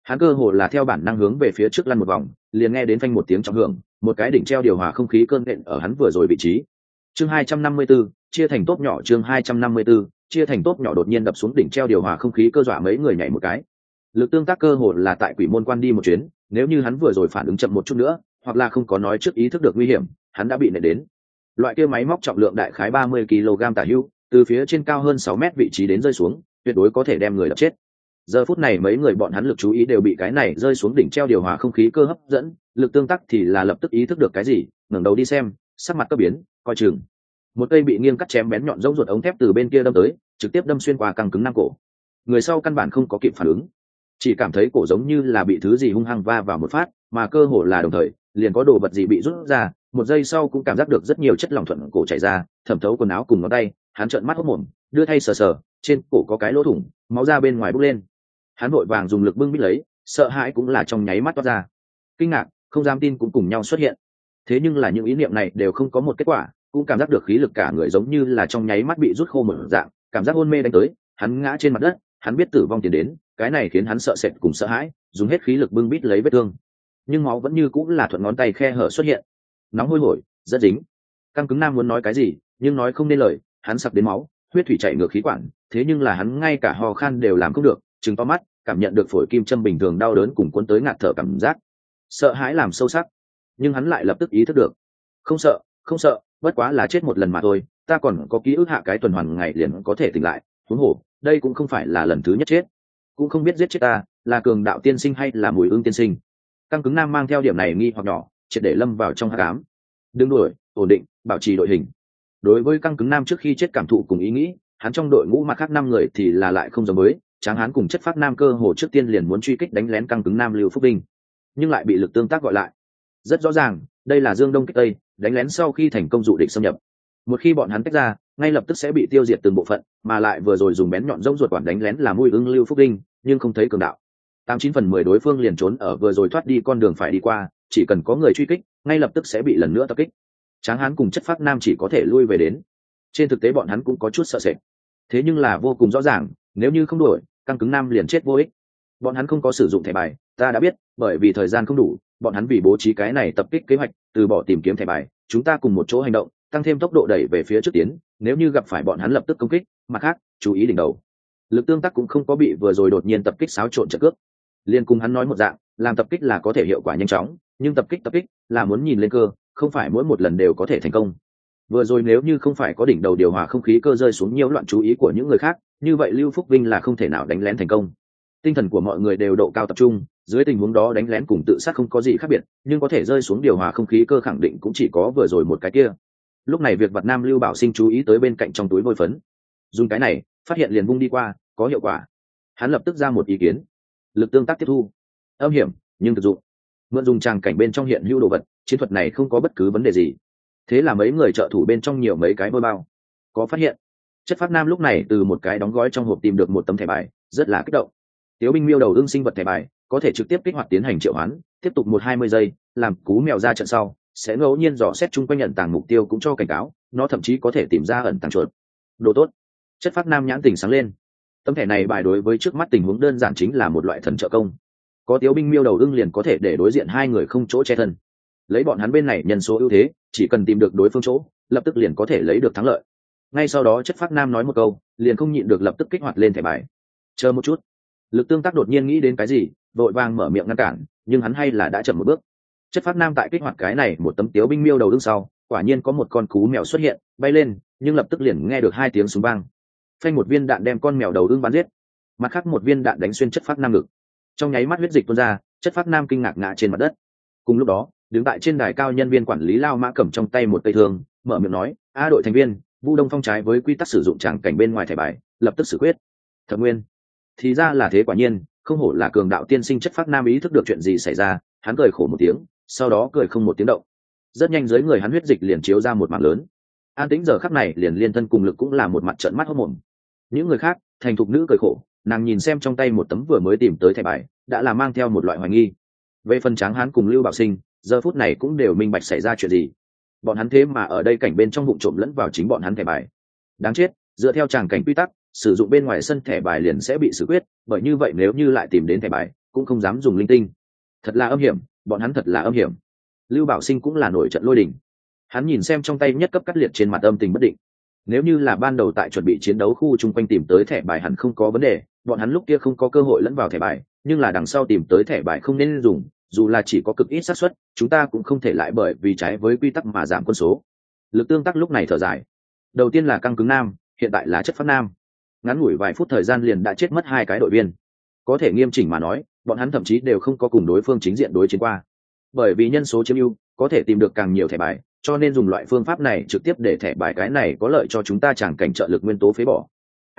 Speaker 1: Hắn cơ hồ là theo bản năng hướng về phía trước lăn một vòng, liền nghe đến phanh một tiếng trọng hưởng, một cái đỉnh treo điều hòa không khí cơn nện ở hắn vừa rồi vị trí. Chương 254, chia thành tốp nhỏ. Chương 254, chia thành tốp nhỏ đột nhiên đập xuống đỉnh treo điều hòa không khí, cơ dọa mấy người nhảy một cái. Lực tương tác cơ hồ là tại quỷ môn quan đi một chuyến, nếu như hắn vừa rồi phản ứng chậm một chút nữa, hoặc là không có nói trước ý thức được nguy hiểm, hắn đã bị nện đến. Loại kia máy móc trọng lượng đại khái 30 kg tả hữu, từ phía trên cao hơn 6 mét vị trí đến rơi xuống, tuyệt đối có thể đem người đập chết. Giờ phút này mấy người bọn hắn lực chú ý đều bị cái này rơi xuống đỉnh treo điều hòa không khí cơ hấp dẫn, lực tương tác thì là lập tức ý thức được cái gì, ngẩng đầu đi xem, sắc mặt cấp biến, coi chừng. Một cây bị nghiêng cắt chém bén nhọn giống ruột ống thép từ bên kia đâm tới, trực tiếp đâm xuyên qua căng cứng nang cổ. Người sau căn bản không có kịp phản ứng, chỉ cảm thấy cổ giống như là bị thứ gì hung hăng va vào một phát, mà cơ hồ là đồng thời, liền có đồ vật gì bị rút ra, một giây sau cũng cảm giác được rất nhiều chất lỏng thuận cổ chảy ra, thẩm thấu quần áo cùng ngón tay, hắn trợn mắt hốt mồm, đưa thay sờ sờ, trên cổ có cái lỗ thủng, máu ra bên ngoài bốc lên. Hắn vội vàng dùng lực bưng bít lấy, sợ hãi cũng là trong nháy mắt toát ra, kinh ngạc, không dám tin cũng cùng nhau xuất hiện. Thế nhưng là những ý niệm này đều không có một kết quả, cũng cảm giác được khí lực cả người giống như là trong nháy mắt bị rút khô một dạng, cảm giác hôn mê đánh tới, hắn ngã trên mặt đất, hắn biết tử vong tiến đến, cái này khiến hắn sợ sệt cùng sợ hãi, dùng hết khí lực bưng bít lấy vết thương, nhưng máu vẫn như cũng là thuận ngón tay khe hở xuất hiện, nóng hôi hổi, rất dính. Căng cứng nam muốn nói cái gì, nhưng nói không nên lời, hắn sặc đến máu, huyết thủy chảy ngược khí quản, thế nhưng là hắn ngay cả ho khan đều làm không được, trừng to mắt, cảm nhận được phổi kim châm bình thường đau đớn cùng cuốn tới ngạt thở cảm giác, sợ hãi làm sâu sắc, nhưng hắn lại lập tức ý thức được, không sợ, không sợ, bất quá là chết một lần mà thôi, ta còn có ký ức hạ cái tuần hoàn ngày liền có thể tỉnh lại, huống hồ đây cũng không phải là lần thứ nhất chết, cũng không biết giết chết ta là cường đạo tiên sinh hay là mùi ương tiên sinh. Căng cứng nam mang theo điểm này nghi hoặc nhỏ, triệt để lâm vào trong hắc ám. Đừng đuổi, ổn định, bảo trì đội hình. Đối với căng cứng nam trước khi chết cảm thụ cùng ý nghĩ, hắn trong đội ngũ mặt khác 5 người thì là lại không giống với, Tráng Hán cùng Chất Phác Nam cơ hồ trước tiên liền muốn truy kích đánh lén căng cứng nam Lưu Phúc Đinh, nhưng lại bị lực tương tác gọi lại. Rất rõ ràng, đây là Dương Đông kích Tây, đánh lén sau khi thành công dụ địch xâm nhập. Một khi bọn hắn tách ra, ngay lập tức sẽ bị tiêu diệt từng bộ phận, mà lại vừa rồi dùng bén nhọn rỗng ruột quản đánh lén là mùi ưng Lưu Phúc Đinh, nhưng không thấy cường đạo. 89/10 đối phương liền trốn ở vừa rồi thoát đi con đường phải đi qua, chỉ cần có người truy kích, ngay lập tức sẽ bị lần nữa tập kích. Tráng Hán cùng Chất Phác Nam chỉ có thể lui về đến. Trên thực tế bọn hắn cũng có chút sợ sệt. Thế nhưng là vô cùng rõ ràng, nếu như không đổi, căng cứng nam liền chết vô ích. Bọn hắn không có sử dụng thẻ bài, ta đã biết, bởi vì thời gian không đủ, bọn hắn vì bố trí cái này tập kích kế hoạch, từ bỏ tìm kiếm thẻ bài, chúng ta cùng một chỗ hành động, tăng thêm tốc độ đẩy về phía trước tiến, nếu như gặp phải bọn hắn lập tức công kích, mặt khác, chú ý đỉnh đầu. Lực tương tác cũng không có bị vừa rồi đột nhiên tập kích xáo trộn trận cước. Liên cùng hắn nói một dạng, làm tập kích là có thể hiệu quả nhanh chóng, nhưng tập kích là muốn nhìn lên cơ, không phải mỗi một lần đều có thể thành công. Vừa rồi nếu như không phải có đỉnh đầu điều hòa không khí cơ rơi xuống nhiễu loạn chú ý của những người khác, như vậy Lưu Phúc Vinh là không thể nào đánh lén thành công. Tinh thần của mọi người đều độ cao tập trung, dưới tình huống đó đánh lén cùng tự sát không có gì khác biệt, nhưng có thể rơi xuống điều hòa không khí cơ khẳng định cũng chỉ có vừa rồi một cái kia. Lúc này việc vật nam Lưu Bảo Sinh chú ý tới bên cạnh trong túi vôi phấn, dùng cái này phát hiện liền vung đi qua, có hiệu quả. Hắn lập tức ra một ý kiến, lực tương tác tiếp thu, âm hiểm nhưng thực dụng, mượn dùng tràng cảnh bên trong hiện hữu đồ vật, chiến thuật này không có bất cứ vấn đề gì. Thế là mấy người trợ thủ bên trong nhiều mấy cái vôi bao, có phát hiện. Chất Phác Nam lúc này từ một cái đóng gói trong hộp tìm được một tấm thẻ bài, rất là kích động. Tiếu binh miêu đầu ương sinh vật thẻ bài có thể trực tiếp kích hoạt tiến hành triệu hoán, tiếp tục 1-20 giây, làm cú mèo ra trận sau sẽ ngẫu nhiên dò xét chung quanh nhận tàng mục tiêu cũng cho cảnh cáo, nó thậm chí có thể tìm ra ẩn tàng chuột. Đồ tốt. Chất Phác Nam nhãn tình sáng lên. Tấm thẻ này bài đối với trước mắt tình huống đơn giản chính là một loại thần trợ công. Có Tiếu binh miêu đầu ương liền có thể để đối diện hai người không chỗ che thân. Lấy bọn hắn bên này nhân số ưu thế, chỉ cần tìm được đối phương chỗ, lập tức liền có thể lấy được thắng lợi. Ngay sau đó Chất Phác Nam nói một câu, liền không nhịn được lập tức kích hoạt lên thẻ bài. Chờ một chút. Lực tương tác đột nhiên nghĩ đến cái gì, vội vàng mở miệng ngăn cản, nhưng hắn hay là đã chậm một bước. Chất Phác Nam tại kích hoạt cái này một tấm Tiếu binh miêu đầu ương sau, quả nhiên có một con cú mèo xuất hiện, bay lên, nhưng lập tức liền nghe được 2 tiếng súng vang. Phanh một viên đạn đem con mèo đầu ương bắn giết, mặt khác một viên đạn đánh xuyên Chất Phác Nam ngực. Trong nháy mắt huyết dịch tuôn ra, Chất Phác Nam kinh ngạc ngã trên mặt đất. Cùng lúc đó, đứng tại trên đài cao nhân viên quản lý Lao Mã cầm trong tay một cây thương, mở miệng nói, a đội thành viên, Vu Đông Phong trái với quy tắc sử dụng tràng cảnh bên ngoài thẻ bài, lập tức xử quyết. Thẩm Nguyên, thì ra là thế, quả nhiên không hổ là cường đạo tiên sinh. Chất Phác Nam ý thức được chuyện gì xảy ra, hắn cười khổ một tiếng, sau đó cười không một tiếng động. Rất nhanh dưới người hắn huyết dịch liền chiếu ra một mảng lớn. An tĩnh giờ khắc này liền liên thân cùng lực cũng là một mặt trợn mắt hốt mồm. Những người khác, thành thục nữ cười khổ, nàng nhìn xem trong tay một tấm vừa mới tìm tới thẻ bài, đã là mang theo một loại hoài nghi. Về phần Tráng Hán cùng Lưu Bảo Sinh, giờ phút này cũng đều minh bạch xảy ra chuyện gì. Bọn hắn thế mà ở đây cảnh bên trong vụng trộm lẫn vào chính bọn hắn thẻ bài. Đáng chết, dựa theo tràng cảnh quy tắc, sử dụng bên ngoài sân thẻ bài liền sẽ bị xử quyết, bởi như vậy nếu như lại tìm đến thẻ bài, cũng không dám dùng linh tinh. Thật là âm hiểm, bọn hắn thật là âm hiểm. Lưu Bảo Sinh cũng là nổi trận lôi đình. Hắn nhìn xem trong tay nhất cấp cắt liệt trên mặt âm tình bất định. Nếu như là ban đầu tại chuẩn bị chiến đấu khu chung quanh tìm tới thẻ bài hẳn không có vấn đề, bọn hắn lúc kia không có cơ hội lẫn vào thẻ bài, nhưng là đằng sau tìm tới thẻ bài không nên dùng, dù là chỉ có cực ít xác suất, chúng ta cũng không thể lại bởi vì trái với quy tắc mà giảm quân số. Lực tương tác lúc này thở dài. Đầu tiên là căng cứng nam, hiện tại là chất phát nam. Ngắn ngủi vài phút thời gian liền đã chết mất 2 cái đội viên. Có thể nghiêm chỉnh mà nói, bọn hắn thậm chí đều không có cùng đối phương chính diện đối chiến qua. Bởi vì nhân số chiếm ưu, có thể tìm được càng nhiều thẻ bài, cho nên dùng loại phương pháp này trực tiếp để thẻ bài cái này có lợi cho chúng ta chẳng cảnh trợ lực nguyên tố phế bỏ.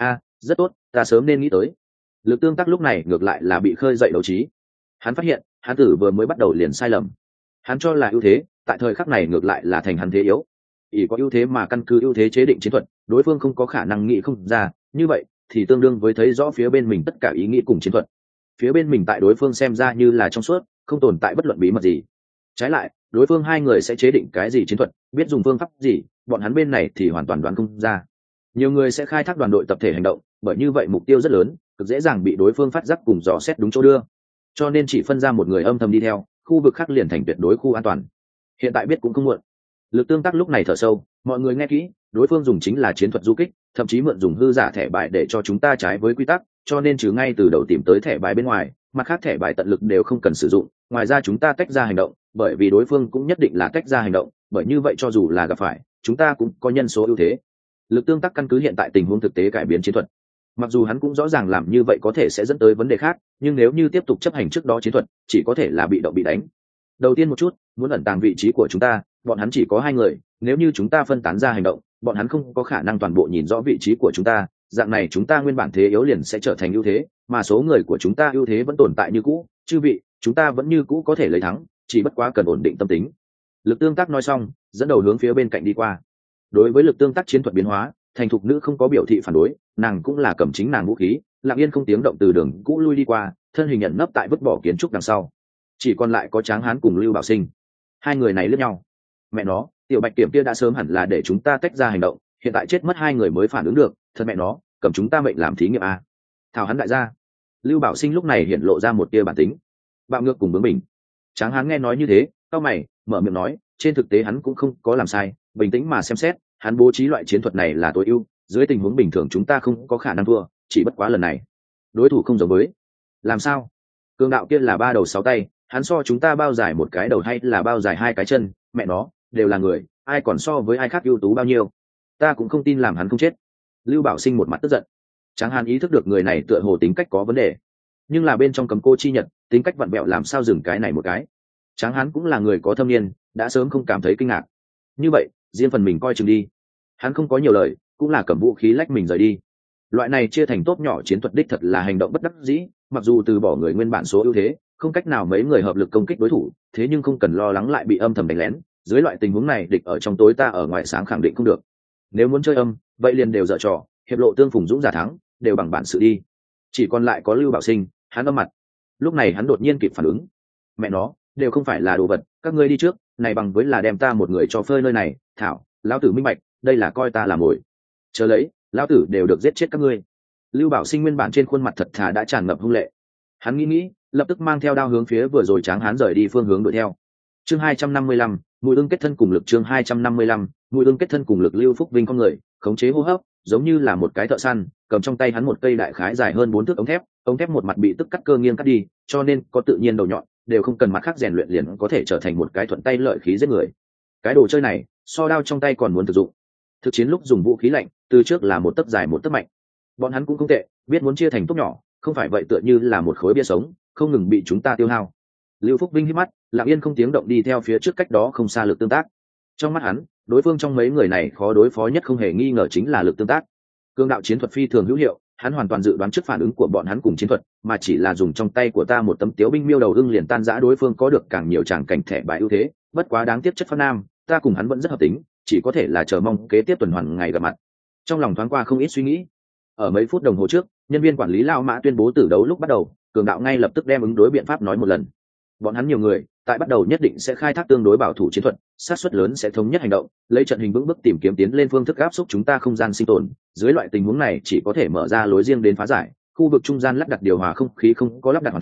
Speaker 1: Rất tốt, ta sớm nên nghĩ tới. Lực tương tác lúc này ngược lại là bị khơi dậy đấu trí. Hắn phát hiện hắn tử vừa mới bắt đầu liền sai lầm. Hắn cho là ưu thế, tại thời khắc này ngược lại là thành hắn thế yếu. Ỷ có ưu thế mà căn cứ ưu thế chế định chiến thuật, đối phương không có khả năng nghĩ không ra, như vậy thì tương đương với thấy rõ phía bên mình tất cả ý nghĩ cùng chiến thuật. Phía bên mình tại đối phương xem ra như là trong suốt, không tồn tại bất luận bí mật gì. Trái lại, đối phương hai người sẽ chế định cái gì chiến thuật, biết dùng phương pháp gì, bọn hắn bên này thì hoàn toàn đoán không ra. Nhiều người sẽ khai thác đoàn đội tập thể hành động, bởi như vậy mục tiêu rất lớn, cực dễ dàng bị đối phương phát giác cùng dò xét đúng chỗ đưa. Cho nên chỉ phân ra một người âm thầm đi theo, khu vực khác liền thành tuyệt đối khu an toàn. Hiện tại biết cũng không muộn. Lực tương tác lúc này thở sâu, mọi người nghe kỹ, đối phương dùng chính là chiến thuật du kích, thậm chí mượn dùng hư giả thẻ bài để cho chúng ta trái với quy tắc, cho nên trừ ngay từ đầu tìm tới thẻ bài bên ngoài, mặt khác thẻ bài tận lực đều không cần sử dụng, ngoài ra chúng ta tách ra hành động, bởi vì đối phương cũng nhất định là tách ra hành động, bởi như vậy cho dù là gặp phải, chúng ta cũng có nhân số ưu thế. Lực tương tác căn cứ hiện tại tình huống thực tế cải biến chiến thuật. Mặc dù hắn cũng rõ ràng làm như vậy có thể sẽ dẫn tới vấn đề khác, nhưng nếu như tiếp tục chấp hành trước đó chiến thuật, chỉ có thể là bị động bị đánh. Đầu tiên một chút, muốn ẩn tàng vị trí của chúng ta, bọn hắn chỉ có 2 người, nếu như chúng ta phân tán ra hành động, bọn hắn không có khả năng toàn bộ nhìn rõ vị trí của chúng ta, dạng này chúng ta nguyên bản thế yếu liền sẽ trở thành ưu thế, mà số người của chúng ta ưu thế vẫn tồn tại như cũ, chư vị, chúng ta vẫn như cũ có thể lấy thắng, chỉ bất quá cần ổn định tâm tính. Lực tương tác nói xong, dẫn đầu hướng phía bên cạnh đi qua. Đối với lực tương tác chiến thuật biến hóa, thành thục nữ không có biểu thị phản đối, nàng cũng là cầm chính nàng vũ khí, lặng yên không tiếng động từ đường cũ lui đi qua, thân hình nhận nấp tại vứt bỏ kiến trúc đằng sau. Chỉ còn lại có Tráng Hán cùng Lưu Bảo Sinh. 2 người này liếc nhau. Mẹ nó, tiểu Bạch Kiểm kia đã sớm hẳn là để chúng ta tách ra hành động, hiện tại chết mất 2 người mới phản ứng được, thật mẹ nó, cầm chúng ta mệnh làm thí nghiệm a. Thảo hắn đại gia. Lưu Bảo Sinh lúc này hiện lộ ra một tia bản tính, bạo ngược cùng bướng bỉnh. Tráng Hán nghe nói như thế, cau mày, mở miệng nói, trên thực tế hắn cũng không có làm sai, bình tĩnh mà xem xét, hắn bố trí loại chiến thuật này là tối ưu, dưới tình huống bình thường chúng ta không có khả năng thua, chỉ bất quá lần này đối thủ không giống với. Làm sao? Cường đạo kia là 3 đầu 6 tay, hắn so chúng ta bao dài một cái đầu hay là bao dài 2 cái chân, mẹ nó, đều là người, ai còn so với ai khác ưu tú bao nhiêu. Ta cũng không tin làm hắn không chết. Lưu Bảo Sinh một mặt tức giận. Tráng Hán ý thức được người này tựa hồ tính cách có vấn đề, nhưng là bên trong Cầm Cô Chi Nhật, tính cách vặn vẹo làm sao dừng cái này một cái. Tráng Hán cũng là người có thâm niên, đã sớm không cảm thấy kinh ngạc. Như vậy, riêng phần mình coi chừng đi. Hắn không có nhiều lời, cũng là cầm vũ khí lách mình rời đi. Loại này chia thành tốt nhỏ chiến thuật đích thật là hành động bất đắc dĩ, mặc dù từ bỏ người nguyên bản số ưu thế, không cách nào mấy người hợp lực công kích đối thủ, thế nhưng không cần lo lắng lại bị âm thầm đánh lén, dưới loại tình huống này địch ở trong tối ta ở ngoài sáng khẳng định không được. Nếu muốn chơi âm, vậy liền đều dở trò, hiệp lộ tương phùng dũng giả thắng, đều bằng bản sự đi. Chỉ còn lại có Lưu Bảo Sinh, hắn âm mặt. Lúc này hắn đột nhiên kịp phản ứng. Mẹ nó, đều không phải là đồ vật, các ngươi đi trước, này bằng với là đem ta một người cho phơi nơi này, thảo, lão tử minh bạch, đây là coi ta là mồi. Chờ lấy, lão tử đều được giết chết các ngươi. Lưu Bảo Sinh nguyên bản trên khuôn mặt thật thà đã tràn ngập hung lệ. Hắn nghĩ, lập tức mang theo đao hướng phía vừa rồi Tráng Hán rời đi phương hướng đuổi theo. Chương 255, mùi ương kết thân cùng lực. Chương 255, mùi ương kết thân cùng lực. Lưu Phúc Vinh con người khống chế hô hấp, giống như là một cái thợ săn, cầm trong tay hắn một cây đại khái dài hơn 4 thước ống thép một mặt bị tức cắt cơ nghiêng cắt đi, cho nên có tự nhiên đầu nhọn, đều không cần mặt khác rèn luyện liền có thể trở thành một cái thuận tay lợi khí giết người. Cái đồ chơi này, so đao trong tay còn muốn thực dụng. Thực chiến lúc dùng vũ khí lạnh, từ trước là một tấc dài một tấc mạnh. Bọn hắn cũng không tệ, biết muốn chia thành tốt nhỏ, không phải vậy tựa như là một khối bia sống, không ngừng bị chúng ta tiêu hao. Lưu Phúc Vinh hít mắt, lặng yên không tiếng động đi theo phía trước cách đó không xa lực tương tác. Trong mắt hắn, đối phương trong mấy người này khó đối phó nhất không hề nghi ngờ chính là lực tương tác. Cương đạo chiến thuật phi thường hữu hiệu, hắn hoàn toàn dự đoán trước phản ứng của bọn hắn cùng chiến thuật, mà chỉ là dùng trong tay của ta một tấm tiếu binh miêu đầu ưng liền tan rã đối phương có được càng nhiều tràng cảnh thẻ bài ưu thế. Bất quá đáng tiếc chất phát nam, ta cùng hắn vẫn rất hợp tính, chỉ có thể là chờ mong kế tiếp tuần hoàn ngày gặp mặt. Trong lòng thoáng qua không ít suy nghĩ. Ở mấy phút đồng hồ trước, nhân viên quản lý Lao Mã tuyên bố tử đấu lúc bắt đầu, cường đạo ngay lập tức đem ứng đối biện pháp nói một lần. Bọn hắn nhiều người, tại bắt đầu nhất định sẽ khai thác tương đối bảo thủ chiến thuật, sát suất lớn sẽ thống nhất hành động, lấy trận hình vững bước tìm kiếm tiến lên phương thức áp xúc chúng ta không gian sinh tồn. Dưới loại tình huống này chỉ có thể mở ra lối riêng đến phá giải. Khu vực trung gian lắp đặt điều hòa không khí không có lắp đặt hoàn thành,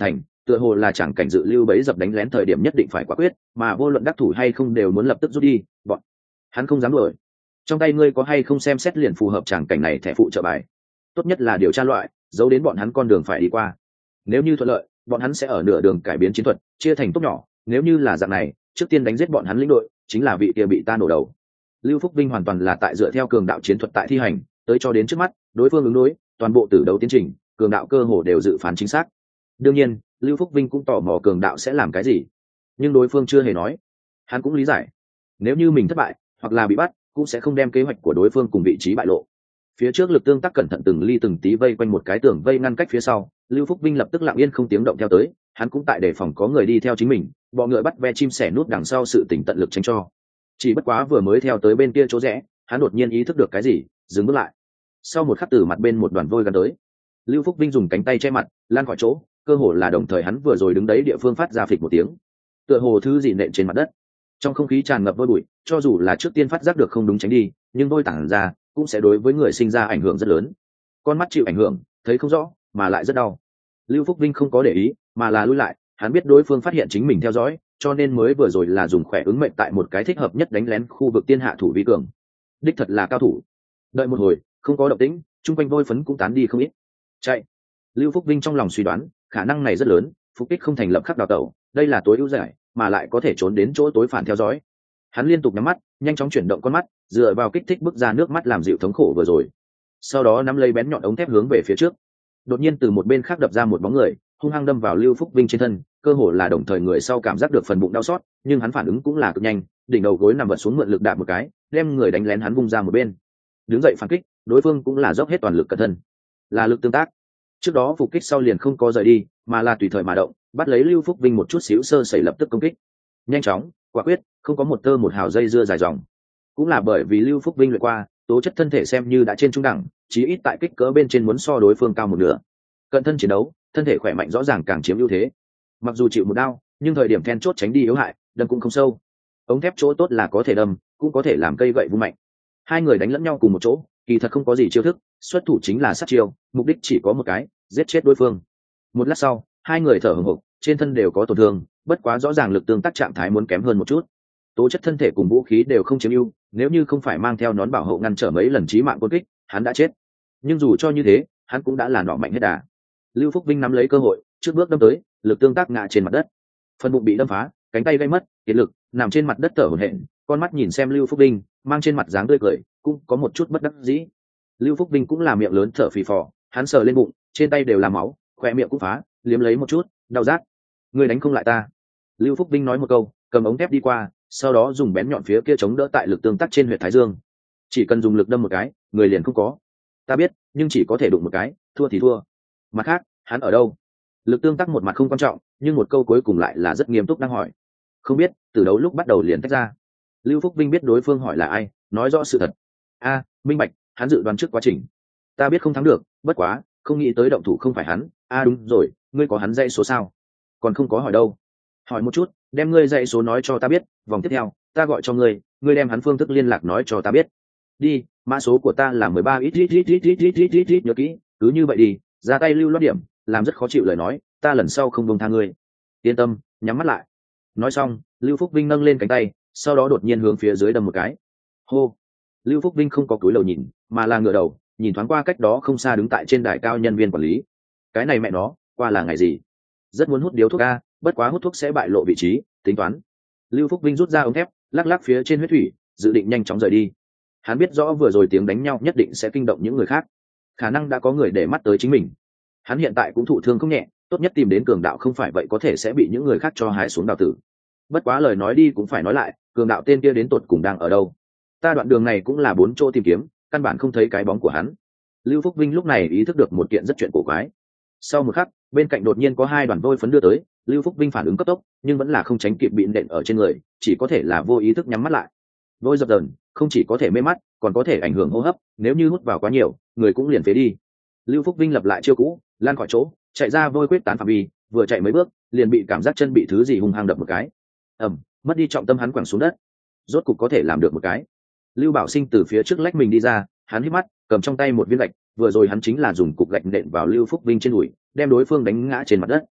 Speaker 1: tựa hồ là chẳng cảnh dự lưu bấy dập đánh lén thời điểm nhất định phải quả quyết, mà vô luận đắc thủ hay không đều muốn lập tức rút đi, bọn hắn không dám đuổi. Trong tay ngươi có hay không xem xét liền phù hợp chẳng cảnh này thẻ phụ trợ bài, tốt nhất là điều tra loại, giấu đến bọn hắn con đường phải đi qua. Nếu như thuận lợi, bọn hắn sẽ ở nửa đường cải biến chiến thuật, chia thành tốt nhỏ, nếu như là dạng này, trước tiên đánh giết bọn hắn lĩnh đội, chính là vị kia bị ta nổ đầu. Lưu Phúc Vinh hoàn toàn là tại dựa theo cường đạo chiến thuật tại thi hành, tới cho đến trước mắt, đối phương ứng đối, toàn bộ tử đấu tiến trình, cường đạo cơ hồ đều dự phán chính xác. Đương nhiên, Lưu Phúc Vinh cũng tò mò cường đạo sẽ làm cái gì, nhưng đối phương chưa hề nói. Hắn cũng lý giải, nếu như mình thất bại hoặc là bị bắt, cũng sẽ không đem kế hoạch của đối phương cùng vị trí bại lộ. Phía trước lực tương tác cẩn thận từng ly từng tí vây quanh một cái tường vây ngăn cách phía sau, Lưu Phúc Vinh lập tức lặng yên không tiếng động theo tới, hắn cũng tại đề phòng có người đi theo chính mình, bọ ngựa bắt ve chim sẻ nút đằng sau sự tỉnh tận lực tránh cho. Chỉ bất quá vừa mới theo tới bên kia chỗ rẽ, hắn đột nhiên ý thức được cái gì, dừng bước lại. Sau một khắc từ mặt bên một đoàn vôi gần tới, Lưu Phúc Vinh dùng cánh tay che mặt, lan khỏi chỗ, cơ hồ là đồng thời hắn vừa rồi đứng đấy địa phương phát ra phịch một tiếng, tựa hồ thứ gì nện trên mặt đất. Trong không khí tràn ngập vôi bụi, cho dù là trước tiên phát giác được không đúng tránh đi, nhưng vôi tản ra cũng sẽ đối với người sinh ra ảnh hưởng rất lớn. Con mắt chịu ảnh hưởng, thấy không rõ, mà lại rất đau. Lưu Phúc Vinh không có để ý, mà là lùi lại, hắn biết đối phương phát hiện chính mình theo dõi, cho nên mới vừa rồi là dùng khỏe ứng mệnh tại một cái thích hợp nhất đánh lén khu vực tiên hạ thủ vi cường. Đích thật là cao thủ. Đợi một hồi, không có động tĩnh, chung quanh vôi phấn cũng tán đi không ít. Chạy. Lưu Phúc Vinh trong lòng suy đoán, khả năng này rất lớn, phục kích không thành lập khắc đào tẩu, đây là tối ưu giải, mà lại có thể trốn đến chỗ tối phản theo dõi. Hắn liên tục nhắm mắt, nhanh chóng chuyển động con mắt, dựa vào kích thích bức ra nước mắt làm dịu thống khổ vừa rồi. Sau đó nắm lấy bén nhọn ống thép hướng về phía trước. Đột nhiên từ một bên khác đập ra một bóng người, hung hăng đâm vào Lưu Phúc Vinh trên thân, cơ hồ là đồng thời người sau cảm giác được phần bụng đau xót, nhưng hắn phản ứng cũng là cực nhanh, đỉnh đầu gối nằm vật xuống mượn lực đạp một cái, đem người đánh lén hắn vung ra một bên. Đứng dậy phản kích, đối phương cũng là dốc hết toàn lực cẩn thân, là lực tương tác. Trước đó phục kích sau liền không có rời đi, mà là tùy thời mà động, bắt lấy Lưu Phúc Vinh một chút xíu sơ sẩy lập tức công kích. Nhanh chóng, quả quyết, không có một tơ một hào dây dưa dài dòng. Cũng là bởi vì Lưu Phúc Vinh luyện qua, tố chất thân thể xem như đã trên trung đẳng, chí ít tại kích cỡ bên trên muốn so đối phương cao một nửa. Cận thân chiến đấu, thân thể khỏe mạnh rõ ràng càng chiếm ưu thế. Mặc dù chịu một đao, nhưng thời điểm then chốt tránh đi yếu hại, đâm cũng không sâu. Ống thép chỗ tốt là có thể đâm, cũng có thể làm cây gậy vung mạnh. Hai người đánh lẫn nhau cùng một chỗ, kỳ thật không có gì chiêu thức, xuất thủ chính là sát chiêu, mục đích chỉ có một cái, giết chết đối phương. Một lát sau, hai người thở hổn hộc, trên thân đều có tổn thương, bất quá rõ ràng lực tương tác trạng thái muốn kém hơn một chút. Tố chất thân thể cùng vũ khí đều không chiếm ưu, nếu như không phải mang theo nón bảo hộ ngăn trở mấy lần chí mạng quân kích, hắn đã chết. Nhưng dù cho như thế, hắn cũng đã là nọ mạnh hết đà. Lưu Phúc Vinh nắm lấy cơ hội, trước bước đâm tới, lực tương tác ngã trên mặt đất. Phần bụng bị đâm phá, cánh tay gây mất, kiệt lực, nằm trên mặt đất thở hổn hển, con mắt nhìn xem Lưu Phúc Vinh, mang trên mặt dáng tươi cười, cũng có một chút bất đắc dĩ. Lưu Phúc Vinh cũng là miệng lớn thở phì phò, hắn sờ lên bụng, trên tay đều là máu, khóe miệng cũng phá, liếm lấy một chút, đau rát. Ngươi đánh không lại ta. Lưu Phúc Vinh nói một câu, cầm ống thép đi qua, sau đó dùng bén nhọn phía kia chống đỡ tại lực tương tác trên huyệt thái dương. Chỉ cần dùng lực đâm một cái, người liền không có. Ta biết, nhưng chỉ có thể đụng một cái, thua thì thua. Mặt khác, hắn ở đâu? Lực tương tác một mặt không quan trọng, nhưng một câu cuối cùng lại là rất nghiêm túc đang hỏi. Không biết, từ đấu lúc bắt đầu liền tách ra. Lưu Phúc Vinh biết đối phương hỏi là ai, nói rõ sự thật. A, minh bạch, hắn dự đoán trước quá trình. Ta biết không thắng được, bất quá, không nghĩ tới động thủ không phải hắn. A đúng rồi, ngươi có hắn dãy số sao? Còn không có hỏi đâu. Hỏi một chút, đem ngươi dãy số nói cho ta biết, vòng tiếp theo, ta gọi cho ngươi, ngươi đem hắn phương thức liên lạc nói cho ta biết. Đi, mã số của ta là 13 ít, nhớ kỹ, cứ như vậy đi, ra tay lưu loát điểm, làm rất khó chịu lời nói, ta lần sau không buông tha ngươi. Yên tâm, nhắm mắt lại. Nói xong, Lưu Phúc Vinh nâng lên cánh tay, sau đó đột nhiên hướng phía dưới đâm một cái. Hô. Lưu Phúc Vinh không có cúi đầu nhìn, mà là ngửa đầu, nhìn thoáng qua cách đó không xa đứng tại trên đài cao nhân viên quản lý. Cái này mẹ nó, qua là ngày gì? Rất muốn hút điếu thuốc a, bất quá hút thuốc sẽ bại lộ vị trí, tính toán. Lưu Phúc Vinh rút ra ống thép, lắc lắc phía trên huyết thủy, dự định nhanh chóng rời đi. Hắn biết rõ vừa rồi tiếng đánh nhau nhất định sẽ kinh động những người khác, khả năng đã có người để mắt tới chính mình. Hắn hiện tại cũng thụ thương không nhẹ, tốt nhất tìm đến cường đạo, không phải vậy có thể sẽ bị những người khác cho hái xuống đào tử. Bất quá lời nói đi cũng phải nói lại, cường đạo tên kia đến tột cùng đang ở đâu? Ta đoạn đường này cũng là 4 chỗ tìm kiếm, căn bản không thấy cái bóng của hắn. Lưu Phúc Vinh lúc này ý thức được một kiện rất chuyện cổ quái. Sau một khắc, bên cạnh đột nhiên có 2 đoàn vôi phấn đưa tới, Lưu Phúc Vinh phản ứng cấp tốc, nhưng vẫn là không tránh kịp bị nện ở trên người, chỉ có thể là vô ý thức nhắm mắt lại. Vôi dập dờn, không chỉ có thể mê mắt, còn có thể ảnh hưởng hô hấp, nếu như hút vào quá nhiều, người cũng liền phế đi. Lưu Phúc Vinh lập lại chiêu cũ, lan khỏi chỗ, chạy ra vôi quyết tán phạm vi, vừa chạy mấy bước, liền bị cảm giác chân bị thứ gì hung hăng đập một cái. Mất đi trọng tâm, hắn quẳng xuống đất. Rốt cục có thể làm được một cái. Lưu Bảo Sinh từ phía trước lách mình đi ra, hắn hít mắt, cầm trong tay một viên gạch, vừa rồi hắn chính là dùng cục gạch nện vào Lưu Phúc Vinh trên đùi, đem đối phương đánh ngã trên mặt đất.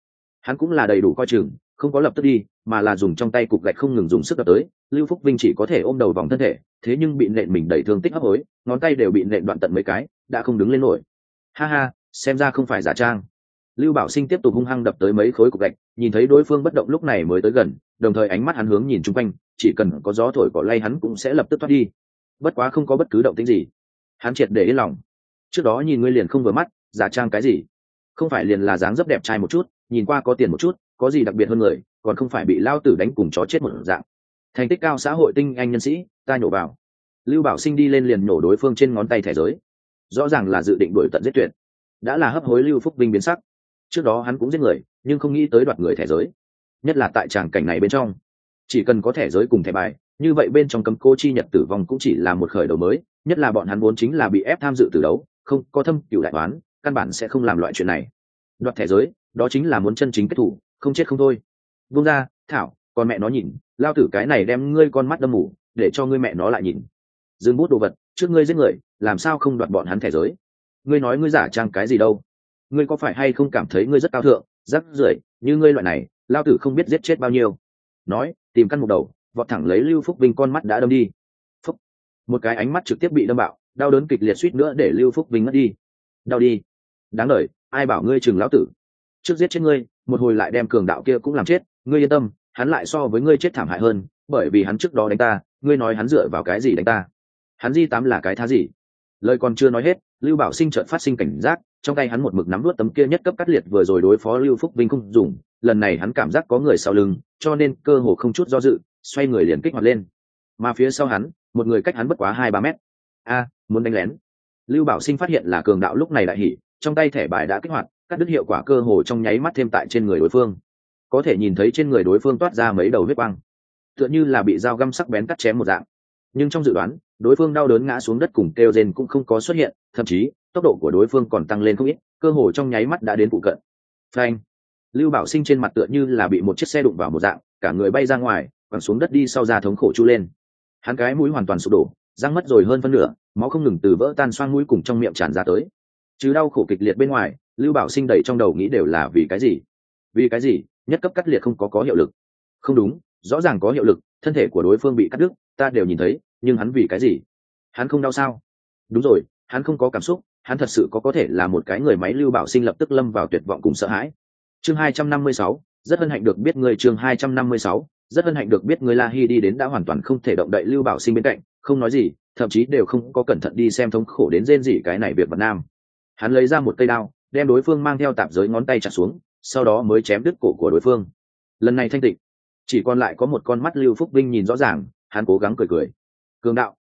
Speaker 1: Hắn cũng là đầy đủ coi chừng, không có lập tức đi, mà là dùng trong tay cục gạch không ngừng dùng sức đập tới. Lưu Phúc Vinh chỉ có thể ôm đầu vòng thân thể, thế nhưng bị nện mình đầy thương tích hấp hối, ngón tay đều bị nện đoạn tận mấy cái, đã không đứng lên nổi. Ha ha, xem ra không phải giả trang. Lưu Bảo Sinh tiếp tục hung hăng đập tới mấy khối cục gạch, nhìn thấy đối phương bất động lúc này mới tới gần, đồng thời ánh mắt hắn hướng nhìn chung quanh, chỉ cần có gió thổi cỏ lay hắn cũng sẽ lập tức thoát đi. Bất quá không có bất cứ động tĩnh gì, hắn triệt để yên lòng. Trước đó nhìn ngươi liền không vừa mắt, giả trang cái gì? Không phải liền là dáng dấp đẹp trai một chút, nhìn qua có tiền một chút, có gì đặc biệt hơn người, còn không phải bị lao tử đánh cùng chó chết một dạng. Thành tích cao xã hội tinh anh nhân sĩ, ta nhổ vào. Lưu Bảo Sinh đi lên liền nhổ đối phương trên ngón tay thẻ giới, rõ ràng là dự định đuổi tận giết tuyệt. Đã là hấp hối Lưu Phúc Vinh biến sắc. Trước đó hắn cũng giết người, nhưng không nghĩ tới đoạt người thẻ giới, nhất là tại tràng cảnh này bên trong, chỉ cần có thẻ giới cùng thẻ bài, như vậy bên trong cấm cô chi nhật tử vong cũng chỉ là một khởi đầu mới. Nhất là bọn hắn vốn chính là bị ép tham dự tử đấu, không có thâm cửu đại oán, căn bản sẽ không làm loại chuyện này. Đoạt thẻ giới, đó chính là muốn chân chính kết thủ, không chết không thôi. Buông ra, thảo, còn mẹ nó nhìn, lao tử cái này đem ngươi con mắt đâm mù, để cho ngươi mẹ nó lại nhìn. Dừng bút đồ vật, trước ngươi giết người, làm sao không đoạt bọn hắn thẻ giới? Ngươi nói ngươi giả trang cái gì đâu? Ngươi có phải hay không cảm thấy ngươi rất cao thượng, rắc rưởi, như ngươi loại này, lao tử không biết giết chết bao nhiêu. Nói, tìm căn một đầu, vọt thẳng lấy Lưu Phúc Vinh con mắt đã đâm đi. Phúc. Một cái ánh mắt trực tiếp bị đâm bạo, đau đớn kịch liệt suýt nữa để Lưu Phúc Vinh mất đi. Đau đi. Đáng đời, ai bảo ngươi chừng lão tử. Trước giết chết ngươi, một hồi lại đem cường đạo kia cũng làm chết, ngươi yên tâm, hắn lại so với ngươi chết thảm hại hơn, bởi vì hắn trước đó đánh ta, ngươi nói hắn dựa vào cái gì đánh ta? Hắn di tám là cái thá gì? Lời còn chưa nói hết, Lưu Bảo Sinh chợt phát sinh cảnh giác, trong tay hắn một mực nắm nuốt tấm kia nhất cấp cắt liệt vừa rồi đối phó Lưu Phúc Vinh không dùng, lần này hắn cảm giác có người sau lưng, cho nên cơ hồ không chút do dự, xoay người liền kích hoạt lên. Mà phía sau hắn, một người cách hắn bất quá 2-3 mét. A, muốn đánh lén. Lưu Bảo Sinh phát hiện là cường đạo lúc này đại hỉ, trong tay thẻ bài đã kích hoạt, cắt đứt hiệu quả cơ hồ trong nháy mắt thêm tại trên người đối phương. Có thể nhìn thấy trên người đối phương toát ra mấy đầu vết băng, tựa như là bị dao găm sắc bén cắt chém một dạng. Nhưng trong dự đoán, đối phương đau đớn ngã xuống đất cùng kêu rên cũng không có xuất hiện, thậm chí tốc độ của đối phương còn tăng lên không ít, cơ hồ trong nháy mắt đã đến phụ cận. Phanh! Lưu Bảo Sinh trên mặt tựa như là bị một chiếc xe đụng vào một dạng, cả người bay ra ngoài, quẳng xuống đất đi sau ra thống khổ chu lên. Hắn cái mũi hoàn toàn sụp đổ, răng mất rồi hơn phân nửa, máu không ngừng từ vỡ tan xoang mũi cùng trong miệng tràn ra tới. Chứ đau khổ kịch liệt bên ngoài, Lưu Bảo Sinh đầy trong đầu nghĩ đều là vì cái gì? Vì cái gì? Nhất cấp cắt liệt không có hiệu lực. Không đúng, rõ ràng có hiệu lực, thân thể của đối phương bị cắt đứt, ta đều nhìn thấy, nhưng hắn vì cái gì? Hắn không đau sao? Đúng rồi, hắn không có cảm xúc, hắn thật sự có thể là một cái người máy. Lưu Bảo Sinh lập tức lâm vào tuyệt vọng cùng sợ hãi. Chương 256, rất hân hạnh được biết ngươi. Chương 256, rất hân hạnh được biết ngươi. La Hi đi đến đã hoàn toàn không thể động đậy Lưu Bảo Sinh bên cạnh, không nói gì, thậm chí đều không có cẩn thận đi xem thống khổ đến rên rỉ cái này việc vật nam. Hắn lấy ra một cây đao, đem đối phương mang theo tạp giới ngón tay chặt xuống, sau đó mới chém đứt cổ của đối phương. Lần này thanh tịnh, chỉ còn lại có một con mắt Lưu Phúc Vinh nhìn rõ ràng, hắn cố gắng cười cười. Cường đạo,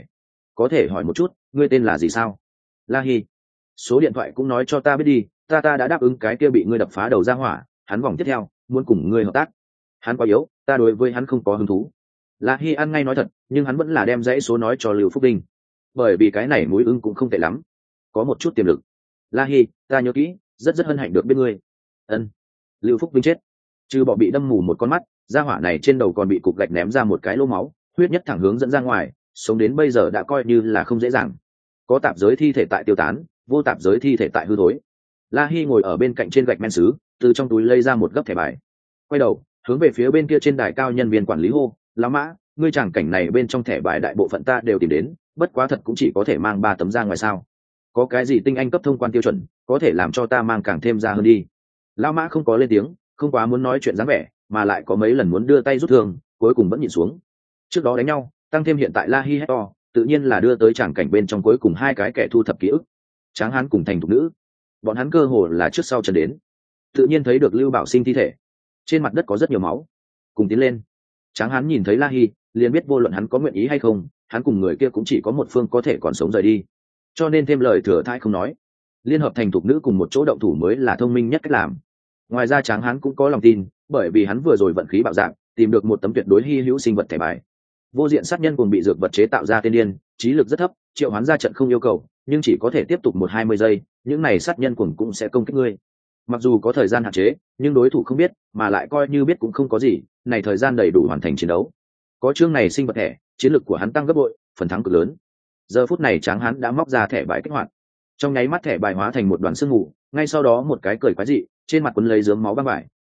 Speaker 1: có thể hỏi một chút, ngươi tên là gì sao? La Hi. Số điện thoại cũng nói cho ta biết đi, ta đã đáp ứng cái kia bị ngươi đập phá đầu ra hỏa, hắn vòng tiếp theo muốn cùng ngươi hợp tác. Hắn quá yếu, ta đối với hắn không có hứng thú. La Hi ăn ngay nói thật, nhưng hắn vẫn là đem dãy số nói cho Lưu Phúc Vinh, bởi vì cái này mũi ưng cũng không tệ lắm, có một chút tiềm lực. La Hi, ta nhớ kỹ, rất hân hạnh được biết ngươi. Ân. Lưu Phúc Vinh chết, trừ bỏ bị đâm mù một con mắt, gia hỏa này trên đầu còn bị cục gạch ném ra một cái lỗ máu, huyết nhất thẳng hướng dẫn ra ngoài, sống đến bây giờ đã coi như là không dễ dàng. Có tạp giới thi thể tại tiêu tán, vô tạp giới thi thể tại hư thối. La Hi ngồi ở bên cạnh trên gạch men sứ, từ trong túi lấy ra một gấp thẻ bài, quay đầu hướng về phía bên kia trên đài cao nhân viên quản lý hô: lão Mã, ngươi chẳng cảnh này bên trong thẻ bài đại bộ phận ta đều tìm đến, bất quá thật cũng chỉ có thể mang 3 tấm ra ngoài sao? Có cái gì tinh anh cấp thông quan tiêu chuẩn, có thể làm cho ta mang càng thêm ra hơn đi? Lão Mã không có lên tiếng, không quá muốn nói chuyện dáng vẻ, mà lại có mấy lần muốn đưa tay rút thương, cuối cùng vẫn nhìn xuống. Trước đó đánh nhau, tăng thêm hiện tại La Hi Hector, tự nhiên là đưa tới tràng cảnh bên trong cuối cùng 2 cái kẻ thu thập ký ức, Tráng Hán cùng Thành Thục Nữ. Bọn hắn cơ hồ là trước sau chân đến, tự nhiên thấy được Lưu Bảo Sinh thi thể, trên mặt đất có rất nhiều máu. Cùng tiến lên. Tráng Hán nhìn thấy La Hi, liền biết vô luận hắn có nguyện ý hay không, hắn cùng người kia cũng chỉ có một phương có thể còn sống rời đi, cho nên thêm lời thừa thãi không nói. Liên hợp Thành Thục Nữ cùng một chỗ động thủ mới là thông minh nhất cách làm. Ngoài ra Tráng Hán cũng có lòng tin, bởi vì hắn vừa rồi vận khí bạo dạng, tìm được một tấm tuyệt đối hi hữu sinh vật thẻ bài. Vô diện sát nhân cùng bị dược vật chế tạo ra tiên điên, trí lực rất thấp, triệu hoán ra trận không yêu cầu, nhưng chỉ có thể tiếp tục 1-20 giây, những này sát nhân cùng cũng sẽ công kích ngươi. Mặc dù có thời gian hạn chế, nhưng đối thủ không biết, mà lại coi như biết cũng không có gì, này thời gian đầy đủ hoàn thành chiến đấu. Có chương này sinh vật thẻ, chiến lực của hắn tăng gấp bội, phần thắng cực lớn. Giờ phút này Tráng Hán đã móc ra thẻ bài kích hoạt, trong nháy mắt thẻ bài hóa thành một đoàn sương mù, ngay sau đó một cái cười quái dị, trên mặt quấn lấy dướng máu băng vải,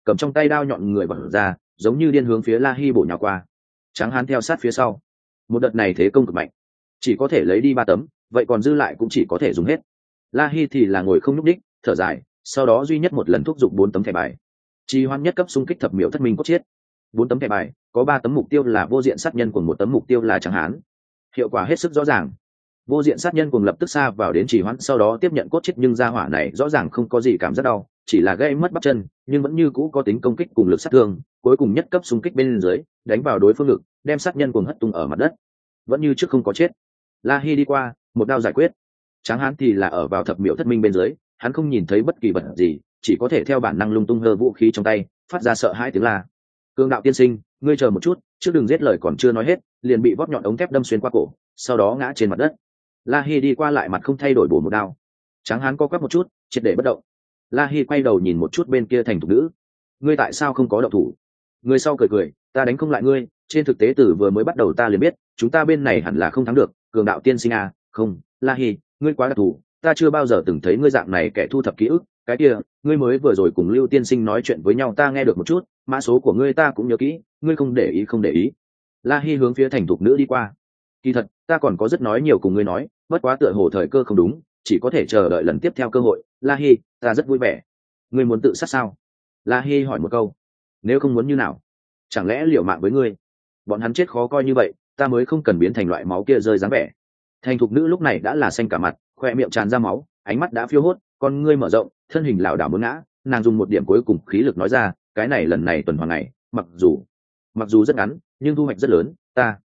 Speaker 1: cầm trong tay đao nhọn người bật ra, giống như điên hướng phía La Hi bổ nhào qua. Tráng hán theo sát phía sau. Một đợt này thế công cực mạnh, chỉ có thể lấy đi 3 tấm, vậy còn dư lại cũng chỉ có thể dùng hết. La Hi thì là ngồi không nhúc đích, thở dài, sau đó duy nhất một lần thúc giục 4 tấm thẻ bài. Trì hoãn nhất cấp xung kích thập miểu thất minh cốt chiết. 4 tấm thẻ bài, có 3 tấm mục tiêu là vô diện sát nhân cùng 1 tấm mục tiêu là tráng hán. Hiệu quả hết sức rõ ràng. Vô diện sát nhân cùng lập tức xa vào đến trì hoãn, sau đó tiếp nhận cốt chiết, nhưng ra hỏa này rõ ràng không có gì cảm giác đau, chỉ là gây mất bắp chân, nhưng vẫn như cũ có tính công kích cùng lực sát thương, cuối cùng nhất cấp xung kích bên dưới, đánh vào đối phương ngực, đem sát nhân cùng hất tung ở mặt đất. Vẫn như trước không có chết. La Hi đi qua, một đao giải quyết. Tráng hán thì là ở vào thập miểu thất minh bên dưới, hắn không nhìn thấy bất kỳ vật gì, chỉ có thể theo bản năng lung tung hơ vũ khí trong tay, phát ra sợ hãi tiếng la. Cương đạo tiên sinh, ngươi chờ một chút, trước đừng giết, lời còn chưa nói hết, liền bị vót nhọn ống thép đâm xuyên qua cổ, sau đó ngã trên mặt đất. La Hi đi qua lại mặt không thay đổi bổ một đao. Tráng hán co quắp một chút, triệt để bất động. La Hi quay đầu nhìn một chút bên kia thành thục nữ. Ngươi tại sao không có động thủ? Người sau cười cười, ta đánh không lại ngươi, trên thực tế từ vừa mới bắt đầu ta liền biết, chúng ta bên này hẳn là không thắng được, cường đạo tiên sinh à, không, La Hi, ngươi quá đặc thù, ta chưa bao giờ từng thấy ngươi dạng này kẻ thu thập ký ức, cái kia, ngươi mới vừa rồi cùng Lưu tiên sinh nói chuyện với nhau ta nghe được một chút, mã số của ngươi ta cũng nhớ kỹ, ngươi không để ý không để ý. La Hi hướng phía thành thục nữ đi qua. Kỳ thật, ta còn có rất nói nhiều cùng ngươi nói, bất quá tựa hồ thời cơ không đúng, chỉ có thể chờ đợi lần tiếp theo cơ hội. La Hi, ta rất vui vẻ. Ngươi muốn tự sát sao? La Hi hỏi một câu. Nếu không muốn như nào? Chẳng lẽ liều mạng với ngươi? Bọn hắn chết khó coi như vậy, ta mới không cần biến thành loại máu kia rơi dáng vẻ. Thành thục nữ lúc này đã là xanh cả mặt, khoe miệng tràn ra máu, ánh mắt đã phiêu hốt, con ngươi mở rộng, thân hình lảo đảo muốn ngã, nàng dùng một điểm cuối cùng khí lực nói ra, cái này lần này tuần hoàn này, mặc dù rất ngắn, nhưng thu hoạch rất lớn,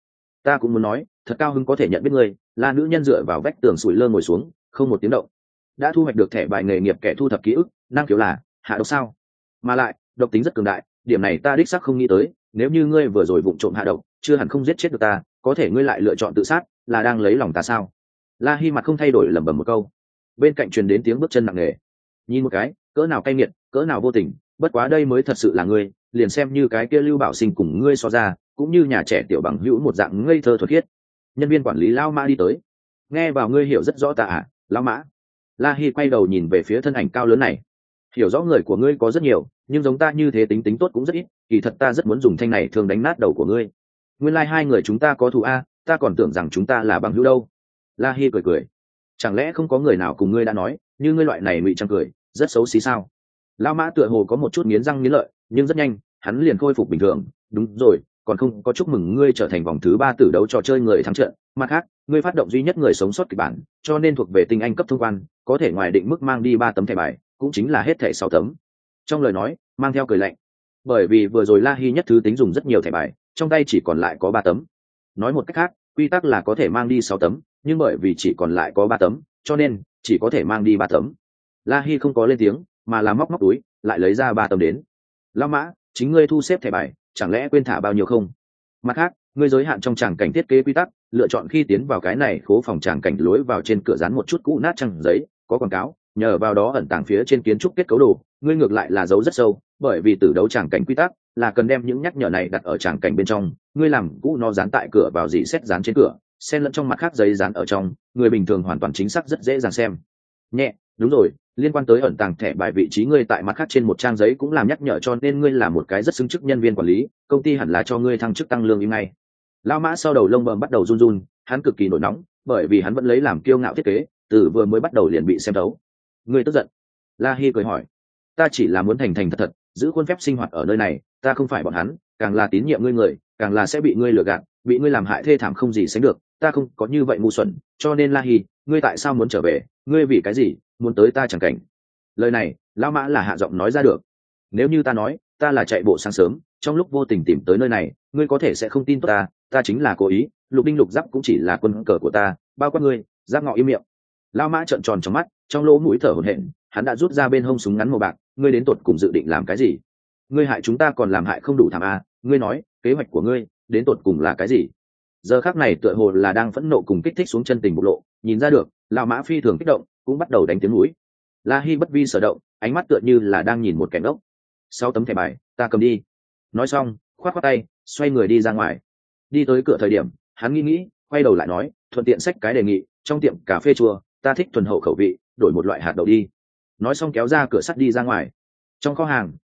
Speaker 1: ta cũng muốn nói, thật cao hứng có thể nhận biết ngươi. La nữ nhân dựa vào vách tường sủi lơ ngồi xuống, không một tiếng động. Đã thu hoạch được thẻ bài nghề nghiệp kẻ thu thập ký ức, năng khiếu là hạ độc sao? Mà lại, độc tính rất cường đại, điểm này ta đích xác không nghĩ tới, nếu như ngươi vừa rồi vụng trộm hạ độc, chưa hẳn không giết chết được ta, có thể ngươi lại lựa chọn tự sát, là đang lấy lòng ta sao? La Hi mặt không thay đổi lẩm bẩm một câu. Bên cạnh truyền đến tiếng bước chân nặng nề. Nhìn một cái, cỡ nào cay nghiệt, cỡ nào vô tình, bất quá đây mới thật sự là ngươi, liền xem như cái kia Lưu Bảo Sinh cùng ngươi so ra, cũng như nhà trẻ tiểu bằng hữu một dạng ngây thơ thuần khiết. Nhân viên quản lý Lao Mã đi tới. Nghe vào ngươi hiểu rất rõ ta à, Lao Mã? La Hi quay đầu nhìn về phía thân ảnh cao lớn này. Hiểu rõ người của ngươi có rất nhiều, nhưng giống ta như thế tính tính tốt cũng rất ít, kỳ thật ta rất muốn dùng thanh này thường đánh nát đầu của ngươi. Nguyên lai hai người chúng ta có thù a, ta còn tưởng rằng chúng ta là bằng hữu đâu. La Hi cười cười. Chẳng lẽ không có người nào cùng ngươi đã nói, như ngươi loại này ngụy trang cười, rất xấu xí sao? Lao Mã tựa hồ có một chút nghiến răng nghiến lợi, nhưng rất nhanh, hắn liền khôi phục bình thường. Đúng rồi, còn không có chúc mừng ngươi trở thành vòng thứ 3 tử đấu trò chơi người thắng trận. Mặt khác, ngươi phát động duy nhất người sống sót kịch bản, cho nên thuộc về tinh anh cấp thông quan, có thể ngoài định mức mang đi 3 tấm thẻ bài, cũng chính là hết thẻ 6 tấm. Trong lời nói, mang theo cười lạnh. Bởi vì vừa rồi La Hi nhất thứ tính dùng rất nhiều thẻ bài, trong tay chỉ còn lại có 3 tấm. Nói một cách khác, quy tắc là có thể mang đi 6 tấm, nhưng bởi vì chỉ còn lại có 3 tấm, cho nên chỉ có thể mang đi 3 tấm. La Hi không có lên tiếng, mà là móc túi, lại lấy ra 3 tấm đến. Lão Mã, chính ngươi thu xếp thẻ bài, chẳng lẽ quên thả bao nhiêu không? Mặt khác, ngươi giới hạn trong tràng cảnh thiết kế quy tắc, lựa chọn khi tiến vào cái này khố phòng tràng cảnh lối vào trên cửa dán một chút cũ nát trang giấy, có quảng cáo, nhờ vào đó ẩn tàng phía trên kiến trúc kết cấu đồ, ngươi ngược lại là giấu rất sâu, bởi vì tử đấu tràng cảnh quy tắc là cần đem những nhắc nhở này đặt ở tràng cảnh bên trong, ngươi làm cũ nó dán tại cửa vào dị xét dán trên cửa, xen lẫn trong mặt khác giấy dán ở trong, người bình thường hoàn toàn chính xác rất dễ dàng xem. Nhẹ, đúng rồi, liên quan tới ẩn tàng thẻ bài vị trí ngươi tại mặt khác trên một trang giấy cũng làm nhắc nhở, cho nên ngươi là một cái rất xứng chức nhân viên quản lý, công ty hẳn là cho ngươi thăng chức tăng lương im ngay. Lao Mã sau đầu lông bầm bắt đầu run run, hắn cực kỳ nổi nóng, bởi vì hắn vẫn lấy làm kiêu ngạo thiết kế, từ vừa mới bắt đầu liền bị xem thấu. Ngươi tức giận? La Hi cười hỏi. Ta chỉ là muốn thành thành thật thật giữ khuôn phép sinh hoạt ở nơi này, ta không phải bọn hắn, càng là tín nhiệm ngươi người, càng là sẽ bị ngươi lừa gạt, bị ngươi làm hại thê thảm không gì sánh được, ta không có như vậy ngu xuẩn, cho nên La Hi, ngươi tại sao muốn trở về, ngươi vì cái gì muốn tới ta chẳng cảnh? Lời này, Lão Mã là hạ giọng nói ra được. Nếu như ta nói, ta là chạy bộ sáng sớm, trong lúc vô tình tìm tới nơi này, ngươi có thể sẽ không tin ta, ta chính là cố ý, Lục Đinh Lục Giáp cũng chỉ là quân cờ của ta, bao quát ngươi. Giáp Ngọ im miệng. Lão Mã trợn tròn trong mắt, trong lỗ mũi thở hổn hển, hắn đã rút ra bên hông súng ngắn màu bạc, ngươi đến tột cùng dự định làm cái gì? Ngươi hại chúng ta còn làm hại không đủ thảm à, ngươi nói, kế hoạch của ngươi đến tột cùng là cái gì? Giờ khắc này tựa hồ là đang phẫn nộ cùng kích thích xuống chân tình bộc lộ, nhìn ra được, lão Mã phi thường kích động, cũng bắt đầu đánh tiếng mũi. La Hi bất vi sở động, ánh mắt tựa như là đang nhìn một kẻ ngốc. 6 tấm thẻ bài, ta cầm đi. Nói xong, khoát khoát tay, xoay người đi ra ngoài. Đi tới cửa thời điểm, hắn nghĩ, quay đầu lại nói, thuận tiện xách cái đề nghị, trong tiệm cà phê chua, ta thích thuần hậu khẩu vị, đổi một loại hạt đậu đi. Nói xong kéo ra cửa sắt đi ra ngoài. Trong kho hàng,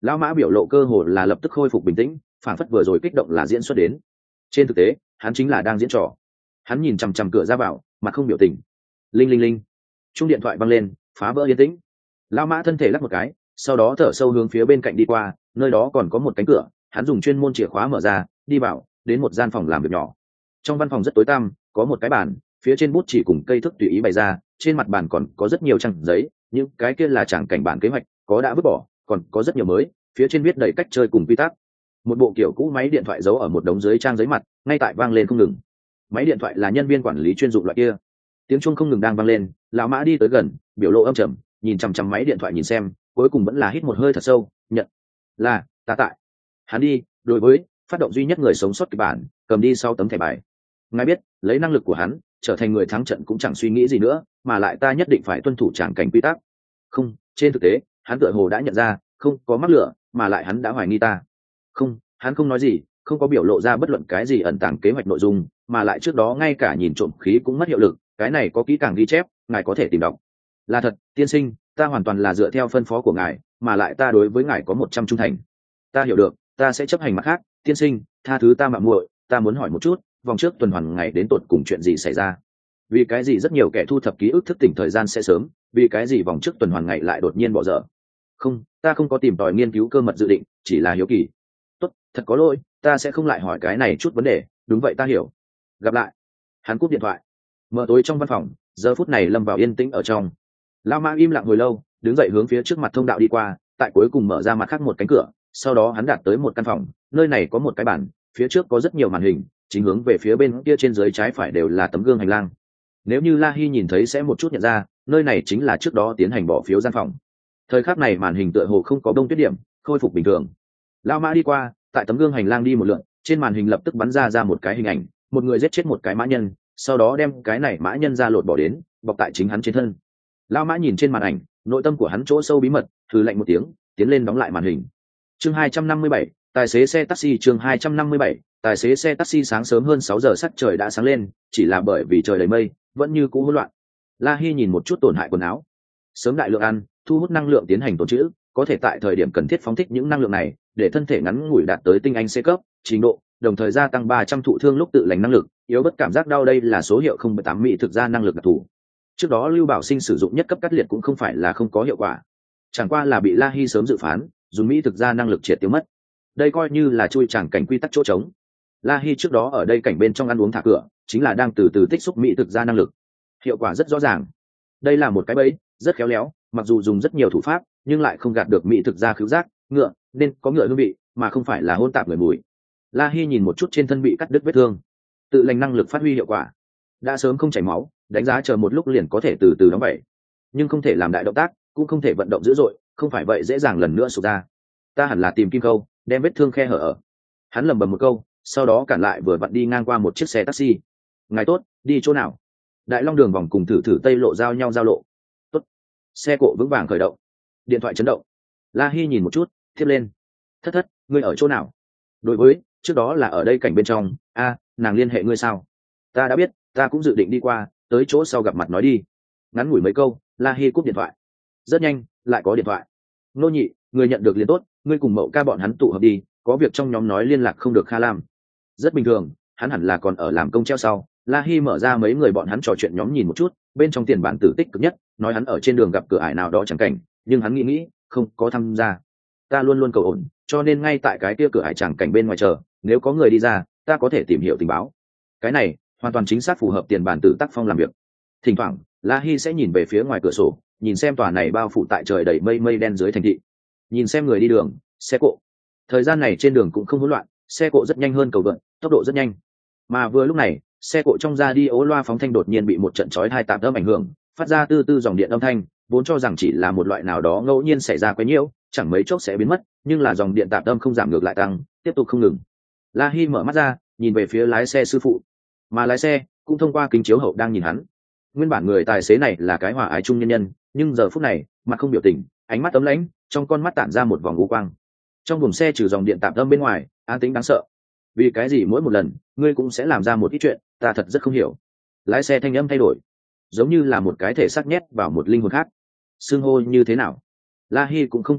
Speaker 1: Lão mã biểu lộ cơ hồ là lập tức khôi phục bình tĩnh, phản phất vừa rồi kích động là diễn xuất đến. Trên thực tế hắn chính là đang diễn trò. Hắn nhìn chằm chằm cửa ra vào, mặt không biểu tình. Linh linh linh, chuông điện thoại vang lên, phá vỡ yên tĩnh. Lão mã thân thể lắc một cái, sau đó thở sâu hướng phía bên cạnh đi qua, nơi đó còn có một cánh cửa. Hắn dùng chuyên môn chìa khóa mở ra, đi vào, đến một gian phòng làm việc nhỏ. Trong văn phòng rất tối tăm, có một cái bàn, phía trên bút chỉ cùng cây thước tùy ý bày ra, trên mặt bàn còn có rất nhiều trang giấy, những cái kia là tràng cảnh bản kế hoạch, có đã vứt bỏ, còn có rất nhiều mới, phía trên viết đầy cách chơi cùng quy tắc. Một bộ kiểu cũ máy điện thoại giấu ở một đống dưới trang giấy mặt, ngay tại vang lên không ngừng. Máy điện thoại là nhân viên quản lý chuyên dụng loại kia. Tiếng chuông không ngừng đang vang lên, lão mã đi tới gần, biểu lộ âm trầm, nhìn chằm chằm máy điện thoại nhìn xem, cuối cùng vẫn là hít một hơi thật sâu, nhận là ta tại. Hắn đi, đối với phát động duy nhất người sống sót kịch bản, cầm đi sau tấm thẻ bài. Ngài biết, lấy năng lực của hắn, trở thành người thắng trận cũng chẳng suy nghĩ gì nữa, mà lại ta nhất định phải tuân thủ tràng cảnh quy tắc. Không, trên thực tế, hắn tựa hồ đã nhận ra, không có mắc lửa, mà lại hắn đã hoài nghi ta. Không, hắn không nói gì, không có biểu lộ ra bất luận cái gì ẩn tàng kế hoạch nội dung, mà lại trước đó ngay cả nhìn trộm khí cũng mất hiệu lực, cái này có kỹ càng ghi chép, ngài có thể tìm đọc. Là thật, tiên sinh, ta hoàn toàn là dựa theo phân phó của ngài, mà lại ta đối với ngài có 100 trung thành. Ta hiểu được, ta sẽ chấp hành mặt khác, tiên sinh, tha thứ ta mạo muội, ta muốn hỏi một chút, vòng trước tuần hoàn ngày đến tột cùng chuyện gì xảy ra? Vì cái gì rất nhiều kẻ thu thập ký ức thức tỉnh thời gian sẽ sớm, vì cái gì vòng trước tuần hoàn ngày lại đột nhiên bỏ dở? Không, ta không có tìm tòi nghiên cứu cơ mật dự định, chỉ là hiếu kỳ. Tốt, thật có lỗi, ta sẽ không lại hỏi cái này chút vấn đề, đúng vậy ta hiểu. Gặp lại. Hắn cúp điện thoại. Mở tối trong văn phòng, giờ phút này lâm vào yên tĩnh ở trong. Lão mã im lặng hồi lâu, đứng dậy hướng phía trước mặt thông đạo đi qua, tại cuối cùng mở ra mặt khác một cánh cửa, sau đó hắn đạt tới một căn phòng, nơi này có một cái bàn, phía trước có rất nhiều màn hình, chính hướng về phía bên kia trên dưới trái phải đều là tấm gương hành lang. Nếu như La Hi nhìn thấy sẽ một chút nhận ra, nơi này chính là trước đó tiến hành bỏ phiếu gian phòng. Thời khắc này màn hình tựa hồ không có đông tuyết điểm, khôi phục bình thường. Lão mã đi qua, tại tấm gương hành lang đi một lượt, trên màn hình lập tức bắn ra một cái hình ảnh, một người giết chết một cái mã nhân, sau đó đem cái này mã nhân ra lột bỏ đến, bọc tại chính hắn trên thân. Lão mã nhìn trên màn ảnh, nội tâm của hắn chỗ sâu bí mật, hừ lạnh một tiếng, tiến lên đóng lại màn hình. Chương 257, tài xế xe taxi. Chương 257, tài xế xe taxi. Sáng sớm hơn 6 giờ sắc trời đã sáng lên, chỉ là bởi vì trời đầy mây, vẫn như cũ hỗn loạn. La Hi nhìn một chút tổn hại quần áo. Sớm đại lượng ăn, thu hút năng lượng tiến hành tồn trữ, có thể tại thời điểm cần thiết phóng thích những năng lượng này, để thân thể ngắn ngủi đạt tới tinh anh C cấp trình độ, đồng thời gia tăng 300 thụ thương lúc tự lành năng lực, yếu bất cảm giác đau. Đây là số hiệu 0.8 mỹ thực ra năng lực đặc thù. Trước đó Lưu Bảo Sinh sử dụng nhất cấp cắt liệt cũng không phải là không có hiệu quả, chẳng qua là bị La Hi sớm dự phán, dùng mỹ thực ra năng lực triệt tiêu mất. Đây coi như là chui chẳng cảnh quy tắc chỗ trống. La Hi trước đó ở đây cảnh bên trong ăn uống thả cửa, chính là đang từ từ tích xúc mỹ thực ra năng lực. Hiệu quả rất rõ ràng. Đây là một cái bẫy, rất khéo léo, mặc dù dùng rất nhiều thủ pháp, nhưng lại không gạt được mỹ thực ra khứu giác, ngựa, nên có ngựa hương vị, mà không phải là hỗn tạp người mùi. La Hi nhìn một chút trên thân bị cắt đứt vết thương, tự lành năng lực phát huy hiệu quả. Đã sớm không chảy máu, đánh giá chờ một lúc liền có thể từ từ đóng vậy, nhưng không thể làm đại động tác, cũng không thể vận động dữ dội, không phải vậy dễ dàng lần nữa sụt ra. Ta hẳn là tìm kim khâu, đem vết thương khe hở ở. Hắn lẩm bẩm một câu, sau đó cản lại vừa vặn đi ngang qua một chiếc xe taxi. Ngài tốt, đi chỗ nào? Đại Long đường vòng cùng thử tây lộ giao nhau giao lộ. Tốt. Xe cộ vững vàng khởi động. Điện thoại chấn động. La Hi nhìn một chút, tiếp lên. Thất, ngươi ở chỗ nào? Đối với, trước đó là ở đây cảnh bên trong. Nàng liên hệ ngươi sao? Ta đã biết, ta cũng dự định đi qua, tới chỗ sau gặp mặt nói đi. Ngắn ngủi mấy câu, La Hi cúp điện thoại. Rất nhanh, lại có điện thoại. Nô nhị, người nhận được liền tốt, ngươi cùng Mậu ca bọn hắn tụ hợp đi, có việc trong nhóm nói liên lạc không được Kha Lam. Rất bình thường, hắn hẳn là còn ở làm công treo sau. La Hi mở ra mấy người bọn hắn trò chuyện nhóm nhìn một chút, bên trong tiền bản tử tích cực nhất, nói hắn ở trên đường gặp cửa ải nào đó chẳng cảnh, nhưng hắn nghĩ, không có tham gia. Ta luôn luôn cầu ổn, cho nên ngay tại cái kia cửa ải chẳng cảnh bên ngoài chờ, nếu có người đi ra, ta có thể tìm hiểu tình báo. Cái này hoàn toàn chính xác phù hợp tiền bản tử tác phong làm việc. Thỉnh thoảng, La Hi sẽ nhìn về phía ngoài cửa sổ, nhìn xem tòa này bao phủ tại trời đầy mây đen dưới thành thị, nhìn xem người đi đường, xe cộ. Thời gian này trên đường cũng không hỗn loạn, xe cộ rất nhanh hơn cầu vượt, tốc độ rất nhanh. Mà vừa lúc này, xe cộ trong ra đi ố loa phóng thanh đột nhiên bị một trận chói tai tạm âm ảnh hưởng, phát ra tư tư dòng điện âm thanh, vốn cho rằng chỉ là một loại nào đó ngẫu nhiên xảy ra quấy nhiễu, chẳng mấy chốc sẽ biến mất, nhưng là dòng điện tạm âm không giảm ngược lại tăng, tiếp tục không ngừng. La Hi mở mắt ra, nhìn về phía lái xe sư phụ, mà lái xe cũng thông qua kính chiếu hậu đang nhìn hắn. Nguyên bản người tài xế này là cái hòa ái trung nhân nhân, nhưng giờ phút này, mặt không biểu tình, ánh mắt ấm lãnh, trong con mắt tản ra một vòng u quang. Trong buồng xe trừ dòng điện tạm âm bên ngoài, an tĩnh đáng sợ. Vì cái gì mỗi một lần ngươi cũng sẽ làm ra một ít chuyện, ta thật rất không hiểu. Lái xe thanh âm thay đổi, giống như là một cái thể xác nhét vào một linh hồn khác. Xưng hô như thế nào? La Hi cũng không kinh ngạc,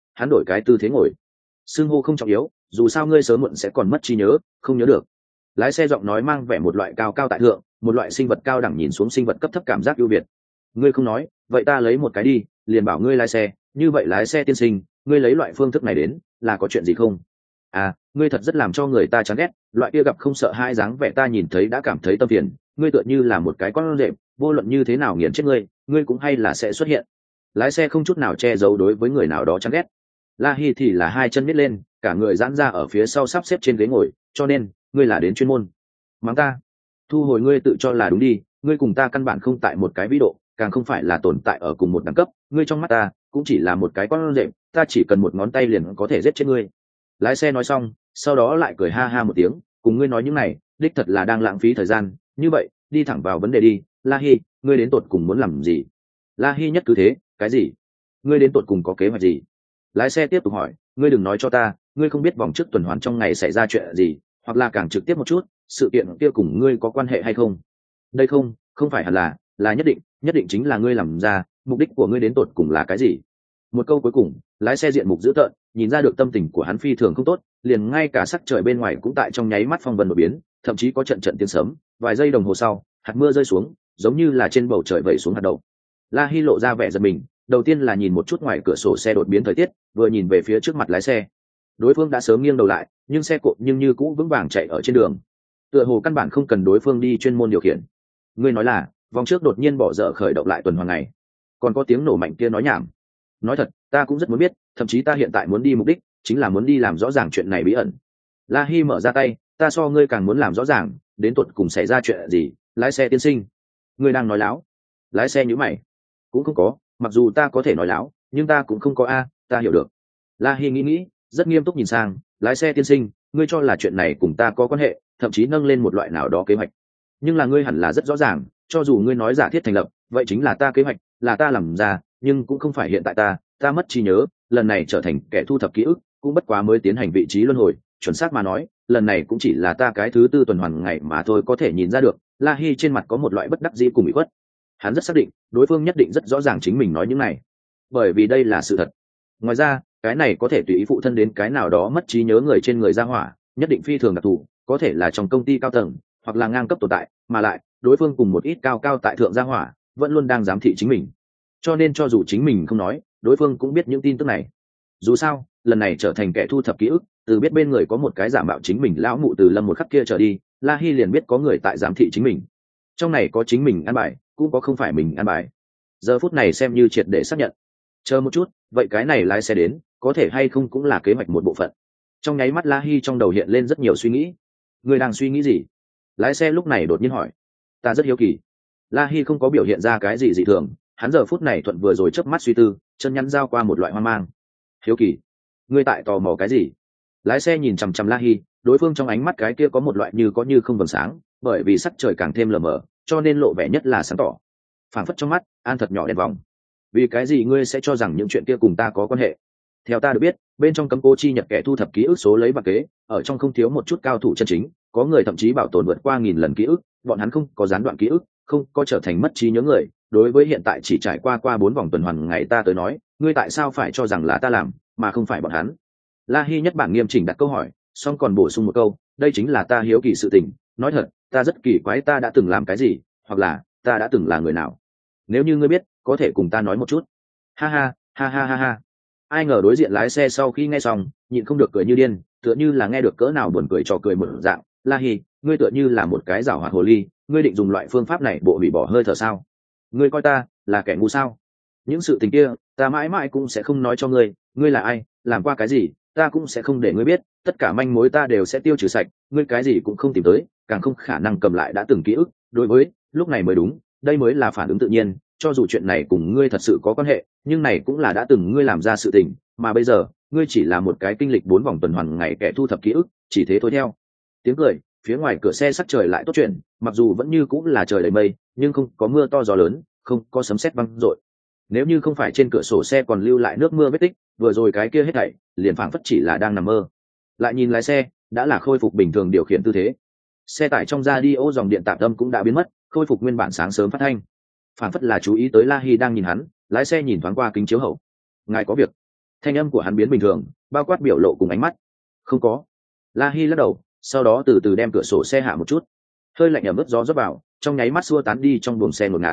Speaker 1: hắn đổi cái tư thế ngồi. Xưng hô không trọng yếu, dù sao ngươi sớm muộn sẽ còn mất trí nhớ, không nhớ được. Lái xe giọng nói mang vẻ một loại cao cao tại thượng, một loại sinh vật cao đẳng nhìn xuống sinh vật cấp thấp cảm giác ưu việt. Ngươi không nói, vậy ta lấy một cái đi, liền bảo ngươi lái xe. Như vậy lái xe tiên sinh, ngươi lấy loại phương thức này đến là có chuyện gì không? À, ngươi thật rất làm cho người ta chán ghét, loại kia gặp không sợ hai dáng vẻ ta nhìn thấy đã cảm thấy tâm phiền. Ngươi tựa như là một cái con rệp, vô luận như thế nào nghiền chết ngươi cũng hay là sẽ xuất hiện. Lái xe không chút nào che giấu đối với người nào đó chán ghét. La Hi thì là hai chân miết lên, cả người giãn ra ở phía sau sắp xếp trên ghế ngồi, cho nên ngươi là đến chuyên môn mắng ta. Thu hồi ngươi tự cho là đúng đi, ngươi cùng ta căn bản không tại một cái vĩ độ, càng không phải là tồn tại ở cùng một đẳng cấp. Ngươi trong mắt ta cũng chỉ là một cái con rệp, ta chỉ cần một ngón tay liền có thể giết chết ngươi. Lái xe nói xong, sau đó lại cười ha ha một tiếng, cùng ngươi nói những này, đích thật là đang lãng phí thời gian. Như vậy, đi thẳng vào vấn đề đi, La Hi, ngươi đến tột cùng muốn làm gì? La Hi nhất cứ thế, cái gì? Ngươi đến tột cùng có kế hoạch gì? Lái xe tiếp tục hỏi, ngươi đừng nói cho ta, ngươi không biết vòng trước tuần hoàn trong ngày xảy ra chuyện gì, hoặc là càng trực tiếp một chút, sự kiện kia cùng ngươi có quan hệ hay không? Đây không phải hẳn là nhất định chính là ngươi làm ra, mục đích của ngươi đến tột cùng là cái gì? Một câu cuối cùng, lái xe diện mục dữ tợn, nhìn ra được tâm tình của hắn phi thường không tốt, liền ngay cả sắc trời bên ngoài cũng tại trong nháy mắt phong vân đột biến, thậm chí có trận trận tiếng sấm, vài giây đồng hồ sau, hạt mưa rơi xuống, giống như là trên bầu trời vẩy xuống hạt đậu. La Hi lộ ra vẻ giật mình, đầu tiên là nhìn một chút ngoài cửa sổ xe đột biến thời tiết, vừa nhìn về phía trước mặt lái xe. Đối phương đã sớm nghiêng đầu lại, nhưng xe cộ nhưng như cũ vững vàng chạy ở trên đường. Tựa hồ căn bản không cần đối phương đi chuyên môn điều khiển. Ngươi nói là, vòng trước đột nhiên bỏ dở khởi động lại tuần hoàn ngày. Còn có tiếng nổ mạnh kia nói nhảm. Nói thật, ta cũng rất muốn biết, thậm chí ta hiện tại muốn đi mục đích, chính là muốn đi làm rõ ràng chuyện này bí ẩn. La Hi mở ra tay, ta so ngươi càng muốn làm rõ ràng, đến tuột cùng xảy ra chuyện gì, lái xe tiên sinh. Ngươi đang nói láo. Lái xe nhíu mày. Cũng không có, mặc dù ta có thể nói láo, nhưng ta cũng không có ta hiểu được. La Hi nghĩ, rất nghiêm túc nhìn sang, lái xe tiên sinh, ngươi cho là chuyện này cùng ta có quan hệ, thậm chí nâng lên một loại nào đó kế hoạch. Nhưng là ngươi hẳn là rất rõ ràng, cho dù ngươi nói giả thiết thành lập, vậy chính là ta kế hoạch, là ta làm ra, nhưng cũng không phải hiện tại ta mất trí nhớ, lần này trở thành kẻ thu thập ký ức, cũng bất quá mới tiến hành vị trí luân hồi, chuẩn xác mà nói, lần này cũng chỉ là ta cái thứ tư tuần hoàn ngày mà thôi. Có thể nhìn ra được, La Hi trên mặt có một loại bất đắc dĩ cùng ủy khuất. Hắn rất xác định, đối phương nhất định rất rõ ràng chính mình nói những này, bởi vì đây là sự thật. Ngoài ra, cái này có thể tùy ý phụ thân đến cái nào đó mất trí nhớ người trên người ra hỏa, nhất định phi thường đặc thù, có thể là trong công ty cao tầng, hoặc là ngang cấp tồn tại, mà lại đối phương cùng một ít cao tại thượng gia hỏa vẫn luôn đang giám thị chính mình, cho nên cho dù chính mình không nói, đối phương cũng biết những tin tức này. Dù sao, lần này trở thành kẻ thu thập ký ức, từ biết bên người có một cái giả mạo chính mình lão mụ từ Lâm một khắc kia trở đi, La Hi liền biết có người tại giám thị chính mình. Trong này có chính mình ăn bài, cũng có không phải mình ăn bài. Giờ phút này xem như triệt để xác nhận. Chờ một chút, vậy cái này lái xe đến, có thể hay không cũng là kế hoạch một bộ phận. Trong nháy mắt La Hi trong đầu hiện lên rất nhiều suy nghĩ. Người đang suy nghĩ gì? Lái xe lúc này đột nhiên hỏi. Ta rất hiếu kỳ. La Hi không có biểu hiện ra cái gì dị thường, hắn giờ phút này thuận vừa rồi chớp mắt suy tư, chân nhắn giao qua một loại hoang mang. Hiếu kỳ? Ngươi tại tò mò cái gì? Lái xe nhìn chằm chằm La Hi, đối phương trong ánh mắt cái kia có một loại như có như không vầng sáng, bởi vì sắc trời càng thêm lờ mờ, cho nên lộ vẻ nhất là sáng tỏ. Phảng phất trong mắt an thật nhỏ đèn vòng. Vì cái gì ngươi sẽ cho rằng những chuyện kia cùng ta có quan hệ? Theo ta được biết, bên trong cấm cố chi nhật kẻ thu thập ký ức số lấy bạc kế, ở trong không thiếu một chút cao thủ chân chính, có người thậm chí bảo tồn vượt qua 1000 lần ký ức, bọn hắn không có gián đoạn ký ức, không có trở thành mất trí nhớ người. Đối với hiện tại chỉ trải qua 4 vòng tuần hoàn ngày ta tới nói, ngươi tại sao phải cho rằng là ta làm, mà không phải bọn hắn? La Hi nhất bản nghiêm chỉnh đặt câu hỏi, xong còn bổ sung một câu, đây chính là ta hiếu kỳ sự tình. Nói thật, ta rất kỳ quái ta đã từng làm cái gì, hoặc là ta đã từng là người nào. Nếu như ngươi biết, có thể cùng ta nói một chút. Ha ha ha ha ha ha. Ai ngờ đối diện lái xe sau khi nghe xong, nhịn không được cười như điên, tựa như là nghe được cỡ nào buồn cười trò cười một dạng. La Hi, ngươi tựa như là một cái giảo hoạt hồ ly, ngươi định dùng loại phương pháp này bộ hủy bỏ hơi thở sao? Ngươi coi ta là kẻ ngu sao? Những sự tình kia, ta mãi mãi cũng sẽ không nói cho ngươi. Ngươi là ai, làm qua cái gì, ta cũng sẽ không để ngươi biết. Tất cả manh mối ta đều sẽ tiêu trừ sạch, ngươi cái gì cũng không tìm tới, càng không khả năng cầm lại đã từng ký ức. Đối với lúc này mới đúng, đây mới là phản ứng tự nhiên. Cho dù chuyện này cùng ngươi thật sự có quan hệ, nhưng này cũng là đã từng ngươi làm ra sự tình, mà bây giờ ngươi chỉ là một cái kinh lịch 4 vòng tuần hoàn ngày kẻ thu thập ký ức, chỉ thế thôi. Theo tiếng cười, phía ngoài cửa xe sắc trời lại tốt chuyện, mặc dù vẫn như cũng là trời đầy mây, nhưng không có mưa to gió lớn, không có sấm sét vang dội. Nếu như không phải trên cửa sổ xe còn lưu lại nước mưa vết tích, vừa rồi cái kia hết thảy liền phảng phất chỉ là đang nằm mơ. Lại nhìn lái xe, đã là khôi phục bình thường điều khiển tư thế. Xe tải trong radio dòng điện tạp âm cũng đã biến mất, khôi phục nguyên bản sáng sớm phát thanh. Phảng phất là chú ý tới La Hi đang nhìn hắn, lái xe nhìn thoáng qua kính chiếu hậu. Ngài có việc? Thanh âm của hắn biến bình thường, bao quát biểu lộ cùng ánh mắt. Không có. La Hi lắc đầu, sau đó từ từ đem cửa sổ xe hạ một chút. Hơi lạnh ẩm ướt gió rót vào, trong nháy mắt xua tán đi trong buồng xe ngột ngạt.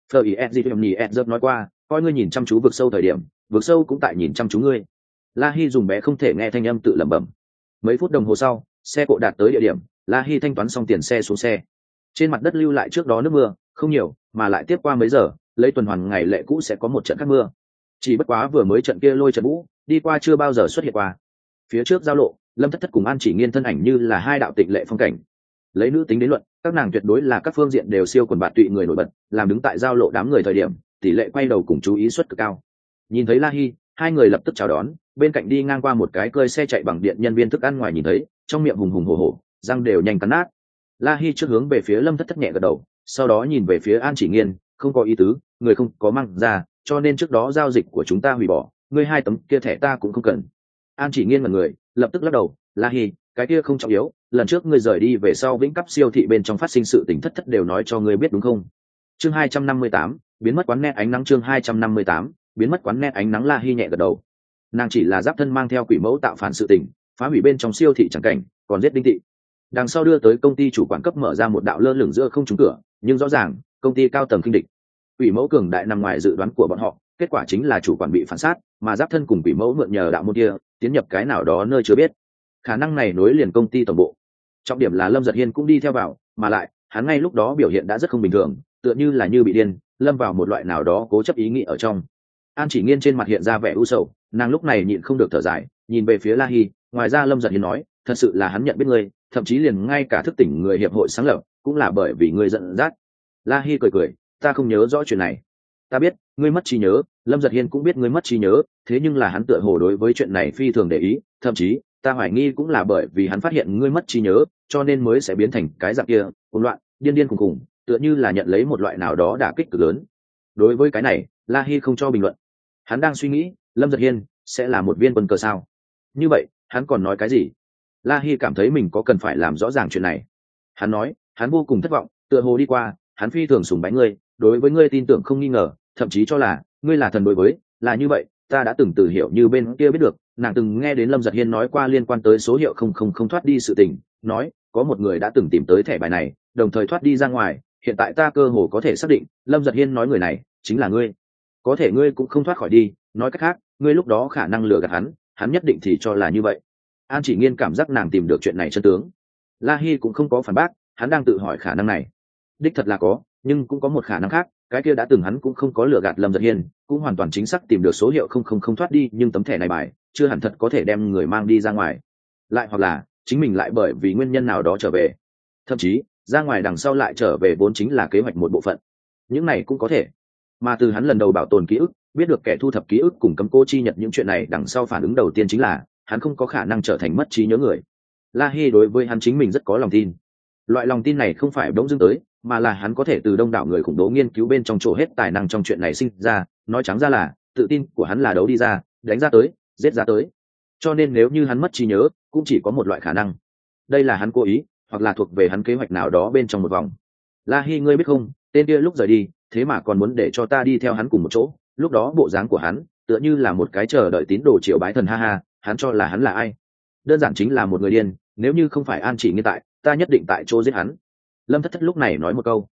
Speaker 1: Fleur nói qua, coi ngươi nhìn chăm chú vực sâu thời điểm, vực sâu cũng tại nhìn chăm chú ngươi. La Hi dùng bé không thể nghe thanh âm tự lẩm bẩm. Mấy phút đồng hồ sau, xe cộ đạt tới địa điểm, La Hi thanh toán xong tiền xe xuống xe. Trên mặt đất lưu lại trước đó nước mưa, không nhiều, mà lại tiếp qua mấy giờ, lấy tuần hoàn ngày lệ cũ sẽ có một trận cát mưa. Chỉ bất quá vừa mới trận kia lôi trận vũ, đi qua chưa bao giờ xuất hiện qua. Phía trước giao lộ, Lâm Thất Thất cùng An Chỉ Nghiên thân ảnh như là hai đạo tịnh lệ phong cảnh. Lấy nữ tính đến luận, các nàng tuyệt đối là các phương diện đều siêu quần bạn tụy người nổi bật, làm đứng tại giao lộ đám người thời điểm, tỷ lệ quay đầu cùng chú ý suất cực cao. Nhìn thấy La Hi, hai người lập tức chào đón, bên cạnh đi ngang qua một cái cơi xe chạy bằng điện nhân viên thức ăn ngoài nhìn thấy, trong miệng hùng hùng hổ hổ, răng đều nhanh cắn nát. La Hi trước hướng về phía Lâm Thất Thất nhẹ gật đầu, sau đó nhìn về phía An Chỉ Nghiên, không có ý tứ, người không có mang ra, cho nên trước đó giao dịch của chúng ta hủy bỏ, ngươi hai tấm kia thẻ ta cũng không cần. An Chỉ Nghiên mặt người, lập tức lắc đầu, La Hi, cái kia không trọng yếu, lần trước ngươi rời đi về sau Vĩnh Cấp siêu thị bên trong phát sinh sự tình Thất Thất đều nói cho ngươi biết đúng không? Chương 258, biến mất quán nét ánh nắng. Chương 258, biến mất quán nét ánh nắng. La Hi nhẹ gật đầu. Nàng chỉ là giáp thân mang theo quỷ mẫu tạo phản sự tình, phá hủy bên trong siêu thị chẳng cảnh, còn giết Đinh Thị. Đằng sau đưa tới công ty chủ quản cấp mở ra một đạo lơ lửng giữa không trúng cửa, nhưng rõ ràng công ty cao tầng khinh địch. Quỷ mẫu cường đại nằm ngoài dự đoán của bọn họ, kết quả chính là chủ quản bị phản sát, mà giáp thân cùng quỷ mẫu mượn nhờ đạo môn kia tiến nhập cái nào đó nơi chưa biết. Khả năng này nối liền công ty tổng bộ. Trọng điểm là Lâm Giật Hiên cũng đi theo vào, mà lại hắn ngay lúc đó biểu hiện đã rất không bình thường, tựa như là như bị điên, lâm vào một loại nào đó cố chấp ý nghĩ ở trong. An Chỉ Nghiên trên mặt hiện ra vẻ u sầu, nàng lúc này nhịn không được thở dài, nhìn về phía La Hi. Ngoài ra Lâm Giật Hiên nói, thật sự là hắn nhận biết ngươi, thậm chí liền ngay cả thức tỉnh người hiệp hội sáng lập cũng là bởi vì ngươi giận dắt. La Hi cười cười, ta không nhớ rõ chuyện này. Ta biết ngươi mất trí nhớ, Lâm Giật Hiên cũng biết ngươi mất trí nhớ, thế nhưng là hắn tựa hồ đối với chuyện này phi thường để ý, thậm chí ta hoài nghi cũng là bởi vì hắn phát hiện ngươi mất trí nhớ, cho nên mới sẽ biến thành cái dạng kia, hỗn loạn, điên điên khùng khùng, tựa như là nhận lấy một loại nào đó đả kích cực lớn. Đối với cái này, La Hi không cho bình luận. Hắn đang suy nghĩ, Lâm Giật Hiên sẽ là một viên quân cờ sao? Như vậy, hắn còn nói cái gì? La Hi cảm thấy mình có cần phải làm rõ ràng chuyện này. Hắn nói, hắn vô cùng thất vọng, tựa hồ đi qua, hắn phi thường sùng bái ngươi, đối với ngươi tin tưởng không nghi ngờ, thậm chí cho là ngươi là thần đối với, là như vậy, ta đã từng tự hiểu như bên kia biết được, nàng từng nghe đến Lâm Giật Hiên nói qua liên quan tới số hiệu 000 thoát đi sự tình, nói có một người đã từng tìm tới thẻ bài này, đồng thời thoát đi ra ngoài, hiện tại ta cơ hồ có thể xác định, Lâm Giật Hiên nói người này chính là ngươi. Có thể ngươi cũng không thoát khỏi đi, nói cách khác, ngươi lúc đó khả năng lừa gạt hắn, hắn nhất định thì cho là như vậy. An Chỉ Nghiên cảm giác nàng tìm được chuyện này chân tướng. La Hi cũng không có phản bác, hắn đang tự hỏi khả năng này. Đích thật là có, nhưng cũng có một khả năng khác, cái kia đã từng hắn cũng không có lừa gạt Lâm Giật Hiên, cũng hoàn toàn chính xác tìm được số hiệu 000 thoát đi, nhưng tấm thẻ này bài chưa hẳn thật có thể đem người mang đi ra ngoài. Lại hoặc là chính mình lại bởi vì nguyên nhân nào đó trở về, thậm chí ra ngoài đằng sau lại trở về vốn chính là kế hoạch một bộ phận. Những này cũng có thể. Mà từ hắn lần đầu bảo tồn ký ức, biết được kẻ thu thập ký ức cùng cấm cô chi nhật những chuyện này, đằng sau phản ứng đầu tiên chính là hắn không có khả năng trở thành mất trí nhớ người. La Hi đối với hắn chính mình rất có lòng tin. Loại lòng tin này không phải bỗng dưng tới, mà là hắn có thể từ đông đảo người khủng bố nghiên cứu bên trong chỗ hết tài năng trong chuyện này sinh ra, nói trắng ra là tự tin của hắn là đấu đi ra, đánh ra tới, giết ra tới. Cho nên nếu như hắn mất trí nhớ, cũng chỉ có một loại khả năng. Đây là hắn cố ý, hoặc là thuộc về hắn kế hoạch nào đó bên trong một vòng. La Hi, ngươi biết không, tên kia lúc rời đi, thế mà còn muốn để cho ta đi theo hắn cùng một chỗ, lúc đó bộ dáng của hắn tựa như là một cái chờ đợi tín đồ triều bái thần, ha ha, hắn cho là hắn là ai? Đơn giản chính là một người điên, nếu như không phải An Chỉ Nghiên tại, ta nhất định tại chỗ giết hắn. Lâm Thất Thất lúc này nói một câu.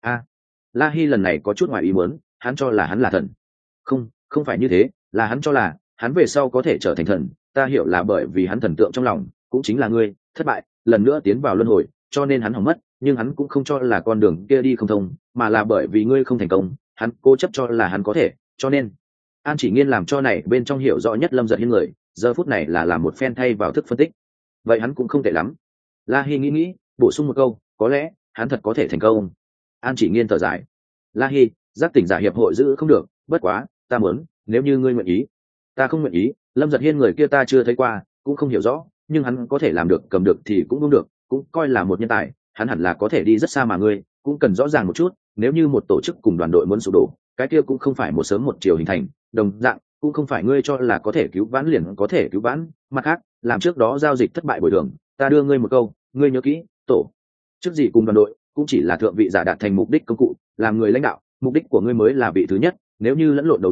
Speaker 1: La Hi lần này có chút ngoài ý muốn, hắn cho là hắn là thần. Không phải như thế, là hắn cho là hắn về sau có thể trở thành thần, ta hiểu là bởi vì hắn thần tượng trong lòng cũng chính là ngươi thất bại, lần nữa tiến vào luân hồi, cho nên hắn hỏng mất, nhưng hắn cũng không cho là con đường kia đi không thông, mà là bởi vì ngươi không thành công, hắn cố chấp cho là hắn có thể, cho nên An Chỉ Nghiên làm cho này bên trong hiểu rõ nhất Lâm Giật Hiên người, giờ phút này là làm một phen thay vào thức phân tích. Vậy hắn cũng không tệ lắm. La Hi nghĩ, bổ sung một câu, có lẽ hắn thật có thể thành công. An Chỉ Nghiên thở dài. La Hi, giác tỉnh giả hiệp hội giữ không được, bất quá ta muốn, nếu như ngươi nguyện ý. Ta không nguyện ý, Lâm Giật Hiên người kia ta chưa thấy qua, cũng không hiểu rõ, nhưng hắn có thể làm được, cầm được thì cũng đúng được, cũng coi là một nhân tài, hắn hẳn là có thể đi rất xa, mà ngươi cũng cần rõ ràng một chút, nếu như một tổ chức cùng đoàn đội muốn sụp đổ, cái kia cũng không phải một sớm một chiều hình thành, đồng dạng cũng không phải ngươi cho là có thể cứu vãn liền có thể cứu vãn. Mặt khác, làm trước đó giao dịch thất bại bồi thường, ta đưa ngươi một câu, ngươi nhớ kỹ, tổ chức gì cùng đoàn đội cũng chỉ là thượng vị giả đạt thành mục đích công cụ, làm người lãnh đạo, mục đích của ngươi mới là vị thứ nhất, nếu như lẫn lộn đầu đuôi,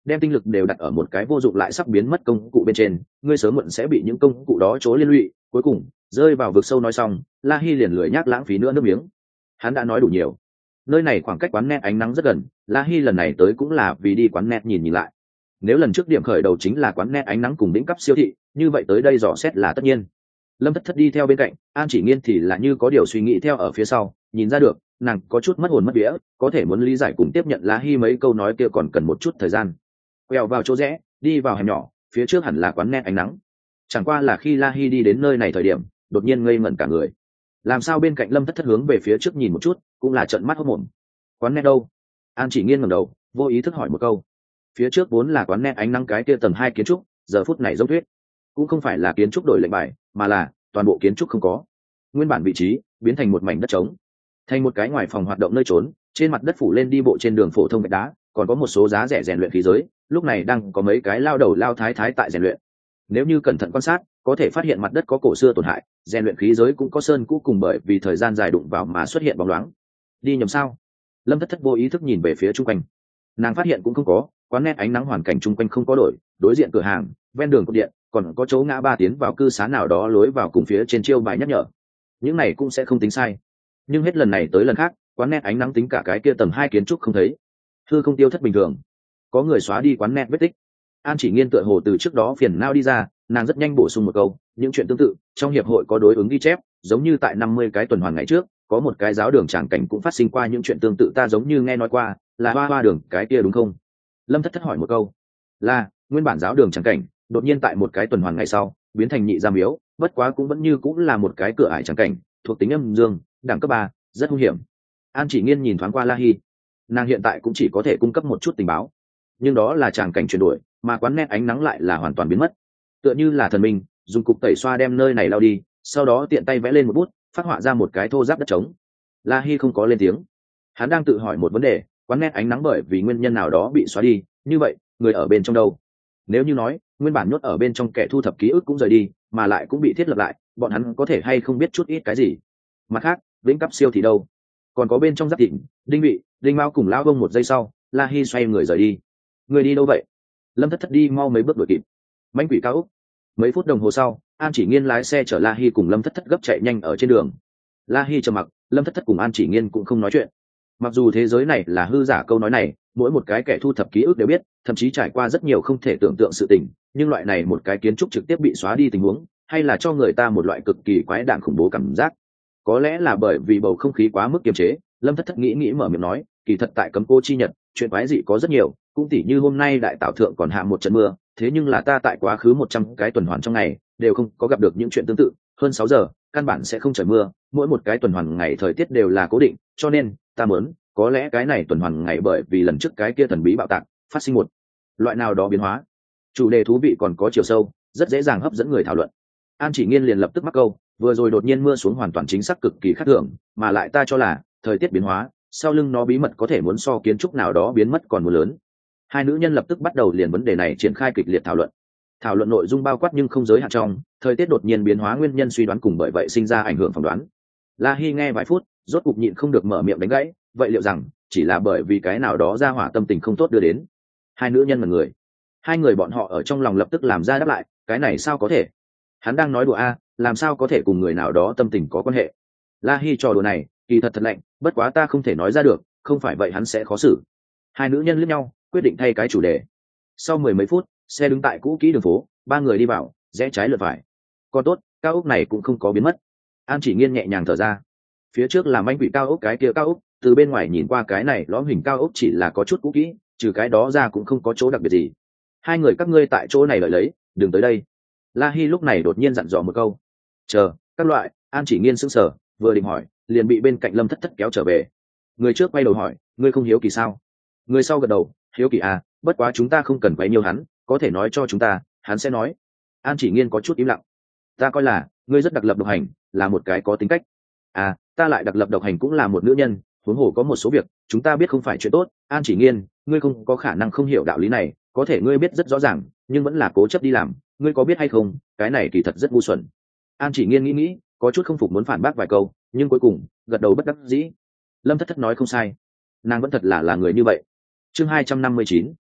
Speaker 1: đem tinh lực đều đặt ở một cái vô dụng lại sắp biến mất công cụ bên trên, ngươi sớm muộn sẽ bị những công cụ đó chỗ liên lụy, cuối cùng rơi vào vực sâu. Nói xong, La Hi liền lười nhác lãng phí nữa nước miếng, hắn đã nói đủ nhiều. Nơi này khoảng cách quán net ánh nắng rất gần, La Hi lần này tới cũng là vì đi quán net nhìn nhìn lại. Nếu lần trước điểm khởi đầu chính là quán net ánh nắng cùng đỉnh cấp siêu thị, như vậy tới đây dò xét là tất nhiên. Lâm Thất Thất đi theo bên cạnh, An Chỉ Nghiên thì là như có điều suy nghĩ theo ở phía sau, nhìn ra được nàng có chút mất hồn mất vía, có thể muốn lý giải cùng tiếp nhận La Hi mấy câu nói kia còn cần một chút thời gian. Quẹo vào chỗ rẽ, đi vào hẻm nhỏ, phía trước hẳn là quán net ánh nắng. Chẳng qua là khi La Hi đi đến nơi này thời điểm, đột nhiên ngây ngẩn cả người. Làm sao bên cạnh Lâm Thất Thất hướng về phía trước nhìn một chút, cũng là trợn mắt hốt mồm. Quán net đâu? An Chỉ Nghiên ngẩng đầu, vô ý thức hỏi một câu. Phía trước vốn là quán net ánh nắng cái kia tầng 2 kiến trúc, giờ phút này giống tuyết. Cũng không phải là kiến trúc đổi lệnh bài, mà là toàn bộ kiến trúc không có. Nguyên bản vị trí biến thành một mảnh đất trống, thành một cái ngoài phòng hoạt động nơi trốn, trên mặt đất phủ lên đi bộ trên đường phổ thông gạch đá, còn có một số giá rẻ rèn luyện khí giới, lúc này đang có mấy cái lao đầu lao thái thái tại rèn luyện. Nếu như cẩn thận quan sát, có thể phát hiện mặt đất có cổ xưa tổn hại, rèn luyện khí giới cũng có sơn cũ cùng bởi vì thời gian dài đụng vào mà xuất hiện bóng loáng. Đi nhầm sao? Lâm Thất Thất vô ý thức nhìn về phía chung quanh, nàng phát hiện cũng không có, quán net ánh nắng hoàn cảnh chung quanh không có đổi, đối diện cửa hàng, ven đường cột điện, còn có chỗ ngã ba tiến vào cư xá nào đó lối vào cùng phía trên chiêu bài nhắc nhở, những này cũng sẽ không tính sai. Nhưng hết lần này tới lần khác, quán net ánh nắng tính cả cái kia tầng 2 kiến trúc không thấy, hư không tiêu thất bình thường, có người xóa đi quán net vết tích. An Chỉ Nghiên tựa hồ từ trước đó phiền não đi ra, nàng rất nhanh bổ sung một câu, những chuyện tương tự trong hiệp hội có đối ứng ghi chép, giống như tại 50 cái tuần hoàn ngày trước, có một cái giáo đường tràng cảnh cũng phát sinh qua những chuyện tương tự, ta giống như nghe nói qua, là hoa hoa đường cái kia đúng không? Lâm Thất Thất hỏi một câu. Là, nguyên bản giáo đường tràng cảnh, đột nhiên tại một cái tuần hoàn ngày sau, biến thành nhị gia miếu, bất quá cũng vẫn như cũng là một cái cửa ải tràng cảnh, thuộc tính âm dương, đẳng cấp 3, rất hung hiểm. An Chỉ Nghiên nhìn thoáng qua La Hi, nàng hiện tại cũng chỉ có thể cung cấp một chút tình báo, nhưng đó là tràng cảnh chuyển đổi, mà quán net ánh nắng lại là hoàn toàn biến mất, tựa như là thần minh dùng cục tẩy xoa đem nơi này lao đi, sau đó tiện tay vẽ lên một bút, phát họa ra một cái thô ráp đất trống. La Hi không có lên tiếng, hắn đang tự hỏi một vấn đề, quán net ánh nắng bởi vì nguyên nhân nào đó bị xóa đi, như vậy người ở bên trong đâu? Nếu như nói nguyên bản nhốt ở bên trong kẻ thu thập ký ức cũng rời đi, mà lại cũng bị thiết lập lại, bọn hắn có thể hay không biết chút ít cái gì? Mặt khác, vĩnh cấp siêu thì đâu? Còn có bên trong Giáp Thịnh, Đinh Vị, Đinh Mao cùng lão bông. Một giây sau, La Hi xoay người rời đi. Người đi đâu vậy? Lâm Thất Thất đi mau mấy bước đuổi kịp. Mãnh quỷ cao ốc. Mấy phút đồng hồ sau, An Chỉ Nghiên lái xe chở La Hi cùng Lâm Thất Thất gấp chạy nhanh ở trên đường. La Hi trầm mặc, Lâm Thất Thất cùng An Chỉ Nghiên cũng không nói chuyện. Mặc dù thế giới này là hư giả, câu nói này mỗi một cái kẻ thu thập ký ức đều biết, thậm chí trải qua rất nhiều không thể tưởng tượng sự tình, nhưng loại này một cái kiến trúc trực tiếp bị xóa đi tình huống, hay là cho người ta một loại cực kỳ quái đản khủng bố cảm giác. Có lẽ là bởi vì bầu không khí quá mức kiềm chế, Lâm Thất Thất nghĩ mở miệng nói, kỳ thật tại Cấm Cô Chi Nhật, chuyện quái dị có rất nhiều, cũng tỉ như hôm nay đại tảo thượng còn hạ một trận mưa, thế nhưng là ta tại quá khứ 100 cái tuần hoàn trong ngày đều không có gặp được những chuyện tương tự, hơn 6 giờ căn bản sẽ không trời mưa, mỗi một cái tuần hoàn ngày thời tiết đều là cố định, cho nên ta muốn có lẽ cái này tuần hoàn ngày bởi vì lần trước cái kia thần bí bạo tạc phát sinh một loại nào đó biến hóa. Chủ đề thú vị còn có chiều sâu, rất dễ dàng hấp dẫn người thảo luận. An Chỉ Nghiên liền lập tức mắc câu, vừa rồi đột nhiên mưa xuống hoàn toàn chính xác cực kỳ khác thường, mà lại ta cho là thời tiết biến hóa sau lưng nó bí mật có thể muốn so kiến trúc nào đó biến mất còn muốn lớn. Hai nữ nhân lập tức bắt đầu liền vấn đề này triển khai kịch liệt thảo luận. Thảo luận nội dung bao quát nhưng không giới hạn trong thời tiết đột nhiên biến hóa nguyên nhân suy đoán cùng bởi vậy sinh ra ảnh hưởng phỏng đoán. La Hi nghe vài phút, rốt cục nhịn không được mở miệng đánh gãy, vậy liệu rằng chỉ là bởi vì cái nào đó ra hỏa tâm tình không tốt đưa đến? Hai nữ nhân mật người, hai người bọn họ ở trong lòng lập tức làm ra đáp lại, cái này sao có thể? Hắn đang nói đùa a, làm sao có thể cùng người nào đó tâm tình có quan hệ? La Hi trò đùa này kỳ thật thật lạnh, bất quá ta không thể nói ra được, không phải vậy hắn sẽ khó xử. Hai nữ nhân liếc nhau, quyết định thay cái chủ đề. Sau 10 mấy phút, xe đứng tại cũ kỹ đường phố, ba người đi vào, rẽ trái lượt phải. Còn tốt, cao ốc này cũng không có biến mất. An Chỉ Nghiên nhẹ nhàng thở ra. Phía trước là manh quỷ cao ốc, cái kia cao ốc, từ bên ngoài nhìn qua cái này lõm hình cao ốc chỉ là có chút cũ kỹ, trừ cái đó ra cũng không có chỗ đặc biệt gì. Hai người các ngươi tại chỗ này lợi lấy, đừng tới đây. La Hi lúc này đột nhiên dặn dò một câu. Chờ, các loại. An Chỉ Nghiên sững sờ, vừa định hỏi, liền bị bên cạnh Lâm Thất Thất kéo trở về. Người trước quay đầu hỏi, ngươi không hiếu kỳ sao? Người sau gật đầu, hiếu kỳ à, bất quá chúng ta không cần quấy nhiều hắn, có thể nói cho chúng ta, hắn sẽ nói. An Chỉ Nghiên có chút im lặng. Ta coi là ngươi rất đặc lập độc hành, là một cái có tính cách. À, ta lại đặc lập độc hành cũng là một nữ nhân, huống hồ có một số việc chúng ta biết không phải chuyện tốt. An Chỉ Nghiên, ngươi không có khả năng không hiểu đạo lý này, có thể ngươi biết rất rõ ràng nhưng vẫn là cố chấp đi làm, ngươi có biết hay không, cái này kỳ thật rất ngu xuẩn. An Chỉ Nghiên nghĩ có chút không phục muốn phản bác vài câu, nhưng cuối cùng gật đầu bất đắc dĩ. Lâm Thất Thất nói không sai, nàng vẫn thật là người như vậy. Chương 259,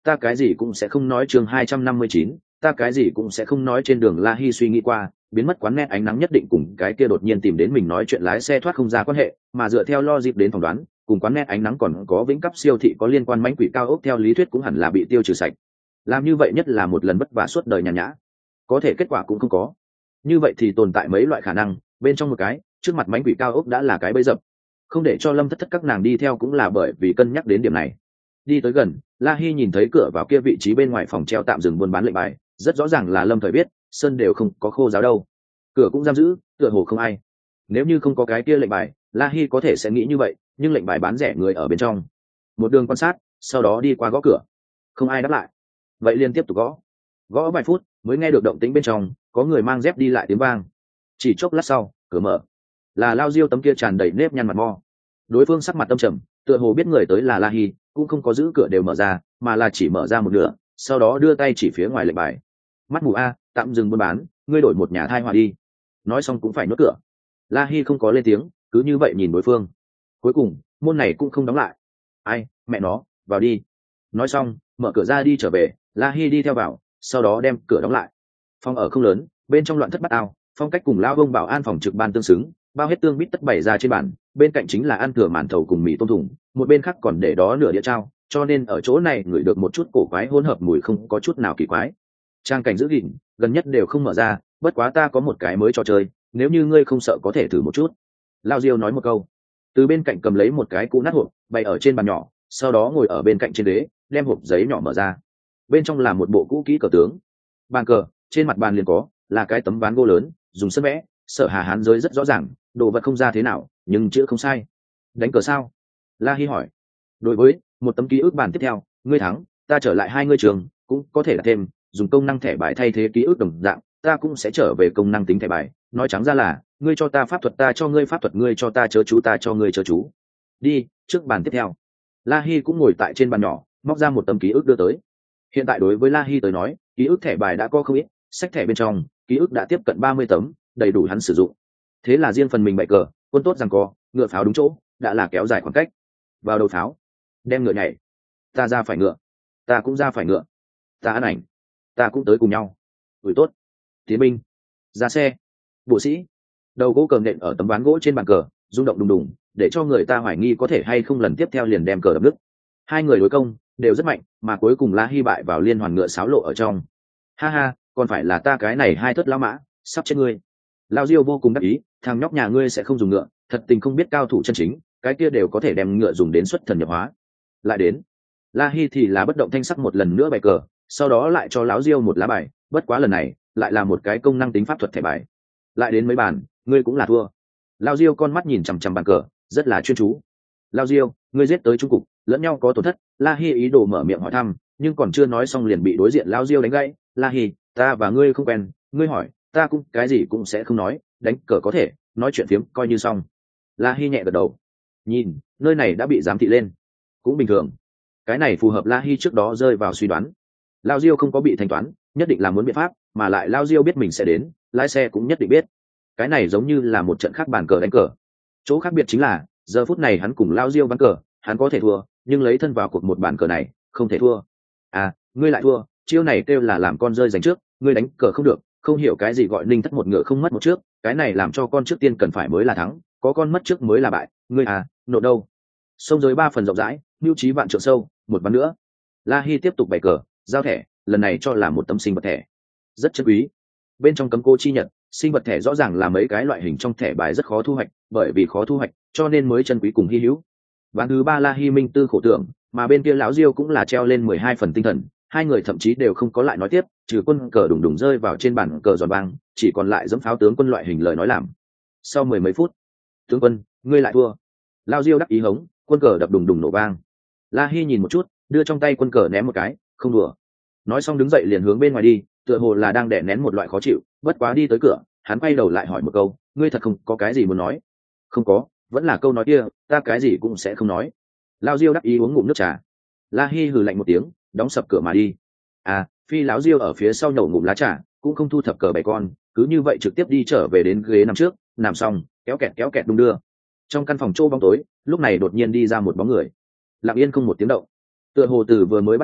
Speaker 1: ta cái gì cũng sẽ không nói. Chương 259, ta cái gì cũng sẽ không nói. Trên đường La Hi suy nghĩ qua, biến mất quán net ánh nắng nhất định cùng cái kia đột nhiên tìm đến mình nói chuyện lái xe thoát không ra quan hệ, mà dựa theo logic đến phỏng đoán, cùng quán net ánh nắng còn có vĩnh cấp siêu thị có liên quan. Mánh quỷ cao ốc theo lý thuyết cũng hẳn là bị tiêu trừ sạch. Làm như vậy nhất là một lần vất vả suốt đời nhàn nhã, có thể kết quả cũng không có. Như vậy thì tồn tại mấy loại khả năng, bên trong một cái, trước mặt mánh quỷ cao ốc đã là cái bẫy dập, không để cho Lâm Thất Thất các nàng đi theo cũng là bởi vì cân nhắc đến điểm này. Đi tới gần, La Hi nhìn thấy cửa vào kia vị trí bên ngoài phòng treo tạm dừng buôn bán lệnh bài, rất rõ ràng là Lâm Thời biết, sơn đều không có khô giáo đâu, cửa cũng giam giữ, tựa hồ không ai. Nếu như không có cái kia lệnh bài, La Hi có thể sẽ nghĩ như vậy, nhưng lệnh bài bán rẻ người ở bên trong. Một đường quan sát, sau đó đi qua gõ cửa, không ai đáp lại, vậy liên tiếp tục gõ vài phút mới nghe được động tĩnh bên trong, có người mang dép đi lại tiếng vang. Chỉ chốc lát sau, cửa mở, là Lao Diêu tấm kia tràn đầy nếp nhăn mặt mo. Đối phương sắc mặt tâm trầm, tựa hồ biết người tới là La Hi, cũng không có giữ cửa đều mở ra, mà là chỉ mở ra một nửa, sau đó đưa tay chỉ phía ngoài lệnh bài. Mắt mù a, tạm dừng buôn bán, ngươi đổi một nhà thai hòa đi. Nói xong cũng phải nhốt cửa. La Hi không có lên tiếng, cứ như vậy nhìn đối phương. Cuối cùng môn này cũng không đóng lại. Ai, mẹ nó, vào đi. Nói xong mở cửa ra đi trở về. La Hi đi theo vào, sau đó đem cửa đóng lại. Phòng ở không lớn, bên trong loạn thất bát ao, phong cách cùng lao bông bảo an phòng trực ban tương xứng, bao hết tương bít tất bày ra trên bàn, bên cạnh chính là ăn thừa màn thầu cùng mì tôm thùng, một bên khác còn để đó nửa đĩa trao, cho nên ở chỗ này ngửi được một chút cổ quái hỗn hợp mùi không có chút nào kỳ quái. Trang cảnh giữ gìn gần nhất đều không mở ra, bất quá ta có một cái mới trò chơi, nếu như ngươi không sợ có thể thử một chút. Lao Diêu nói một câu, từ bên cạnh cầm lấy một cái cũ nát hộp bày ở trên bàn nhỏ, sau đó ngồi ở bên cạnh trên ghế, đem hộp giấy nhỏ mở ra. Bên trong là một bộ cũ kỹ cờ tướng. Bàn cờ trên mặt bàn liền có là cái tấm ván gỗ lớn, dùng sân vẽ Sở Hà Hán giới rất rõ ràng, đồ vật không ra thế nào, nhưng chữ không sai. Đánh cờ sao? La Hi hỏi. Đối với một tấm ký ức bàn tiếp theo, ngươi thắng, ta trở lại hai ngươi trường, cũng có thể là thêm dùng công năng thẻ bài thay thế ký ức đồng dạng, ta cũng sẽ trở về công năng tính thẻ bài. Nói trắng ra là, ngươi cho ta pháp thuật, ta cho ngươi pháp thuật, ngươi cho ta chớ chú, ta cho ngươi chớ chú. Đi, trước bàn tiếp theo. La Hi cũng ngồi tại trên bàn nhỏ, móc ra một tấm ký ức đưa tới. Hiện tại đối với La Hi tới nói, ký ức thẻ bài đã có không ít, sách thẻ bên trong, ký ức đã tiếp cận 30 tấm, đầy đủ hắn sử dụng. Thế là riêng phần mình bày cờ, quân tốt rằng co, ngựa pháo đúng chỗ, đã là kéo dài khoảng cách. Vào đầu pháo, đem ngựa nhảy, ta ra phải ngựa, ta cũng ra phải ngựa, ta ăn ảnh, ta cũng tới cùng nhau. Ủi tốt, tiến binh, ra xe, bộ sĩ. Đầu gỗ cờ nện ở tấm ván gỗ trên bàn cờ, rung động đùng đùng, để cho người ta hoài nghi có thể hay không lần tiếp theo liền đem cờ đập nứt. Hai người đối công đều rất mạnh, mà cuối cùng La Hi bại vào liên hoàn ngựa sáo lộ ở trong. Ha ha, còn phải là ta cái này hai thất lão mã, sắp chết ngươi. Lao Diêu vô cùng đắc ý, thằng nhóc nhà ngươi sẽ không dùng ngựa, thật tình không biết cao thủ chân chính, cái kia đều có thể đem ngựa dùng đến xuất thần nhập hóa. Lại đến, La Hi thì là bất động thanh sắc một lần nữa bày cờ, sau đó lại cho lão Diêu một lá bài, bất quá lần này lại là một cái công năng tính pháp thuật thẻ bài. Lại đến mấy bàn, ngươi cũng là thua. Lao Diêu con mắt nhìn chằm chằm bàn cờ, rất là chuyên chú. Lao Diêu, ngươi giết tới trung cục, lẫn nhau có tổn thất. La Hi ý đồ mở miệng hỏi thăm, nhưng còn chưa nói xong liền bị đối diện Lao Diêu đánh gãy. La Hi, ta và ngươi không quen, ngươi hỏi, ta cũng cái gì cũng sẽ không nói, đánh cờ có thể, nói chuyện phiếm coi như xong. La Hi nhẹ gật đầu. Nhìn, nơi này đã bị giám thị lên, cũng bình thường. Cái này phù hợp La Hi trước đó rơi vào suy đoán. Lao Diêu không có bị thanh toán, nhất định là muốn biện pháp, mà lại Lao Diêu biết mình sẽ đến, lái xe cũng nhất định biết. Cái này giống như là một trận khác bàn cờ đánh cờ. Chỗ khác biệt chính là, giờ phút này hắn cùng Lao Diêu ván cờ, hắn có thể thua, nhưng lấy thân vào cuộc một bàn cờ này, không thể thua. À, ngươi lại thua, chiêu này kêu là làm con rơi giành trước, ngươi đánh cờ không được, không hiểu cái gì gọi ninh thất một ngựa không mất một trước, cái này làm cho con trước tiên cần phải mới là thắng, có con mất trước mới là bại, ngươi à, nộ đâu. Sông giới 3 phần rộng rãi, mưu trí vạn trượng sâu, một ván nữa. La Hi tiếp tục bày cờ, giao thẻ, lần này cho là một tấm sinh vật thẻ, rất chân quý. Bên trong cấm cô chi nhật, sinh vật thẻ rõ ràng là mấy cái loại hình trong thẻ bài rất khó thu hoạch, bởi vì khó thu hoạch, cho nên mới chân quý cùng hi hữu. Ván thứ 3 La Hi minh tư khổ tưởng, mà bên kia lão Diêu cũng là treo lên 12 phần tinh thần, hai người thậm chí đều không có lại nói tiếp, trừ quân cờ đùng đùng rơi vào trên bàn cờ giòn vang, chỉ còn lại dẫm pháo tướng quân loại hình lời nói làm. Sau mười mấy phút, tướng quân, ngươi lại thua. Lão Diêu đắc ý hống, quân cờ đập đùng đùng nổ vang. La Hi nhìn một chút, đưa trong tay quân cờ ném một cái, không đùa. Nói xong đứng dậy liền hướng bên ngoài đi, tựa hồ là đang đè nén một loại khó chịu, bất quá đi tới cửa, hắn quay đầu lại hỏi một câu, ngươi thật không có cái gì muốn nói? Không có, vẫn là câu nói kia, ta cái gì cũng sẽ không nói. Lão Diêu đắc ý uống ngụm nước trà. La Hi hừ lạnh một tiếng, đóng sập cửa mà đi. À, Phi lão Diêu ở phía sau nhổ ngụm lá trà, cũng không thu thập cờ bảy con, cứ như vậy trực tiếp đi trở về đến ghế nằm trước, nằm xong, kéo kẹt đung đưa. Trong căn phòng trô bóng tối, lúc này đột nhiên đi ra một bóng người, lặng yên không một tiếng động. Tựa hồ từ vừa mới bắt đầu,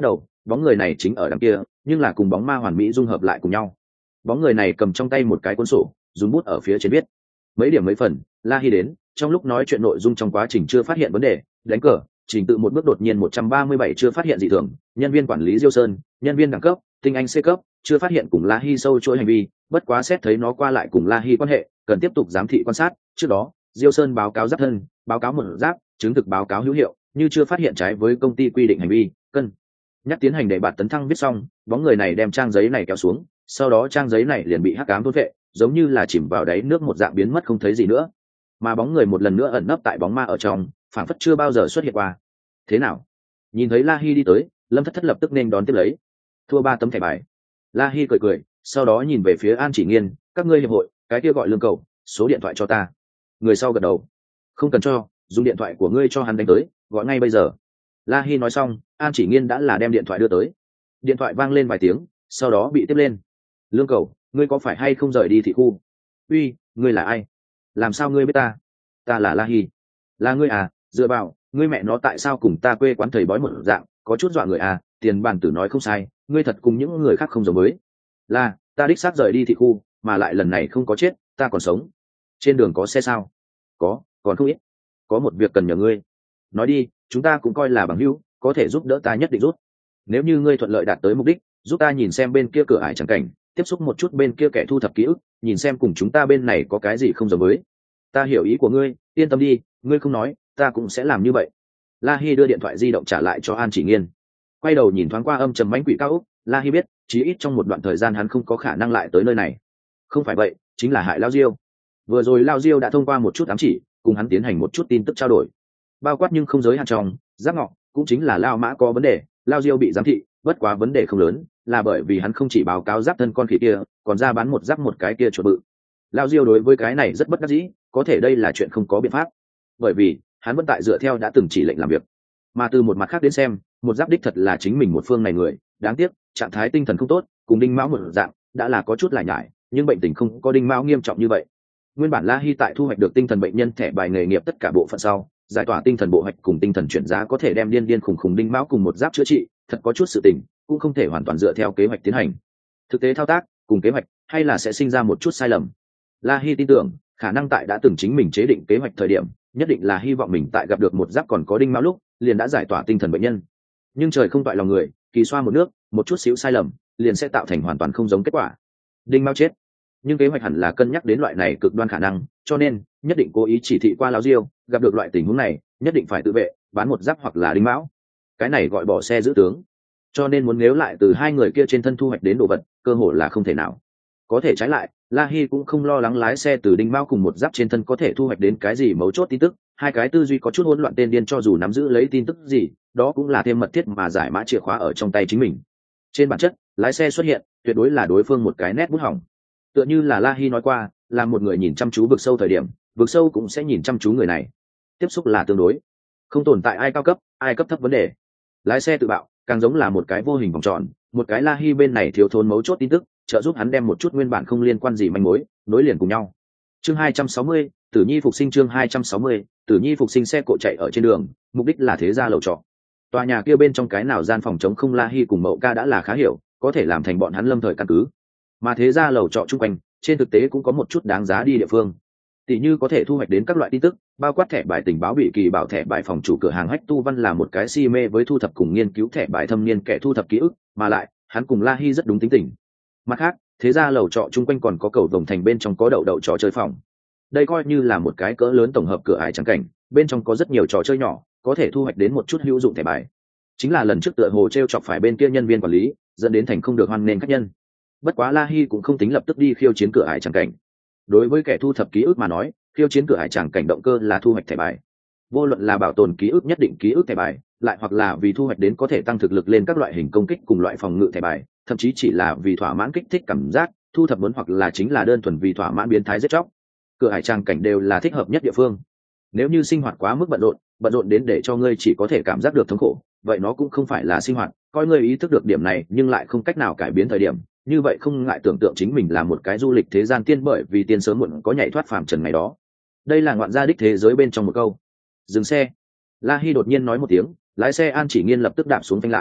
Speaker 1: bóng người này chính ở đằng kia, nhưng là cùng bóng ma hoàn mỹ dung hợp lại cùng nhau. Bóng người này cầm trong tay một cái cuốn sổ, dùng bút ở phía trên viết mấy điểm mấy phần. La Hi đến, trong lúc nói chuyện nội dung trong quá trình chưa phát hiện vấn đề, đánh cờ trình tự một bước đột nhiên 137 chưa phát hiện dị thường, nhân viên quản lý Diêu Sơn, nhân viên đẳng cấp tinh anh C cấp chưa phát hiện cùng La Hi sâu chuỗi hành vi, bất quá xét thấy nó qua lại cùng La Hi quan hệ, cần tiếp tục giám thị quan sát. Trước đó Diêu Sơn báo cáo giáp thân, báo cáo một giáp, chứng thực báo cáo hữu hiệu, như chưa phát hiện trái với công ty quy định hành vi, cân nhắc tiến hành để bạt tấn thăng. Viết xong, bóng người này đem trang giấy này kéo xuống, sau đó trang giấy này liền bị hắc ám thôn vệ, giống như là chìm vào đáy nước một dạng biến mất không thấy gì nữa. Mà bóng người một lần nữa ẩn nấp tại bóng ma ở trong, phảng phất chưa bao giờ xuất hiện qua. Thế nào? Nhìn thấy La Hi đi tới, Lâm Thất Thất lập tức nên đón tiếp lấy. Thua 3 tấm thẻ bài. La Hi cười cười, sau đó nhìn về phía An Chỉ Nghiên, các ngươi hiệp hội, cái kia gọi Lương Cầu, số điện thoại cho ta. Người sau gật đầu. Không cần cho, dùng điện thoại của ngươi cho hắn đánh tới, gọi ngay bây giờ. La Hi nói xong, An Chỉ Nghiên đã là đem điện thoại đưa tới. Điện thoại vang lên vài tiếng, sau đó bị tiếp lên. Lương Cầu, ngươi có phải hay không rời đi thị khu? Uy, ngươi là ai? Làm sao ngươi biết ta? Ta là La Hi. Là ngươi à? Dựa vào, ngươi mẹ nó tại sao cùng ta quê quán thầy bói một dạng, có chút dọa người à? Tiền bản tử nói không sai, ngươi thật cùng những người khác không giống với. Là, ta đích xác rời đi thị khu, mà lại lần này không có chết, ta còn sống. Trên đường có xe sao? Có, còn không ít. Có một việc cần nhờ ngươi. Nói đi, chúng ta cũng coi là bằng hữu, có thể giúp đỡ ta nhất định giúp. Nếu như ngươi thuận lợi đạt tới mục đích, giúp ta nhìn xem bên kia cửa ải chẳng cảnh, tiếp xúc một chút bên kia kẻ thu thập ký ức, nhìn xem cùng chúng ta bên này có cái gì không giống với. Ta hiểu ý của ngươi, yên tâm đi, ngươi không nói, ta cũng sẽ làm như vậy. La Hi đưa điện thoại di động trả lại cho An Chỉ Nghiên, quay đầu nhìn thoáng qua âm trầm mãnh quỷ cao ốc. La Hi biết, chí ít trong một đoạn thời gian hắn không có khả năng lại tới nơi này. Không phải vậy, chính là hại Lao Diêu. Vừa rồi Lao Diêu đã thông qua một chút ám chỉ, cùng hắn tiến hành một chút tin tức trao đổi, bao quát nhưng không giới hạn trong giác ngọ, cũng chính là Lao Mã có vấn đề, Lao Diêu bị giám thị, bất quá vấn đề không lớn, là bởi vì hắn không chỉ báo cáo giáp thân con khỉ kia, còn ra bán một giáp một cái kia chuột bự. Lao Diêu đối với cái này rất bất đắc dĩ, có thể đây là chuyện không có biện pháp, bởi vì hắn vẫn tại dựa theo đã từng chỉ lệnh làm việc. Mà từ một mặt khác đến xem, một giáp đích thật là chính mình một phương này người, đáng tiếc trạng thái tinh thần không tốt, cùng Đinh Mão một dạng, đã là có chút lải nhải, nhưng bệnh tình không có Đinh Mão nghiêm trọng như vậy. Nguyên bản La Hi tại thu hoạch được tinh thần bệnh nhân thẻ bài nghề nghiệp tất cả bộ phận sau, giải tỏa tinh thần bộ hoạch cùng tinh thần chuyển giá có thể đem điên điên khùng khùng Đinh Mão cùng một giáp chữa trị, thật có chút sự tình, cũng không thể hoàn toàn dựa theo kế hoạch tiến hành. Thực tế thao tác cùng kế hoạch hay là sẽ sinh ra một chút sai lầm. La Hi tin tưởng, khả năng tại đã từng chính mình chế định kế hoạch thời điểm, nhất định là hy vọng mình tại gặp được một giáp còn có Đinh Mão lúc, liền đã giải tỏa tinh thần bệnh nhân. Nhưng trời không toại lòng người, kỳ xoa một nước, một chút xíu sai lầm, liền sẽ tạo thành hoàn toàn không giống kết quả. Đinh Mão chết, nhưng kế hoạch hẳn là cân nhắc đến loại này cực đoan khả năng, cho nên nhất định cố ý chỉ thị qua Lão Diêu, gặp được loại tình huống này, nhất định phải tự vệ, bán một giáp hoặc là Đinh Mão. Cái này gọi bỏ xe giữ tướng. Cho nên muốn nếu lại từ hai người kia trên thân thu hoạch đến đồ vật, cơ hội là không thể nào. Có thể trái lại, La Hi cũng không lo lắng lái xe từ Đinh Mão cùng một giáp trên thân có thể thu hoạch đến cái gì mấu chốt tin tức, hai cái tư duy có chút hỗn loạn tên điên cho dù nắm giữ lấy tin tức gì, đó cũng là thêm mật thiết mà giải mã chìa khóa ở trong tay chính mình. Trên bản chất, lái xe xuất hiện, tuyệt đối là đối phương một cái nét bút hỏng. Tựa như là La Hi nói qua, là một người nhìn chăm chú vực sâu thời điểm, vực sâu cũng sẽ nhìn chăm chú người này. Tiếp xúc là tương đối, không tồn tại ai cao cấp, ai cấp thấp vấn đề. Lái xe tự bạo, càng giống là một cái vô hình vòng tròn, một cái La Hi bên này thiếu thốn mấu chốt tin tức, trợ giúp hắn đem một chút nguyên bản không liên quan gì manh mối nối liền cùng nhau. Chương 260, Tử Nhi phục sinh. Chương 260, Tử Nhi phục sinh. Xe cộ chạy ở trên đường, mục đích là thế gia lầu trọ. Tòa nhà kia bên trong cái nào gian phòng chống không La Hi cùng Mậu Ca đã là khá hiểu, có thể làm thành bọn hắn lâm thời căn cứ. Mà thế gia lầu trọ chung quanh, trên thực tế cũng có một chút đáng giá đi địa phương. Tỷ như có thể thu hoạch đến các loại tin tức, bao quát thẻ bài tình báo bị kỳ bảo thẻ bài phòng chủ cửa hàng Hách Tu Văn là một cái si mê với thu thập cùng nghiên cứu thẻ bài thâm niên kẻ thu thập ký ức, mà lại, hắn cùng La Hi rất đúng tính tình. Mặt khác, thế ra lầu trọ chung quanh còn có cầu vồng thành bên trong có đậu trò chơi phòng. Đây coi như là một cái cỡ lớn tổng hợp cửa ải trắng cảnh, bên trong có rất nhiều trò chơi nhỏ, có thể thu hoạch đến một chút hữu dụng thẻ bài. Chính là lần trước tựa hồ treo chọc phải bên kia nhân viên quản lý, dẫn đến thành không được hoan nghênh khách nhân. Bất quá La Hi cũng không tính lập tức đi khiêu chiến cửa ải trắng cảnh. Đối với kẻ thu thập ký ức mà nói, khiêu chiến cửa ải trắng cảnh động cơ là thu hoạch thẻ bài. Vô luận là bảo tồn ký ức nhất định ký ức thẻ bài, lại hoặc là vì thu hoạch đến có thể tăng thực lực lên các loại hình công kích cùng loại phòng ngự thẻ bài, thậm chí chỉ là vì thỏa mãn kích thích cảm giác thu thập muốn, hoặc là chính là đơn thuần vì thỏa mãn biến thái giết chóc. Cửa hải trang cảnh đều là thích hợp nhất địa phương. Nếu như sinh hoạt quá mức bận rộn đến để cho ngươi chỉ có thể cảm giác được thống khổ, vậy nó cũng không phải là sinh hoạt. Coi ngươi ý thức được điểm này nhưng lại không cách nào cải biến thời điểm, như vậy không ngại tưởng tượng chính mình là một cái du lịch thế gian tiên, bởi vì tiên sớm muộn có nhảy thoát phàm trần ngày đó. Đây là ngoạn gia đích thế giới bên trong một câu. Dừng xe. La Hi đột nhiên nói một tiếng, lái xe An Chỉ Nghiên lập tức đạp xuống phanh lại.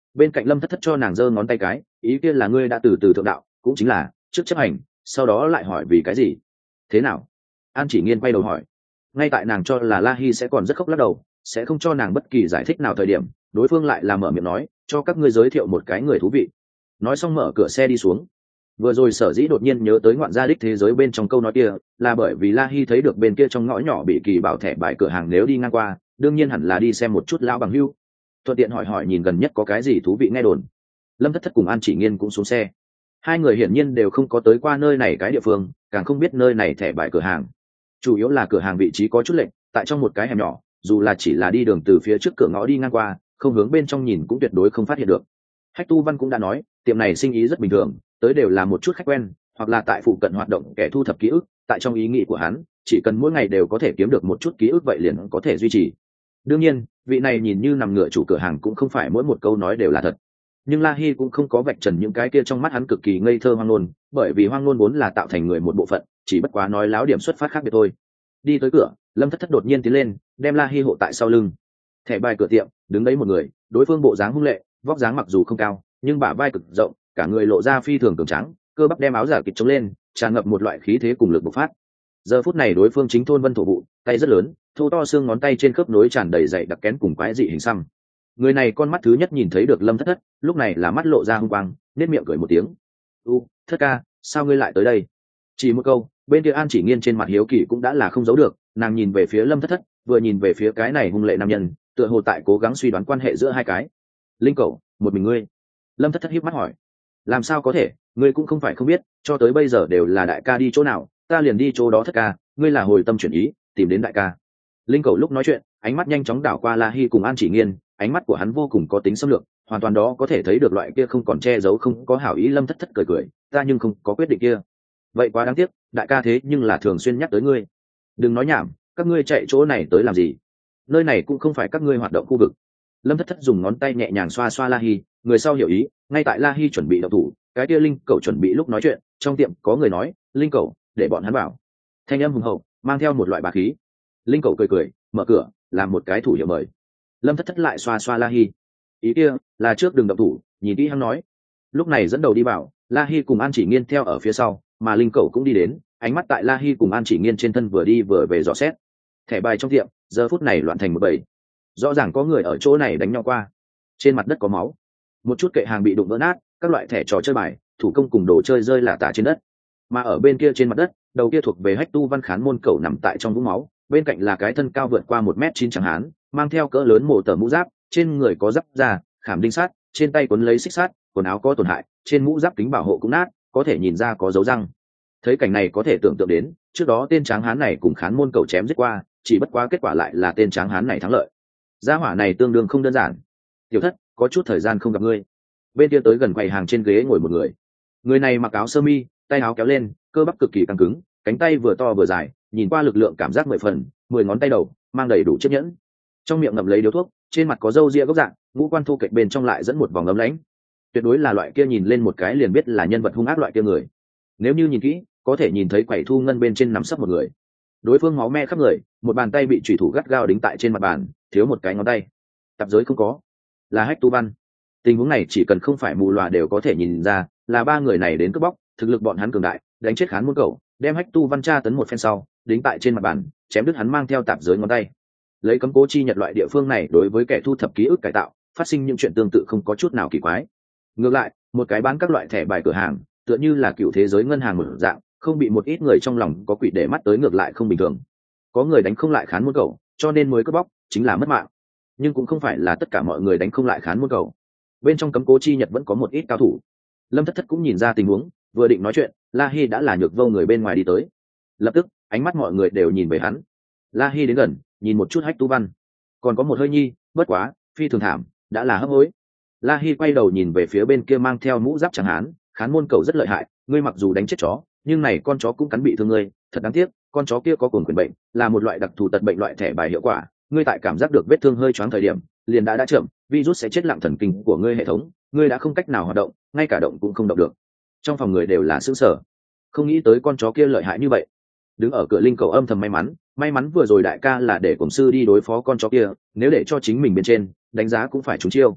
Speaker 1: bên cạnh Lâm Thất Thất cho nàng giơ ngón tay cái, ý kia là ngươi đã từ từ thượng đạo, cũng chính là trước chấp hành, sau đó lại hỏi vì cái gì. Thế nào? An Chỉ Nghiên quay đầu hỏi. Ngay tại nàng cho là La Hi sẽ còn rất khóc lắc đầu, sẽ không cho nàng bất kỳ giải thích nào thời điểm, đối phương lại là mở miệng nói, cho các ngươi giới thiệu một cái người thú vị. Nói xong mở cửa xe đi xuống. Vừa rồi sở dĩ đột nhiên nhớ tới ngoạn gia đích thế giới bên trong câu nói kia, là bởi vì La Hi thấy được bên kia trong ngõ nhỏ bị kỳ bảo thẻ bài cửa hàng, nếu đi ngang qua, đương nhiên hẳn là đi xem một chút lão bằng hưu. Thuận tiện hỏi hỏi nhìn gần nhất có cái gì thú vị nghe đồn. Lâm Thất Thất cùng An Chỉ Nghiên cũng xuống xe. Hai người hiển nhiên đều không có tới qua nơi này cái địa phương, càng không biết nơi này thẻ bài cửa hàng. Chủ yếu là cửa hàng vị trí có chút lệch, tại trong một cái hẻm nhỏ, dù là chỉ là đi đường từ phía trước cửa ngõ đi ngang qua, không hướng bên trong nhìn cũng tuyệt đối không phát hiện được. Hách Tu Văn cũng đã nói, tiệm này sinh ý rất bình thường, tới đều là một chút khách quen, hoặc là tại phụ cận hoạt động kẻ thu thập ký ức, tại trong ý nghĩ của hắn, chỉ cần mỗi ngày đều có thể kiếm được một chút ký ức vậy liền có thể duy trì. Đương nhiên, vị này nhìn như nằm ngửa chủ cửa hàng cũng không phải mỗi một câu nói đều là thật. Nhưng La Hi cũng không có vạch trần những cái kia trong mắt hắn cực kỳ ngây thơ hoang ngôn, bởi vì hoang ngôn vốn là tạo thành người một bộ phận, chỉ bất quá nói láo điểm xuất phát khác biệt thôi. Đi tới cửa, Lâm Thất Thất đột nhiên tiến lên, đem La Hi hộ tại sau lưng. Thẻ bài cửa tiệm, đứng đấy một người, đối phương bộ dáng hung lệ, vóc dáng mặc dù không cao, nhưng bả vai cực rộng, cả người lộ ra phi thường cường tráng, cơ bắp đem áo giả kịch chống lên, tràn ngập một loại khí thế cùng lực bộc phát. Giờ phút này đối phương chính thôn vân thổ vụ, tay rất lớn, thô to xương ngón tay trên khớp nối tràn đầy dày đặc kén cùng quái dị hình xăm. Người này con mắt thứ nhất nhìn thấy được Lâm Thất Thất, lúc này là mắt lộ ra hung quang, nét miệng cười một tiếng. Thất ca, sao ngươi lại tới đây? Chỉ một câu, bên kia An Chỉ Nghiên trên mặt hiếu kỳ cũng đã là không giấu được, nàng nhìn về phía Lâm Thất Thất, vừa nhìn về phía cái này hung lệ nam nhân, tựa hồ tại cố gắng suy đoán quan hệ giữa hai cái. Linh cẩu, một mình ngươi? Lâm Thất Thất híp mắt hỏi. Làm sao có thể, ngươi cũng không phải không biết, cho tới bây giờ đều là đại ca đi chỗ nào, ta liền đi chỗ đó. Thất ca, ngươi là hồi tâm chuyển ý, tìm đến đại ca. Linh cẩu lúc nói chuyện, ánh mắt nhanh chóng đảo qua La Hi cùng An Chỉ Nghiên, ánh mắt của hắn vô cùng có tính xâm lược, hoàn toàn đó có thể thấy được loại kia không còn che giấu không có hảo ý. Lâm Thất Thất cười cười, ta nhưng không có quyết định kia. Vậy quá đáng tiếc, đại ca thế nhưng là thường xuyên nhắc tới ngươi. Đừng nói nhảm, các ngươi chạy chỗ này tới làm gì? Nơi này cũng không phải các ngươi hoạt động khu vực. Lâm Thất Thất dùng ngón tay nhẹ nhàng xoa xoa La Hi, người sau hiểu ý, ngay tại La Hi chuẩn bị động thủ, cái kia Linh cẩu chuẩn bị lúc nói chuyện, trong tiệm có người nói, Linh cẩu, để bọn hắn vào. Thanh âm hùng hậu, mang theo một loại bá khí. Linh cẩu cười cười, mở cửa, làm một cái thủ hiệu mời. Lâm Thất Thất lại xoa xoa La Hi, ý kia là trước đừng động thủ, nhìn kỹ hắn nói. Lúc này dẫn đầu đi vào, La Hi cùng An Chỉ Nghiên theo ở phía sau, mà Linh cẩu cũng đi đến, ánh mắt tại La Hi cùng An Chỉ Nghiên trên thân vừa đi vừa về dò xét. Thẻ bài trong tiệm giờ phút này loạn thành một bầy, rõ ràng có người ở chỗ này đánh nhau qua. Trên mặt đất có máu, một chút kệ hàng bị đụng vỡ nát, các loại thẻ trò chơi bài, thủ công cùng đồ chơi rơi lả tả trên đất. Mà ở bên kia trên mặt đất, đầu kia thuộc về Hách Tu Văn Khán môn cẩu nằm tại trong vũng máu, bên cạnh là cái thân cao vượt qua 1m9 chẳng hán, mang theo cỡ lớn mổ tờ mũ giáp, trên người có giáp da, khảm đinh sắt, trên tay quấn lấy xích sắt, quần áo có tổn hại, trên mũ giáp kính bảo hộ cũng nát, có thể nhìn ra có dấu răng. Thấy cảnh này có thể tưởng tượng đến, trước đó tên tráng hán này cùng Khán môn cẩu chém giết qua, chỉ bất quá kết quả lại là tên tráng hán này thắng lợi. Gia hỏa này tương đương không đơn giản. Tiểu Thất, có chút thời gian không gặp ngươi. Bên kia tới gần quầy hàng trên ghế ngồi một người. Người này mặc áo sơ mi, tay áo kéo lên, cơ bắp cực kỳ căng cứng, cánh tay vừa to vừa dài, nhìn qua lực lượng cảm giác 10 phần, 10 ngón tay đầu, mang đầy đủ chiếc nhẫn. Trong miệng ngậm lấy điếu thuốc, trên mặt có râu ria gốc dạng, ngũ quan thu kệch bên trong lại dẫn một vòng ấm lãnh. Tuyệt đối là loại kia nhìn lên một cái liền biết là nhân vật hung ác loại kia người. Nếu như nhìn kỹ, có thể nhìn thấy quầy thu ngân bên trên nằm sấp một người. Đối phương máu me khắp người, một bàn tay bị chủy thủ gắt gao đính tại trên mặt bàn, thiếu một cái ngón tay. Tạp giới không có, là Hách Tu Văn. Tình huống này chỉ cần không phải mù lòa đều có thể nhìn ra, là ba người này đến cướp bóc, thực lực bọn hắn cường đại, đánh chết Khán môn cẩu, đem Hách Tu Văn tra tấn một phen sau, đính tại trên mặt bàn, chém đứt hắn mang theo tạp giới ngón tay. Lấy cấm cố chi nhật loại địa phương này đối với kẻ thu thập ký ức cải tạo, phát sinh những chuyện tương tự không có chút nào kỳ quái. Ngược lại, một cái bán các loại thẻ bài cửa hàng, tựa như là cựu thế giới ngân hàng một dạng, không bị một ít người trong lòng có quỷ để mắt tới, ngược lại không bình thường. Có người đánh không lại Khán môn cẩu, cho nên mới cướp bóc, chính là mất mạng. Nhưng cũng không phải là tất cả mọi người đánh không lại Khán môn cẩu. Bên trong cấm cố chi nhật vẫn có một ít cao thủ. Lâm Thất Thất cũng nhìn ra tình huống, vừa định nói chuyện, La Hi đã là nhược vô người bên ngoài đi tới. Lập tức, ánh mắt mọi người đều nhìn về hắn. La Hi đến gần, nhìn một chút Hách Tu Văn, còn có một hơi nhi, bất quá, phi thường thảm, đã là hấp hối. La Hi quay đầu nhìn về phía bên kia mang theo mũ giáp chẳng hán, Khán môn cẩu rất lợi hại, ngươi mặc dù đánh chết chó, nhưng này con chó cũng cắn bị thương ngươi, thật đáng tiếc, con chó kia có cuồng quyền bệnh, là một loại đặc thù tật bệnh loại thẻ bài hiệu quả, ngươi tại cảm giác được vết thương hơi choáng thời điểm, liền đã chậm, virus sẽ chết lặng thần kinh của ngươi hệ thống, ngươi đã không cách nào hoạt động, ngay cả động cũng không động được. Trong phòng người đều là sững sờ, không nghĩ tới con chó kia lợi hại như vậy. Đứng ở cửa Linh cẩu âm thầm may mắn vừa rồi đại ca là để cổng sư đi đối phó con chó kia, nếu để cho chính mình bên trên, đánh giá cũng phải trúng chiêu.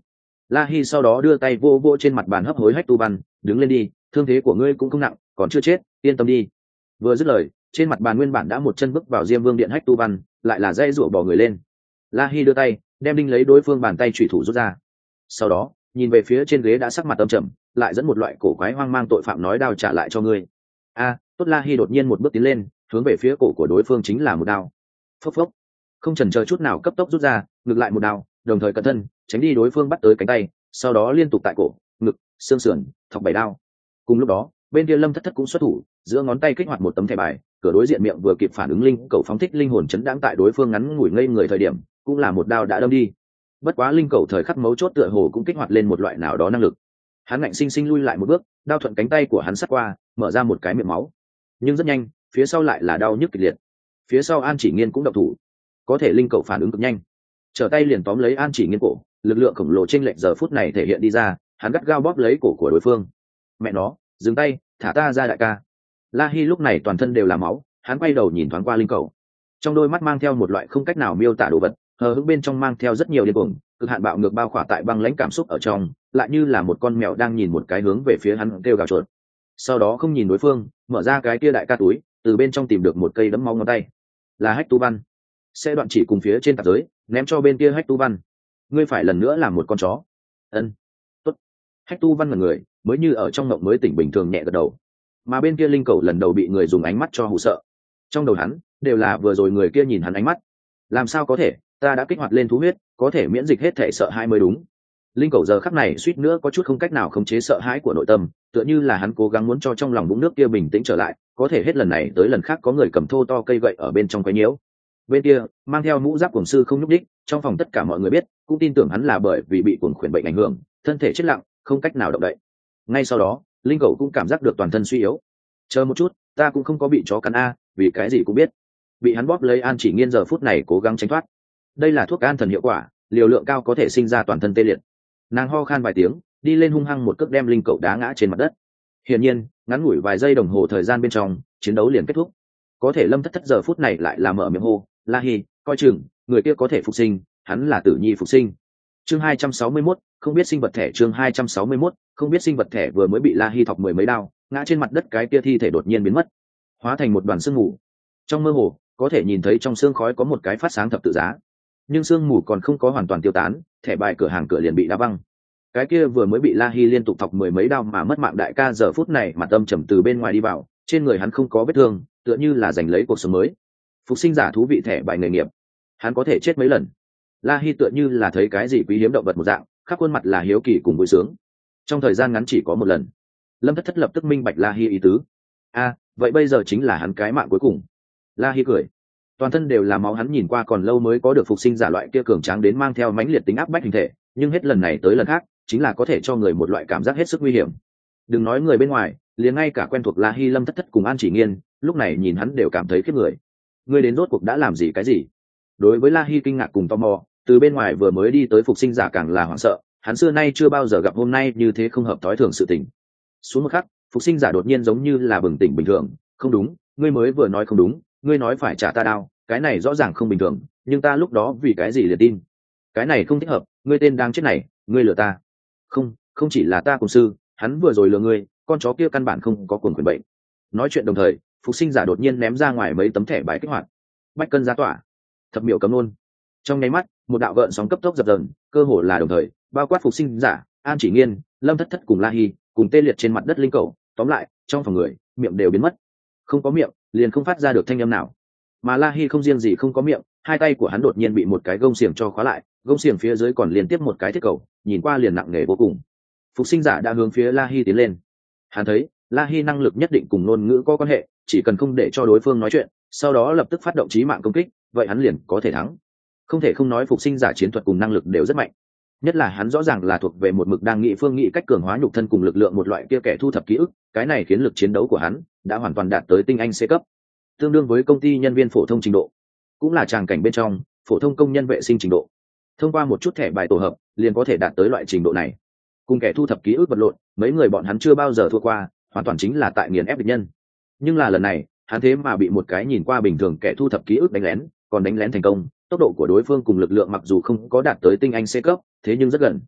Speaker 1: La Hi sau đó đưa tay vô vô trên mặt bàn hấp hối Hách Tu Văn, đứng lên đi, thương thế của ngươi cũng không nặng, còn chưa chết, yên tâm đi. Vừa dứt lời, trên mặt bàn nguyên bản đã một chân bước vào Diêm Vương điện Hách Tu Văn, lại là dây rủa bò người lên. La Hi đưa tay, đem đinh lấy đối phương bàn tay chủy thủ rút ra. Sau đó, nhìn về phía trên ghế đã sắc mặt âm trầm, lại dẫn một loại cổ quái hoang mang tội phạm nói đao trả lại cho ngươi. A, tốt. La Hi đột nhiên một bước tiến lên, hướng về phía cổ của đối phương chính là một đao. Phốc phốc. Không chần chờ chút nào cấp tốc rút ra, ngược lại một đao, đồng thời cẩn thân, tránh đi đối phương bắt tới cánh tay, sau đó liên tục tại cổ, ngực, xương sườn, thọc 7 đao. Cùng lúc đó, bên kia Lâm Thất Thất cũng xuất thủ, giữa ngón tay kích hoạt một tấm thẻ bài, cửa đối diện miệng vừa kịp phản ứng linh cầu phóng thích linh hồn chấn đãng tại đối phương ngắn ngủi ngây người thời điểm, cũng là một đao đã đâm đi. Bất quá linh cầu thời khắc mấu chốt tựa hồ cũng kích hoạt lên một loại nào đó năng lực. Hắn ngạnh sinh sinh lui lại một bước, đao thuận cánh tay của hắn sát qua, mở ra một cái miệng máu. Nhưng rất nhanh, phía sau lại là đau nhức kịch liệt. Phía sau An Chỉ Nghiên cũng động thủ, có thể linh cầu phản ứng cực nhanh, trở tay liền tóm lấy An Chỉ Nghiên cổ, lực lượng khổng lồ chênh lệch giờ phút này thể hiện đi ra, hắn gắt gao bóp lấy cổ của đối phương. Mẹ nó, dừng tay, thả ta ra đại ca. La Hi lúc này toàn thân đều là máu, hắn quay đầu nhìn thoáng qua linh cầu, trong đôi mắt mang theo một loại không cách nào miêu tả đồ vật, hờ hững bên trong mang theo rất nhiều điên cuồng, cực hạn bạo ngược bao khỏa tại băng lãnh cảm xúc ở trong, lại như là một con mèo đang nhìn một cái hướng về phía hắn kêu gào chuột. Sau đó không nhìn đối phương, mở ra cái kia đại ca túi, từ bên trong tìm được một cây đấm máu ngón tay, là Hách Tu Văn. Sẽ đoạn chỉ cùng phía trên tạp giới, ném cho bên kia Hách Tu Văn. Ngươi phải lần nữa làm một con chó. Ân, tốt. Hách Tu Văn ngẩn người, mới như ở trong mộng mới tỉnh bình thường nhẹ gật đầu. Mà bên kia linh cầu lần đầu bị người dùng ánh mắt cho hù sợ. Trong đầu hắn đều là vừa rồi người kia nhìn hắn ánh mắt. Làm sao có thể, ta đã kích hoạt lên thú huyết, có thể miễn dịch hết thể sợ hãi mới đúng. Linh cầu giờ khắc này suýt nữa có chút không cách nào khống chế sợ hãi của nội tâm, tựa như là hắn cố gắng muốn cho trong lòng vũng nước kia bình tĩnh trở lại, có thể hết lần này tới lần khác có người cầm thô to cây gậy ở bên trong quấy nhiễu. Bên kia mang theo mũ giáp cuồng sư không nhúc đích, trong phòng tất cả mọi người biết, cũng tin tưởng hắn là bởi vì bị cuồng khuyển bệnh ảnh hưởng, thân thể chết lặng, không cách nào động đậy. Ngay sau đó, linh cầu cũng cảm giác được toàn thân suy yếu. Chờ một chút, ta cũng không có bị chó cắn a, vì cái gì cũng biết. Bị hắn bóp lấy An Chỉ Nghiên giờ phút này cố gắng tránh thoát. Đây là thuốc an thần hiệu quả, liều lượng cao có thể sinh ra toàn thân tê liệt. Nàng ho khan vài tiếng, đi lên hung hăng một cước đem linh cậu đá ngã trên mặt đất. Hiển nhiên, ngắn ngủi vài giây đồng hồ thời gian bên trong, chiến đấu liền kết thúc. Có thể Lâm Thất Thất giờ phút này lại là mở miệng hô, La Hi, coi chừng, người kia có thể phục sinh, hắn là Tử Nhi phục sinh. Chương 261, không biết sinh vật thẻ. Chương 261, không biết sinh vật thẻ vừa mới bị La Hi thọc mười mấy đao, ngã trên mặt đất cái kia thi thể đột nhiên biến mất, hóa thành một đoàn sương mù. Trong mơ hồ, có thể nhìn thấy trong sương khói có một cái phát sáng thập tự giá, nhưng sương mù còn không có hoàn toàn tiêu tán, thẻ bài cửa hàng cửa liền bị đá văng. Cái kia vừa mới bị La Hi liên tục thọc mười mấy đao mà mất mạng đại ca giờ phút này mặt âm trầm từ bên ngoài đi vào, trên người hắn không có vết thương, tựa như là giành lấy cuộc sống mới. Phục sinh giả thú vị thẻ bài nghề nghiệp, hắn có thể chết mấy lần. La Hi tựa như là thấy cái gì quý hiếm động vật một dạng, khắp khuôn mặt là hiếu kỳ cùng vui sướng. Trong thời gian ngắn chỉ có một lần. Lâm Thất Thất lập tức minh bạch La Hi ý tứ. A, vậy bây giờ chính là hắn cái mạng cuối cùng. La Hi cười, toàn thân đều là máu, hắn nhìn qua còn lâu mới có được phục sinh giả loại kia cường tráng đến mang theo mãnh liệt tính áp bách hình thể, nhưng hết lần này tới lần khác chính là có thể cho người một loại cảm giác hết sức nguy hiểm. Đừng nói người bên ngoài, liền ngay cả quen thuộc La Hi Lâm Thất Thất cùng An Chỉ Nghiên lúc này nhìn hắn đều cảm thấy khiếp người. Ngươi đến rốt cuộc đã làm gì cái gì? Đối với La Hi kinh ngạc cùng tò mò, từ bên ngoài vừa mới đi tới phục sinh giả càng là hoảng sợ, hắn xưa nay chưa bao giờ gặp hôm nay như thế không hợp thói thường sự tình. Xuống một khắc, phục sinh giả đột nhiên giống như là bừng tỉnh bình thường. Không đúng, ngươi mới vừa nói không đúng, ngươi nói phải trả ta đao, cái này rõ ràng không bình thường, nhưng ta lúc đó vì cái gì liền tin? Cái này không thích hợp, ngươi tên đang chết này, ngươi lừa ta. Không, không chỉ là ta cùng sư, hắn vừa rồi lừa ngươi, con chó kia căn bản không có cuồng quyền bệnh. Nói chuyện đồng thời, phục sinh giả đột nhiên ném ra ngoài mấy tấm thẻ bài kích hoạt. Bách cân giá tỏa, thập miệu cấm luôn. Trong nháy mắt, một đạo gợn sóng cấp tốc dập dờn, cơ hồ là đồng thời, bao quát phục sinh giả, An Chỉ Nghiên, Lâm Thất Thất cùng La Hi, cùng tê liệt trên mặt đất linh cầu, tóm lại, trong phòng người, miệng đều biến mất. Không có miệng, liền không phát ra được thanh âm nào. Mà La Hi không riêng gì không có miệng, hai tay của hắn đột nhiên bị một cái gông xiềng cho khóa lại, gông xiềng phía dưới còn liên tiếp một cái thiết cầu, nhìn qua liền nặng nề vô cùng. Phục sinh giả đã hướng phía La Hi tiến lên. Hắn thấy, La Hi năng lực nhất định cùng ngôn ngữ có quan hệ, chỉ cần không để cho đối phương nói chuyện, sau đó lập tức phát động chí mạng công kích, vậy hắn liền có thể thắng. Không thể không nói phục sinh giả chiến thuật cùng năng lực đều rất mạnh. Nhất là hắn rõ ràng là thuộc về một mực đang nghị phương nghị cách cường hóa nhục thân cùng lực lượng một loại kia kẻ thu thập ký ức, cái này khiến lực chiến đấu của hắn đã hoàn toàn đạt tới tinh anh C cấp, tương đương với công ty nhân viên phổ thông trình độ, cũng là tràng cảnh bên trong phổ thông công nhân vệ sinh trình độ. Thông qua một chút thẻ bài tổ hợp liền có thể đạt tới loại trình độ này. Cùng kẻ thu thập ký ức vật lộn, mấy người bọn hắn chưa bao giờ thua qua, hoàn toàn chính là tại nghiền ép địch nhân. Nhưng là lần này, hắn thế mà bị một cái nhìn qua bình thường kẻ thu thập ký ức đánh lén, còn đánh lén thành công. Tốc độ của đối phương cùng lực lượng mặc dù không có đạt tới tinh anh C cấp, thế nhưng rất gần.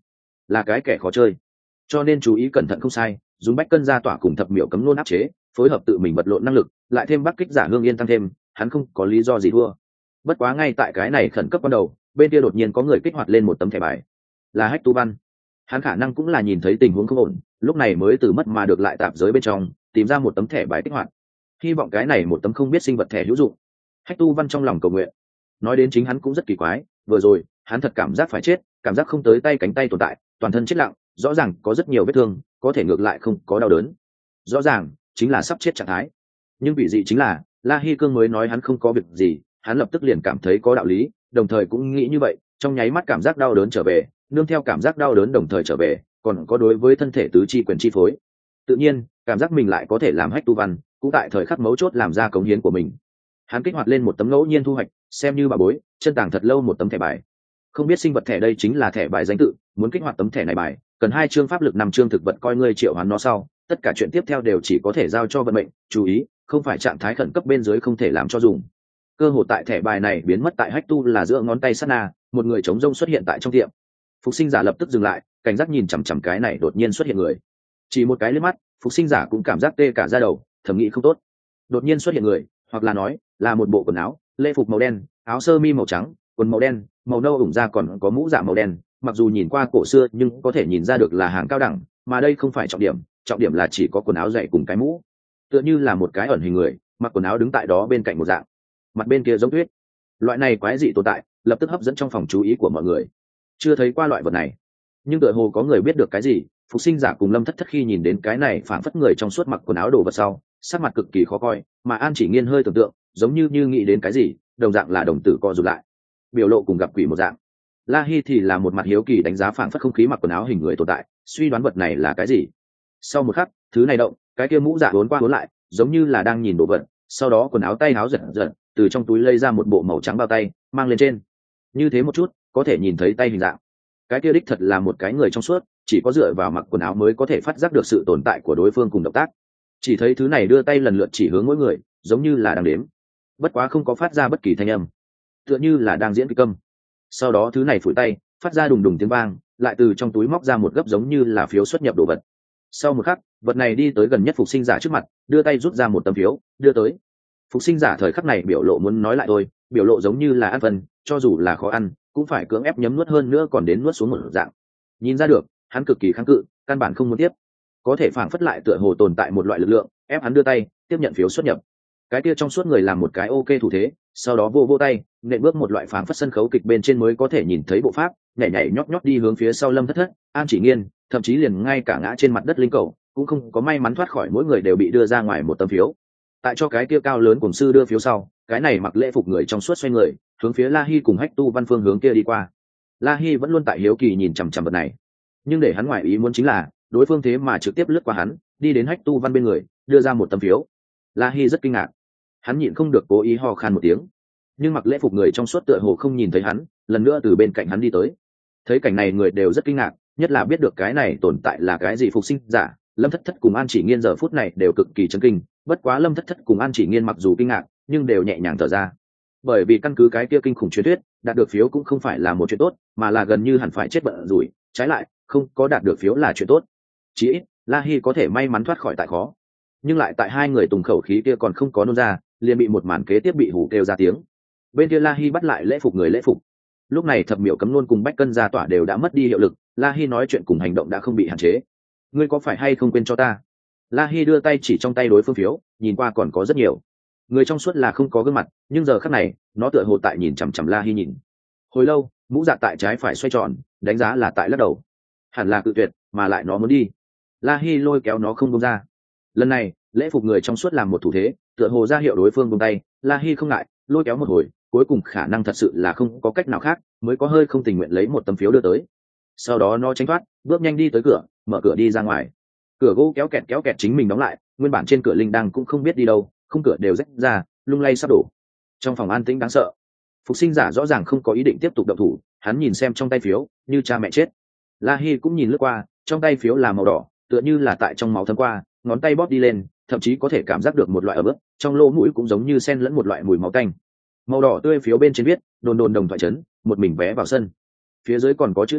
Speaker 1: là cái kẻ khó chơi, cho nên chú ý cẩn thận không sai. Dùng bách cân ra tỏa cùng thập miểu cấm nôn áp chế, phối hợp tự mình vật lộn năng lực, lại thêm bắc kích giả hương yên tăng thêm, hắn không có lý do gì thua. Bất quá ngay tại cái này khẩn cấp ban đầu, bên kia đột nhiên có người kích hoạt lên một tấm thẻ bài, là Hách Tu Văn. Hắn khả năng cũng là nhìn thấy tình huống không ổn, lúc này mới từ mất mà được lại tạp giới bên trong tìm ra một tấm thẻ bài kích hoạt, hy vọng cái này một tấm không biết sinh vật thẻ hữu dụng. Hách Tu Văn trong lòng cầu nguyện. Nói đến chính hắn cũng rất kỳ quái, vừa rồi hắn thật cảm giác phải chết, cảm giác không tới tay cánh tay tồn tại, toàn thân chết lặng, rõ ràng có rất nhiều vết thương, có thể ngược lại không có đau đớn, rõ ràng chính là sắp chết trạng thái. Nhưng vị dị chính là La Hy Cương mới nói hắn không có việc gì, hắn lập tức liền cảm thấy có đạo lý, đồng thời cũng nghĩ như vậy, trong nháy mắt cảm giác đau đớn trở về, nương theo cảm giác đau đớn đồng thời trở về, còn có đối với thân thể tứ chi quyền chi phối. Tự nhiên cảm giác mình lại có thể làm Hách Tu Văn cũng tại thời khắc mấu chốt làm ra cống hiến của mình. Hắn kích hoạt lên một tấm ngẫu nhiên thu hoạch, xem như bà bối, chân tàng thật lâu một tấm thẻ bài. Không biết sinh vật thẻ, đây chính là thẻ bài danh tự, muốn kích hoạt tấm thẻ này bài cần 2 chương pháp lực, 5 chương thực vật, coi ngươi triệu hoán nó sau, tất cả chuyện tiếp theo đều chỉ có thể giao cho vận mệnh. Chú ý, không phải trạng thái khẩn cấp bên dưới không thể làm cho dùng. Cơ hội tại thẻ bài này biến mất tại Hách Tu là giữa ngón tay sát na, một người trống rông xuất hiện tại trong tiệm. Phục sinh giả lập tức dừng lại, cảnh giác nhìn chằm chằm cái này đột nhiên xuất hiện người. Chỉ một cái liếc mắt, phục sinh giả cũng cảm giác tê cả da đầu, thầm nghĩ không tốt. Đột nhiên xuất hiện người, hoặc là nói là một bộ quần áo, lễ phục màu đen, áo sơ mi màu trắng, quần màu đen, màu nâu ủng da, còn có mũ dạ màu đen, mặc dù nhìn qua cổ xưa nhưng có thể nhìn ra được là hàng cao đẳng, mà đây không phải trọng điểm là chỉ có quần áo dày cùng cái mũ, tựa như là một cái ẩn hình người mặc quần áo đứng tại đó bên cạnh một dạng, mặt bên kia giống tuyết. Loại này quái dị tồn tại lập tức hấp dẫn trong phòng chú ý của mọi người. Chưa thấy qua loại vật này, nhưng tựa hồ có người biết được cái gì. Phục sinh giả cùng Lâm Thất Thất khi nhìn đến cái này phảng phất người trong suốt mặc quần áo đồ vật sau, sắc mặt cực kỳ khó coi, mà An Chỉ Nghiên hơi tưởng tượng, giống như nghĩ đến cái gì, đồng dạng là đồng tử co rụt lại, biểu lộ cùng gặp quỷ một dạng. La Hi thì là một mặt hiếu kỳ đánh giá phảng phất không khí mặc quần áo hình người tồn tại, suy đoán vật này là cái gì. Sau một khắc, thứ này động, cái kia mũ dạ uốn qua uốn lại, giống như là đang nhìn đồ vật, sau đó quần áo tay áo giật giật, từ trong túi lấy ra một bộ màu trắng bao tay, mang lên trên. Như thế một chút, có thể nhìn thấy tay hình dạng. Cái kia đích thật là một cái người trong suốt, chỉ có dựa vào mặc quần áo mới có thể phát giác được sự tồn tại của đối phương cùng động tác. Chỉ thấy thứ này đưa tay lần lượt chỉ hướng mỗi người, giống như là đang đếm, bất quá không có phát ra bất kỳ thanh âm, tựa như là đang diễn kịch câm. Sau đó thứ này phủi tay, phát ra đùng đùng tiếng vang, lại từ trong túi móc ra một gấp giống như là phiếu xuất nhập đồ vật. Sau một khắc, vật này đi tới gần nhất phục sinh giả trước mặt, đưa tay rút ra một tấm phiếu, đưa tới. Phục sinh giả thời khắc này biểu lộ muốn nói lại thôi, biểu lộ giống như là ăn phần, cho dù là khó ăn, cũng phải cưỡng ép nhấm nuốt, hơn nữa còn đến nuốt xuống một dạng. Nhìn ra được, hắn cực kỳ kháng cự, căn bản không muốn tiếp. Có thể phảng phất lại tựa hồ tồn tại một loại lực lượng, ép hắn đưa tay, tiếp nhận phiếu xuất nhập. Cái kia trong suốt người làm một cái ok thủ thế, sau đó vô tay, nện bước một loại phảng phất sân khấu kịch bên trên mới có thể nhìn thấy bộ pháp, nhảy nhảy nhót nhót đi hướng phía sau Lâm Thất Thất, An Chỉ Nghiên, thậm chí liền ngay cả ngã trên mặt đất linh cầu cũng không có may mắn thoát khỏi, mỗi người đều bị đưa ra ngoài một tấm phiếu. Tại cho cái kia cao lớn cùng sư đưa phiếu sau, cái này mặc lễ phục người trong suốt xoay người, hướng phía La Hi cùng Hách Tu Văn phương hướng kia đi qua. La Hi vẫn luôn tại hiếu kỳ nhìn chằm chằm vật này, nhưng để hắn ngoài ý muốn chính là đối phương thế mà trực tiếp lướt qua hắn, đi đến Hách Tu Văn bên người, đưa ra một tấm phiếu. La Hi rất kinh ngạc, hắn nhịn không được cố ý ho khan một tiếng, nhưng mặc lễ phục người trong suốt tựa hồ không nhìn thấy hắn, lần nữa từ bên cạnh hắn đi tới. Thấy cảnh này người đều rất kinh ngạc, nhất là biết được cái này tồn tại là cái gì phục sinh giả. Lâm Thất Thất cùng An Chỉ Nghiên giờ phút này đều cực kỳ chấn kinh, bất quá Lâm Thất Thất cùng An Chỉ Nghiên mặc dù kinh ngạc, nhưng đều nhẹ nhàng thở ra, bởi vì căn cứ cái kia kinh khủng truyền thuyết, đạt được phiếu cũng không phải là một chuyện tốt, mà là gần như hẳn phải chết bận rủi. Trái lại, không có đạt được phiếu là chuyện tốt, chí ít La Hi có thể may mắn thoát khỏi tại khó. Nhưng lại tại hai người tùng khẩu khí kia còn không có nôn ra, liền bị một màn kế tiếp bị hù kêu ra tiếng. Bên kia La Hi bắt lại lễ phục người lễ phục. Lúc này thập miểu cấm luôn cùng bách cân gia tỏa đều đã mất đi hiệu lực, La Hi nói chuyện cùng hành động đã không bị hạn chế. Ngươi có phải hay không quên cho ta? La Hi đưa tay chỉ trong tay đối phương phiếu, nhìn qua còn có rất nhiều người trong suốt là không có gương mặt, nhưng giờ khắc này nó tựa hồ tại nhìn chằm chằm La Hi nhìn. Hồi lâu, mũ dạ tại trái phải xoay tròn, đánh giá là tại lắc đầu, hẳn là cự tuyệt, mà lại nó muốn đi. La Hi lôi kéo nó không buông ra. Lần này lễ phục người trong suốt làm một thủ thế, tựa hồ ra hiệu đối phương buông tay. La Hi không ngại, lôi kéo một hồi, cuối cùng khả năng thật sự là không có cách nào khác, mới có hơi không tình nguyện lấy một tấm phiếu đưa tới. Sau đó nó tránh thoát, bước nhanh đi tới cửa, mở cửa đi ra ngoài. Cửa gỗ kéo kẹt chính mình đóng lại, nguyên bản trên cửa linh đăng cũng không biết đi đâu, khung cửa đều rách ra, lung lay sắp đổ. Trong phòng an tĩnh đáng sợ. Phục sinh giả rõ ràng không có ý định tiếp tục động thủ, hắn nhìn xem trong tay phiếu, như cha mẹ chết. La Hi cũng nhìn lướt qua, trong tay phiếu là màu đỏ, tựa như là tại trong máu thấm qua, ngón tay bóp đi lên, thậm chí có thể cảm giác được một loại ẩm ướt, trong lỗ mũi cũng giống như xen lẫn một loại mùi máu tanh. Màu đỏ tươi phiếu bên trên viết, đồn đồn đồng thoại trấn, một mình vé vào sân. Phía dưới còn có chữ nhỏ,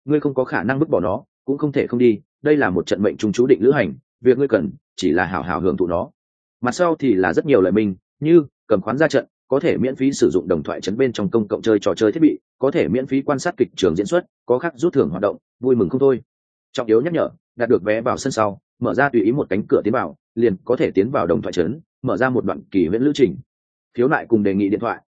Speaker 1: ngươi không có khả năng vứt bỏ nó, cũng không thể không đi, đây là một trận mệnh trùng chú định lữ hành, việc ngươi cần chỉ là hảo hảo hưởng thụ nó. Mặt sau thì là rất nhiều lời mình, như cầm khoán ra trận, có thể miễn phí sử dụng đồng thoại trấn bên trong công cộng chơi trò chơi thiết bị, có thể miễn phí quan sát kịch trường diễn xuất, có khác rút thưởng hoạt động, vui mừng không thôi. Trọng yếu nhắc nhở, đạt được vé vào sân sau, mở ra tùy ý một cánh cửa tiến vào, liền có thể tiến vào đồng thoại trấn, mở ra một đoạn kỳ huyễn lữ trình. Phiếu lại cùng đề nghị điện thoại.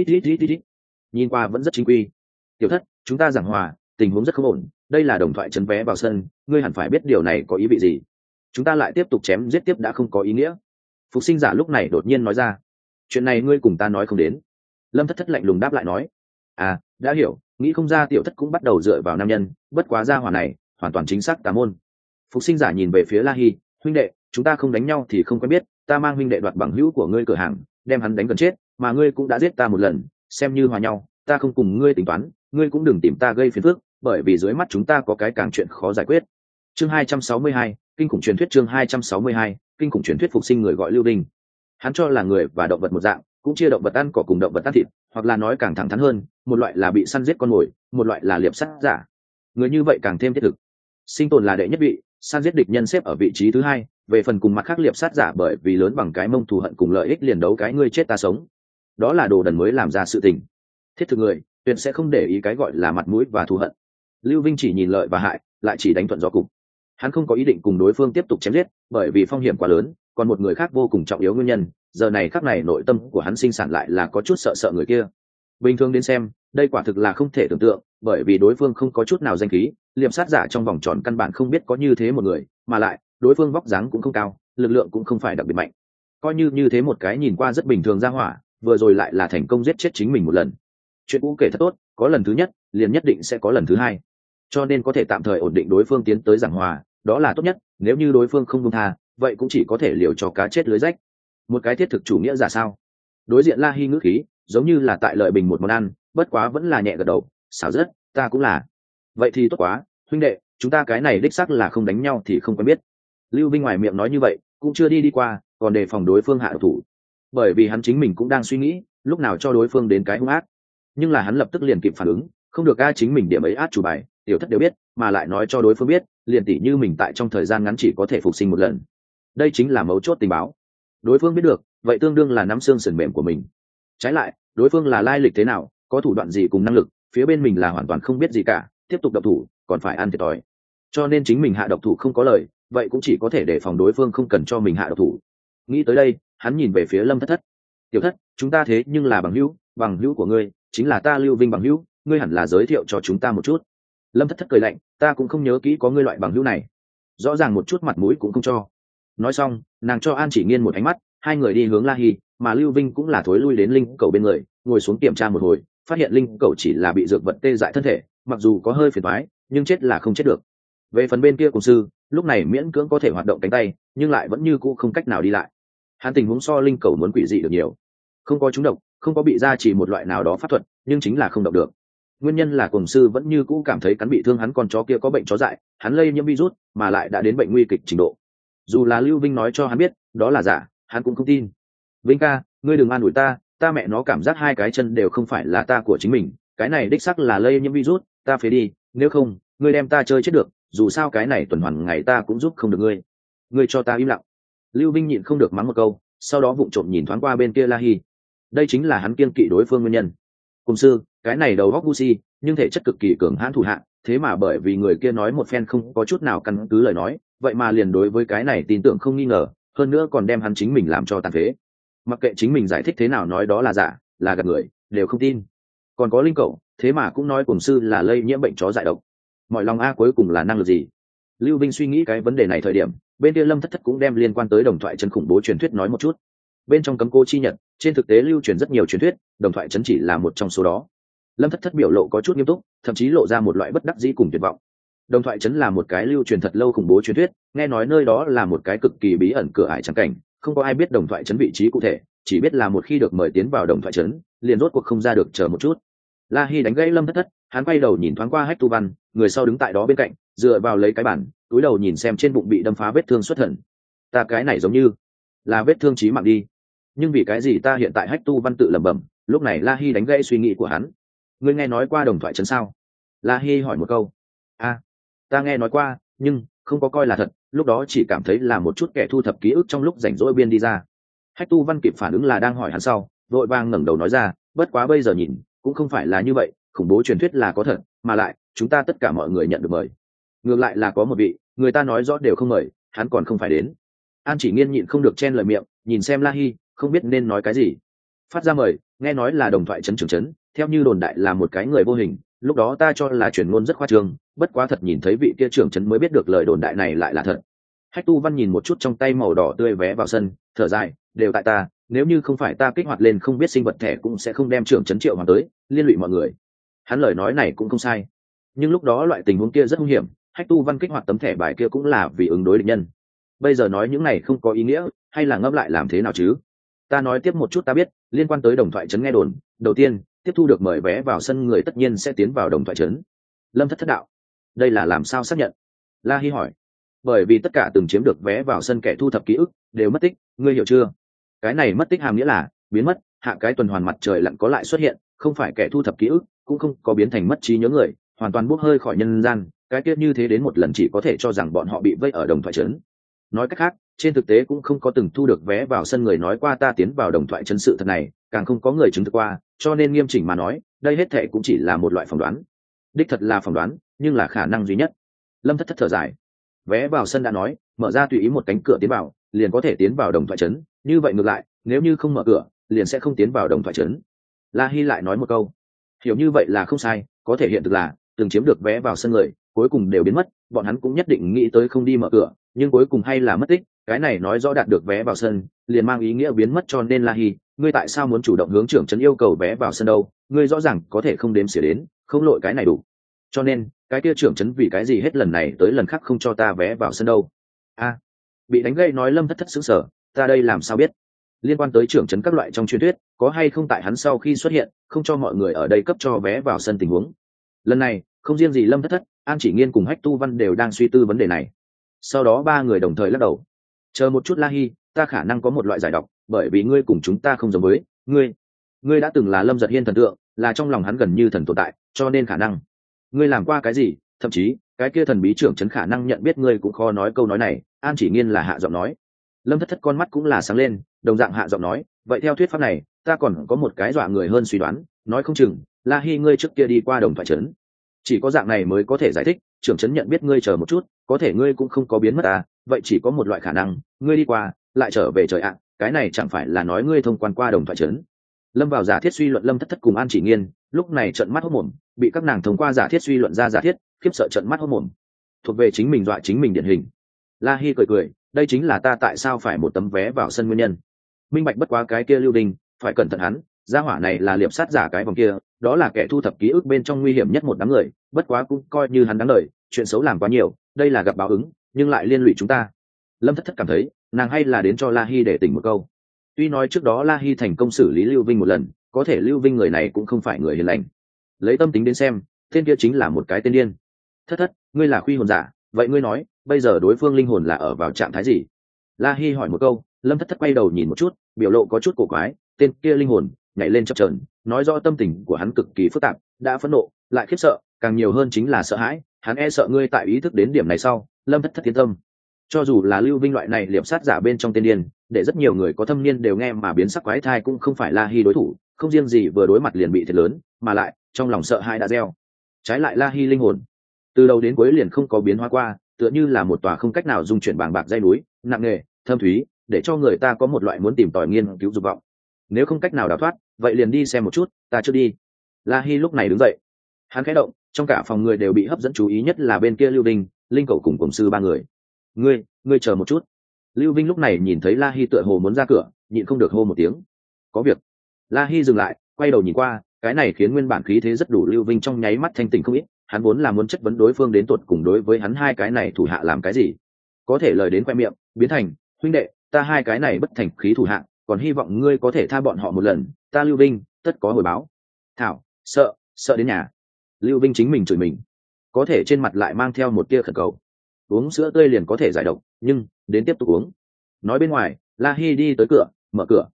Speaker 1: Nhìn qua vẫn rất chính quy. Tiểu thất, chúng ta giảng hòa, tình huống rất không ổn, đây là đồng thoại trấn vé vào sân, ngươi hẳn phải biết điều này có ý vị gì. Chúng ta lại tiếp tục chém giết tiếp đã không có ý nghĩa. Phục sinh giả lúc này đột nhiên nói ra, chuyện này ngươi cùng ta nói không đến. Lâm Thất Thất lạnh lùng đáp lại nói, à, đã hiểu, nghĩ không ra tiểu thất cũng bắt đầu dựa vào nam nhân, bất quá gia hỏa này hoàn toàn chính xác tà môn. Phục sinh giả nhìn về phía La Hi, huynh đệ, chúng ta không đánh nhau thì không quen biết, ta mang huynh đệ đoạt bằng hữu của ngươi cửa hàng, đem hắn đánh gần chết, mà ngươi cũng đã giết ta một lần, xem như hòa nhau, ta không cùng ngươi tính toán, ngươi cũng đừng tìm ta gây phiền phức, bởi vì dưới mắt chúng ta có cái càng chuyện khó giải quyết. Chương 262, kinh khủng truyền thuyết. Chương 262, kinh khủng truyền thuyết. Phục sinh người gọi Lưu Đinh. Hắn cho là người và động vật một dạng, cũng chia động vật ăn cỏ cùng động vật ăn thịt, hoặc là nói càng thẳng thắn hơn, một loại là bị săn giết con mồi, một loại là liệp sát giả. Người như vậy càng thêm thiết thực. Sinh tồn là đệ nhất vị, săn giết địch nhân xếp ở vị trí thứ hai, về phần cùng mặt khác liệp sát giả bởi vì lớn bằng cái mông thù hận cùng lợi ích liền đấu cái ngươi chết ta sống. Đó là đồ đần mới làm ra sự tình. Thiết thực người, tuyệt sẽ không để ý cái gọi là mặt mũi và thù hận. Lưu Vinh chỉ nhìn lợi và hại, lại chỉ đánh thuận gió cục. Hắn không có ý định cùng đối phương tiếp tục chém giết, bởi vì phong hiểm quá lớn, còn một người khác vô cùng trọng yếu nguyên nhân, giờ này khắc này nội tâm của hắn sinh sản lại là có chút sợ sợ người kia. Bình thường đến xem, đây quả thực là không thể tưởng tượng, bởi vì đối phương không có chút nào danh khí, liệp sát giả trong vòng tròn căn bản không biết có như thế một người, mà lại, đối phương vóc dáng cũng không cao, lực lượng cũng không phải đặc biệt mạnh. Coi như thế một cái nhìn qua rất bình thường ra hỏa, vừa rồi lại là thành công giết chết chính mình một lần. Chuyện cũ kể thật tốt, có lần thứ nhất, liền nhất định sẽ có lần thứ hai. Cho nên có thể tạm thời ổn định đối phương tiến tới giảng hòa, đó là tốt nhất, nếu như đối phương không buông tha, vậy cũng chỉ có thể liều cho cá chết lưới rách. Một cái thiết thực chủ nghĩa giả sao? Đối diện La Hi ngữ khí, giống như là tại lợi bình một món ăn, bất quá vẫn là nhẹ gật đầu, xảo rất, ta cũng là. Vậy thì tốt quá, huynh đệ, chúng ta cái này đích xác là không đánh nhau thì không quen biết. Lưu Vinh ngoài miệng nói như vậy, cũng chưa đi qua, còn đề phòng đối phương hạ độc thủ. Bởi vì hắn chính mình cũng đang suy nghĩ, lúc nào cho đối phương đến cái hung ác. Nhưng là hắn lập tức liền kịp phản ứng, không được a, chính mình điểm ấy át chủ bài, tiểu thất đều biết, mà lại nói cho đối phương biết, liền tỉ như mình tại trong thời gian ngắn chỉ có thể phục sinh một lần. Đây chính là mấu chốt tình báo. Đối phương biết được, vậy tương đương là nắm xương sườn mềm của mình. Trái lại, đối phương là lai lịch thế nào, có thủ đoạn gì cùng năng lực, phía bên mình là hoàn toàn không biết gì cả, tiếp tục độc thủ còn phải ăn thiệt thòi. Cho nên chính mình hạ độc thủ không có lời, vậy cũng chỉ có thể để phòng đối phương không cần cho mình hạ độc thủ. Nghĩ tới đây, hắn nhìn về phía Lâm Thất Thất. Tiểu thất, chúng ta thế nhưng là bằng hữu của ngươi chính là ta Lưu Vinh bằng hữu, ngươi hẳn là giới thiệu cho chúng ta một chút. Lâm Thất Thất cười lạnh, ta cũng không nhớ kỹ có ngươi loại bằng hữu này, rõ ràng một chút mặt mũi cũng không cho. Nói xong, nàng cho An Chỉ Nghiên một ánh mắt, hai người đi hướng La Hi, mà Lưu Vinh cũng là thối lui đến linh cầu bên người, ngồi xuống kiểm tra một hồi, phát hiện linh cầu chỉ là bị dược vật tê dại thân thể, mặc dù có hơi phiền toái, nhưng chết là không chết được. Về phần bên kia cùng sư, lúc này miễn cưỡng có thể hoạt động cánh tay, nhưng lại vẫn như cũ không cách nào đi lại. Hắn tình huống so linh cầu muốn quỷ dị được nhiều, không có trúng độc, không có bị gia trì một loại nào đó pháp thuật, nhưng chính là không động được. Nguyên nhân là cùng sư vẫn như cũ cảm thấy cắn bị thương hắn, con chó kia có bệnh chó dại, hắn lây nhiễm virus, mà lại đã đến bệnh nguy kịch trình độ. Dù là Lưu Vinh nói cho hắn biết đó là giả, hắn cũng không tin. Vinh ca, ngươi đừng an ủi ta, ta mẹ nó cảm giác hai cái chân đều không phải là ta của chính mình, cái này đích xác là lây nhiễm virus, ta phế đi, nếu không ngươi đem ta chơi chết được, dù sao cái này tuần hoàn ngày ta cũng giúp không được ngươi. Ngươi cho ta im lặng. Lưu Vinh nhịn không được mắng một câu, sau đó vụng trộm nhìn thoáng qua bên kia La Hi. Đây chính là hắn kiêng kỵ đối phương nguyên nhân. Cùng sư, cái này đầu góc ngu si, nhưng thể chất cực kỳ cường hãn thủ hạ, thế mà bởi vì người kia nói một phen không có chút nào căn cứ lời nói, vậy mà liền đối với cái này tin tưởng không nghi ngờ, hơn nữa còn đem hắn chính mình làm cho tàn phế. Mặc kệ chính mình giải thích thế nào nói đó là giả, là gạt người, đều không tin. Còn có linh cậu, thế mà cũng nói cùng sư là lây nhiễm bệnh chó dại độc. Mọi lòng a cuối cùng là năng lực gì? Lưu Vinh suy nghĩ cái vấn đề này thời điểm, bên kia Lâm Thất Thất cũng đem liên quan tới đồng thoại chân khủng bố truyền thuyết nói một chút. Bên trong cấm cô chi nhật, trên thực tế lưu truyền rất nhiều truyền thuyết, đồng thoại chấn chỉ là một trong số đó. Lâm Thất Thất biểu lộ có chút nghiêm túc, thậm chí lộ ra một loại bất đắc dĩ cùng tuyệt vọng. Đồng thoại chấn là một cái lưu truyền thật lâu khủng bố truyền thuyết, nghe nói nơi đó là một cái cực kỳ bí ẩn cửa ải trắng cảnh, không có ai biết đồng thoại chấn vị trí cụ thể, chỉ biết là một khi được mời tiến vào đồng thoại chấn, liền rốt cuộc không ra được, chờ một chút. La Hi đánh gãy Lâm Thất Thất, hắn quay đầu nhìn thoáng qua Hách Tu Văn, người sau đứng tại đó bên cạnh, dựa vào lấy cái bản, túi đầu nhìn xem trên bụng bị đâm phá vết thương xuất thần. Ta cái này giống như là vết thương chí mạng đi, nhưng vì cái gì ta hiện tại? Hách Tu Văn tự lẩm bẩm. Lúc này La Hi đánh gãy suy nghĩ của hắn. Ngươi nghe nói qua đồng thoại chấn sao? La Hi hỏi một câu. Ta nghe nói qua, nhưng không có coi là thật, lúc đó chỉ cảm thấy là một chút kẻ thu thập ký ức trong lúc rảnh rỗi biên đi ra. Hách Tu Văn kịp phản ứng là đang hỏi hắn sau, vội vàng ngẩng đầu nói ra, bất quá bây giờ nhìn cũng không phải là như vậy, khủng bố truyền thuyết là có thật, mà lại chúng ta tất cả mọi người nhận được mời. Ngược lại là có một vị người ta nói rõ đều không mời, hắn còn không phải đến. An Chỉ Nghiên nhịn không được chen lời miệng, nhìn xem La Hi, không biết nên nói cái gì. Phát ra mời, nghe nói là đồng thoại trấn trưởng trấn, theo như đồn đại là một cái người vô hình, lúc đó ta cho là truyền ngôn rất khoa trương, bất quá thật nhìn thấy vị kia trưởng trấn mới biết được lời đồn đại này lại là thật. Hách Tu Văn nhìn một chút trong tay màu đỏ tươi vé vào sân, thở dài, đều tại ta, nếu như không phải ta kích hoạt lên không biết sinh vật thẻ cũng sẽ không đem trưởng trấn triệu hoàng tới, liên lụy mọi người. Hắn lời nói này cũng không sai, nhưng lúc đó loại tình huống kia rất nguy hiểm, Hách Tu Văn kích hoạt tấm thẻ bài kia cũng là vì ứng đối địch nhân. Bây giờ nói những này không có ý nghĩa, hay là ngẫm lại làm thế nào chứ? Ta nói tiếp một chút ta biết, liên quan tới đồng thoại trấn nghe đồn, đầu tiên, tiếp thu được mời vé vào sân người tất nhiên sẽ tiến vào đồng thoại trấn. Lâm Thất thất đạo, đây là làm sao xác nhận? La Hi hỏi. Bởi vì tất cả từng chiếm được vé vào sân kẻ thu thập ký ức đều mất tích, ngươi hiểu chưa? Cái này mất tích hàm nghĩa là biến mất, hạ cái tuần hoàn mặt trời lặn có lại xuất hiện, không phải kẻ thu thập ký ức, cũng không có biến thành mất trí nhớ người, hoàn toàn bốc hơi khỏi nhân gian, cái kia như thế đến một lần chỉ có thể cho rằng bọn họ bị vây ở đồng thoại trấn. Nói cách khác, trên thực tế cũng không có từng thu được vé vào sân người nói qua ta tiến vào đồng thoại trấn sự thật này, càng không có người chứng thực qua, cho nên nghiêm chỉnh mà nói, đây hết thệ cũng chỉ là một loại phỏng đoán. Đích thật là phỏng đoán, nhưng là khả năng duy nhất. Lâm Thất thất thở dài. Vé vào sân đã nói, mở ra tùy ý một cánh cửa tiến vào, liền có thể tiến vào đồng thoại trấn, như vậy ngược lại, nếu như không mở cửa, liền sẽ không tiến vào đồng thoại trấn. La Hi lại nói một câu, hiểu như vậy là không sai, có thể hiện thực là từng chiếm được vé vào sân người, cuối cùng đều biến mất, bọn hắn cũng nhất định nghĩ tới không đi mở cửa, nhưng cuối cùng hay là mất tích, cái này nói rõ đạt được vé vào sân, liền mang ý nghĩa biến mất, cho nên La Hi, ngươi tại sao muốn chủ động hướng trưởng trấn yêu cầu vé vào sân đâu? Ngươi rõ ràng có thể không đếm xỉa đến, không lội cái này đủ. Cho nên, cái kia trưởng trấn vì cái gì hết lần này tới lần khác không cho ta vé vào sân đâu? Bị đánh gây nói Lâm Thất thất sững sờ, ta đây làm sao biết? Liên quan tới trưởng trấn các loại trong truyền thuyết, có hay không tại hắn sau khi xuất hiện, không cho mọi người ở đây cấp cho vé vào sân tình huống. Lần này, không riêng gì Lâm Thất thất, An Chỉ Nghiên cùng Hách Tu Văn đều đang suy tư vấn đề này. Sau đó ba người đồng thời lắc đầu. Chờ một chút La Hi, ta khả năng có một loại giải độc, bởi vì ngươi cùng chúng ta không giống với, ngươi đã từng là Lâm Giật Hiên thần tượng, là trong lòng hắn gần như thần tồn tại, cho nên khả năng ngươi làm qua cái gì, thậm chí cái kia thần bí trưởng trấn khả năng nhận biết ngươi cũng khó nói câu nói này. An Chỉ Nghiên là hạ giọng nói. Lâm Thất thất con mắt cũng là sáng lên, đồng dạng hạ giọng nói, vậy theo thuyết pháp này, ta còn có một cái dọa người hơn suy đoán, nói không chừng La Hi ngươi trước kia đi qua đồng thoại trấn, chỉ có dạng này mới có thể giải thích trưởng trấn nhận biết ngươi, chờ một chút, có thể ngươi cũng không có biến mất à, vậy chỉ có một loại khả năng, ngươi đi qua lại trở về trời ạ, cái này chẳng phải là nói ngươi thông quan qua đồng thoại trấn? Lâm vào giả thiết suy luận. Lâm Thất thất cùng An Chỉ Nghiên lúc này trợn mắt hốt mồm, bị các nàng thông qua giả thiết suy luận ra giả thiết, khiếp sợ trợn mắt hốt mồm, thuộc về chính mình dọa chính mình điển hình. La Hi cười cười, đây chính là ta tại sao phải một tấm vé vào sân nguyên nhân. Minh bạch bất quá cái kia Lưu Đình, phải cẩn thận hắn, gia hỏa này là liệp sát giả cái vòng kia, đó là kẻ thu thập ký ức bên trong nguy hiểm nhất một đám người, bất quá cũng coi như hắn đáng lời, chuyện xấu làm quá nhiều, đây là gặp báo ứng, nhưng lại liên lụy chúng ta. Lâm Thất thất cảm thấy, nàng hay là đến cho La Hi để tỉnh một câu. Tuy nói trước đó La Hi thành công xử lý Lưu Vinh một lần, có thể Lưu Vinh người này cũng không phải người hiền lành. Lấy tâm tính đến xem, tên kia chính là một cái tên điên. Thất thất, ngươi là khuy hồn giả, vậy ngươi nói, bây giờ đối phương linh hồn là ở vào trạng thái gì? La Hi hỏi một câu. Lâm Thất thất quay đầu nhìn một chút, biểu lộ có chút cổ quái, tên kia linh hồn nhảy lên chập chờn, nói rõ tâm tình của hắn cực kỳ phức tạp, đã phẫn nộ, lại khiếp sợ, càng nhiều hơn chính là sợ hãi, hắn e sợ ngươi tại ý thức đến điểm này sau. Lâm Thất thất yên tâm. Cho dù là Lưu Vinh loại này liệp sát giả bên trong tên điên, để rất nhiều người có thâm niên đều nghe mà biến sắc quái thai cũng không phải La Hi đối thủ, không riêng gì vừa đối mặt liền bị thiệt lớn, mà lại trong lòng sợ hãi đã gieo. Trái lại La Hi linh hồn từ đầu đến cuối liền không có biến hóa qua, tựa như là một tòa không cách nào dung chuyển bàng bạc dây núi, nặng nề, thâm thúy, để cho người ta có một loại muốn tìm tòi nghiên cứu dục vọng. Nếu không cách nào đào thoát, vậy liền đi xem một chút, ta chưa đi. La Hi lúc này đứng dậy, hắn khẽ động, trong cả phòng người đều bị hấp dẫn chú ý, nhất là bên kia Lưu Vinh, Linh Cẩu cùng Cổng Sư ba người. Ngươi chờ một chút. Lưu Vinh lúc này nhìn thấy La Hi tựa hồ muốn ra cửa, nhịn không được hô một tiếng. Có việc. La Hi dừng lại, quay đầu nhìn qua, cái này khiến nguyên bản khí thế rất đủ Lưu Vinh trong nháy mắt thanh tỉnh không ít, hắn vốn là muốn chất vấn đối phương đến tột cùng đối với hắn hai cái này thủ hạ làm cái gì, có thể lời đến khoe miệng biến thành huynh đệ, ta hai cái này bất thành khí thủ hạ, còn hy vọng ngươi có thể tha bọn họ một lần, ta Lưu Vinh tất có hồi báo. Thảo, sợ đến nhà. Lưu Vinh chính mình chửi mình, có thể trên mặt lại mang theo một tia khẩn cầu. Uống sữa tươi liền có thể giải độc, nhưng đến tiếp tục uống. Nói bên ngoài, La Hi đi tới cửa, mở cửa.